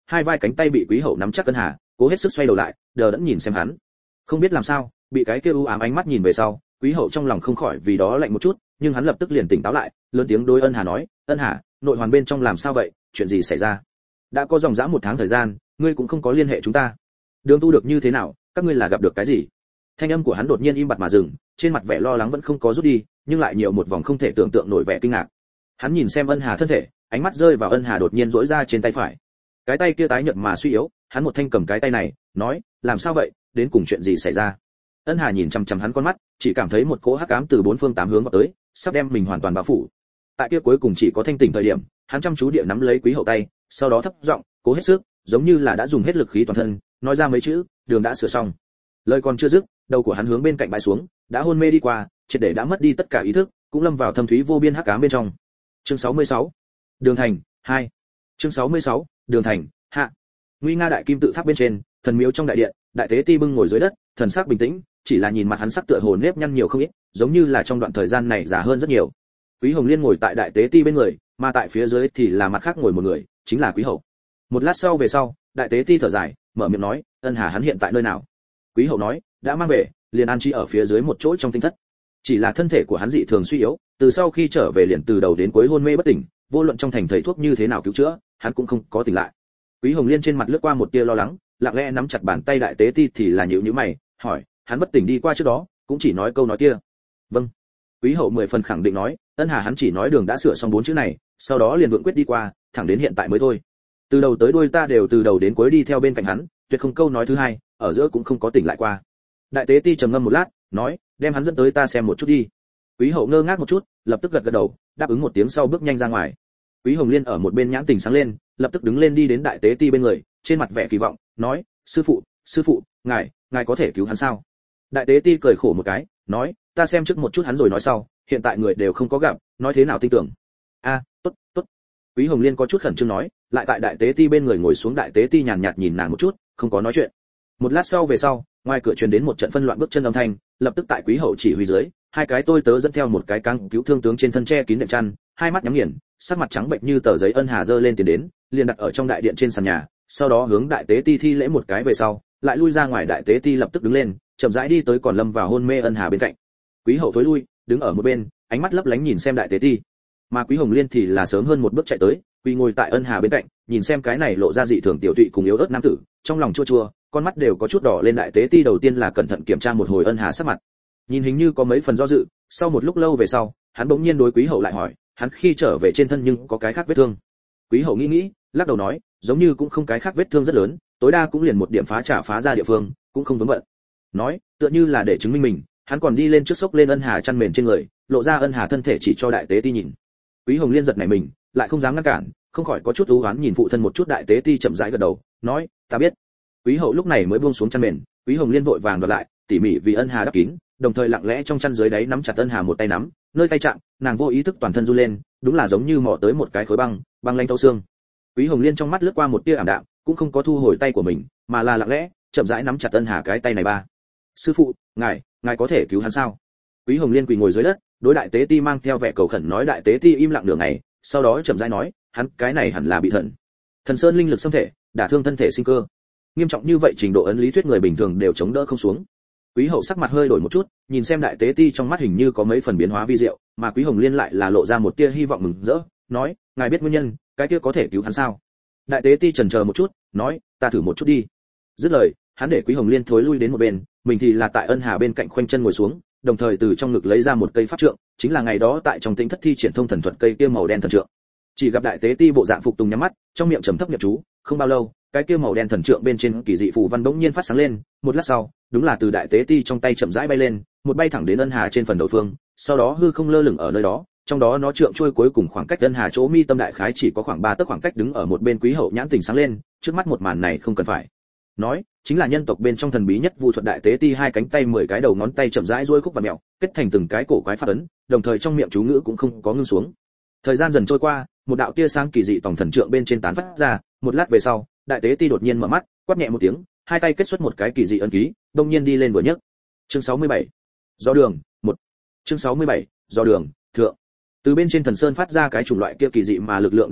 hai vai cánh tay bị quý hậu nắm chắc ân hà cố hết sức xoay đầu lại đờ đẫn nhìn xem hắn. Không biết làm sao bị cái kia u ám ánh mắt nhìn về sau, quý hậu trong lòng không khỏi vì đó lạnh một chút, nhưng hắn lập tức liền tỉnh táo lại, lớn tiếng đối ân hà nói, ân hà, nội hoàn bên trong làm sao vậy, chuyện gì xảy ra? Đã có dòng dã 1 tháng thời gian, ngươi cũng không có liên hệ chúng ta, đường tu được như thế nào, các ngươi là gặp được cái gì? Thanh âm của hắn đột nhiên im bặt mà dừng, trên mặt vẻ lo lắng vẫn không có rút đi, nhưng lại nhiều một vòng không thể tưởng tượng nổi vẻ kinh ngạc. Hắn nhìn xem ân hà thân thể, ánh mắt rơi vào ân hà đột nhiên duỗi ra trên tay phải, cái tay kia tái nhợt mà suy yếu, hắn một thanh cầm cái tay này, nói, làm sao vậy, đến cùng chuyện gì xảy ra? Ân hà nhìn chằm chằm hắn con mắt, chỉ cảm thấy một cỗ hắc ám từ 4 phương 8 hướng vào tới, sắp đem mình hoàn toàn bao phủ. Tại kia cuối cùng chỉ có thanh tỉnh thời điểm, hắn chăm chú địa nắm lấy quý hậu tay, sau đó thấp giọng, cố hết sức, giống như là đã dùng hết lực khí toàn thân, nói ra mấy chữ, đường đã sửa xong. Lời còn chưa dứt, đầu của hắn hướng bên cạnh bãi xuống, đã hôn mê đi qua, triệt để đã mất đi tất cả ý thức, cũng lâm vào thâm thúy vô biên hắc ám bên trong. Chương 66. Đường thành 2. Chương 66. Đường thành hạ. Nguy nga đại kim tự tháp bên trên, thần miếu trong đại điện, đại tế ti bưng ngồi dưới đất, thần sắc bình tĩnh, chỉ là nhìn mặt hắn sắc tựa hồ nếp nhăn nhiều không ít, giống như là trong đoạn thời gian này già hơn rất nhiều. Quý Hồng Liên ngồi tại đại tế ti bên người, mà tại phía dưới thì là mặt khác ngồi một người, chính là Quý Hậu. Một lát sau về sau, đại tế ti thở dài, mở miệng nói, ân hà hắn hiện tại nơi nào? Quý Hậu nói, đã mang về, liền an trí ở phía dưới một chỗ trong tinh thất. Chỉ là thân thể của hắn dị thường suy yếu, từ sau khi trở về liền từ đầu đến cuối hôn mê bất tỉnh, vô luận trong thành thầy thuốc như thế nào cứu chữa, hắn cũng không có tỉnh lại. Quý Hồng Liên trên mặt lướt qua một tia lo lắng, lặng lẽ nắm chặt bàn tay đại tế ti thì là nhíu nhíu mày, hỏi, hắn bất tỉnh đi qua trước đó, cũng chỉ nói câu nói kia. Vâng. Quý Hậu 10 phần khẳng định nói, ân hà hắn chỉ nói đường đã sửa xong 4 chữ này, sau đó liền vượng quyết đi qua, thẳng đến hiện tại mới thôi. Từ đầu tới đuôi ta đều từ đầu đến cuối đi theo bên cạnh hắn, tuyệt không câu nói thứ hai, ở giữa cũng không có tỉnh lại qua. Đại tế ti trầm ngâm một lát, nói, đem hắn dẫn tới ta xem một chút đi. Quý Hậu ngơ ngác một chút, lập tức gật gật đầu, đáp ứng một tiếng sau bước nhanh ra ngoài. Quý Hồng Liên ở một bên nhãn tình sáng lên, lập tức đứng lên đi đến đại tế ti bên người, trên mặt vẻ kỳ vọng, nói, sư phụ, ngài có thể cứu hắn sao? Đại tế ti cười khổ một cái, nói, ta xem trước một chút hắn rồi nói sau, hiện tại người đều không có gặp, nói thế nào tin tưởng? A, tốt. Quý Hồng Liên có chút khẩn trương nói, lại tại đại tế ti bên người ngồi xuống, đại tế ti nhàn nhạt nhìn nàng một chút, không có nói chuyện. Một lát sau về sau, ngoài cửa truyền đến một trận phân loạn bước chân âm thanh, lập tức tại Quý Hậu chỉ huy dưới, hai cái tôi tớ dẫn theo một cái cáng cứu thương tướng trên thân che kín đệm chăn, hai mắt nhắm nghiền, sắc mặt trắng bệnh như tờ giấy ân hà dơ lên tiền đến, liền đặt ở trong đại điện trên sàn nhà, sau đó hướng đại tế ti thi lễ một cái về sau, lại lui ra ngoài. Đại tế ti lập tức đứng lên, chậm rãi đi tới còn lâm vào hôn mê ân hà bên cạnh. Quý Hậu thối lui, đứng ở một bên, ánh mắt lấp lánh nhìn xem đại tế ti, mà Quý Hồng Liên thì là sớm hơn một bước chạy tới, quỳ ngồi tại ân hà bên cạnh, nhìn xem cái này lộ ra dị thường tiểu tụy cùng yếu ớt nam tử, trong lòng chua chua, con mắt đều có chút đỏ lên. Đại tế ti đầu tiên là cẩn thận kiểm tra một hồi ân hà sắc mặt, nhìn hình như có mấy phần do dự, sau một lúc lâu về sau, hắn bỗng nhiên đối Quý Hậu lại hỏi, hắn khi trở về trên thân nhưng có cái khác vết thương? Quý Hậu nghĩ, lắc đầu nói, giống như cũng không cái khác vết thương rất lớn, tối đa cũng liền một điểm phá ra địa phương, cũng không vướng bận. Nói, tựa như là để chứng minh mình, hắn còn đi lên trước xốc lên ân hà chăn mền trên người, lộ ra ân hà thân thể chỉ cho đại tế ti nhìn. Quý Hồng Liên giật nảy mình, lại không dám ngăn cản, không khỏi có chút u uất nhìn phụ thân một chút. Đại tế ti chậm rãi gật đầu, nói, ta biết. Quý Hậu lúc này mới buông xuống chăn mền, Quý Hồng Liên vội vàng đoạt lại, tỉ mỉ vì ân hà đắp kín, đồng thời lặng lẽ trong chăn dưới đáy nắm chặt ân hà một tay nắm, nơi tay chạm, nàng vô ý thức toàn thân run lên, đúng là giống như mò tới một cái khối băng lạnh thấu xương. Quý Hồng Liên trong mắt lướt qua một tia ảm đạm, cũng không có thu hồi tay của mình, mà là lặng lẽ chậm rãi nắm chặt ân hà cái tay này ba. Sư phụ, ngài có thể cứu hắn sao? Quý Hồng Liên quỳ ngồi dưới đất, đối đại tế ti mang theo vẻ cầu khẩn nói. Đại tế ti im lặng nửa ngày, sau đó chậm rãi nói, hắn cái này hẳn là bị thần sơn linh lực xâm thể, đả thương thân thể sinh cơ. Nghiêm trọng như vậy trình độ ấn lý thuyết người bình thường đều chống đỡ không xuống. Quý Hậu sắc mặt hơi đổi một chút, nhìn xem đại tế ti trong mắt hình như có mấy phần biến hóa vi diệu, mà Quý Hồng Liên lại là lộ ra một tia hy vọng mừng rỡ, nói, ngài biết nguyên nhân, cái kia có thể cứu hắn sao? Đại tế ti chần chờ một chút, nói, ta thử một chút đi. Dứt lời, hắn để Quý Hồng Liên thối lui đến một bên, mình thì là tại ân hà bên cạnh khoanh chân ngồi xuống, đồng thời từ trong ngực lấy ra một cây pháp trượng, chính là ngày đó tại trong Tĩnh Thất thi triển thông thần thuật cây kia màu đen thần trượng. Chỉ gặp đại tế ti bộ dạng phục tùng nhắm mắt, trong miệng trầm thấp niệm chú, không bao lâu, cái kia màu đen thần trượng bên trên kỳ dị phù văn bỗng nhiên phát sáng lên, một lát sau, đúng là từ đại tế ti trong tay chậm rãi bay lên, một bay thẳng đến ân hà trên phần đầu phương, sau đó hư không lơ lửng ở nơi đó, trong đó nó trượng trôi cuối cùng khoảng cách ân hà chỗ mi tâm đại khái chỉ có khoảng 3 tấc khoảng cách. Đứng ở một bên Quý Hậu nhãn tình sáng lên, trước mắt một màn này không cần phải nói, chính là nhân tộc bên trong thần bí nhất vu thuật. Đại tế ti hai cánh tay 10 cái đầu ngón tay chậm rãi duỗi khúc và mèo, kết thành từng cái cổ quái pháp ấn, đồng thời trong miệng chú ngữ cũng không có ngưng xuống. Thời gian dần trôi qua, một đạo tia sáng kỳ dị tổng thần trượng bên trên tán phát ra, một lát về sau, đại tế ti đột nhiên mở mắt, quát nhẹ một tiếng, hai tay kết xuất một cái kỳ dị ấn ký, đông nhiên đi lên vừa nhấc. Chương 67. Do đường, 1. Chương 67. Do đường, thượng. Từ bên trên thần sơn phát ra cái chủng loại kia kỳ dị mà lực lượng đáng sợ,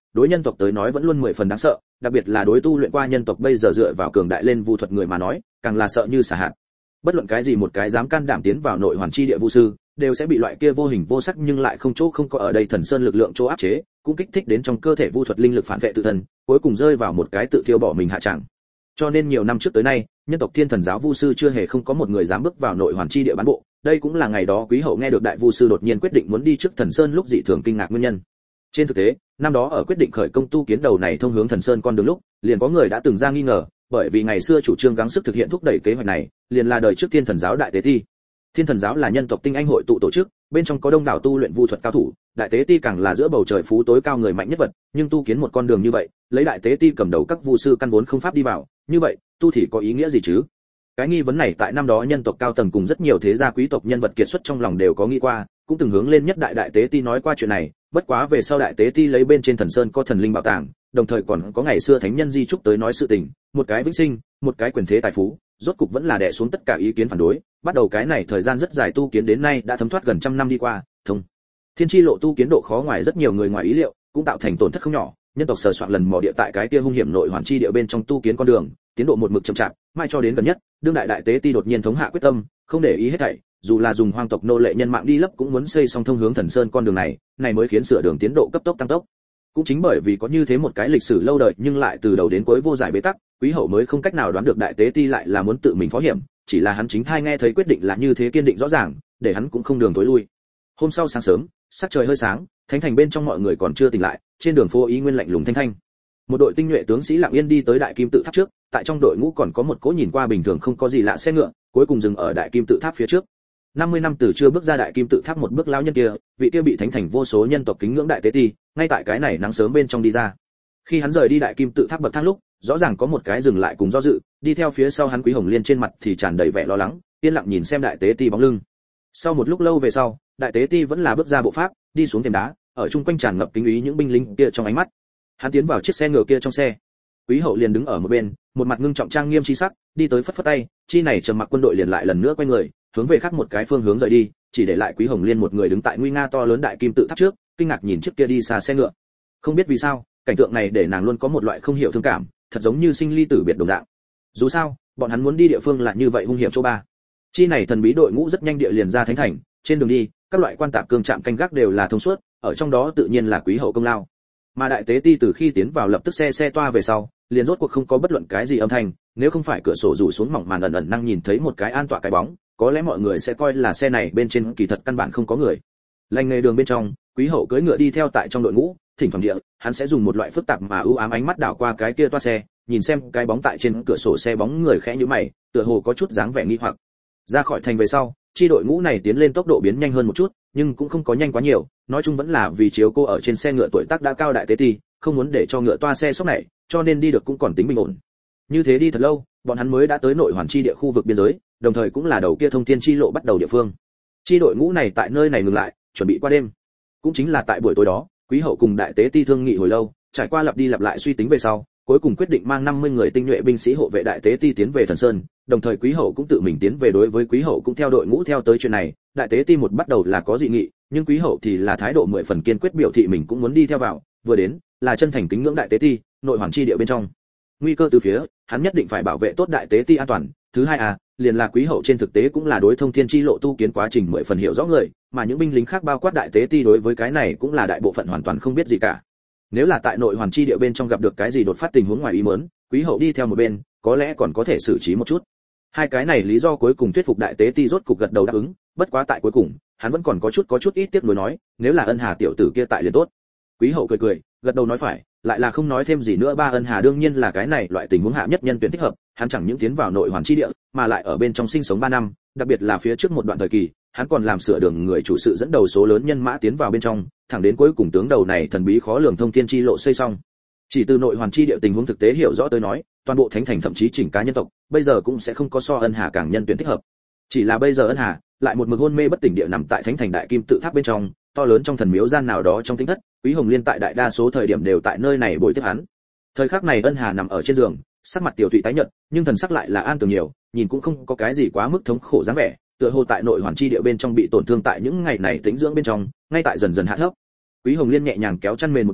đối nhân tộc tới nói vẫn luôn 10 phần đáng sợ, đặc biệt là đối tu luyện qua nhân tộc bây giờ dựa vào cường đại lên vu thuật người mà nói, càng là sợ như xả hạt. Bất luận cái gì một cái dám can đảm tiến vào nội hoàn chi địa vu sư, đều sẽ bị loại kia vô hình vô sắc nhưng lại không chỗ không có ở đây thần sơn lực lượng chỗ áp chế, cũng kích thích đến trong cơ thể vu thuật linh lực phản vệ tự thân, cuối cùng rơi vào một cái tự thiêu bỏ mình hạ trạng. Cho nên nhiều năm trước tới nay, nhân tộc Thiên Thần giáo vu sư chưa hề không có một người dám bước vào nội hoàn chi địa bán bộ, đây cũng là ngày đó Quý Hậu nghe được đại vu sư đột nhiên quyết định muốn đi trước thần sơn lúc dị thường kinh ngạc nguyên nhân. Trên thực tế, năm đó ở quyết định khởi công tu kiến đầu này thông hướng thần sơn con đường lúc, liền có người đã từng ra nghi ngờ, bởi vì ngày xưa chủ trương gắng sức thực hiện thúc đẩy kế hoạch này, liền là đời trước Thiên Thần giáo đại tế ti. Thiên Thần giáo là nhân tộc tinh anh hội tụ tổ chức, bên trong có đông đảo tu luyện vu thuật cao thủ, đại tế ti càng là giữa bầu trời phú tối cao người mạnh nhất vật, nhưng tu kiến một con đường như vậy, lấy đại tế ti cầm đầu các vu sư căn vốn không pháp đi vào, như vậy, tu thì có ý nghĩa gì chứ? Cái nghi vấn này tại năm đó nhân tộc cao tầng cùng rất nhiều thế gia quý tộc nhân vật kiệt xuất trong lòng đều có nghĩ qua, cũng từng hướng lên nhất đại tế ti nói qua chuyện này, bất quá về sau đại tế ti lấy bên trên thần sơn có thần linh bảo tàng, đồng thời còn có ngày xưa thánh nhân di trúc tới nói sự tình, một cái vĩnh sinh, một cái quyền thế tài phú, rốt cục vẫn là đè xuống tất cả ý kiến phản đối, bắt đầu cái này thời gian rất dài tu kiến đến nay đã thấm thoát gần 100 năm đi qua, thông thiên chi lộ tu kiến độ khó ngoài rất nhiều người ngoài ý liệu, cũng tạo thành tổn thất không nhỏ, nhân tộc sờ soạn lần mò địa tại cái kia hung hiểm nội hoàn chi địa bên trong tu kiến con đường, tiến độ một mực chậm chạp, mai cho đến gần nhất, đương đại tế ti đột nhiên thống hạ quyết tâm, không để ý hết thảy, dù là dùng hoang tộc nô lệ nhân mạng đi lấp cũng muốn xây xong thông hướng thần sơn con đường này, này mới khiến sửa đường tiến độ cấp tốc tăng tốc. Cũng chính bởi vì có như thế một cái lịch sử lâu đời nhưng lại từ đầu đến cuối vô giải bế tắc, Quý Hậu mới không cách nào đoán được đại tế ti lại là muốn tự mình phó hiểm, chỉ là hắn chính thai nghe thấy quyết định là như thế kiên định rõ ràng, để hắn cũng không đường tối lui. Hôm sau sáng sớm, sắc trời hơi sáng, thánh thành bên trong mọi người còn chưa tỉnh lại, trên đường phố ý nguyên lạnh lùng thanh thanh. Một đội tinh nhuệ tướng sĩ lặng yên đi tới đại kim tự tháp trước, tại trong đội ngũ còn có một cỗ nhìn qua bình thường không có gì lạ xe ngựa, cuối cùng dừng ở đại kim tự tháp phía trước. 50 năm từ chưa bước ra đại kim tự tháp một bước lão nhân kia, vị kia bị thánh thành vô số nhân tộc kính ngưỡng đại tế ti, ngay tại cái này nắng sớm bên trong đi ra. Khi hắn rời đi đại kim tự tháp bậc thang lúc, rõ ràng có một cái dừng lại cùng do dự, đi theo phía sau hắn Quý Hồng Liên trên mặt thì tràn đầy vẻ lo lắng, yên lặng nhìn xem đại tế ti bóng lưng. Sau một lúc lâu về sau, đại tế ti vẫn là bước ra bộ pháp, đi xuống thềm đá, ở chung quanh tràn ngập kính ý những binh lính kia trong ánh mắt. Hắn tiến vào chiếc xe ngựa kia trong xe. Quý Hậu liền đứng ở một bên, một mặt ngưng trọng trang nghiêm chi sắc, đi tới phất phất tay, chi này trầm mặc quân đội liền lại lần nữa quay người, hướng về khác một cái phương hướng rời đi, chỉ để lại Quý Hồng Liên một người đứng tại nguy nga to lớn đại kim tự tháp trước, kinh ngạc nhìn chiếc kia đi xa xe ngựa. Không biết vì sao, cảnh tượng này để nàng luôn có một loại không hiểu thương cảm, thật giống như sinh ly tử biệt đồng dạng. Dù sao, bọn hắn muốn đi địa phương là như vậy hung hiểm chỗ ba. Chi này thần bí đội ngũ rất nhanh địa liền ra thánh thành, trên đường đi, các loại quan tạp cương trạm canh gác đều là thông suốt, ở trong đó tự nhiên là Quý Hậu công lao. Mà đại tế ti từ khi tiến vào lập tức xe toa về sau, liền rốt cuộc không có bất luận cái gì âm thanh, nếu không phải cửa sổ rủ xuống mỏng màn ẩn ẩn năng nhìn thấy một cái an tọa cái bóng, có lẽ mọi người sẽ coi là xe này bên trên kỳ thật căn bản không có người. Lành nghề đường bên trong, Quý Hậu cưỡi ngựa đi theo tại trong đội ngũ, thỉnh thoảng địa, hắn sẽ dùng một loại phức tạp mà ưu ám ánh mắt đảo qua cái kia toa xe, nhìn xem cái bóng tại trên cửa sổ xe bóng người khẽ nhíu mày, tựa hồ có chút dáng vẻ nghi hoặc. Ra khỏi thành về sau, chi đội ngũ này tiến lên tốc độ biến nhanh hơn một chút, nhưng cũng không có nhanh quá nhiều, nói chung vẫn là vì chiếu cô ở trên xe ngựa tuổi tác đã cao đại tế ti, không muốn để cho ngựa toa xe sốc này, cho nên đi được cũng còn tính bình ổn. Như thế đi thật lâu, bọn hắn mới đã tới nội hoàn chi địa khu vực biên giới, đồng thời cũng là đầu kia thông thiên chi lộ bắt đầu địa phương. Chi đội ngũ này tại nơi này ngừng lại, chuẩn bị qua đêm. Cũng chính là tại buổi tối đó, Quý Hậu cùng đại tế ti thương nghị hồi lâu, trải qua lặp đi lặp lại suy tính về sau, cuối cùng quyết định mang 50 người tinh nhuệ binh sĩ hộ vệ đại tế ti tiến về thần sơn, đồng thời Quý Hậu cũng tự mình tiến về. Đối với Quý Hậu cũng theo đội ngũ theo tới chuyện này, đại tế ti một bắt đầu là có dị nghị, nhưng Quý Hậu thì là thái độ 10 phần kiên quyết biểu thị mình cũng muốn đi theo vào, vừa đến là chân thành kính ngưỡng đại tế ti, nội hoàn chi địa bên trong nguy cơ từ phía, hắn nhất định phải bảo vệ tốt đại tế ti an toàn. Thứ hai liền là Quý Hậu trên thực tế cũng là đối thông thiên chi lộ tu kiến quá trình 10 phần hiểu rõ người, mà những binh lính khác bao quát đại tế ti đối với cái này cũng là đại bộ phận hoàn toàn không biết gì cả. Nếu là tại nội hoàn chi địa bên trong gặp được cái gì đột phát tình huống ngoài ý muốn, Quý Hậu đi theo một bên, có lẽ còn có thể xử trí một chút. Hai cái này lý do cuối cùng thuyết phục đại tế ti rốt cục gật đầu đáp ứng, bất quá tại cuối cùng, hắn vẫn còn có chút ít tiếc nuối nói, nếu là Ân Hà tiểu tử kia tại liền tốt. Quý Hậu cười, gật đầu nói phải, lại là không nói thêm gì nữa. Ân Hà đương nhiên là cái này loại tình huống hạ nhất nhân tuyển thích hợp, hắn chẳng những tiến vào nội hoàn chi địa, mà lại ở bên trong sinh sống 3 năm, đặc biệt là phía trước một đoạn thời kỳ, hắn còn làm sửa đường người chủ sự dẫn đầu số lớn nhân mã tiến vào bên trong, thẳng đến cuối cùng tướng đầu này thần bí khó lường thông thiên chi lộ xây xong. Chỉ từ nội hoàn chi địa tình huống thực tế hiểu rõ tới nói, toàn bộ thánh thành thậm chí chỉnh cá nhân tộc, bây giờ cũng sẽ không có so Ân Hà càng nhân tuyển thích hợp. Chỉ là bây giờ Ân Hà lại một mực hôn mê bất tỉnh địa nằm tại thánh thành đại kim tự tháp bên trong, to lớn trong thần miếu gian nào đó trong tinh thất, Quý Hồng Liên tại đại đa số thời điểm đều tại nơi này bồi tiếp hắn. Thời khắc này Ân Hà nằm ở trên giường, sắc mặt tiểu tụy tái nhợt, nhưng thần sắc lại là an tường nhiều, nhìn cũng không có cái gì quá mức thống khổ dáng vẻ, tựa hồ tại nội hoàn chi địa bên trong bị tổn thương tại những ngày này tĩnh dưỡng bên trong, ngay tại dần dần hạ thấp. Quý Hồng Liên nhẹ nhàng kéo chăn mền một bên,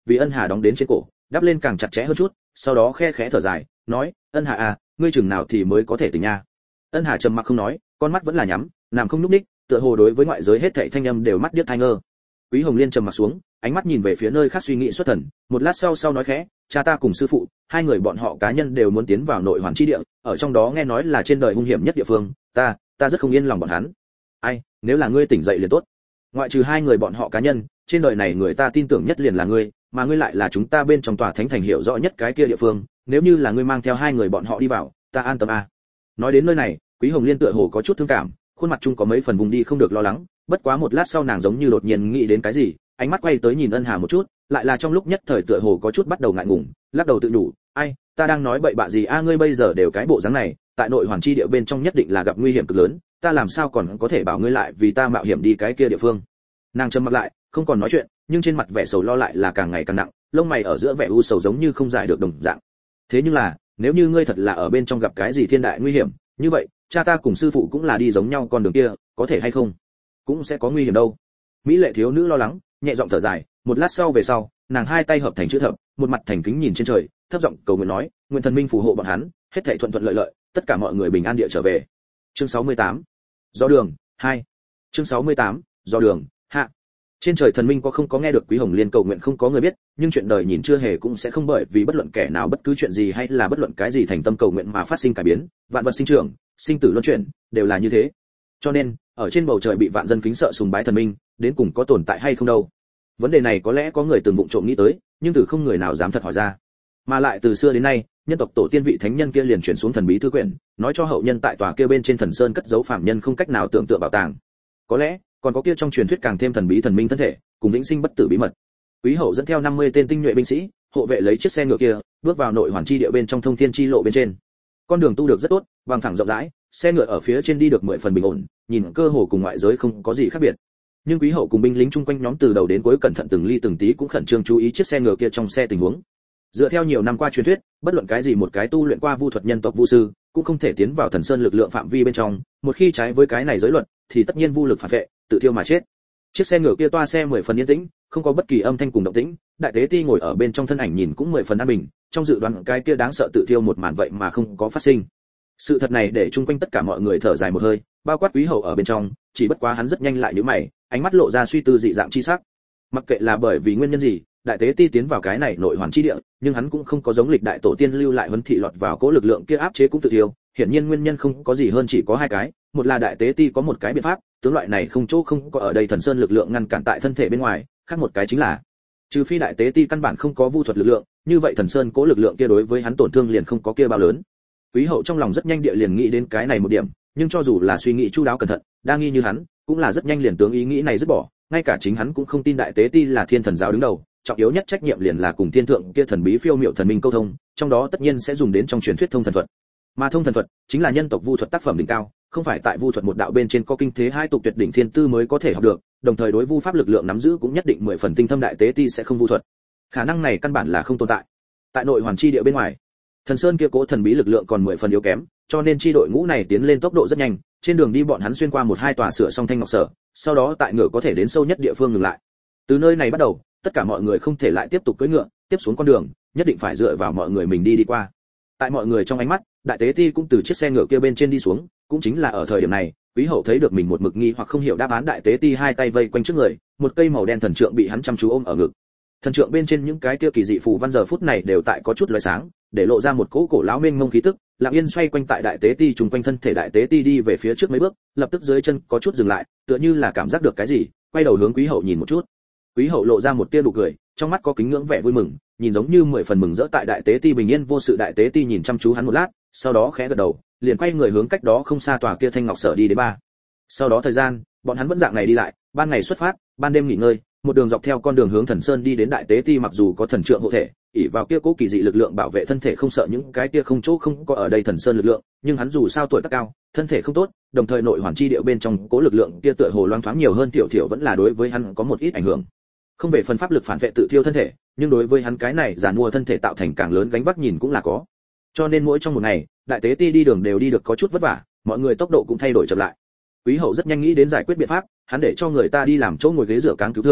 vì Ân Hà đóng đến trên cổ, đắp lên càng chặt chẽ hơn chút, sau đó khe khẽ thở dài, nói, Ân Hà à, ngươi chừng nào thì mới có thể tỉnh nha. Ân Hà trầm mặc không nói, con mắt vẫn là nhắm, nằm không nhúc nhích, tựa hồ đối với ngoại giới hết thảy thanh âm đều mắt điếc tai ngơ. Quý Hồng Liên trầm mặc xuống, ánh mắt nhìn về phía nơi khác suy nghĩ xuất thần, một lát sau nói khẽ, cha ta cùng sư phụ, hai người bọn họ cá nhân đều muốn tiến vào nội hoàn chi địa, ở trong đó nghe nói là trên đời hung hiểm nhất địa phương, ta rất không yên lòng bọn hắn. Ai, nếu là ngươi tỉnh dậy liền tốt. Ngoại trừ hai người bọn họ cá nhân, trên đời này người ta tin tưởng nhất liền là ngươi, mà ngươi lại là chúng ta bên trong tòa thánh thành hiểu rõ nhất cái kia địa phương, nếu như là ngươi mang theo hai người bọn họ đi vào, ta an tâm à. Nói đến nơi này, Quý Hồng Liên tựa hồ có chút thương cảm, khuôn mặt chung có mấy phần vùng đi không được lo lắng, bất quá một lát sau nàng giống như đột nhiên nghĩ đến cái gì, ánh mắt quay tới nhìn Ân Hà một chút, lại là trong lúc nhất thời tựa hồ có chút bắt đầu ngại ngùng, lắc đầu tự nhủ, ai, ta đang nói bậy bạ gì a, ngươi bây giờ đều cái bộ dáng này, tại nội hoàn chi địa bên trong nhất định là gặp nguy hiểm cực lớn, ta làm sao còn có thể bảo ngươi lại vì ta mạo hiểm đi cái kia địa phương. Nàng trầm mặt lại, không còn nói chuyện, nhưng trên mặt vẻ sầu lo lại là càng ngày càng nặng, lông mày ở giữa vẻ u sầu giống như không giải được đồng dạng. Thế nhưng là, nếu như ngươi thật là ở bên trong gặp cái gì thiên đại nguy hiểm, như vậy, cha ta cùng sư phụ cũng là đi giống nhau con đường kia, có thể hay không? Cũng sẽ có nguy hiểm đâu. Mỹ lệ thiếu nữ lo lắng, nhẹ giọng thở dài, một lát sau về sau, nàng hai tay hợp thành chữ thập, một mặt thành kính nhìn trên trời, thấp giọng cầu nguyện nói, nguyện thần minh phù hộ bọn hắn, hết thảy thuận thuận lợi lợi, tất cả mọi người bình an địa trở về. Chương 68. Do đường 2. Chương 68. Do đường hạ. Trên trời thần minh có không có nghe được Quý Hồng Liên cầu nguyện không có người biết, nhưng chuyện đời nhìn chưa hề cũng sẽ không bởi vì bất luận kẻ nào bất cứ chuyện gì hay là bất luận cái gì thành tâm cầu nguyện mà phát sinh cải biến, vạn vật sinh trưởng, sinh tử luân chuyển, đều là như thế. Cho nên, ở trên bầu trời bị vạn dân kính sợ sùng bái thần minh, đến cùng có tồn tại hay không đâu. Vấn đề này có lẽ có người từng vụng trộm nghĩ tới, nhưng từ không người nào dám thật hỏi ra. Mà lại từ xưa đến nay, nhân tộc tổ tiên vị thánh nhân kia liền chuyển xuống thần bí thư quyển, nói cho hậu nhân tại tòa kia bên trên thần sơn cất giấu phàm nhân không cách nào tưởng tượng bảo tàng. Có lẽ, còn có kia trong truyền thuyết càng thêm thần bí thần minh thân thể, cùng vĩnh sinh bất tử bí mật. Quý hậu dẫn theo 50 tên tinh nhuệ binh sĩ, hộ vệ lấy chiếc xe ngựa kia, bước vào nội hoàn chi địa bên trong thông thiên chi lộ bên trên. Con đường tu được rất tốt, bằng phẳng rộng rãi, xe ngựa ở phía trên đi được 10 phần bình ổn, nhìn cơ hồ cùng ngoại giới không có gì khác biệt. Nhưng quý hậu cùng binh lính chung quanh nhóm từ đầu đến cuối cẩn thận từng ly từng tí cũng khẩn trương chú ý chiếc xe ngựa kia trong xe tình huống. Dựa theo nhiều năm qua truyền thuyết, bất luận cái gì một cái tu luyện qua vu thuật nhân tộc vu sư, cũng không thể tiến vào thần sơn lực lượng phạm vi bên trong, một khi trái với cái này giới luật, thì tất nhiên vu lực phản vệ, tự thiêu mà chết. Chiếc xe ngựa kia toa xe 10 phần yên tĩnh, không có bất kỳ âm thanh cùng động tĩnh, đại tế ti ngồi ở bên trong thân ảnh nhìn cũng 10 phần an bình, trong dự đoán cái kia đáng sợ tự thiêu một màn vậy mà không có phát sinh. Sự thật này để chung quanh tất cả mọi người thở dài một hơi, bao quát quý hậu ở bên trong, chỉ bất quá hắn rất nhanh lại nhíu mày, ánh mắt lộ ra suy tư dị dạng chi sắc. Mặc kệ là bởi vì nguyên nhân gì, đại tế ti tiến vào cái này nội hoàn chi địa, nhưng hắn cũng không có giống lịch đại tổ tiên lưu lại huấn thị lọt vào cố lực lượng kia áp chế cũng tự thiêu, hiển nhiên nguyên nhân không có gì hơn chỉ có hai cái, một là đại tế ti có một cái biện pháp, tướng loại này không chỗ không có ở đây thần sơn lực lượng ngăn cản tại thân thể bên ngoài, khác một cái chính là trừ phi đại tế ti căn bản không có vu thuật lực lượng, như vậy thần sơn cố lực lượng kia đối với hắn tổn thương liền không có kia bao lớn. Quý hậu trong lòng rất nhanh địa liền nghĩ đến cái này một điểm, nhưng cho dù là suy nghĩ chu đáo cẩn thận, đa nghi như hắn, cũng là rất nhanh liền tướng ý nghĩ này dứt bỏ, ngay cả chính hắn cũng không tin đại tế ti là thiên thần giáo đứng đầu, trọng yếu nhất trách nhiệm liền là cùng thiên thượng kia thần bí phiêu miệu thần minh câu thông, trong đó tất nhiên sẽ dùng đến trong truyền thuyết thông thần thuật. Mà thông thần thuật chính là nhân tộc vu thuật tác phẩm đỉnh cao, không phải tại vu thuật một đạo bên trên có kinh thế hai tục tuyệt đỉnh thiên tư mới có thể học được, đồng thời đối vu pháp lực lượng nắm giữ cũng nhất định 10 phần tinh thâm, đại tế ti sẽ không vu thuật. Khả năng này căn bản là không tồn tại. Tại nội hoàn chi địa bên ngoài, thần sơn kia cố thần bí lực lượng còn 10 phần yếu kém, cho nên chi đội ngũ này tiến lên tốc độ rất nhanh, trên đường đi bọn hắn xuyên qua một hai tòa sửa xong thanh ngọc sở, sau đó tại ngựa có thể đến sâu nhất địa phương ngừng lại. Từ nơi này bắt đầu, tất cả mọi người không thể lại tiếp tục cưỡi ngựa, tiếp xuống con đường, nhất định phải dựa vào mọi người mình đi qua. Tại mọi người trong ánh mắt, đại tế ti cũng từ chiếc xe ngựa kia bên trên đi xuống, cũng chính là ở thời điểm này, quý hậu thấy được mình một mực nghi hoặc không hiểu đáp án. Đại tế ti hai tay vây quanh trước người, một cây màu đen thần trượng bị hắn chăm chú ôm ở ngực. Thần trượng bên trên những cái kia kỳ dị phù văn giờ phút này đều tại có chút lóe sáng, để lộ ra một cỗ cổ lão mênh mông khí tức, lặng yên xoay quanh tại đại tế ti trùng quanh thân thể. Đại tế ti đi về phía trước mấy bước, lập tức dưới chân có chút dừng lại, tựa như là cảm giác được cái gì, quay đầu hướng quý hậu nhìn một chút. Quý hậu lộ ra một tia nụ cười, trong mắt có kính ngưỡng vẻ vui mừng, nhìn giống như 10 phần mừng rỡ tại đại tế ti bình yên vô sự. Đại tế ti nhìn chăm chú hắn một lát, sau đó khẽ gật đầu, liền quay người hướng cách đó không xa tòa kia thanh ngọc sở đi đến ba. Sau đó thời gian, bọn hắn vẫn dạng này đi lại, ban ngày xuất phát, ban đêm nghỉ ngơi, một đường dọc theo con đường hướng thần sơn đi đến. Đại tế ti mặc dù có thần trượng hộ thể, ỷ vào kia cố kỳ dị lực lượng bảo vệ thân thể không sợ những cái kia không chỗ không có ở đây thần sơn lực lượng, nhưng hắn dù sao tuổi tác cao, thân thể không tốt, đồng thời nội hoàn chi điệu bên trong cố lực lượng kia tựa hồ loang thoáng nhiều hơn tiểu thiểu vẫn là đối với hắn có một ít ảnh hưởng. Không về phần pháp lực phản vệ tự thiêu thân thể, nhưng đối với hắn cái này giàn mua thân thể tạo thành càng lớn gánh vác nhìn cũng là có. Cho nên mỗi trong một ngày, đại tế ti đi đường đều đi được có chút vất vả, mọi người tốc độ cũng thay đổi chậm lại. Quý hậu rất nhanh nghĩ đến giải quyết biện pháp, hắn để cho người ta đi làm chỗ ngồi ghế rửa cáng cứu thương,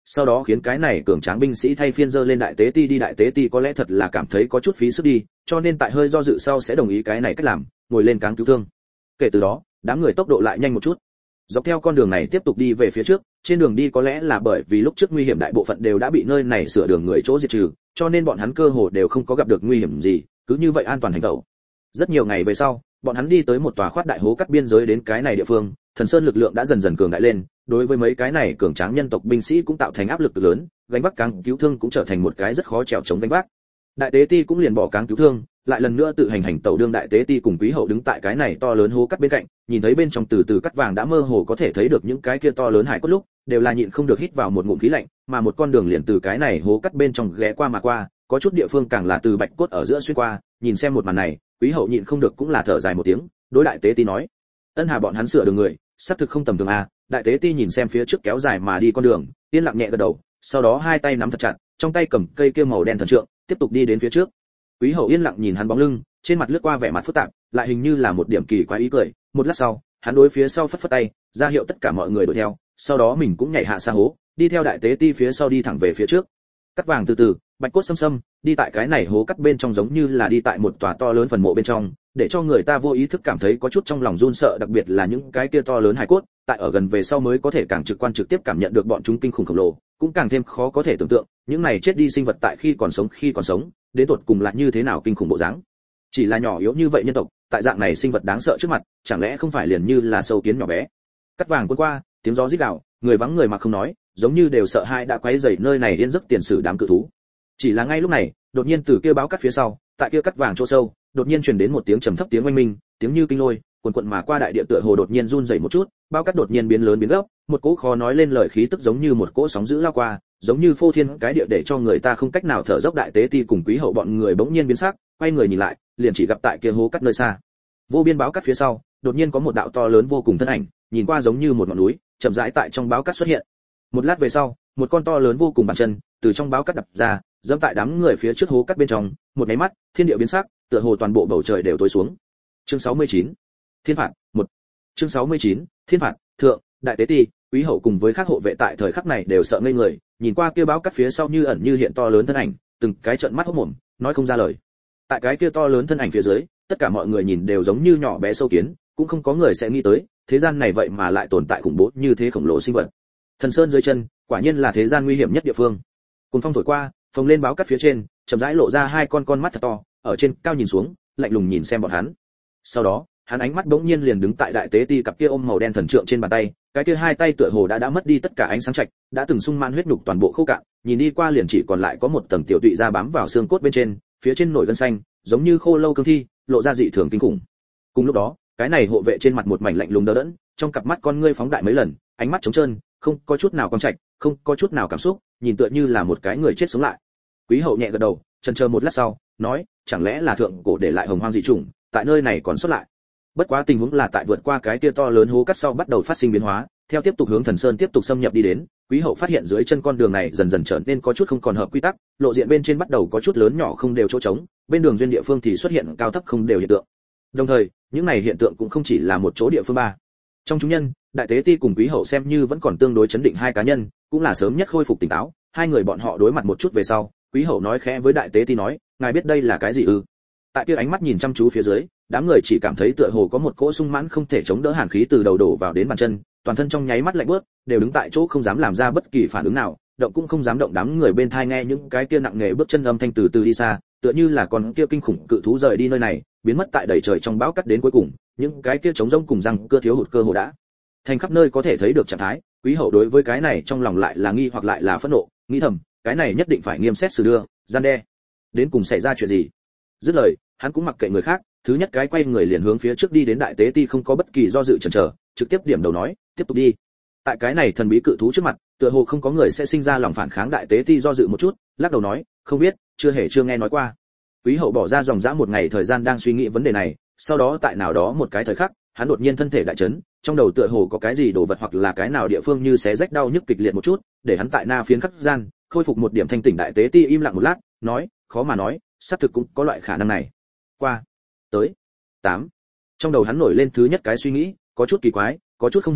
sau đó khiến cái này cường tráng binh sĩ thay phiên dơ lên đại tế ti đi. Đại tế ti có lẽ thật là cảm thấy có chút phí sức đi, cho nên tại hơi do dự sau sẽ đồng ý cái này cách làm, ngồi lên cáng cứu thương. Kể từ đó, đám người tốc độ lại nhanh một chút. Dọc theo con đường này tiếp tục đi về phía trước, trên đường đi có lẽ là bởi vì lúc trước nguy hiểm đại bộ phận đều đã bị nơi này sửa đường người chỗ diệt trừ, cho nên bọn hắn cơ hồ đều không có gặp được nguy hiểm gì, cứ như vậy an toàn hành tẩu. Rất nhiều ngày về sau, bọn hắn đi tới một tòa khoát đại hố cắt biên giới. Đến cái này địa phương, Thần Sơn lực lượng đã dần dần cường đại lên, đối với mấy cái này cường tráng nhân tộc binh sĩ cũng tạo thành áp lực lớn, gánh vác cáng cứu thương cũng trở thành một cái rất khó trèo chống gánh vác. Đại tế ti cũng liền bỏ cáng cứu thương, lại lần nữa tự hành tẩu đương. Đại tế ti cùng quý hậu đứng tại cái này to lớn hố cắt bên cạnh, nhìn thấy bên trong từ từ cắt vàng đã mơ hồ có thể thấy được những cái kia to lớn hải cốt lúc, đều là nhịn không được hít vào một ngụm khí lạnh, mà một con đường liền từ cái này hố cắt bên trong ghé qua mà qua, có chút địa phương càng là từ bạch cốt ở giữa xuyên qua. Nhìn xem một màn này, quý hậu nhịn không được cũng là thở dài một tiếng, đối đại tế ti nói: "Ân Hà bọn hắn sửa đường người, xác thực không tầm thường a." Đại tế ti nhìn xem phía trước kéo dài mà đi con đường, yên lặng nhẹ gật đầu, sau đó hai tay nắm thật chặt, trong tay cầm cây kia màu đen thần trượng, tiếp tục đi đến phía trước. Quý hậu yên lặng nhìn hắn bóng lưng, trên mặt lướt qua vẻ mặt phức tạp, lại hình như là một điểm kỳ quái ý cười. Một lát sau, hắn đối phía sau phất phất tay, ra hiệu tất cả mọi người đuổi theo, sau đó mình cũng nhảy hạ xa hố, đi theo đại tế ti phía sau đi thẳng về phía trước. Cắt vàng từ từ, bạch cốt xâm xâm, đi tại cái này hố cắt bên trong giống như là đi tại một tòa to lớn phần mộ bên trong, để cho người ta vô ý thức cảm thấy có chút trong lòng run sợ, đặc biệt là những cái kia to lớn hài cốt, tại ở gần về sau mới có thể càng trực tiếp cảm nhận được bọn chúng kinh khủng khổng lồ, cũng càng thêm khó có thể tưởng tượng, những này chết đi sinh vật tại khi còn sống, đến tột cùng là như thế nào kinh khủng bộ dáng. Chỉ là nhỏ yếu như vậy nhân tộc, tại dạng này sinh vật đáng sợ trước mặt, chẳng lẽ không phải liền như là sâu kiến nhỏ bé. Cắt vàng cuốn qua, tiếng gió rít gào, người vắng người mà không nói, giống như đều sợ hai đã quấy rầy nơi này yên giấc tiền sử đám cự thú. Chỉ là ngay lúc này, đột nhiên từ kia báo cắt phía sau, tại kia cắt vàng chỗ sâu, đột nhiên truyền đến một tiếng trầm thấp tiếng oanh minh, tiếng như kinh lôi, cuồn cuộn mà qua đại địa tựa hồ đột nhiên run rẩy một chút, bao cắt đột nhiên biến lớn biến gấp, một cỗ khó nói lên lời khí tức giống như một cỗ sóng dữ lao qua, giống như phô thiên cái địa để cho người ta không cách nào thở dốc. Đại tế ti cùng quý hậu bọn người bỗng nhiên biến sắc, quay người nhìn lại, liền chỉ gặp tại kia hố cắt nơi xa, vô biên báo cắt phía sau, đột nhiên có một đạo to lớn vô cùng thân ảnh, nhìn qua giống như một ngọn núi, chậm rãi tại trong báo cắt xuất hiện. Một lát về sau, một con to lớn vô cùng bàn chân từ trong báo cắt đập ra, dẫm tại đám người phía trước hố cắt bên trong, một cái mắt, thiên địa biến sắc, tựa hồ toàn bộ bầu trời đều tối xuống. Chương 69. Thiên phạt 1. Chương 69. Thiên phạt thượng. Đại tế ti, quý hậu cùng với các hộ vệ tại thời khắc này đều sợ ngây người, nhìn qua kia báo cắt phía sau như ẩn như hiện to lớn thân ảnh, từng cái trợn mắt hốt mồm, nói không ra lời. Tại cái kia to lớn thân ảnh phía dưới, tất cả mọi người nhìn đều giống như nhỏ bé sâu kiến, cũng không có người sẽ nghĩ tới, thế gian này vậy mà lại tồn tại khủng bố như thế khổng lồ sinh vật. Thần Sơn dưới chân, quả nhiên là thế gian nguy hiểm nhất địa phương. Cùng phong thổi qua, phồng lên báo cắt phía trên, chậm rãi lộ ra hai con mắt thật to, ở trên cao nhìn xuống, lạnh lùng nhìn xem bọn hắn. Sau đó, hắn ánh mắt bỗng nhiên liền đứng tại đại tế ti cặp kia ôm màu đen thần trượng trên bàn tay, cái kia hai tay tựa hồ đã mất đi tất cả ánh sáng trạch, đã từng sung man huyết nhục toàn bộ khô cạn, nhìn đi qua liền chỉ còn lại có một tầng tiểu tụy da bám vào xương cốt bên trên, phía trên nổi gân xanh, giống như khô lâu cương thi, lộ ra dị thường kinh khủng. Cùng lúc đó, cái này hộ vệ trên mặt một mảnh lạnh lùng đờ đẫn, trong cặp mắt con ngươi phóng đại mấy lần, ánh mắt trống trơn, không có chút nào quang trạch, không có chút nào cảm xúc, nhìn tựa như là một cái người chết sống lại. Quý hậu nhẹ gật đầu, chần chờ một lát sau, nói, chẳng lẽ là thượng cổ để lại hồng hoang dị chủng, tại nơi này còn xuất lại. Bất quá tình huống là tại vượt qua cái kia to lớn hố cắt sau bắt đầu phát sinh biến hóa, theo tiếp tục hướng Thần Sơn tiếp tục xâm nhập đi đến, quý hậu phát hiện dưới chân con đường này dần dần trở nên có chút không còn hợp quy tắc, lộ diện bên trên bắt đầu có chút lớn nhỏ không đều chỗ trống, bên đường duyên địa phương thì xuất hiện cao thấp không đều hiện tượng. Đồng thời, những này hiện tượng cũng không chỉ là một chỗ địa phương ba. Trong chúng nhân, đại tế ti cùng quý hậu xem như vẫn còn tương đối chấn định hai cá nhân, cũng là sớm nhất khôi phục tỉnh táo, hai người bọn họ đối mặt một chút về sau, quý hậu nói khẽ với đại tế ti nói, ngài biết đây là cái gì ư? Tại kia ánh mắt nhìn chăm chú phía dưới, đám người chỉ cảm thấy tựa hồ có một cỗ sung mãn không thể chống đỡ hàn khí từ đầu đổ vào đến bàn chân, toàn thân trong nháy mắt lạnh buốt, đều đứng tại chỗ không dám làm ra bất kỳ phản ứng nào, động cũng không dám động. Đám người bên thai nghe những cái kia nặng nề bước chân âm thanh từ từ đi xa, tựa như là con kia kinh khủng cự thú rời đi nơi này, biến mất tại đầy trời trong bão cắt đến cuối cùng, những cái kia trống rỗng cùng răng cưa thiếu hụt cơ hồ đã thành khắp nơi có thể thấy được trạng thái. Quý hậu đối với cái này trong lòng lại là nghi hoặc lại là phẫn nộ, nghĩ thầm, cái này nhất định phải nghiêm xét xử đưa, gian đe. Đến cùng xảy ra chuyện gì? Dứt lời, hắn cũng mặc kệ người khác, thứ nhất cái quay người liền hướng phía trước đi đến. Đại tế ti không có bất kỳ do dự chần chờ, trực tiếp điểm đầu nói, tiếp tục đi. Tại cái này thần bí cự thú trước mặt, tựa hồ không có người sẽ sinh ra lòng phản kháng. Đại tế ti do dự một chút, lắc đầu nói, không biết, chưa nghe nói qua. Quý hậu bỏ ra dòng dã một ngày thời gian đang suy nghĩ vấn đề này, sau đó tại nào đó một cái thời khắc, hắn đột nhiên thân thể đại chấn, trong đầu tựa hồ có cái gì đồ vật hoặc là cái nào địa phương như xé rách đau nhức kịch liệt một chút, để hắn tại na phiến khắc gian khôi phục một điểm thanh tỉnh. Đại tế ti im lặng một lát, nói, khó mà nói, xác thực cũng có loại khả năng này. Qua tới 8. Trong đầu hắn nổi lên thứ nhất cái suy nghĩ, có chút kỳ quái, có chút không hiểu đấu,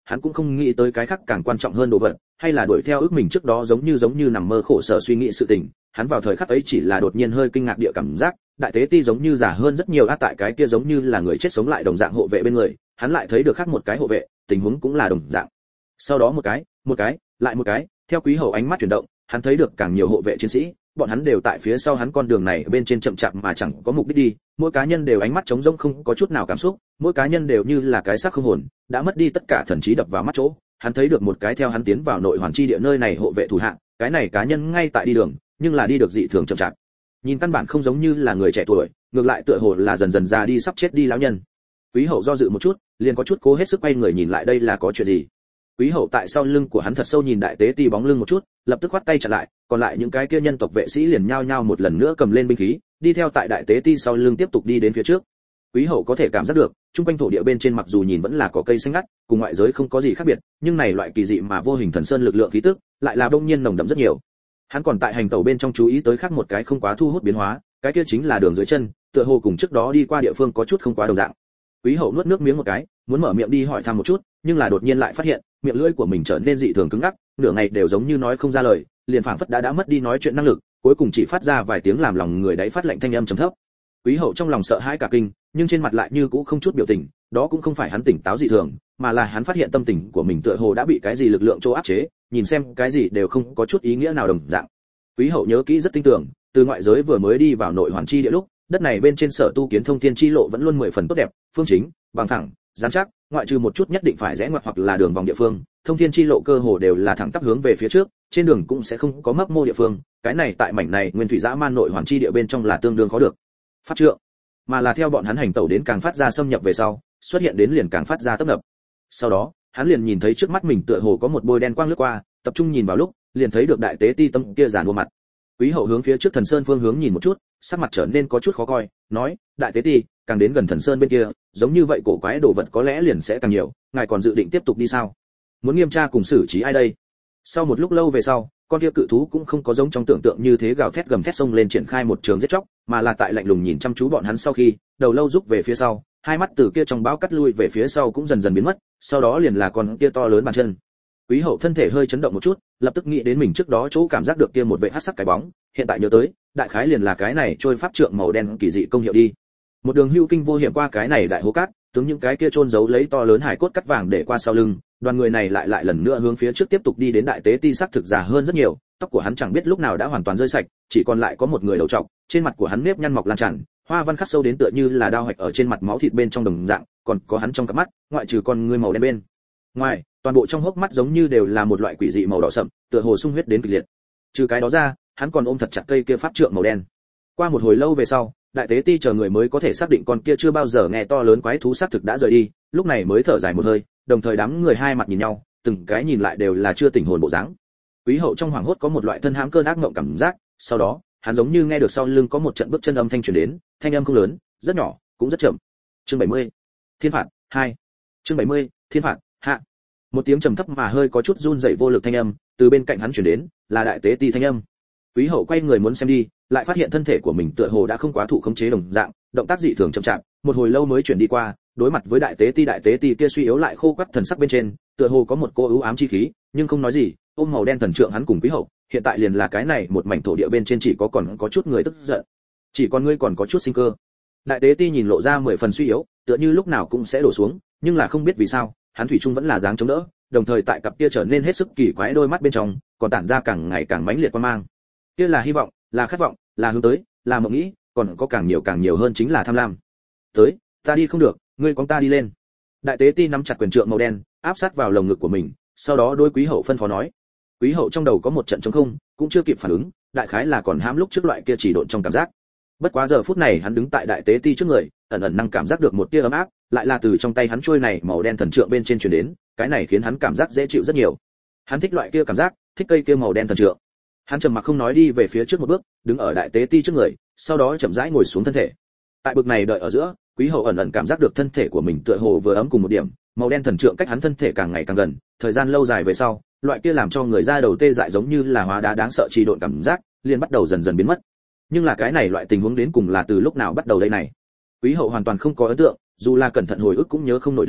hắn cũng không nghĩ tới cái khác càng quan trọng hơn đồ vật, hay là đuổi theo ước mình trước đó giống như nằm mơ khổ sở suy nghĩ sự tình. Hắn vào thời khắc ấy chỉ là đột nhiên hơi kinh ngạc địa cảm giác, đại tế ti giống như già hơn rất nhiều, tại cái kia giống như là người chết sống lại đồng dạng hộ vệ bên người, hắn lại thấy được khác một cái hộ vệ, tình huống cũng là đồng dạng. Sau đó một cái, lại một cái, theo Quý Hậu ánh mắt chuyển động, hắn thấy được càng nhiều hộ vệ chiến sĩ, bọn hắn đều tại phía sau hắn con đường này bên trên chậm chạp mà chẳng có mục đích đi, mỗi cá nhân đều ánh mắt trống rỗng không có chút nào cảm xúc, mỗi cá nhân đều như là cái xác không hồn, đã mất đi tất cả thần trí đập vào mắt chỗ. Hắn thấy được một cái theo hắn tiến vào nội hoàn chi địa nơi này hộ vệ thủ hạ, cái này cá nhân ngay tại đi đường, nhưng là đi được dị thường chậm chạp. Nhìn căn bản không giống như là người trẻ tuổi, ngược lại tựa hồ là dần dần già đi sắp chết đi lão nhân. Quý Hậu do dự một chút, liền có chút cố hết sức quay người nhìn lại đây là có chuyện gì. Quý Hậu tại sau lưng của hắn thật sâu nhìn đại tế ti bóng lưng một chút, lập tức khoát tay chặn lại, còn lại những cái kia nhân tộc vệ sĩ liền nhao nhao một lần nữa cầm lên binh khí, đi theo tại đại tế ti sau lưng tiếp tục đi đến phía trước. Quý Hậu có thể cảm giác được, trung quanh thổ địa bên trên mặc dù nhìn vẫn là có cây xanh ngắt, cùng ngoại giới không có gì khác biệt, nhưng này loại kỳ dị mà vô hình thần sơn lực lượng khí tức, lại là đông nhiên nồng đậm rất nhiều. Hắn còn tại hành tẩu bên trong chú ý tới khác một cái không quá thu hút biến hóa, cái kia chính là đường dưới chân, tựa hồ cùng trước đó đi qua địa phương có chút không quá đồng dạng. Quý Hậu nuốt nước miếng một cái, muốn mở miệng đi hỏi thăm một chút, nhưng là đột nhiên lại phát hiện, miệng lưỡi của mình trở nên dị thường cứng ngắc, nửa ngày đều giống như nói không ra lời, liền phảng phất đã mất đi nói chuyện năng lực, cuối cùng chỉ phát ra vài tiếng làm lòng người đáy phát lạnh thanh âm trầm thấp. Quý Hậu trong lòng sợ hãi cả kinh, nhưng trên mặt lại như cũ không chút biểu tình, đó cũng không phải hắn tỉnh táo dị thường, mà là hắn phát hiện tâm tình của mình tựa hồ đã bị cái gì lực lượng chỗ áp chế, nhìn xem cái gì đều không có chút ý nghĩa nào đồng dạng. Quý Hậu nhớ kỹ rất tinh tưởng, từ ngoại giới vừa mới đi vào nội hoàn chi địa lúc, đất này bên trên sở tu kiến thông thiên chi lộ vẫn luôn 10 phần tốt đẹp, phương chính, bằng thẳng, dán chắc, ngoại trừ một chút nhất định phải rẽ ngoặt hoặc là đường vòng địa phương, thông thiên chi lộ cơ hồ đều là thẳng tắp hướng về phía trước, trên đường cũng sẽ không có mấp mô địa phương, cái này tại mảnh này nguyên thủy dã man nội hoàn chi địa bên trong là tương đương khó được. Pháp trượng, mà là theo bọn hắn hành tẩu đến càng phát ra xâm nhập về sau, xuất hiện đến liền càng phát ra tấp nập. Sau đó, hắn liền nhìn thấy trước mắt mình tựa hồ có một bôi đen quang lướt qua, tập trung nhìn vào lúc, liền thấy được đại tế ti tâm kia giàn mua mặt. Quý Hậu hướng phía trước thần sơn phương hướng nhìn một chút, sắc mặt trở nên có chút khó coi, nói, đại tế ti, càng đến gần thần sơn bên kia, giống như vậy cổ quái đồ vật có lẽ liền sẽ càng nhiều, ngài còn dự định tiếp tục đi sao? Muốn nghiêm tra cùng xử trí ai đây? Sau một lúc lâu về sau, con kia cự thú cũng không có giống trong tưởng tượng như thế gào thét gầm thét xông lên triển khai một trường giết chóc, mà là tại lạnh lùng nhìn chăm chú bọn hắn sau khi, đầu lâu rút về phía sau, hai mắt từ kia trong bão cắt lui về phía sau cũng dần dần biến mất, sau đó liền là con kia to lớn bàn chân. Quý Hậu thân thể hơi chấn động một chút, lập tức nghĩ đến mình trước đó chỗ cảm giác được kia một vệ hắc sắc cái bóng, hiện tại nhớ tới, đại khái liền là cái này trôi pháp trượng màu đen kỳ dị công hiệu đi. Một đường hưu kinh vô hiểm qua cái này đại hố cát, tướng những cái kia chôn giấu lấy to lớn hải cốt cắt vàng để qua sau lưng, đoàn người này lại lần nữa hướng phía trước tiếp tục đi đến đại tế ti sắc thực già hơn rất nhiều, tóc của hắn chẳng biết lúc nào đã hoàn toàn rơi sạch, chỉ còn lại có một người đầu trọc, trên mặt của hắn nếp nhăn mọc lan tràn, hoa văn khắc sâu đến tựa như là đao hạch ở trên mặt máu thịt bên trong đồng dạng, còn có hắn trong cặp mắt, ngoại trừ con ngươi màu đen bên ngoài, toàn bộ trong hốc mắt giống như đều là một loại quỷ dị màu đỏ sậm, tựa hồ sung huyết đến cực liệt. Trừ cái đó ra, hắn còn ôm thật chặt cây kia pháp trượng màu đen. Qua một hồi lâu về sau, đại tế ti chờ người mới có thể xác định con kia chưa bao giờ nghe to lớn quái thú xác thực đã rời đi, lúc này mới thở dài một hơi, đồng thời đám người hai mặt nhìn nhau, từng cái nhìn lại đều là chưa tỉnh hồn bộ dáng. Quý Hậu trong hoảng hốt có một loại thân hãm cơn ác mộng cảm giác, sau đó, hắn giống như nghe được sau lưng có một trận bước chân âm thanh truyền đến, thanh âm không lớn, rất nhỏ, cũng rất chậm. Chương 70. Thiên phạt 2. Chương 70. Thiên phạt hạ. Một tiếng trầm thấp mà hơi có chút run rẩy vô lực thanh âm từ bên cạnh hắn truyền đến, là đại tế ti thanh âm. Quý Hậu quay người muốn xem đi, lại phát hiện thân thể của mình tựa hồ đã không quá thụ khống chế đồng dạng, động tác dị thường chậm chạp, một hồi lâu mới chuyển đi qua, đối mặt với đại tế ti kia suy yếu lại khô quắt thần sắc bên trên, tựa hồ có một cô ưu ám chi khí, nhưng không nói gì, ôm màu đen thần trượng hắn cùng Quý Hậu, hiện tại liền là cái này một mảnh thổ địa bên trên chỉ còn có chút người tức giận. Chỉ còn ngươi còn có chút sinh cơ. Đại tế ti nhìn lộ ra 10 phần suy yếu, tựa như lúc nào cũng sẽ đổ xuống, nhưng là không biết vì sao, hắn thủy chung vẫn là dáng chống đỡ, đồng thời tại cặp kia trở nên hết sức kỳ quái đôi mắt bên trong, còn tản ra càng ngày càng mãnh liệt quan mang. Kia là hy vọng, là khát vọng, là hướng tới, là mộng nghĩ, còn có càng nhiều hơn chính là tham lam. Tới, ta đi không được, ngươi con ta đi lên. Đại tế ti nắm chặt quyền trượng màu đen, áp sát vào lồng ngực của mình, sau đó đối Quý Hậu phân phó nói. Quý Hậu trong đầu có một trận trống không, cũng chưa kịp phản ứng, đại khái là còn hãm lúc trước loại kia chỉ độn trong cảm giác. Bất quá giờ phút này hắn đứng tại đại tế ti trước người, ẩn ẩn năng cảm giác được một tia ấm áp, lại là từ trong tay hắn trôi này màu đen thần trượng bên trên truyền đến, cái này khiến hắn cảm giác dễ chịu rất nhiều. Hắn thích loại kia cảm giác, thích cây kia màu đen thần trượng. Hắn trầm mặc không nói đi về phía trước một bước, đứng ở đại tế ti trước người, sau đó chậm rãi ngồi xuống thân thể. Tại bực này đợi ở giữa, Quý Hậu ẩn ẩn cảm giác được thân thể của mình tựa hồ vừa ấm cùng một điểm, màu đen thần trượng cách hắn thân thể càng ngày càng gần, thời gian lâu dài về sau, loại kia làm cho người da đầu tê dại giống như là hóa đá đáng sợ trì độn cảm giác, liền bắt đầu dần dần biến mất. Nhưng là cái này loại tình huống đến cùng là từ lúc nào bắt đầu đây này? Quý Hậu hoàn toàn không có ấn tượng, dù là cẩn thận hồi ức cũng nhớ không nổi đến,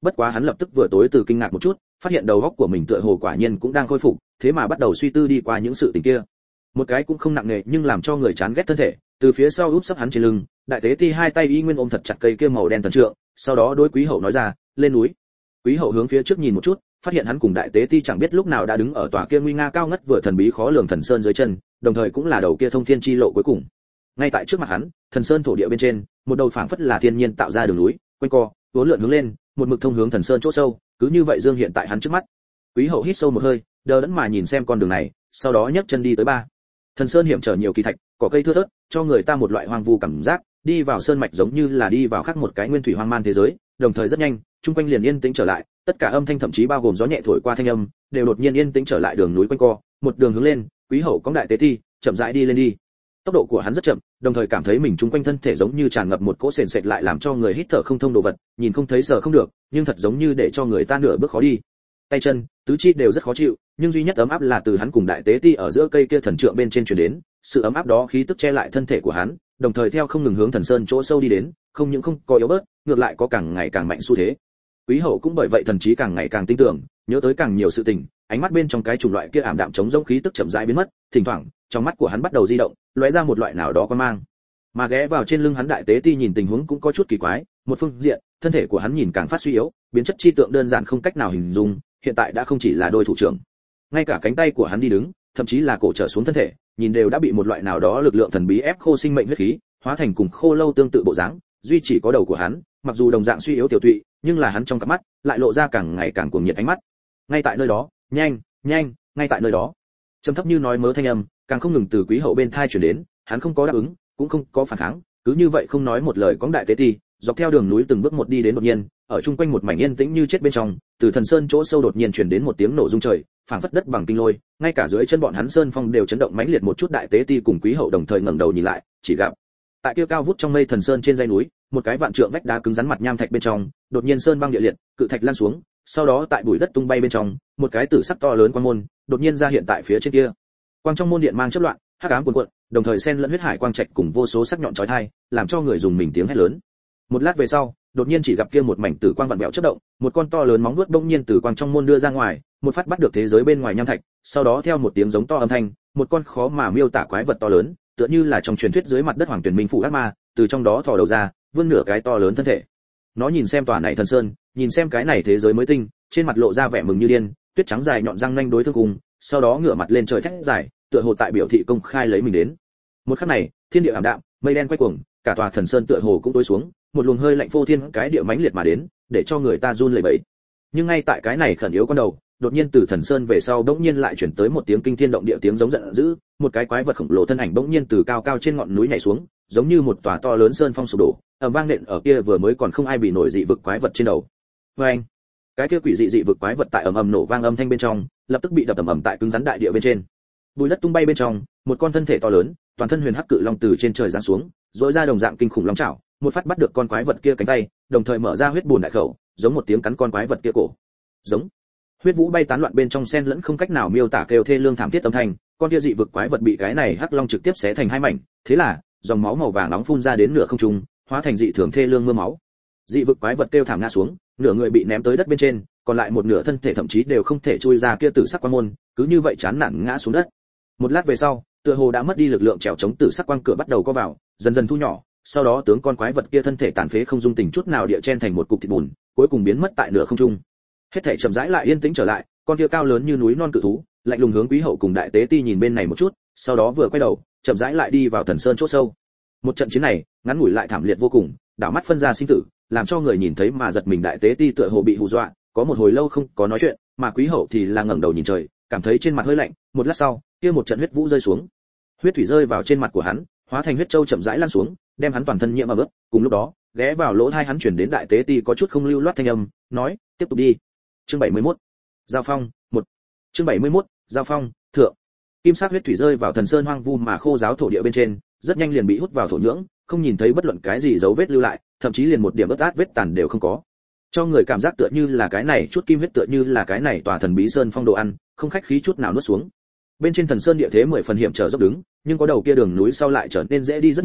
bất quá hắn lập tức vừa tối từ kinh ngạc một chút, phát hiện đầu óc của mình tựa hồ quả nhiên cũng đang khôi phục, thế mà bắt đầu suy tư đi qua những sự tình kia. Một cái cũng không nặng nề nhưng làm cho người chán ghét thân thể, từ phía sau úp sấp hắn trên lưng, đại tế ti hai tay y nguyên ôm thật chặt cây kia màu đen thần trượng, sau đó đối Quý Hậu nói ra, lên núi. Quý Hậu hướng phía trước nhìn một chút, phát hiện hắn cùng đại tế ti chẳng biết lúc nào đã đứng ở tòa kia nguy nga cao ngất vừa thần bí khó lường thần sơn dưới chân, đồng thời cũng là đầu kia thông thiên chi lộ cuối cùng. Ngay tại trước mặt hắn, thần sơn thổ địa bên trên, một đầu phảng phất là thiên nhiên tạo ra đường núi, quanh co, uốn lượn hướng lên, một mực thông hướng thần sơn chỗ sâu, cứ như vậy dương hiện tại hắn trước mắt. Quý Hậu hít sâu một hơi, đờ đẫn mà nhìn xem con đường này, sau đó nhấc chân đi tới ba. Thần sơn hiểm trở nhiều kỳ thạch, cỏ cây thưa thớt, cho người ta một loại hoang vu cảm giác, đi vào sơn mạch giống như là đi vào khác một cái nguyên thủy hoang man thế giới, đồng thời rất nhanh, trung quanh liền yên tĩnh trở lại, tất cả âm thanh thậm chí bao gồm gió nhẹ thổi qua thanh âm, đều đột nhiên yên tĩnh trở lại. Đường núi quanh co, một đường hướng lên, Quý Hậu cõng đại tế ti, chậm rãi đi lên đi. Tốc độ của hắn rất chậm, đồng thời cảm thấy mình trung quanh thân thể giống như tràn ngập một cỗ sền sệt lại làm cho người hít thở không thông đồ vật, nhìn không thấy sờ không được, nhưng thật giống như để cho người ta nửa bước khó đi. Tay chân, tứ chi đều rất khó chịu, nhưng duy nhất ấm áp là từ hắn cùng đại tế ti ở giữa cây kia thần trượng bên trên truyền đến, sự ấm áp đó khí tức che lại thân thể của hắn, đồng thời theo không ngừng hướng thần sơn chỗ sâu đi đến, không những không có yếu bớt, ngược lại có càng ngày càng mạnh xu thế. Quý Hậu cũng bởi vậy thần trí càng ngày càng tinh tưởng, nhớ tới càng nhiều sự tình, ánh mắt bên trong cái chủng loại kia ảm đạm chống rỗng khí tức chậm rãi biến mất, thỉnh thoảng, trong mắt của hắn bắt đầu di động, lóe ra một loại nào đó quan mang. Mà ghé vào trên lưng hắn đại tế ti nhìn tình huống cũng có chút kỳ quái, một phương diện, thân thể của hắn nhìn càng phát suy yếu, biến chất chi tượng đơn giản không cách nào hình dung, hiện tại đã không chỉ là đôi thủ trưởng, ngay cả cánh tay của hắn đi đứng, thậm chí là cổ trở xuống thân thể, nhìn đều đã bị một loại nào đó lực lượng thần bí ép khô sinh mệnh huyết khí, hóa thành cùng khô lâu tương tự bộ dáng, duy chỉ có đầu của hắn, mặc dù đồng dạng suy yếu tiểu tụy, nhưng là hắn trong cặp mắt lại lộ ra càng ngày càng cuồng nhiệt ánh mắt. Ngay tại nơi đó, nhanh, nhanh, ngay tại nơi đó. Trầm thấp như nói mớ thanh âm, càng không ngừng từ Quý Hậu bên thai truyền đến, hắn không có đáp ứng, cũng không có phản kháng, cứ như vậy không nói một lời cõng đại tế ti, dọc theo đường núi từng bước một đi đến. Đột nhiên, ở chung quanh một mảnh yên tĩnh như chết bên trong, từ thần sơn chỗ sâu đột nhiên truyền đến một tiếng nổ rung trời, phảng phất đất bằng kinh lôi, ngay cả dưới chân bọn hắn sơn phong đều chấn động mãnh liệt một chút. Đại tế ti cùng Quý Hậu đồng thời ngẩng đầu nhìn lại, chỉ gặp tại kia cao vút trong mây thần sơn trên dãy núi, một cái vạn trượng vách đá cứng rắn mặt nham thạch bên trong, đột nhiên sơn băng địa liệt, cự thạch lăn xuống, sau đó tại bụi đất tung bay bên trong, một cái tử sắc to lớn quang môn, đột nhiên ra hiện tại phía trên kia. Quang trong môn điện mang chớp loạn, hắc ám cuồn cuộn, đồng thời xen lẫn huyết hải quang trạch cùng vô số sắc nhọn chói tai, làm cho người dùng mình tiếng hét lớn. Một lát về sau, đột nhiên chỉ gặp kia một mảnh tử quang vặn vẹo chớp động, một con to lớn móng vuốt bỗng nhiên từ quang trong môn đưa ra ngoài, một phát bắt được thế giới bên ngoài nham thạch, sau đó theo một tiếng giống to âm thanh, một con khó mà miêu tả quái vật to lớn, tựa như là trong truyền thuyết dưới mặt đất hoàng tuyển minh phủ ác ma, từ trong đó thò đầu ra, vươn nửa cái to lớn thân thể. Nó nhìn xem tòa này thần sơn, nhìn xem cái này thế giới mới tinh, trên mặt lộ ra vẻ mừng như điên, tuyết trắng dài nhọn răng nanh đối thương cùng, sau đó ngửa mặt lên trời thét dài, tựa hồ tại biểu thị công khai lấy mình đến. Một khắc này, thiên địa ảm đạm, mây đen quay cuồng, cả tòa thần sơn tựa hồ cũng tối xuống, một luồng hơi lạnh phô thiên cái địa mãnh liệt mà đến, để cho người ta run lẩy bẩy. Nhưng ngay tại cái này khẩn yếu con đầu, đột nhiên từ thần sơn về sau bỗng nhiên lại chuyển tới một tiếng kinh thiên động địa tiếng giống giận dữ, một cái quái vật khổng lồ thân ảnh bỗng nhiên từ cao cao trên ngọn núi nhảy xuống, giống như một tòa to lớn sơn phong sụp đổ, ầm vang nện ở kia vừa mới còn không ai bị nổi dị vực quái vật trên đầu. Oeng! Cái kia quỷ dị dị vực quái vật tại ầm ầm nổ vang âm thanh bên trong, lập tức bị đập ầm ầm tại cứng rắn đại địa bên trên. Bùi đất tung bay bên trong, một con thân thể to lớn, toàn thân huyền hắc cự long từ trên trời giáng xuống, rỗi ra đồng dạng kinh khủng long chảo, một phát bắt được con quái vật kia cánh tay, đồng thời mở ra huyết bùn đại khẩu, giống một tiếng cắn con quái vật kia cổ. Giống. Huyết vũ bay tán loạn bên trong xen lẫn không cách nào miêu tả kêu thê lương thảm thiết âm thanh, con kia dị vực quái vật bị cái này hắc long trực tiếp xé thành hai mảnh, thế là, dòng máu màu vàng nóng phun ra đến nửa không trung, hóa thành dị thường thê lương mưa máu. Dị vực quái vật kêu thảm ngã xuống, nửa người bị ném tới đất bên trên, còn lại một nửa thân thể thậm chí đều không thể chui ra kia tử sắc quang môn, cứ như vậy chán nản ngã xuống đất. Một lát về sau, tựa hồ đã mất đi lực lượng trèo chống tử sắc quang cửa bắt đầu co vào, dần dần thu nhỏ, sau đó tướng con quái vật kia thân thể tàn phế không dung tình chút nào địa chen thành một cục thịt bùn, cuối cùng biến mất tại nửa không trung. Hết thảy chậm rãi lại yên tĩnh trở lại, con kia cao lớn như núi non cự thú, lạnh lùng hướng Quý Hậu cùng đại tế ti nhìn bên này một chút, sau đó vừa quay đầu, chậm rãi lại đi vào thần sơn chỗ sâu. Một trận chiến này, ngắn ngủi lại thảm liệt vô cùng, đảo mắt phân ra sinh tử, làm cho người nhìn thấy mà giật mình. Đại tế ti tựa hồ bị hù dọa, có một hồi lâu không có nói chuyện, mà Quý Hậu thì là ngẩng đầu nhìn trời, cảm thấy trên mặt hơi lạnh, một lát sau, kia một trận huyết vũ rơi xuống. Huyết thủy rơi vào trên mặt của hắn, hóa thành huyết châu chậm rãi lan xuống, đem hắn toàn thân nhiễm ẩm ướt. Cùng lúc đó, ghé vào lỗ tai hắn truyền đến đại tế ti có chút không lưu loát thanh âm, nói: "Tiếp tục đi." Chương 71. Giao phong 1. Chương 71. Giao phong thượng. Kim sắc huyết thủy rơi vào thần sơn hoang vu mà khô giáo thổ địa bên trên, rất nhanh liền bị hút vào thổ nhưỡng, không nhìn thấy bất luận cái gì dấu vết lưu lại, thậm chí liền một điểm ướt át vết tàn đều không có. Cho người cảm giác tựa như là cái này chút kim huyết tựa như là cái này tòa thần bí sơn phong đồ ăn, không khách khí chút nào nuốt xuống. Bên trên thần sơn địa thế 10 phần hiểm trở dốc đứng, nhưng có đầu kia đường núi sau lại trở nên dễ đi rất nhiều,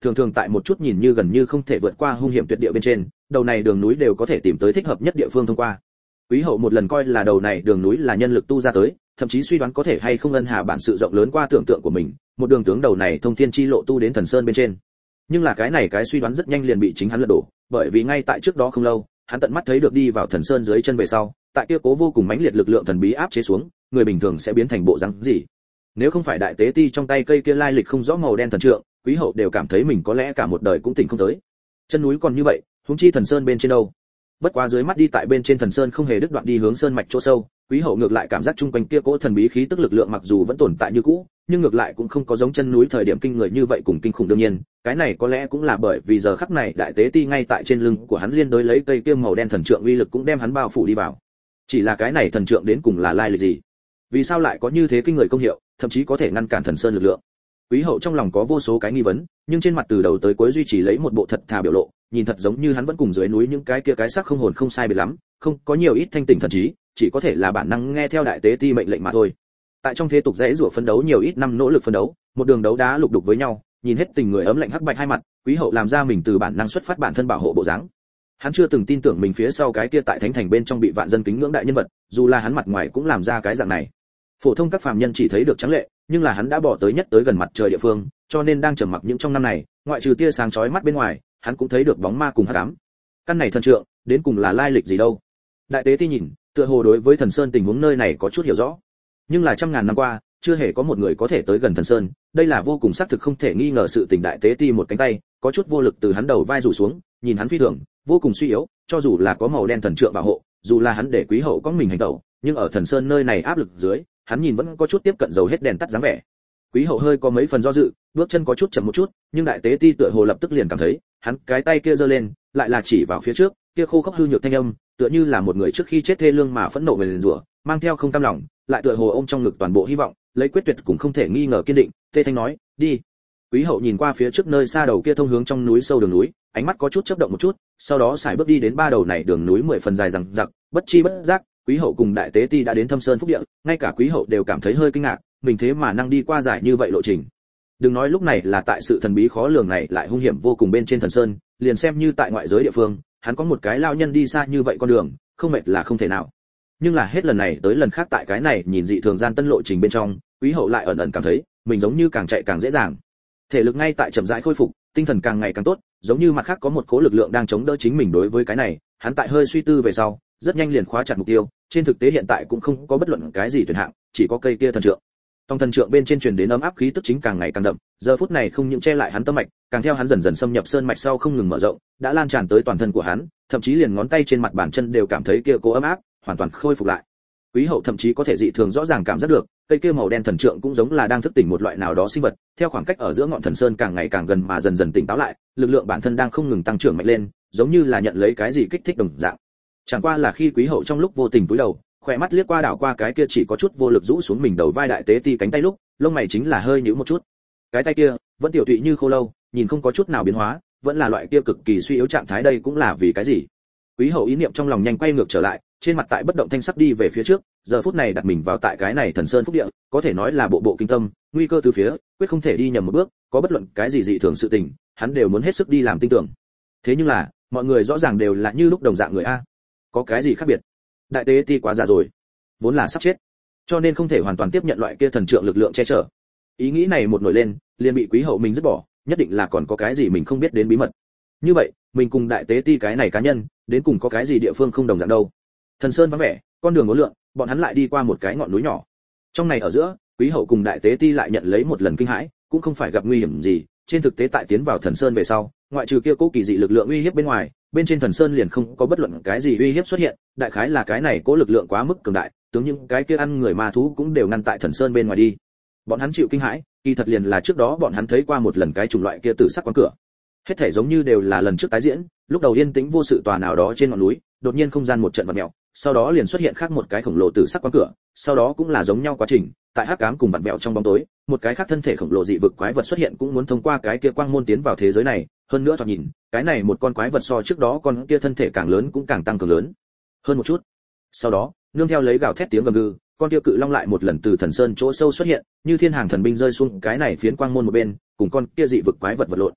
thường thường tại một chút nhìn như gần như không thể vượt qua hung hiểm tuyệt địa bên trên, đầu này đường núi đều có thể tìm tới thích hợp nhất địa phương thông qua. Quý hậu một lần coi là đầu này đường núi là nhân lực tu ra tới, thậm chí suy đoán có thể hay không ân hà bản sự rộng lớn qua tưởng tượng của mình, một đường tướng đầu này thông thiên chi lộ tu đến thần sơn bên trên. Nhưng là cái suy đoán rất nhanh liền bị chính hắn lật đổ, bởi vì ngay tại trước đó không lâu, hắn tận mắt thấy được đi vào thần sơn dưới chân về sau, tại kia cố vô cùng mãnh liệt lực lượng thần bí áp chế xuống, người bình thường sẽ biến thành bộ dáng gì. Nếu không phải đại tế ti trong tay cây kia lai lịch không rõ màu đen thần trượng, quý hậu đều cảm thấy mình có lẽ cả một đời cũng tỉnh không tới. Chân núi còn như vậy, huống chi thần sơn bên trên đâu. Bất quá dưới mắt đi tại bên trên thần sơn không hề đứt đoạn đi hướng sơn mạch chỗ sâu, quý hậu ngược lại cảm giác chung quanh kia cỗ thần bí khí tức lực lượng mặc dù vẫn tồn tại như cũ, nhưng ngược lại cũng không có giống chân núi thời điểm kinh người như vậy cùng kinh khủng. Đương nhiên, cái này có lẽ cũng là bởi vì giờ khắc này đại tế ti ngay tại trên lưng của hắn liên đối lấy cây kia màu đen thần trượng uy lực cũng đem hắn bao phủ đi vào. Chỉ là cái này thần trượng đến cùng là lai lịch gì? Vì sao lại có như thế kinh người công hiệu, thậm chí có thể ngăn cản thần sơn lực lượng? Quý hậu trong lòng có vô số cái nghi vấn, nhưng trên mặt từ đầu tới cuối duy trì lấy một bộ thật thà biểu lộ, nhìn thật giống như hắn vẫn cùng dưới núi những cái kia cái xác không hồn không sai biệt lắm, không có nhiều ít thanh tỉnh thần trí, chỉ có thể là bản năng nghe theo đại tế ti mệnh lệnh mà thôi. Tại trong thế tục dễ rủa phấn đấu nhiều ít năm nỗ lực phấn đấu, một đường đấu đá lục đục với nhau, nhìn hết tình người ấm lạnh hắc bạch hai mặt, quý hậu làm ra mình từ bản năng xuất phát bản thân bảo hộ bộ dáng. Hắn chưa từng tin tưởng mình phía sau cái kia tại thánh thành bên trong bị vạn dân kính ngưỡng đại nhân vật, dù là hắn mặt ngoài cũng làm ra cái dạng này. Phổ thông các phàm nhân chỉ thấy được trắng lệ, nhưng là hắn đã bỏ tới nhất tới gần mặt trời địa phương, cho nên đang trầm mặc những trong năm này, ngoại trừ tia sáng chói mắt bên ngoài, hắn cũng thấy được bóng ma cùng hắc ám. Căn này thần trượng, đến cùng là lai lịch gì đâu? Đại tế ti nhìn, tựa hồ đối với thần sơn tình huống nơi này có chút hiểu rõ. Nhưng là trăm ngàn năm qua, chưa hề có một người có thể tới gần thần sơn, đây là vô cùng xác thực không thể nghi ngờ sự tình. Đại tế ti một cánh tay, có chút vô lực từ hắn đầu vai rủ xuống, nhìn hắn phi thường, vô cùng suy yếu, cho dù là có màu đen thần trượng bảo hộ, dù là hắn để quý hậu có mình hành động, nhưng ở thần sơn nơi này áp lực dưới, hắn nhìn vẫn có chút tiếp cận dầu hết đèn tắt dáng vẻ. Quý hậu hơi có mấy phần do dự, bước chân có chút chậm một chút, nhưng đại tế ti tựa hồ lập tức liền cảm thấy, hắn cái tay kia giơ lên, lại là chỉ vào phía trước, kia khô khốc hư nhược thanh âm, tựa như là một người trước khi chết thê lương mà phẫn nộ nguyền rủa, mang theo không cam lòng, lại tựa hồ ôm trong ngực toàn bộ hy vọng, lấy quyết tuyệt cũng không thể nghi ngờ kiên định, tê thanh nói, đi. Quý hậu nhìn qua phía trước nơi xa đầu kia thông hướng trong núi sâu đường núi, ánh mắt có chút chớp động một chút, sau đó sải bước đi đến ba đầu này đường núi 10 phần dài rằng rặc, bất chi bất giác, quý hậu cùng đại tế ti đã đến Thâm Sơn Phúc Địa, ngay cả quý hậu đều cảm thấy hơi kinh ngạc, mình thế mà năng đi qua dài như vậy lộ trình. Đừng nói lúc này là tại sự thần bí khó lường này lại hung hiểm vô cùng bên trên thần sơn, liền xem như tại ngoại giới địa phương, hắn có một cái lao nhân đi xa như vậy con đường, không mệt là không thể nào. Nhưng là hết lần này tới lần khác tại cái này nhìn dị thường gian tân lộ trình bên trong, quý hậu lại ẩn ẩn cảm thấy mình giống như càng chạy càng dễ dàng. Thể lực ngay tại chậm rãi khôi phục, tinh thần càng ngày càng tốt, giống như mặt khác có một cố lực lượng đang chống đỡ chính mình. Đối với cái này, hắn tại hơi suy tư về sau, rất nhanh liền khóa chặt mục tiêu. Trên thực tế hiện tại cũng không có bất luận cái gì tuyển hạng, chỉ có cây kia thần trượng. Trong thần trượng bên trên truyền đến ấm áp khí tức chính càng ngày càng đậm, giờ phút này không những che lại hắn tâm mạch, càng theo hắn dần dần xâm nhập sơn mạch sau không ngừng mở rộng, đã lan tràn tới toàn thân của hắn, thậm chí liền ngón tay trên mặt bàn chân đều cảm thấy kia cố ấm áp, hoàn toàn khôi phục lại. Quý hậu thậm chí có thể dị thường rõ ràng cảm giác được, cây kia màu đen thần trượng cũng giống là đang thức tỉnh một loại nào đó sinh vật, theo khoảng cách ở giữa ngọn thần sơn càng ngày càng gần mà dần dần tỉnh táo lại, lực lượng bản thân đang không ngừng tăng trưởng mạnh lên, giống như là nhận lấy cái gì kích thích đồng dạng. Chẳng qua là khi quý hậu trong lúc vô tình cúi đầu, khỏe mắt liếc qua đảo qua cái kia chỉ có chút vô lực rũ xuống mình đầu vai đại tế ti cánh tay lúc, lông mày chính là hơi nhíu một chút. Cái tay kia vẫn tiểu tụy như khô lâu, nhìn không có chút nào biến hóa, vẫn là loại kia cực kỳ suy yếu trạng thái. Đây cũng là vì cái gì? Quý hậu ý niệm trong lòng nhanh quay ngược trở lại, trên mặt tại bất động thanh sắc đi về phía trước, giờ phút này đặt mình vào tại cái này thần sơn phúc địa, có thể nói là bộ bộ kinh tâm, nguy cơ từ phía, quyết không thể đi nhầm một bước, có bất luận cái gì dị thường sự tình, hắn đều muốn hết sức đi làm tin tưởng. Thế nhưng là, mọi người rõ ràng đều là như lúc đồng dạng người a. Có cái gì khác biệt? Đại tế ti quá già rồi, vốn là sắp chết, cho nên không thể hoàn toàn tiếp nhận loại kia thần trượng lực lượng che chở. Ý nghĩ này một nổi lên, liền bị quý hậu mình dứt bỏ, nhất định là còn có cái gì mình không biết đến bí mật. Như vậy, mình cùng đại tế ti cái này cá nhân, đến cùng có cái gì địa phương không đồng dạng đâu? Thần sơn vắng vẻ, con đường uốn lượn, bọn hắn lại đi qua một cái ngọn núi nhỏ. Trong này ở giữa, quý hậu cùng đại tế ti lại nhận lấy một lần kinh hãi, cũng không phải gặp nguy hiểm gì. Trên thực tế tại tiến vào thần sơn về sau, ngoại trừ kia cố kỳ dị lực lượng uy hiếp bên ngoài, bên trên thần sơn liền không có bất luận cái gì uy hiếp xuất hiện. Đại khái là cái này cố lực lượng quá mức cường đại, tướng những cái kia ăn người ma thú cũng đều ngăn tại thần sơn bên ngoài đi. Bọn hắn chịu kinh hãi, kỳ thật liền là trước đó bọn hắn thấy qua một lần cái chủng loại kia tử sắc quán cửa. Hết thể giống như đều là lần trước tái diễn, lúc đầu yên tĩnh vô sự tòa nào đó trên ngọn núi, đột nhiên không gian một trận vặn mèo, sau đó liền xuất hiện khác một cái khổng lồ tử sắc quán cửa, sau đó cũng là giống nhau quá trình, tại hắc ám cùng vặn mèo trong bóng tối, một cái khác thân thể khổng lồ dị vực quái vật xuất hiện cũng muốn thông qua cái kia quang môn tiến vào thế giới này, hơn nữa thoạt nhìn, cái này một con quái vật so trước đó con kia thân thể càng lớn cũng càng tăng cường lớn hơn một chút. Sau đó, nương theo lấy gào thét tiếng gầm gừ, con kia cự long lại một lần từ thần sơn chỗ sâu xuất hiện, như thiên hàng thần binh rơi xuống cái này phiến quang môn một bên, cùng con kia dị vực quái vật vật lộn.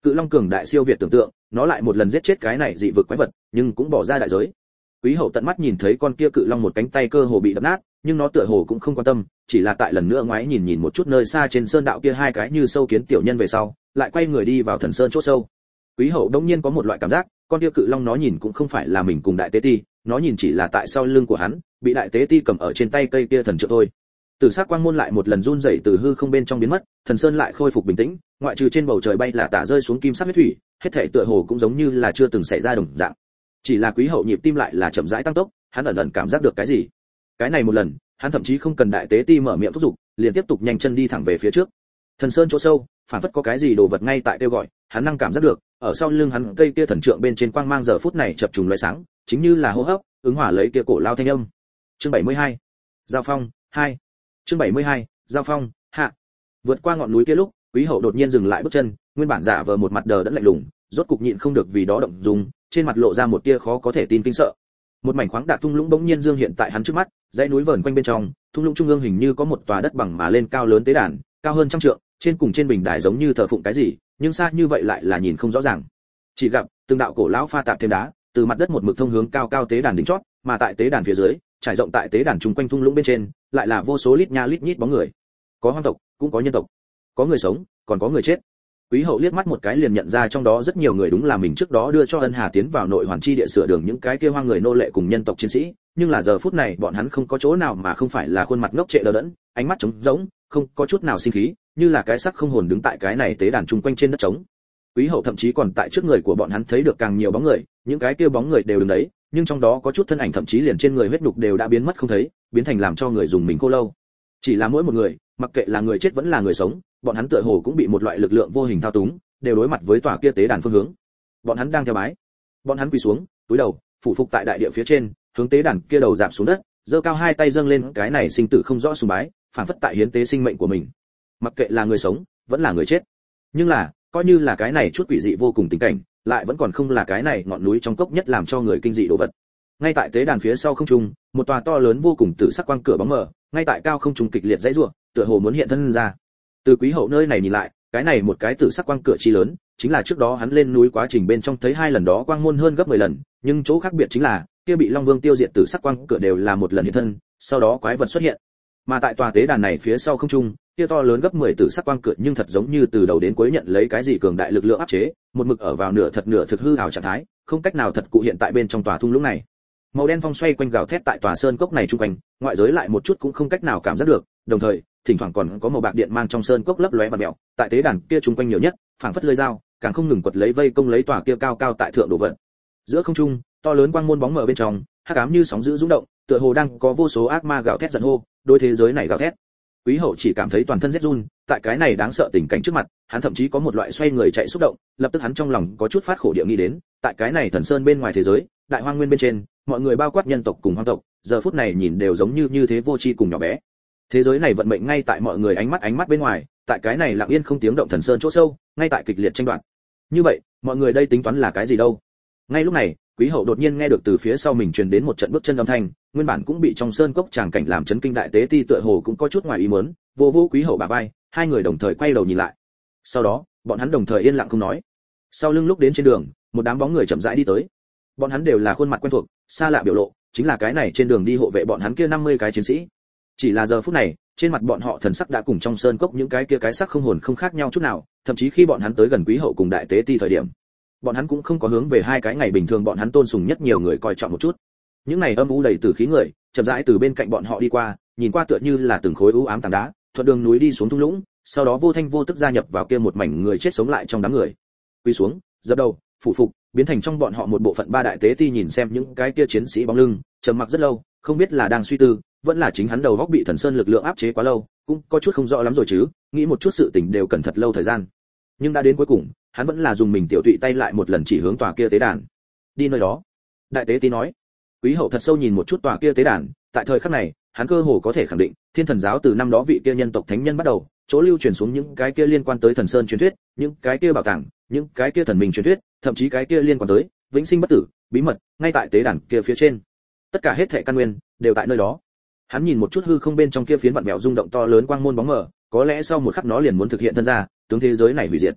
Cự long cường đại siêu việt tưởng tượng, nó lại một lần giết chết cái này dị vực quái vật, nhưng cũng bỏ ra đại giới. Quý hậu tận mắt nhìn thấy con kia cự long một cánh tay cơ hồ bị đập nát, nhưng nó tựa hồ cũng không quan tâm, chỉ là tại lần nữa ngoái nhìn một chút nơi xa trên sơn đạo kia hai cái như sâu kiến tiểu nhân về sau, lại quay người đi vào thần sơn chỗ sâu. Quý hậu đống nhiên có một loại cảm giác, con kia cự long nó nhìn cũng không phải là mình cùng đại tế ti, nó nhìn chỉ là tại sau lưng của hắn, bị đại tế ti cầm ở trên tay cây kia thần trượng thôi. Tử sắc quang môn lại một lần run rẩy từ hư không bên trong biến mất, thần sơn lại khôi phục bình tĩnh, ngoại trừ trên bầu trời bay là tả rơi xuống kim sắc huyết thủy, hết thảy tựa hồ cũng giống như là chưa từng xảy ra đồng dạng. Chỉ là Quý hậu nhịp tim lại là chậm rãi tăng tốc, hắn ẩn ẩn cảm giác được cái gì. Cái này một lần, hắn thậm chí không cần đại tế ti mở miệng thúc giục, liền tiếp tục nhanh chân đi thẳng về phía trước. Thần sơn chỗ sâu, phản phất có cái gì đồ vật ngay tại kêu gọi, hắn năng cảm giác được, ở sau lưng hắn cây kia thần trượng bên trên quang mang giờ phút này chập trùng lóe sáng, chính như là hô hấp, ứng hỏa lấy kia cổ lao thanh âm. Chương 72. Giao phong 2. Chương 72. Giao phong hạ. Vượt qua ngọn núi kia lúc, Quý hậu đột nhiên dừng lại bước chân, nguyên bản giả vờ một mặt đờ đẫn lạnh lùng, rốt cục nhịn không được vì đó động dung, trên mặt lộ ra một tia khó có thể tin kinh sợ. Một mảnh khoáng đạt thung lũng bỗng nhiên dương hiện tại hắn trước mắt, dãy núi vờn quanh bên trong, thung lũng trung ương hình như có một tòa đất bằng mà lên cao lớn tế đàn, cao hơn trăm trượng, trên cùng trên bình đài giống như thờ phụng cái gì, nhưng xa như vậy lại là nhìn không rõ ràng. Chỉ gặp từng đạo cổ lão pha tạp thêm đá, từ mặt đất một mực thông hướng cao cao tế đàn đỉnh chót, mà tại tế đàn phía dưới, trải rộng tại tế đàn chung quanh thung lũng bên trên, lại là vô số lít nha lít nhít bóng người. Có hoang tộc, cũng có nhân tộc, có người sống, còn có người chết. Quý hậu liếc mắt một cái liền nhận ra trong đó rất nhiều người đúng là mình trước đó đưa cho Ân Hà tiến vào nội hoàn chi địa sửa đường những cái kia hoang người nô lệ cùng nhân tộc chiến sĩ, nhưng là giờ phút này bọn hắn không có chỗ nào mà không phải là khuôn mặt ngốc trệ đờ đẫn, ánh mắt trống rỗng, không có chút nào sinh khí, như là cái xác không hồn đứng tại cái này tế đàn chung quanh trên đất trống. Quý hậu thậm chí còn tại trước người của bọn hắn thấy được càng nhiều bóng người, những cái kia bóng người đều đứng đấy, nhưng trong đó có chút thân ảnh thậm chí liền trên người huyết nhục đều đã biến mất không thấy, biến thành làm cho người dùng mình cô lâu. Chỉ là mỗi một người, mặc kệ là người chết vẫn là người sống, bọn hắn tựa hồ cũng bị một loại lực lượng vô hình thao túng, đều đối mặt với tòa kia tế đàn phương hướng. Bọn hắn đang theo bái. Bọn hắn quỳ xuống, cúi đầu, phủ phục tại đại địa phía trên, hướng tế đàn kia đầu rạp xuống đất, giơ cao hai tay dâng lên cái này sinh tử không rõ sùng bái, phản phất tại hiến tế sinh mệnh của mình. Mặc kệ là người sống, vẫn là người chết. Nhưng là, coi như là cái này chút quỷ dị vô cùng tình cảnh, lại vẫn còn không là cái này ngọn núi trong cốc nhất làm cho người kinh dị đồ vật. Ngay tại tế đàn phía sau không trung, một tòa to lớn vô cùng tử sắc quang cửa bóng mờ, ngay tại cao không trung kịch liệt dãy rủa, tựa hồ muốn hiện thân ra. Từ Quý hậu nơi này nhìn lại, cái này một cái tử sắc quang cửa chi lớn, chính là trước đó hắn lên núi quá trình bên trong thấy hai lần đó quang môn hơn gấp 10 lần, nhưng chỗ khác biệt chính là, kia bị Long Vương tiêu diệt tử sắc quang cửa đều là một lần hiện thân, sau đó quái vật xuất hiện. Mà tại tòa tế đàn này phía sau không trung, kia to lớn gấp 10 tử sắc quang cửa nhưng thật giống như từ đầu đến cuối nhận lấy cái gì cường đại lực lượng áp chế, một mực ở vào nửa thật nửa thực hư ảo trạng thái, không cách nào thật cụ hiện tại bên trong tòa thung lũng này. Màu đen phong xoay quanh gào thét tại tòa sơn cốc này trung quanh, ngoại giới lại một chút cũng không cách nào cảm giác được, đồng thời, thỉnh thoảng còn có màu bạc điện mang trong sơn cốc lấp lóe và mèo, tại tế đàn kia trung quanh nhiều nhất, phảng phất lưỡi dao, càng không ngừng quật lấy vây công lấy tòa kia cao cao tại thượng đồ vật. Giữa không trung, to lớn quang môn bóng mờ bên trong, hắc ám như sóng dữ rung động, tựa hồ đang có vô số ác ma gào thét giận hô, đối thế giới này gào thét. Quý hậu chỉ cảm thấy toàn thân rét run, tại cái này đáng sợ tình cảnh trước mặt, hắn thậm chí có một loại xoay người chạy xúc động, lập tức hắn trong lòng có chút phát khổ địa nghĩ đến, tại cái này thần sơn bên ngoài thế giới, đại hoang nguyên bên trên, mọi người bao quát nhân tộc cùng hoang tộc, giờ phút này nhìn đều giống như thế vô tri cùng nhỏ bé. Thế giới này vận mệnh ngay tại mọi người ánh mắt bên ngoài, tại cái này lặng yên không tiếng động thần sơn chỗ sâu, ngay tại kịch liệt tranh đoạt. Như vậy, mọi người đây tính toán là cái gì đâu? Ngay lúc này, Quý hậu đột nhiên nghe được từ phía sau mình truyền đến một trận bước chân âm thanh, nguyên bản cũng bị trong sơn cốc tràng cảnh làm chấn kinh đại tế ti tựa hồ cũng có chút ngoài ý muốn, vô Quý hậu bả vai, hai người đồng thời quay đầu nhìn lại. Sau đó, bọn hắn đồng thời yên lặng không nói. Sau lưng lúc đến trên đường, một đám bóng người chậm rãi đi tới. Bọn hắn đều là khuôn mặt quen thuộc, xa lạ biểu lộ, chính là cái này trên đường đi hộ vệ bọn hắn kia 50 cái chiến sĩ. Chỉ là giờ phút này, trên mặt bọn họ thần sắc đã cùng trong sơn cốc những cái kia cái sắc không hồn không khác nhau chút nào, thậm chí khi bọn hắn tới gần Quý hậu cùng đại tế ti thời điểm, bọn hắn cũng không có hướng về hai cái ngày bình thường bọn hắn tôn sùng nhất nhiều người coi trọng một chút. Những này âm u đầy tử khí người, chậm rãi từ bên cạnh bọn họ đi qua, nhìn qua tựa như là từng khối u ám tảng đá, thuận đường núi đi xuống thung lũng, sau đó vô thanh vô tức gia nhập vào kia một mảnh người chết sống lại trong đám người. Quỳ xuống, dập đầu, phủ phục, biến thành trong bọn họ một bộ phận ba đại tế ti nhìn xem những cái kia chiến sĩ bóng lưng, trầm mặc rất lâu, không biết là đang suy tư, vẫn là chính hắn đầu óc bị thần sơn lực lượng áp chế quá lâu, cũng có chút không rõ lắm rồi chứ, nghĩ một chút sự tình đều cần thật lâu thời gian. Nhưng đã đến cuối cùng, hắn vẫn là dùng mình tiểu tụy tay lại một lần chỉ hướng tòa kia tế đàn. Đi nơi đó. Đại tế ti nói. Quý hậu thật sâu nhìn một chút tòa kia tế đàn, tại thời khắc này, hắn cơ hồ có thể khẳng định, Thiên Thần giáo từ năm đó vị kia nhân tộc thánh nhân bắt đầu, chỗ lưu truyền xuống những cái kia liên quan tới thần sơn truyền thuyết, những cái kia bảo tàng, những cái kia thần minh truyền thuyết, thậm chí cái kia liên quan tới vĩnh sinh bất tử, bí mật, ngay tại tế đàn kia phía trên. Tất cả hết thảy căn nguyên đều tại nơi đó. Hắn nhìn một chút hư không bên trong kia phiến vặn vẹo rung động to lớn quang môn bóng mờ, có lẽ sau một khắc nó liền muốn thực hiện thân ra, tướng thế giới này hủy diệt.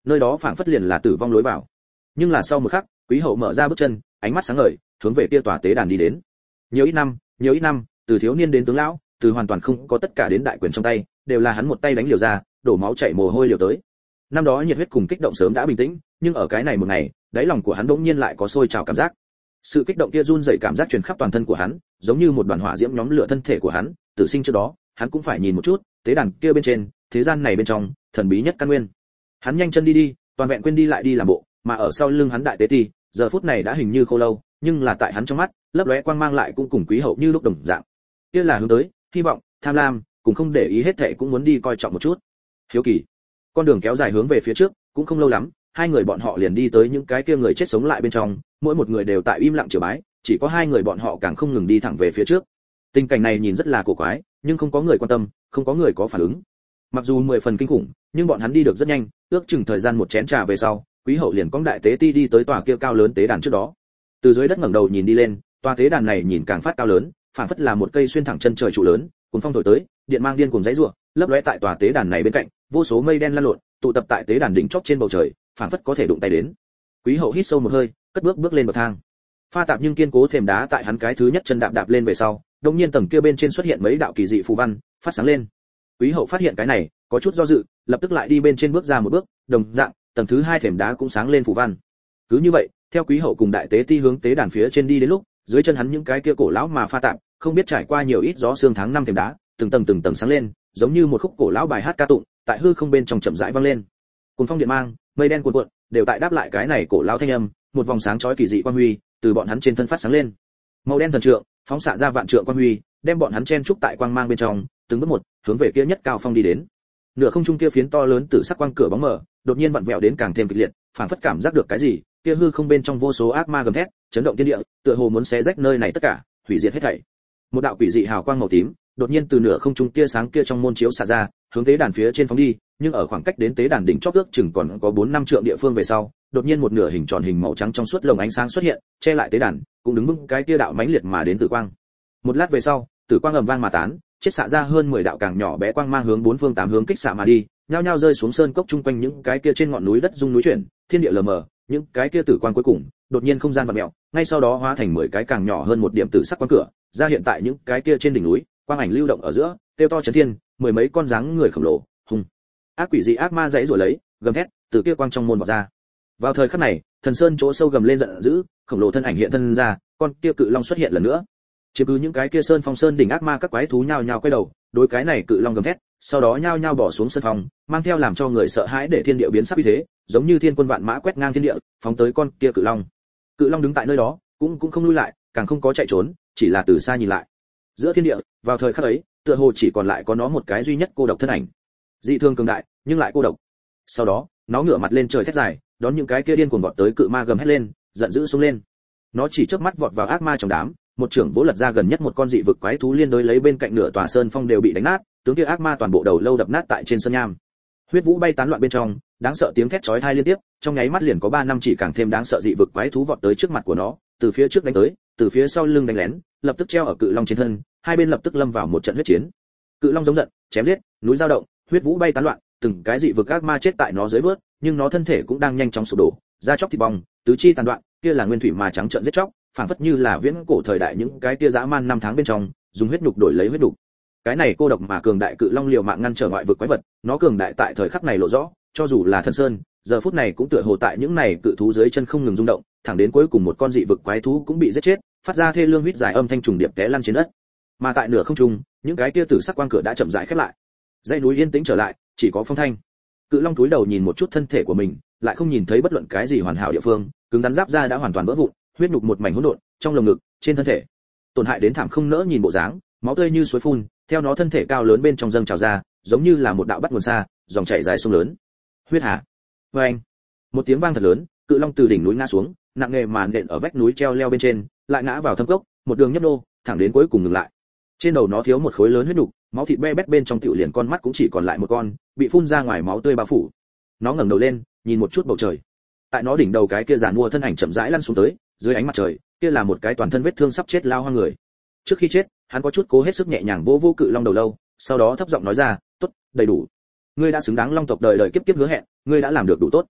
nơi đó phảng phất liền là tử vong lối vào. Nhưng là sau một khắc, Quý Hậu mở ra bước chân, ánh mắt sáng ngời, hướng về kia tòa tế đàn đi đến. Nhiều ít năm, từ thiếu niên đến tướng lão, từ hoàn toàn không có tất cả đến đại quyền trong tay, đều là hắn một tay đánh liều ra, đổ máu chảy mồ hôi liều tới. Năm đó nhiệt huyết cùng kích động sớm đã bình tĩnh, nhưng ở cái này một ngày, đáy lòng của hắn đột nhiên lại có sôi trào cảm giác. Sự kích động kia run rẩy cảm giác truyền khắp toàn thân của hắn, giống như một đoàn hỏa diễm nhóm lửa thân thể của hắn, tự sinh trước đó, hắn cũng phải nhìn một chút, tế đàn kia bên trên, thế gian này bên trong, thần bí nhất căn nguyên. Hắn nhanh chân đi, toàn vẹn quên đi lại đi làm bộ, mà ở sau lưng hắn đại tế ti, giờ phút này đã hình như khô lâu, nhưng là tại hắn trong mắt, lấp lóe quang mang lại cũng cùng Quý Hậu như lúc đồng dạng. Kia là hướng tới, hy vọng, tham lam, cũng không để ý hết thảy cũng muốn đi coi trọng một chút. Hiếu kỳ. Con đường kéo dài hướng về phía trước, cũng không lâu lắm, hai người bọn họ liền đi tới những cái kia người chết sống lại bên trong, mỗi một người đều tại im lặng triều bái, chỉ có hai người bọn họ càng không ngừng đi thẳng về phía trước. Tình cảnh này nhìn rất là cổ quái, nhưng không có người quan tâm, không có người có phản ứng. Mặc dù 10 phần kinh khủng, nhưng bọn hắn đi được rất nhanh, ước chừng thời gian một chén trà về sau, Quý Hậu liền cõng đại tế ti đi tới tòa kia cao lớn tế đàn trước đó. Từ dưới đất ngẩng đầu nhìn đi lên, tòa tế đàn này nhìn càng phát cao lớn, phảng phất là một cây xuyên thẳng chân trời trụ lớn, cuốn phong thổi tới, điện mang điên cuồng giãy giụa, lấp lóe tại tòa tế đàn này bên cạnh, vô số mây đen lan lộn, tụ tập tại tế đàn đỉnh chóp trên bầu trời, phảng phất có thể đụng tay đến. Quý Hậu hít sâu một hơi, cất bước lên bậc thang. Pha tạp nhưng kiên cố thềm đá tại hắn cái thứ nhất chân đạp lên về sau, đột nhiên tầng kia bên trên xuất hiện mấy đạo kỳ dị phù văn, phát sáng lên. Quý Hậu phát hiện cái này, có chút do dự, lập tức lại đi bên trên bước ra một bước, đồng dạng, tầng thứ hai thềm đá cũng sáng lên phù văn. Cứ như vậy, theo Quý Hậu cùng đại tế ti hướng tế đàn phía trên đi đến lúc, dưới chân hắn những cái kia cổ lão mà pha tạp, không biết trải qua nhiều ít gió sương tháng năm thềm đá, từng tầng sáng lên, giống như một khúc cổ lão bài hát ca tụng, tại hư không bên trong chậm rãi vang lên. Cùng phong điện mang, mây đen cuồn cuộn, đều tại đáp lại cái này cổ lão thanh âm, một vòng sáng chói kỳ dị quang huy từ bọn hắn trên thân phát sáng lên. Màu đen thần trượng, phóng xạ ra vạn trượng quang huy, đem bọn hắn chen trúc tại quang mang bên trong, từng bước một, hướng về kia nhất cao phong đi đến. Nửa không trung kia phiến to lớn tử sắc quang cửa bóng mở, đột nhiên vặn vẹo đến càng thêm kịch liệt, phảng phất cảm giác được cái gì, kia hư không bên trong vô số ác ma gầm thét, chấn động thiên địa, tựa hồ muốn xé rách nơi này tất cả, hủy diệt hết thảy. Một đạo quỷ dị hào quang màu tím, đột nhiên từ nửa không trung tia sáng kia trong môn chiếu xạ ra, hướng tế đàn phía trên phóng đi, nhưng ở khoảng cách đến tế đàn đỉnh chót ước chừng còn có 4-5 trượng địa phương về sau, đột nhiên một nửa hình tròn hình màu trắng trong suốt lồng ánh sáng xuất hiện, che lại tế đàn, cũng đứng vững cái tia đạo mãnh liệt mà đến tử quang. Một lát về sau, tử quang ầm vang mà tán, chết xạ ra hơn 10 đạo càng nhỏ bé quang mang hướng bốn phương tám hướng kích xạ mà đi, nhao nhao rơi xuống sơn cốc chung quanh những cái kia trên ngọn núi đất rung núi chuyển, thiên địa lờ mờ, những cái kia tử quang cuối cùng, đột nhiên không gian vặn mèo, ngay sau đó hóa thành 10 cái càng nhỏ hơn một điểm tử sắc quang cửa, ra hiện tại những cái kia trên đỉnh núi, quang ảnh lưu động ở giữa, tiêu to chấn thiên, mười mấy con dáng người khổng lồ, hung ác quỷ dị ác ma dãy rồi lấy, gầm thét, từ kia quang trong môn vọt ra. Vào thời khắc này, thần sơn chỗ sâu gầm lên giận dữ, khổng lồ thân ảnh hiện thân ra, con kia cự long xuất hiện lần nữa. Chỉ cứ những cái kia sơn phong sơn đỉnh ác ma các quái thú nhao nhao quay đầu, đối cái này cự long gầm thét, sau đó nhao nhao bỏ xuống sơn phong, mang theo làm cho người sợ hãi để thiên địa biến sắc như thế, giống như thiên quân vạn mã quét ngang thiên địa, phóng tới con kia cự long. Cự long đứng tại nơi đó, cũng không lui lại, càng không có chạy trốn, chỉ là từ xa nhìn lại. Giữa thiên địa, vào thời khắc ấy, tựa hồ chỉ còn lại có nó một cái duy nhất cô độc thân ảnh. Dị thương cường đại, nhưng lại cô độc. Sau đó, nó ngửa mặt lên trời thét dài, đón những cái kia điên cuồng vọt tới cự ma gầm hét lên, giận dữ xông lên. Nó chỉ chớp mắt vọt vào ác ma trong đám, một trưởng vỗ lật ra gần nhất một con dị vực quái thú liên đối lấy bên cạnh nửa tòa sơn phong đều bị đánh nát, tướng kia ác ma toàn bộ đầu lâu đập nát tại trên sơn nham. Huyết vũ bay tán loạn bên trong, đáng sợ tiếng thét chói tai liên tiếp, trong nháy mắt liền có 3 năm chỉ càng thêm đáng sợ dị vực quái thú vọt tới trước mặt của nó, từ phía trước đánh tới, từ phía sau lưng đánh lén, lập tức treo ở cự long trên thân, hai bên lập tức lâm vào một trận huyết chiến. Cự long giống giận, chém giết, núi dao động, huyết vũ bay tán loạn, từng cái dị vực ác ma chết tại nó dưới vớt, nhưng nó thân thể cũng đang nhanh chóng sụp đổ, da chóc thịt bong, tứ chi tàn đoạn, kia là nguyên thủy mà trắng trợn giết chóc, phảng phất như là viễn cổ thời đại những cái kia dã man năm tháng bên trong, dùng huyết nhục đổi lấy huyết nhục. Cái này cô độc mà cường đại cự long liều mạng ngăn trở ngoại vực quái vật, nó cường đại tại thời khắc này lộ rõ, cho dù là thần sơn, giờ phút này cũng tựa hồ tại những này cự thú dưới chân không ngừng rung động, thẳng đến cuối cùng một con dị vực quái thú cũng bị giết chết, phát ra thê lương huýt dài âm thanh trùng điệp té lăn trên đất. Mà tại nửa không trung, những cái kia tử sắc quang cửa đã chậm rãi khép lại. Dãy núi yên tĩnh trở lại, chỉ có phong thanh. Cự long cúi đầu nhìn một chút thân thể của mình, lại không nhìn thấy bất luận cái gì hoàn hảo địa phương, cứng rắn giáp da đã hoàn toàn vỡ vụn, huyết nhục một mảnh hỗn độn, trong lồng ngực, trên thân thể, tổn hại đến thảm không nỡ nhìn bộ dáng, máu tươi như suối phun, theo nó thân thể cao lớn bên trong dâng trào ra, giống như là một đạo bắt nguồn xa, dòng chảy dài sông lớn. Huyết hà. Oeng. Một tiếng vang thật lớn, cự long từ đỉnh núi ngã xuống, nặng nề mà nện ở vách núi treo leo bên trên, lại ngã vào thâm cốc, một đường nhấp nô, thẳng đến cuối cùng ngừng lại. Trên đầu nó thiếu một khối lớn huyết nhục, máu thịt be bét bên trong tiểu liền con mắt cũng chỉ còn lại một con, bị phun ra ngoài máu tươi bao phủ. Nó ngẩng đầu lên, nhìn một chút bầu trời. Tại nó đỉnh đầu cái kia giàn mua thân ảnh chậm rãi lăn xuống tới, dưới ánh mặt trời, kia là một cái toàn thân vết thương sắp chết lao hoang người. Trước khi chết, hắn có chút cố hết sức nhẹ nhàng vỗ vỗ cự long đầu lâu, sau đó thấp giọng nói ra, "Tốt, đầy đủ. Ngươi đã xứng đáng long tộc đời đời kiếp kiếp hứa hẹn, ngươi đã làm được đủ tốt."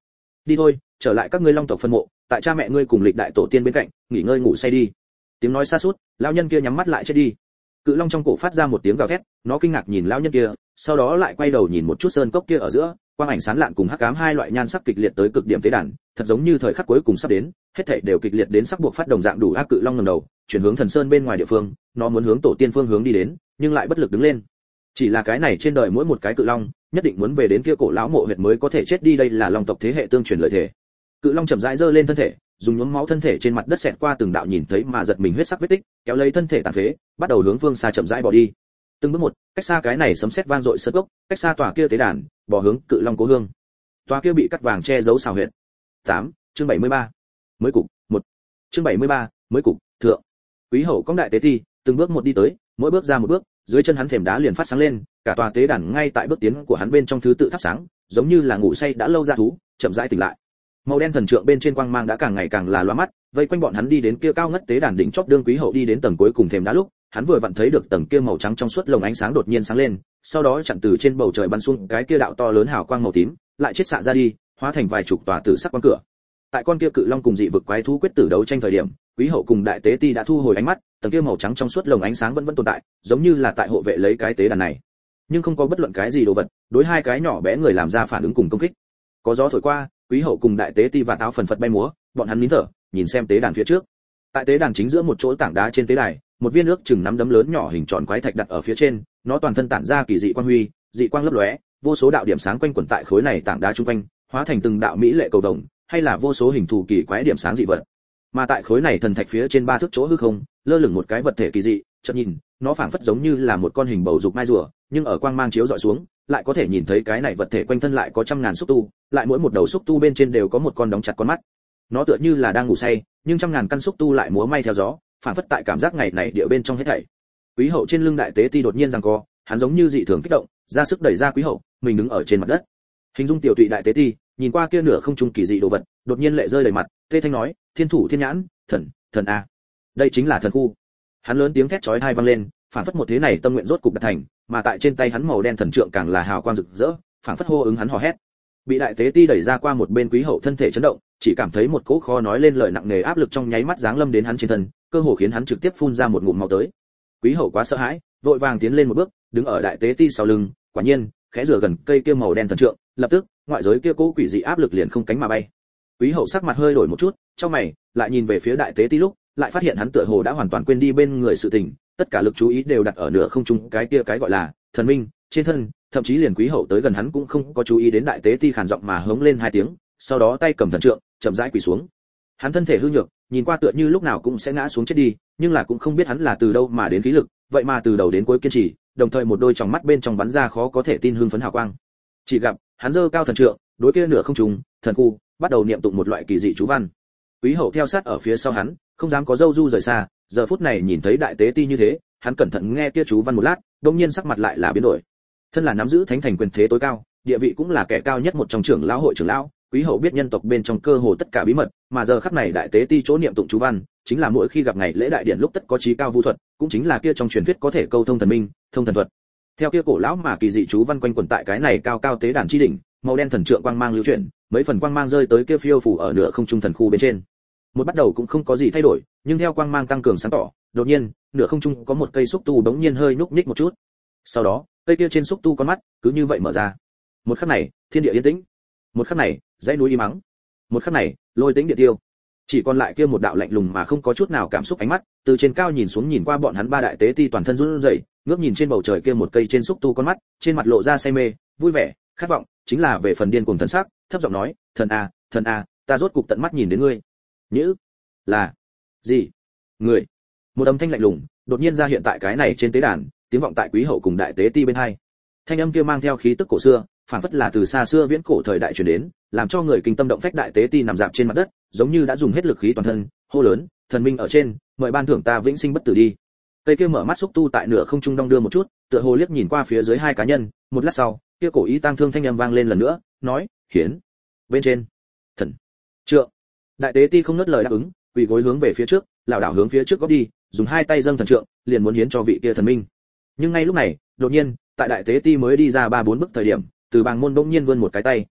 đi thôi, trở lại các ngươi long tộc phân mộ, tại cha mẹ ngươi cùng lịch đại tổ tiên bên cạnh nghỉ ngơi ngủ say đi. Tiếng nói xa suốt, lão nhân kia nhắm mắt lại chết đi. Cự long trong cổ phát ra một tiếng gào thét, nó kinh ngạc nhìn lão nhân kia, sau đó lại quay đầu nhìn một chút sơn cốc kia ở giữa, quang ảnh sáng lạn cùng hắc ám hai loại nhan sắc kịch liệt tới cực điểm tế đàn, thật giống như thời khắc cuối cùng sắp đến, hết thảy đều kịch liệt đến sắc buộc phát đồng dạng đủ ác. Cự long ngẩng đầu, chuyển hướng thần sơn bên ngoài địa phương, nó muốn hướng tổ tiên phương hướng đi đến, nhưng lại bất lực đứng lên. Chỉ là cái này trên đời mỗi một cái cự long, nhất định muốn về đến kia cổ lão mộ huyệt mới có thể chết đi, đây là long tộc thế hệ tương truyền lợi thể. Cự long chậm rãi giơ lên thân thể, dùng nhuốm máu thân thể trên mặt đất xẹt qua từng đạo nhìn thấy mà giật mình huyết sắc vết tích, kéo lấy thân thể tàn phế, bắt đầu hướng phương xa chậm rãi bỏ đi. Từng bước một, cách xa cái này sấm sét vang dội sơn cốc, cách xa tòa kia tế đàn, bỏ hướng cự long cố hương. Tòa kia bị cắt vàng che giấu xào huyệt. 8, chương 73. Mới cục, 1. Chương 73, mới cục, thượng. Quý hậu cong đại tế ti, từng bước một đi tới, mỗi bước ra một bước, dưới chân hắn thềm đá liền phát sáng lên, cả tòa tế đàn ngay tại bước tiến của hắn bên trong thứ tự thắp sáng, giống như là ngủ say đã lâu ra thú, chậm rãi tỉnh lại. Màu đen thần trượng bên trên quang mang đã càng ngày càng là lóa mắt, vây quanh bọn hắn đi đến kia cao ngất tế đàn đỉnh chóp. Đương quý hậu đi đến tầng cuối cùng thềm đá lúc, hắn vừa vặn thấy được tầng kia màu trắng trong suốt lồng ánh sáng đột nhiên sáng lên, sau đó chặn từ trên bầu trời bắn xuống cái kia đạo to lớn hào quang màu tím, lại chết xạ ra đi, hóa thành vài chục tòa tử sắc quan cửa. Tại con kia cự long cùng dị vực quái thú quyết tử đấu tranh thời điểm, quý hậu cùng đại tế ti đã thu hồi ánh mắt, tầng kia màu trắng trong suốt lồng ánh sáng vẫn tồn tại, giống như là tại hộ vệ lấy cái tế đàn này, nhưng không có bất luận cái gì đồ vật đối hai cái nhỏ bé người làm ra phản ứng cùng công kích. Có gió thổi qua, quý hậu cùng đại tế ti và táo phần phật bay múa, bọn hắn nín thở, nhìn xem tế đàn phía trước. Tại tế đàn chính giữa một chỗ tảng đá trên tế đài, một viên nước chừng nắm đấm lớn nhỏ hình tròn quái thạch đặt ở phía trên, nó toàn thân tản ra kỳ dị quang huy, dị quang lấp lóe, vô số đạo điểm sáng quanh quẩn tại khối này tảng đá trung quanh, hóa thành từng đạo mỹ lệ cầu vồng, hay là vô số hình thù kỳ quái điểm sáng dị vật. Mà tại khối này thần thạch phía trên ba thước chỗ hư không, lơ lửng một cái vật thể kỳ dị, chợt nhìn, nó phảng phất giống như là một con hình bầu dục mai rùa, nhưng ở quang mang chiếu dọi xuống, lại có thể nhìn thấy cái này vật thể quanh thân lại có trăm ngàn xúc tu, lại mỗi một đầu xúc tu bên trên đều có một con đóng chặt con mắt. Nó tựa như là đang ngủ say, nhưng trăm ngàn căn xúc tu lại múa may theo gió, phảng phất tại cảm giác ngày này địa bên trong hết thảy. Quý hậu trên lưng đại tế ti đột nhiên giằng co, hắn giống như dị thường kích động, ra sức đẩy ra quý hậu, mình đứng ở trên mặt đất. Hình dung tiểu tụy đại tế ti, nhìn qua kia nửa không trung kỳ dị đồ vật, đột nhiên lệ rơi đầy mặt, tê thanh nói, thiên thủ thiên nhãn, thần a. Đây chính là thần khu. Hắn lớn tiếng thét chói tai vang lên, phảng phất một thế này tâm nguyện rốt cục đạt thành, mà tại trên tay hắn màu đen thần trượng càng là hào quang rực rỡ, phảng phất hô ứng hắn hò hét. Bị đại tế ti đẩy ra qua một bên quý hậu thân thể chấn động, chỉ cảm thấy một cỗ khó nói lên lời nặng nề áp lực trong nháy mắt giáng lâm đến hắn trên thân, cơ hồ khiến hắn trực tiếp phun ra một ngụm máu tới. Quý hậu quá sợ hãi, vội vàng tiến lên một bước, đứng ở đại tế ti sau lưng, quả nhiên, khẽ rửa gần cây kia màu đen thần trượng, lập tức, ngoại giới kia cỗ quỷ dị áp lực liền không cánh mà bay. Quý hậu sắc mặt hơi đổi một chút, trong mày, lại nhìn về phía đại tế ti lúc, lại phát hiện hắn tựa hồ đã hoàn toàn quên đi bên người sự tình, tất cả lực chú ý đều đặt ở nửa không trung cái kia cái gọi là thần minh trên thân, thậm chí liền quý hậu tới gần hắn cũng không có chú ý đến đại tế ti khàn giọng mà hống lên hai tiếng, sau đó tay cầm thần trượng, chậm rãi quỳ xuống. Hắn thân thể hư nhược, nhìn qua tựa như lúc nào cũng sẽ ngã xuống chết đi, nhưng là cũng không biết hắn là từ đâu mà đến khí lực, vậy mà từ đầu đến cuối kiên trì, đồng thời một đôi tròng mắt bên trong bắn ra khó có thể tin hưng phấn hào quang. Chỉ gặp, hắn giơ cao thần trượng, đối kia nửa không trung, thần khu, bắt đầu niệm tụng một loại kỳ dị chú văn. Quý hậu theo sát ở phía sau hắn, không dám có dâu du rời xa, giờ phút này nhìn thấy đại tế ti như thế, hắn cẩn thận nghe kia chú văn một lát, đột nhiên sắc mặt lại là biến đổi. Thân là nắm giữ thánh thành quyền thế tối cao, địa vị cũng là kẻ cao nhất một trong trưởng lão hội trưởng lão, quý hậu biết nhân tộc bên trong cơ hồ tất cả bí mật, mà giờ khắc này đại tế ti chỗ niệm tụng chú văn, chính là mỗi khi gặp ngày lễ đại điện lúc tất có trí cao vu thuật, cũng chính là kia trong truyền thuyết có thể câu thông thần minh, thông thần thuật. Theo kia cổ lão mà kỳ dị chú văn quanh quẩn tại cái này cao cao tế đàn chi đỉnh, màu đen thần trượng quang mang lưu chuyển, mấy phần quang mang rơi tới kia phiêu phù ở nửa không trung thần khu bên trên. Một bắt đầu cũng không có gì thay đổi, nhưng theo quang mang tăng cường sáng tỏ, đột nhiên, nửa không trung có một cây xúc tu bỗng nhiên hơi nhúc nhích một chút. Sau đó, cây kia trên xúc tu con mắt cứ như vậy mở ra. Một khắc này, thiên địa yên tĩnh. Một khắc này, dãy núi im mắng. Một khắc này, lôi tĩnh địa tiêu. Chỉ còn lại kia một đạo lạnh lùng mà không có chút nào cảm xúc ánh mắt, từ trên cao nhìn xuống nhìn qua bọn hắn ba đại tế ti toàn thân run rẩy, ngước nhìn trên bầu trời kia một cây trên xúc tu con mắt, trên mặt lộ ra say mê, vui vẻ, khát vọng, chính là về phần điên cuồng thần sắc, thấp giọng nói, thần a, ta rốt cục tận mắt nhìn đến ngươi. Nhữ, là gì? Người. Một âm thanh lạnh lùng đột nhiên ra hiện tại cái này trên tế đàn, tiếng vọng tại quý hậu cùng đại tế ti bên hai. Thanh âm kia mang theo khí tức cổ xưa, phảng phất là từ xa xưa viễn cổ thời đại truyền đến, làm cho người kinh tâm động phách. Đại tế ti nằm dạp trên mặt đất, giống như đã dùng hết lực khí toàn thân, hô lớn, thần minh ở trên, mời ban thưởng ta vĩnh sinh bất tử đi. Cây kia mở mắt xúc tu tại nửa không trung đong đưa một chút, tựa hồ liếc nhìn qua phía dưới hai cá nhân, một lát sau, kia cổ ý tang thương thanh âm vang lên lần nữa, nói, hiến, bên trên, thần, trượng. Đại tế ti không ngớt lời đáp ứng, quỳ gối hướng về phía trước, lảo đảo hướng phía trước góp đi, dùng hai tay dâng thần trượng, liền muốn hiến cho vị kia thần minh. Nhưng ngay lúc này, đột nhiên, tại đại tế ti mới đi ra 3-4 bước thời điểm, từ bàng môn bỗng nhiên vươn một cái tay,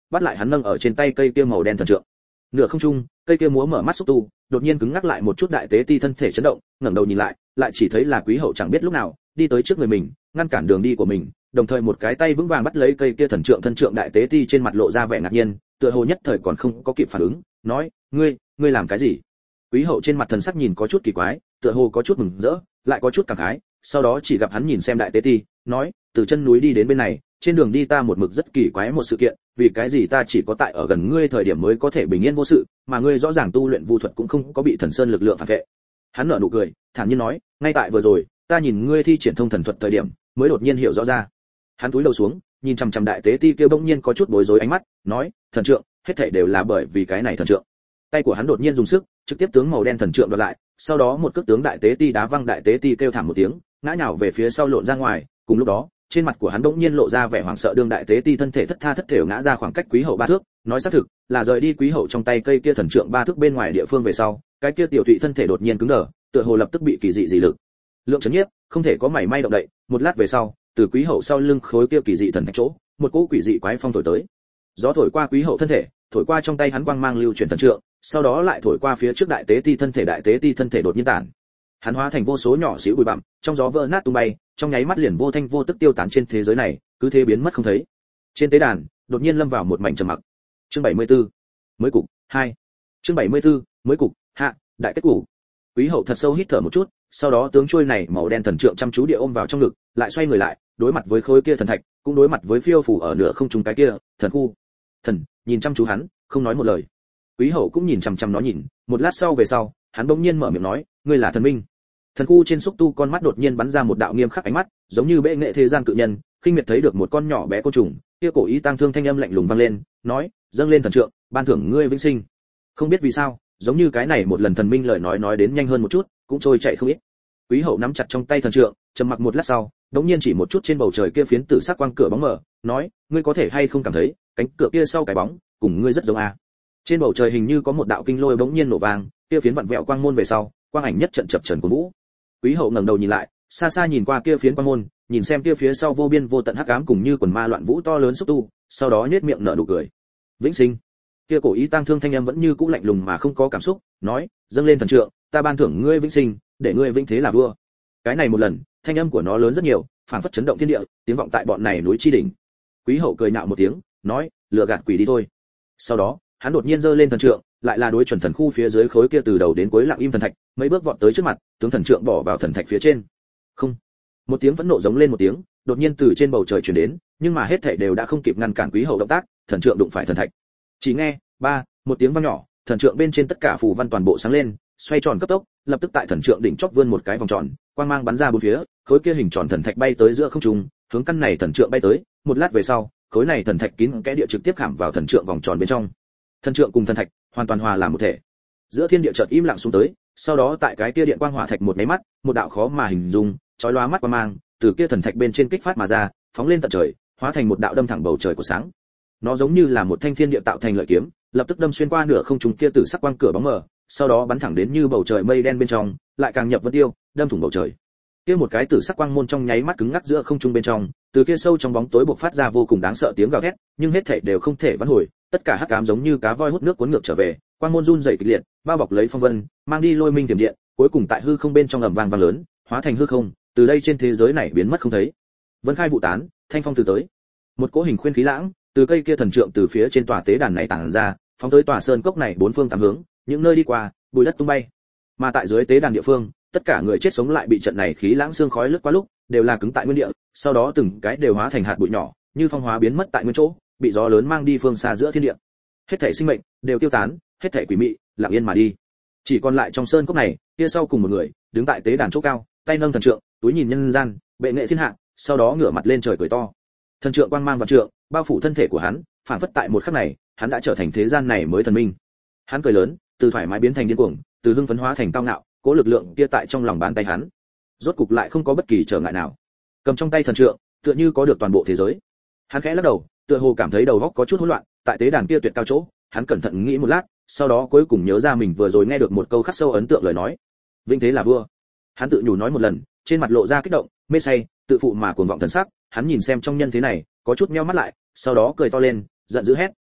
bắt lại hắn nâng ở trên tay cây kia màu đen thần trượng. Nửa không trung, cây kia múa mở mắt xúc tu, đột nhiên cứng ngắc lại một chút, đại tế ti thân thể chấn động, ngẩng đầu nhìn lại, lại chỉ thấy là Quý Hậu chẳng biết lúc nào đi tới trước người mình, ngăn cản đường đi của mình, đồng thời một cái tay vững vàng bắt lấy cây kia thần trượng. Thân trượng đại tế ti trên mặt lộ ra vẻ ngạc nhiên, tựa hồ nhất thời còn không có kịp phản ứng, nói: ngươi làm cái gì? Quý Hậu trên mặt thần sắc nhìn có chút kỳ quái, tựa hồ có chút mừng rỡ, lại có chút cảm khái, sau đó chỉ gặp hắn nhìn xem đại tế ti, nói: từ chân núi đi đến bên này, trên đường đi ta một mực rất kỳ quái một sự kiện, vì cái gì ta chỉ có tại ở gần ngươi thời điểm mới có thể bình yên vô sự, mà ngươi rõ ràng tu luyện vu thuật cũng không có bị thần sơn lực lượng phản vệ. Hắn nở nụ cười, thản nhiên nói: ngay tại vừa rồi, ta nhìn ngươi thi triển thông thần thuật thời điểm, mới đột nhiên hiểu rõ ra. Hắn cúi đầu xuống, nhìn chằm chằm đại tế ti kia, bỗng nhiên có chút bối rối ánh mắt, nói: thần trượng, hết thảy đều là bởi vì cái này thần trượng. Tay của hắn đột nhiên dùng sức, trực tiếp tướng màu đen thần trượng đoạt lại, sau đó một cước tướng đại tế ti đá văng, đại tế ti kêu thảm một tiếng, ngã nhào về phía sau lộn ra ngoài. Cùng lúc đó, trên mặt của hắn bỗng nhiên lộ ra vẻ hoảng sợ, đương đại tế ti thân thể thất tha thất thểu ngã ra khoảng cách Quý Hậu 3 thước, nói xác thực là rời đi Quý Hậu trong tay cây kia thần trượng 3 thước bên ngoài địa phương về sau, cái kia tiểu thụy thân thể đột nhiên cứng đờ, tựa hồ lập tức bị kỳ dị lực lượng chấn nhiếp, không thể có mảy may động đậy. Một lát về sau, từ Quý Hậu sau lưng khối kia kỳ dị thần thạch chỗ, một cỗ quỷ dị quái phong thổi tới. Gió thổi qua Quý Hậu thân thể, thổi qua trong tay hắn quang mang lưu chuyển thần trượng, sau đó lại thổi qua phía trước đại tế ti thân thể, đại tế ti thân thể đột nhiên tản, hắn hóa thành vô số nhỏ xíu bụi bặm, trong gió vỡ nát tung bay, trong nháy mắt liền vô thanh vô tức tiêu tán trên thế giới này, cứ thế biến mất không thấy. Trên tế đàn đột nhiên lâm vào một mảnh trầm mặc. Chương 74, mới cục 2. Chương 74, mới cục hạ, đại kết cục. Quý Hậu thật sâu hít thở một chút, sau đó tướng chuôi này màu đen thần trượng chăm chú địa ôm vào trong ngực, lại xoay người lại, đối mặt với khối kia thần thạch, cũng đối mặt với phiêu phù ở nửa không trung cái kia thần khu. Thần nhìn chăm chú hắn, không nói một lời. Quý Hậu cũng nhìn chằm chằm nó nhìn, một lát sau về sau, hắn bỗng nhiên mở miệng nói: ngươi là thần minh. Thần khu trên xúc tu con mắt đột nhiên bắn ra một đạo nghiêm khắc ánh mắt, giống như bệ nghệ thế gian cự nhân, khinh miệt thấy được một con nhỏ bé côn trùng, kia cổ ý tang thương thanh âm lạnh lùng vang lên, nói: dâng lên thần trượng, ban thưởng ngươi vĩnh sinh. Không biết vì sao, giống như cái này một lần thần minh lời nói đến nhanh hơn một chút, cũng trôi chạy không ít. Quý Hậu nắm chặt trong tay thần trượng, trầm mặc một lát sau, đống nhiên chỉ một chút trên bầu trời kia phiến tử sắc quang cửa bóng mờ, nói: ngươi có thể hay không cảm thấy cánh cửa kia sau cái bóng cùng ngươi rất giống à? Trên bầu trời hình như có một đạo kinh lôi bỗng nhiên nổ vang, kia phiến vặn vẹo quang môn về sau, quang ảnh nhất trận chập chờn của vũ. Quý Hậu ngẩng đầu nhìn lại, xa xa nhìn qua kia phiến quang môn, nhìn xem kia phía sau vô biên vô tận hắc ám cùng như quần ma loạn vũ to lớn xúc tu, sau đó nhếch miệng nở nụ cười. Vĩnh sinh. Kia cổ ý tang thương thanh âm vẫn như cũ lạnh lùng mà không có cảm xúc, nói: dâng lên thần trượng, ta ban thưởng ngươi vĩnh sinh, để ngươi vĩnh thế là vua. Cái này một lần, thanh âm của nó lớn rất nhiều, phảng phất chấn động thiên địa, tiếng vọng tại bọn này núi chi đỉnh. Quý Hậu cười nhạo một tiếng, nói: lừa gạt quỷ đi thôi. Sau đó, hắn đột nhiên giơ lên thần trượng, lại là đối chuẩn thần khu phía dưới khối kia từ đầu đến cuối lặng im thần thạch, mấy bước vọt tới trước mặt, tướng thần trượng bỏ vào thần thạch phía trên. Không. Một tiếng phẫn nộ giống lên một tiếng, đột nhiên từ trên bầu trời truyền đến, nhưng mà hết thảy đều đã không kịp ngăn cản Quý Hậu động tác, thần trượng đụng phải thần thạch. Chỉ nghe, một tiếng vang nhỏ, thần trượng bên trên tất cả phù văn toàn bộ sáng lên, xoay tròn cấp tốc, lập tức tại thần trượng đỉnh chóp vươn một cái vòng tròn, quang mang bắn ra bốn phía, khối kia hình tròn thần thạch bay tới giữa không trung, hướng căn này thần trượng bay tới, một lát về sau, khối này thần thạch kín kẽ địa trực tiếp khảm vào thần trượng vòng tròn bên trong. Thần trượng cùng thần thạch hoàn toàn hòa làm một thể. Giữa thiên địa chợt im lặng xuống tới, sau đó tại cái kia điện quang hỏa thạch một cái mắt, một đạo khó mà hình dung, chói lóa mắt quang mang, từ kia thần thạch bên trên kích phát mà ra, phóng lên tận trời, hóa thành một đạo đâm thẳng bầu trời của sáng. Nó giống như là một thanh thiên địa tạo thành lợi kiếm, lập tức đâm xuyên qua nửa không trung kia tử sắc quang cửa bóng mờ, sau đó bắn thẳng đến như bầu trời mây đen bên trong, lại càng nhập vân tiêu, đâm thủng bầu trời. Kia một cái tử sắc quang môn trong nháy mắt cứng ngắc giữa không trung bên trong, từ kia sâu trong bóng tối bộc phát ra vô cùng đáng sợ tiếng gào thét, nhưng hết thảy đều không thể vãn hồi, tất cả hắc ám giống như cá voi hút nước cuốn ngược trở về, quang môn run rẩy kịch liệt, bao bọc lấy phong vân, mang đi lôi minh tiềm điện, cuối cùng tại hư không bên trong ầm vang vang lớn, hóa thành hư không, từ đây trên thế giới này biến mất không thấy. Vân khai vụ tán, thanh phong từ tới. Một cỗ hình khuyên khí lãng, từ cây kia thần trượng từ phía trên tòa tế đàn này tản ra, phóng tới tòa sơn cốc này bốn phương tám hướng, những nơi đi qua, bụi đất tung bay. Mà tại dưới tế đàn địa phương, tất cả người chết sống lại bị trận này khí lãng xương khói lướt qua lúc, đều là cứng tại nguyên địa, sau đó từng cái đều hóa thành hạt bụi nhỏ, như phong hóa biến mất tại nguyên chỗ, bị gió lớn mang đi phương xa giữa thiên địa. Hết thảy sinh mệnh đều tiêu tán, hết thảy quỷ mị lặng yên mà đi. Chỉ còn lại trong sơn cốc này, kia sau cùng một người, đứng tại tế đàn chỗ cao, tay nâng thần trượng, túi nhìn nhân gian, bệ nghệ thiên hạ, sau đó ngửa mặt lên trời cười to. Thần trượng quang mang vạn trượng, bao phủ thân thể của hắn, phản phất tại một khắc này, hắn đã trở thành thế gian này mới thần minh. Hắn cười lớn, từ thoải mái biến thành điên cuồng, từ hưng phấn hóa thành cao ngạo, cố lực lượng kia tại trong lòng bàn tay hắn, rốt cục lại không có bất kỳ trở ngại nào. Cầm trong tay thần trượng, tựa như có được toàn bộ thế giới. Hắn khẽ lắc đầu, tựa hồ cảm thấy đầu óc có chút hỗn loạn, tại tế đàn kia tuyệt cao chỗ, hắn cẩn thận nghĩ một lát, sau đó cuối cùng nhớ ra mình vừa rồi nghe được một câu khắc sâu ấn tượng lời nói. Vinh thế là vua. Hắn tự nhủ nói một lần, trên mặt lộ ra kích động, mê say, tự phụ mà cuồng vọng thần sắc, hắn nhìn xem trong nhân thế này, có chút nheo mắt lại, sau đó cười to lên, giận dữ hét,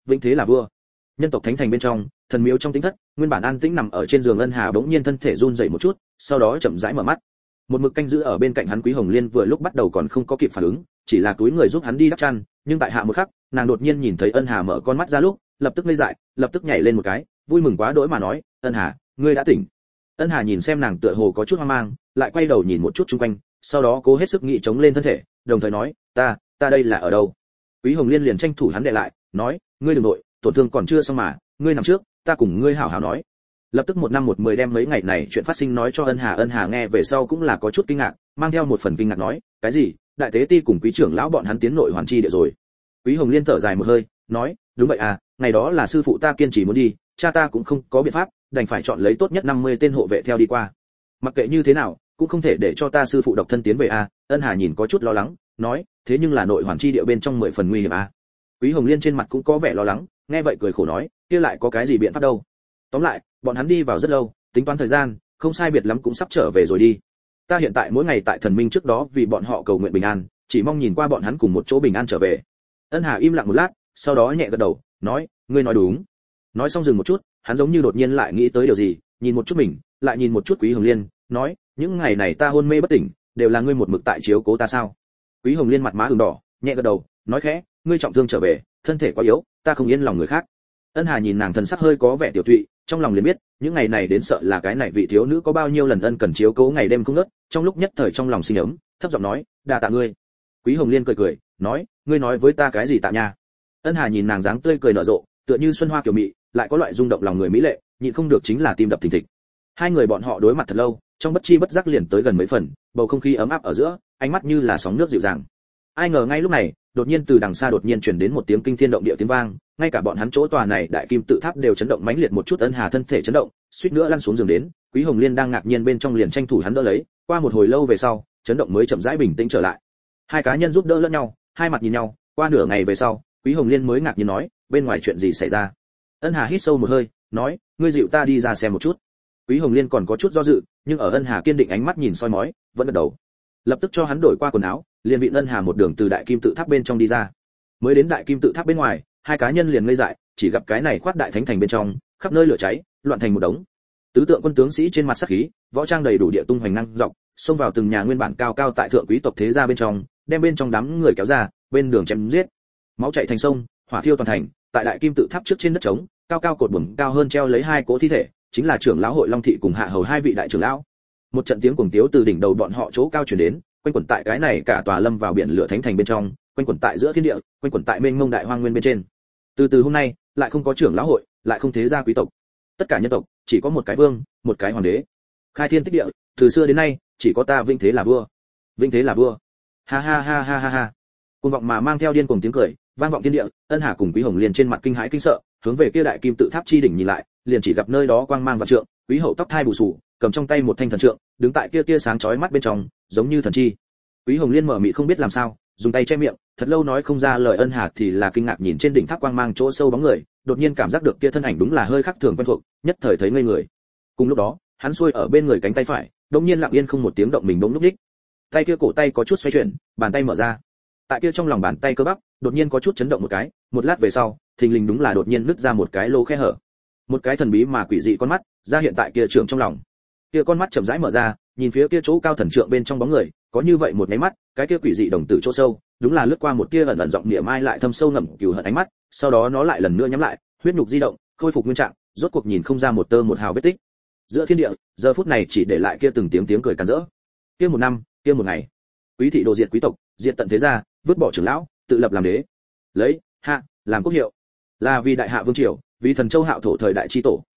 vĩnh thế là vua. Nhân tộc thánh thành bên trong, thần miếu trong tĩnh thất, nguyên bản an tĩnh nằm ở trên giường Ân Hà bỗng nhiên thân thể run rẩy một chút, sau đó chậm rãi mở mắt. Một mực canh giữ ở bên cạnh hắn Quý Hồng Liên vừa lúc bắt đầu còn không có kịp phản ứng, chỉ là túi người giúp hắn đi đắp chăn, nhưng tại hạ một khắc, nàng đột nhiên nhìn thấy Ân Hà mở con mắt ra lúc, lập tức ngây dại, lập tức nhảy lên một cái, vui mừng quá đỗi mà nói, "Ân Hà, ngươi đã tỉnh." Ân Hà nhìn xem nàng tựa hồ có chút hoang mang, lại quay đầu nhìn một chút xung quanh, sau đó cố hết sức nghĩ chống lên thân thể, đồng thời nói, ta đây là ở đâu?" Quý Hồng Liên liền tranh thủ hắn đè lại, nói, "Ngươi đừng nội, tổn thương còn chưa xong mà, ngươi nằm trước, ta cùng ngươi hảo hảo nói." Lập tức một năm một mười đem mấy ngày này chuyện phát sinh nói cho Ân Hà nghe về sau cũng là có chút kinh ngạc, mang theo một phần kinh ngạc nói, "Cái gì? Đại tế ti cùng quý trưởng lão bọn hắn tiến nội hoàn chi địa rồi?" Quý Hồng Liên thở dài một hơi, nói, "Đúng vậy à, ngày đó là sư phụ ta kiên trì muốn đi, cha ta cũng không có biện pháp, đành phải chọn lấy tốt nhất 50 tên hộ vệ theo đi qua. Mặc kệ như thế nào, cũng không thể để cho ta sư phụ độc thân tiến về a." Ân Hà nhìn có chút lo lắng, nói, "Thế nhưng là nội hoàn chi địa bên trong 10 phần nguy hiểm a." Quý Hồng Liên trên mặt cũng có vẻ lo lắng, nghe vậy cười khổ nói, "Kia lại có cái gì biện pháp đâu? Tóm lại, bọn hắn đi vào rất lâu, tính toán thời gian, không sai biệt lắm cũng sắp trở về rồi đi. Ta hiện tại mỗi ngày tại thần minh trước đó vì bọn họ cầu nguyện bình an, chỉ mong nhìn qua bọn hắn cùng một chỗ bình an trở về." Ân Hà im lặng một lát, sau đó nhẹ gật đầu, nói, "Ngươi nói đúng." Nói xong dừng một chút, hắn giống như đột nhiên lại nghĩ tới điều gì, nhìn một chút mình, lại nhìn một chút Quý Hồng Liên, nói, "Những ngày này ta hôn mê bất tỉnh, đều là ngươi một mực tại chiếu cố ta sao?" Quý Hồng Liên mặt má ửng đỏ, nhẹ gật đầu, nói khẽ, "Ngươi trọng thương trở về, thân thể quá yếu, ta không yên lòng người khác." Ân Hà nhìn nàng thần sắc hơi có vẻ tiểu tụy, trong lòng liền biết, những ngày này đến sợ là cái này vị thiếu nữ có bao nhiêu lần ân cần chiếu cố ngày đêm không ngớt, trong lúc nhất thời trong lòng sinh ấm, thấp giọng nói, "Đa tạ ngươi." Quý Hồng Liên cười cười, nói, "Ngươi nói với ta cái gì tạ nha?" Ân Hà nhìn nàng dáng tươi cười nở rộ, tựa như xuân hoa kiều mị, lại có loại rung động lòng người mỹ lệ, nhịn không được chính là tim đập thình thịch. Hai người bọn họ đối mặt thật lâu, trong bất chi bất giác liền tới gần mấy phần, bầu không khí ấm áp ở giữa, ánh mắt như là sóng nước dịu dàng. Ai ngờ ngay lúc này, đột nhiên từ đằng xa đột nhiên truyền đến một tiếng kinh thiên động địa tiếng vang, ngay cả bọn hắn chỗ tòa này đại kim tự tháp đều chấn động mãnh liệt một chút. Ân Hà thân thể chấn động, suýt nữa lăn xuống giường đến, Quý Hồng Liên đang ngạc nhiên bên trong liền tranh thủ hắn đỡ lấy, qua một hồi lâu về sau, chấn động mới chậm rãi bình tĩnh trở lại. Hai cá nhân giúp đỡ lẫn nhau, hai mặt nhìn nhau, qua nửa ngày về sau, Quý Hồng Liên mới ngạc nhiên nói, "Bên ngoài chuyện gì xảy ra?" Ân Hà hít sâu một hơi, nói, "Ngươi dịu ta đi ra xem một chút." Quý Hồng Liên còn có chút do dự, nhưng ở Ân Hà kiên định ánh mắt nhìn soi mói, vẫn gật đầu. Lập tức cho hắn đổi qua quần áo, liền bị Ân Hà một đường từ đại kim tự tháp bên trong đi ra. Mới đến đại kim tự tháp bên ngoài, hai cá nhân liền ngây dại, chỉ gặp cái này khoát đại thánh thành bên trong, khắp nơi lửa cháy, loạn thành một đống. Tứ tượng quân tướng sĩ trên mặt sắc khí, võ trang đầy đủ địa tung hoành năng dọc, xông vào từng nhà nguyên bản cao cao tại thượng quý tộc thế gia bên trong, đem bên trong đám người kéo ra, bên đường chém giết. Máu chảy thành sông, hỏa thiêu toàn thành, tại đại kim tự tháp trước trên đất trống, cao cao cột buồm cao hơn treo lấy hai cỗ thi thể, chính là trưởng lão hội Long thị cùng hạ hầu hai vị đại trưởng lão. Một trận tiếng cuồng tiếu từ đỉnh đầu bọn họ chỗ cao truyền đến, quanh quẩn tại cái này cả tòa lâm vào biển lửa thánh thành bên trong, quanh quẩn tại giữa thiên địa, quanh quẩn tại mênh mông đại hoang nguyên bên trên. Từ hôm nay, lại không có trưởng lão hội, lại không thế gia quý tộc, tất cả nhân tộc chỉ có một cái vương, một cái hoàng đế. Khai thiên tích địa, từ xưa đến nay, chỉ có ta vinh thế là vua. Vinh thế là vua. Ha ha ha ha ha ha. Cuồng vọng mà mang theo điên cuồng tiếng cười, vang vọng thiên địa. Ân Hà cùng Quý Hồng Liên trên mặt kinh hãi kinh sợ, hướng về kia đại kim tự tháp chi đỉnh nhìn lại, liền chỉ gặp nơi đó quang mang vạn trượng, Quý hậu tóc thai bù xù, cầm trong tay một thanh thần trượng, đứng tại kia tia sáng chói mắt bên trong, giống như thần chi. Quý Hồng Liên mở mịt không biết làm sao, dùng tay che miệng, thật lâu nói không ra lời. Ân Hà thì là kinh ngạc nhìn trên đỉnh tháp quang mang chỗ sâu bóng người, đột nhiên cảm giác được kia thân ảnh đúng là hơi khác thường quen thuộc, nhất thời thấy ngây người. Cùng lúc đó, hắn xuôi ở bên người cánh tay phải, đột nhiên lặng yên không một tiếng động mình bỗng lúc đích. Tay kia cổ tay có chút xoay chuyển, bàn tay mở ra. Tại kia trong lòng bàn tay cơ bắp, đột nhiên có chút chấn động một cái, một lát về sau, thình lình đúng là đột nhiên nứt ra một cái lỗ khe hở. Một cái thần bí mà quỷ dị con mắt ra hiện tại kia trưởng trong lòng. Kia con mắt chậm rãi mở ra, nhìn phía kia chỗ cao thần trượng bên trong bóng người, có như vậy một cái mắt, cái kia quỷ dị đồng tử chỗ sâu, đúng là lướt qua một tia ẩn ẩn giọng niệm mai lại thâm sâu ngầm cừu hận ánh mắt, sau đó nó lại lần nữa nhắm lại, huyết nhục di động, khôi phục nguyên trạng, rốt cuộc nhìn không ra một tơ một hào vết tích. Giữa thiên địa, giờ phút này chỉ để lại kia từng tiếng cười càn rỡ. Kia một năm, kia một ngày, quý thị đồ diệt quý tộc, diệt tận thế gia, vứt bỏ trưởng lão, tự lập làm đế. Lấy hạ làm quốc hiệu, là vì đại hạ vương triều, vì thần châu hạo thổ thời đại chi tổ,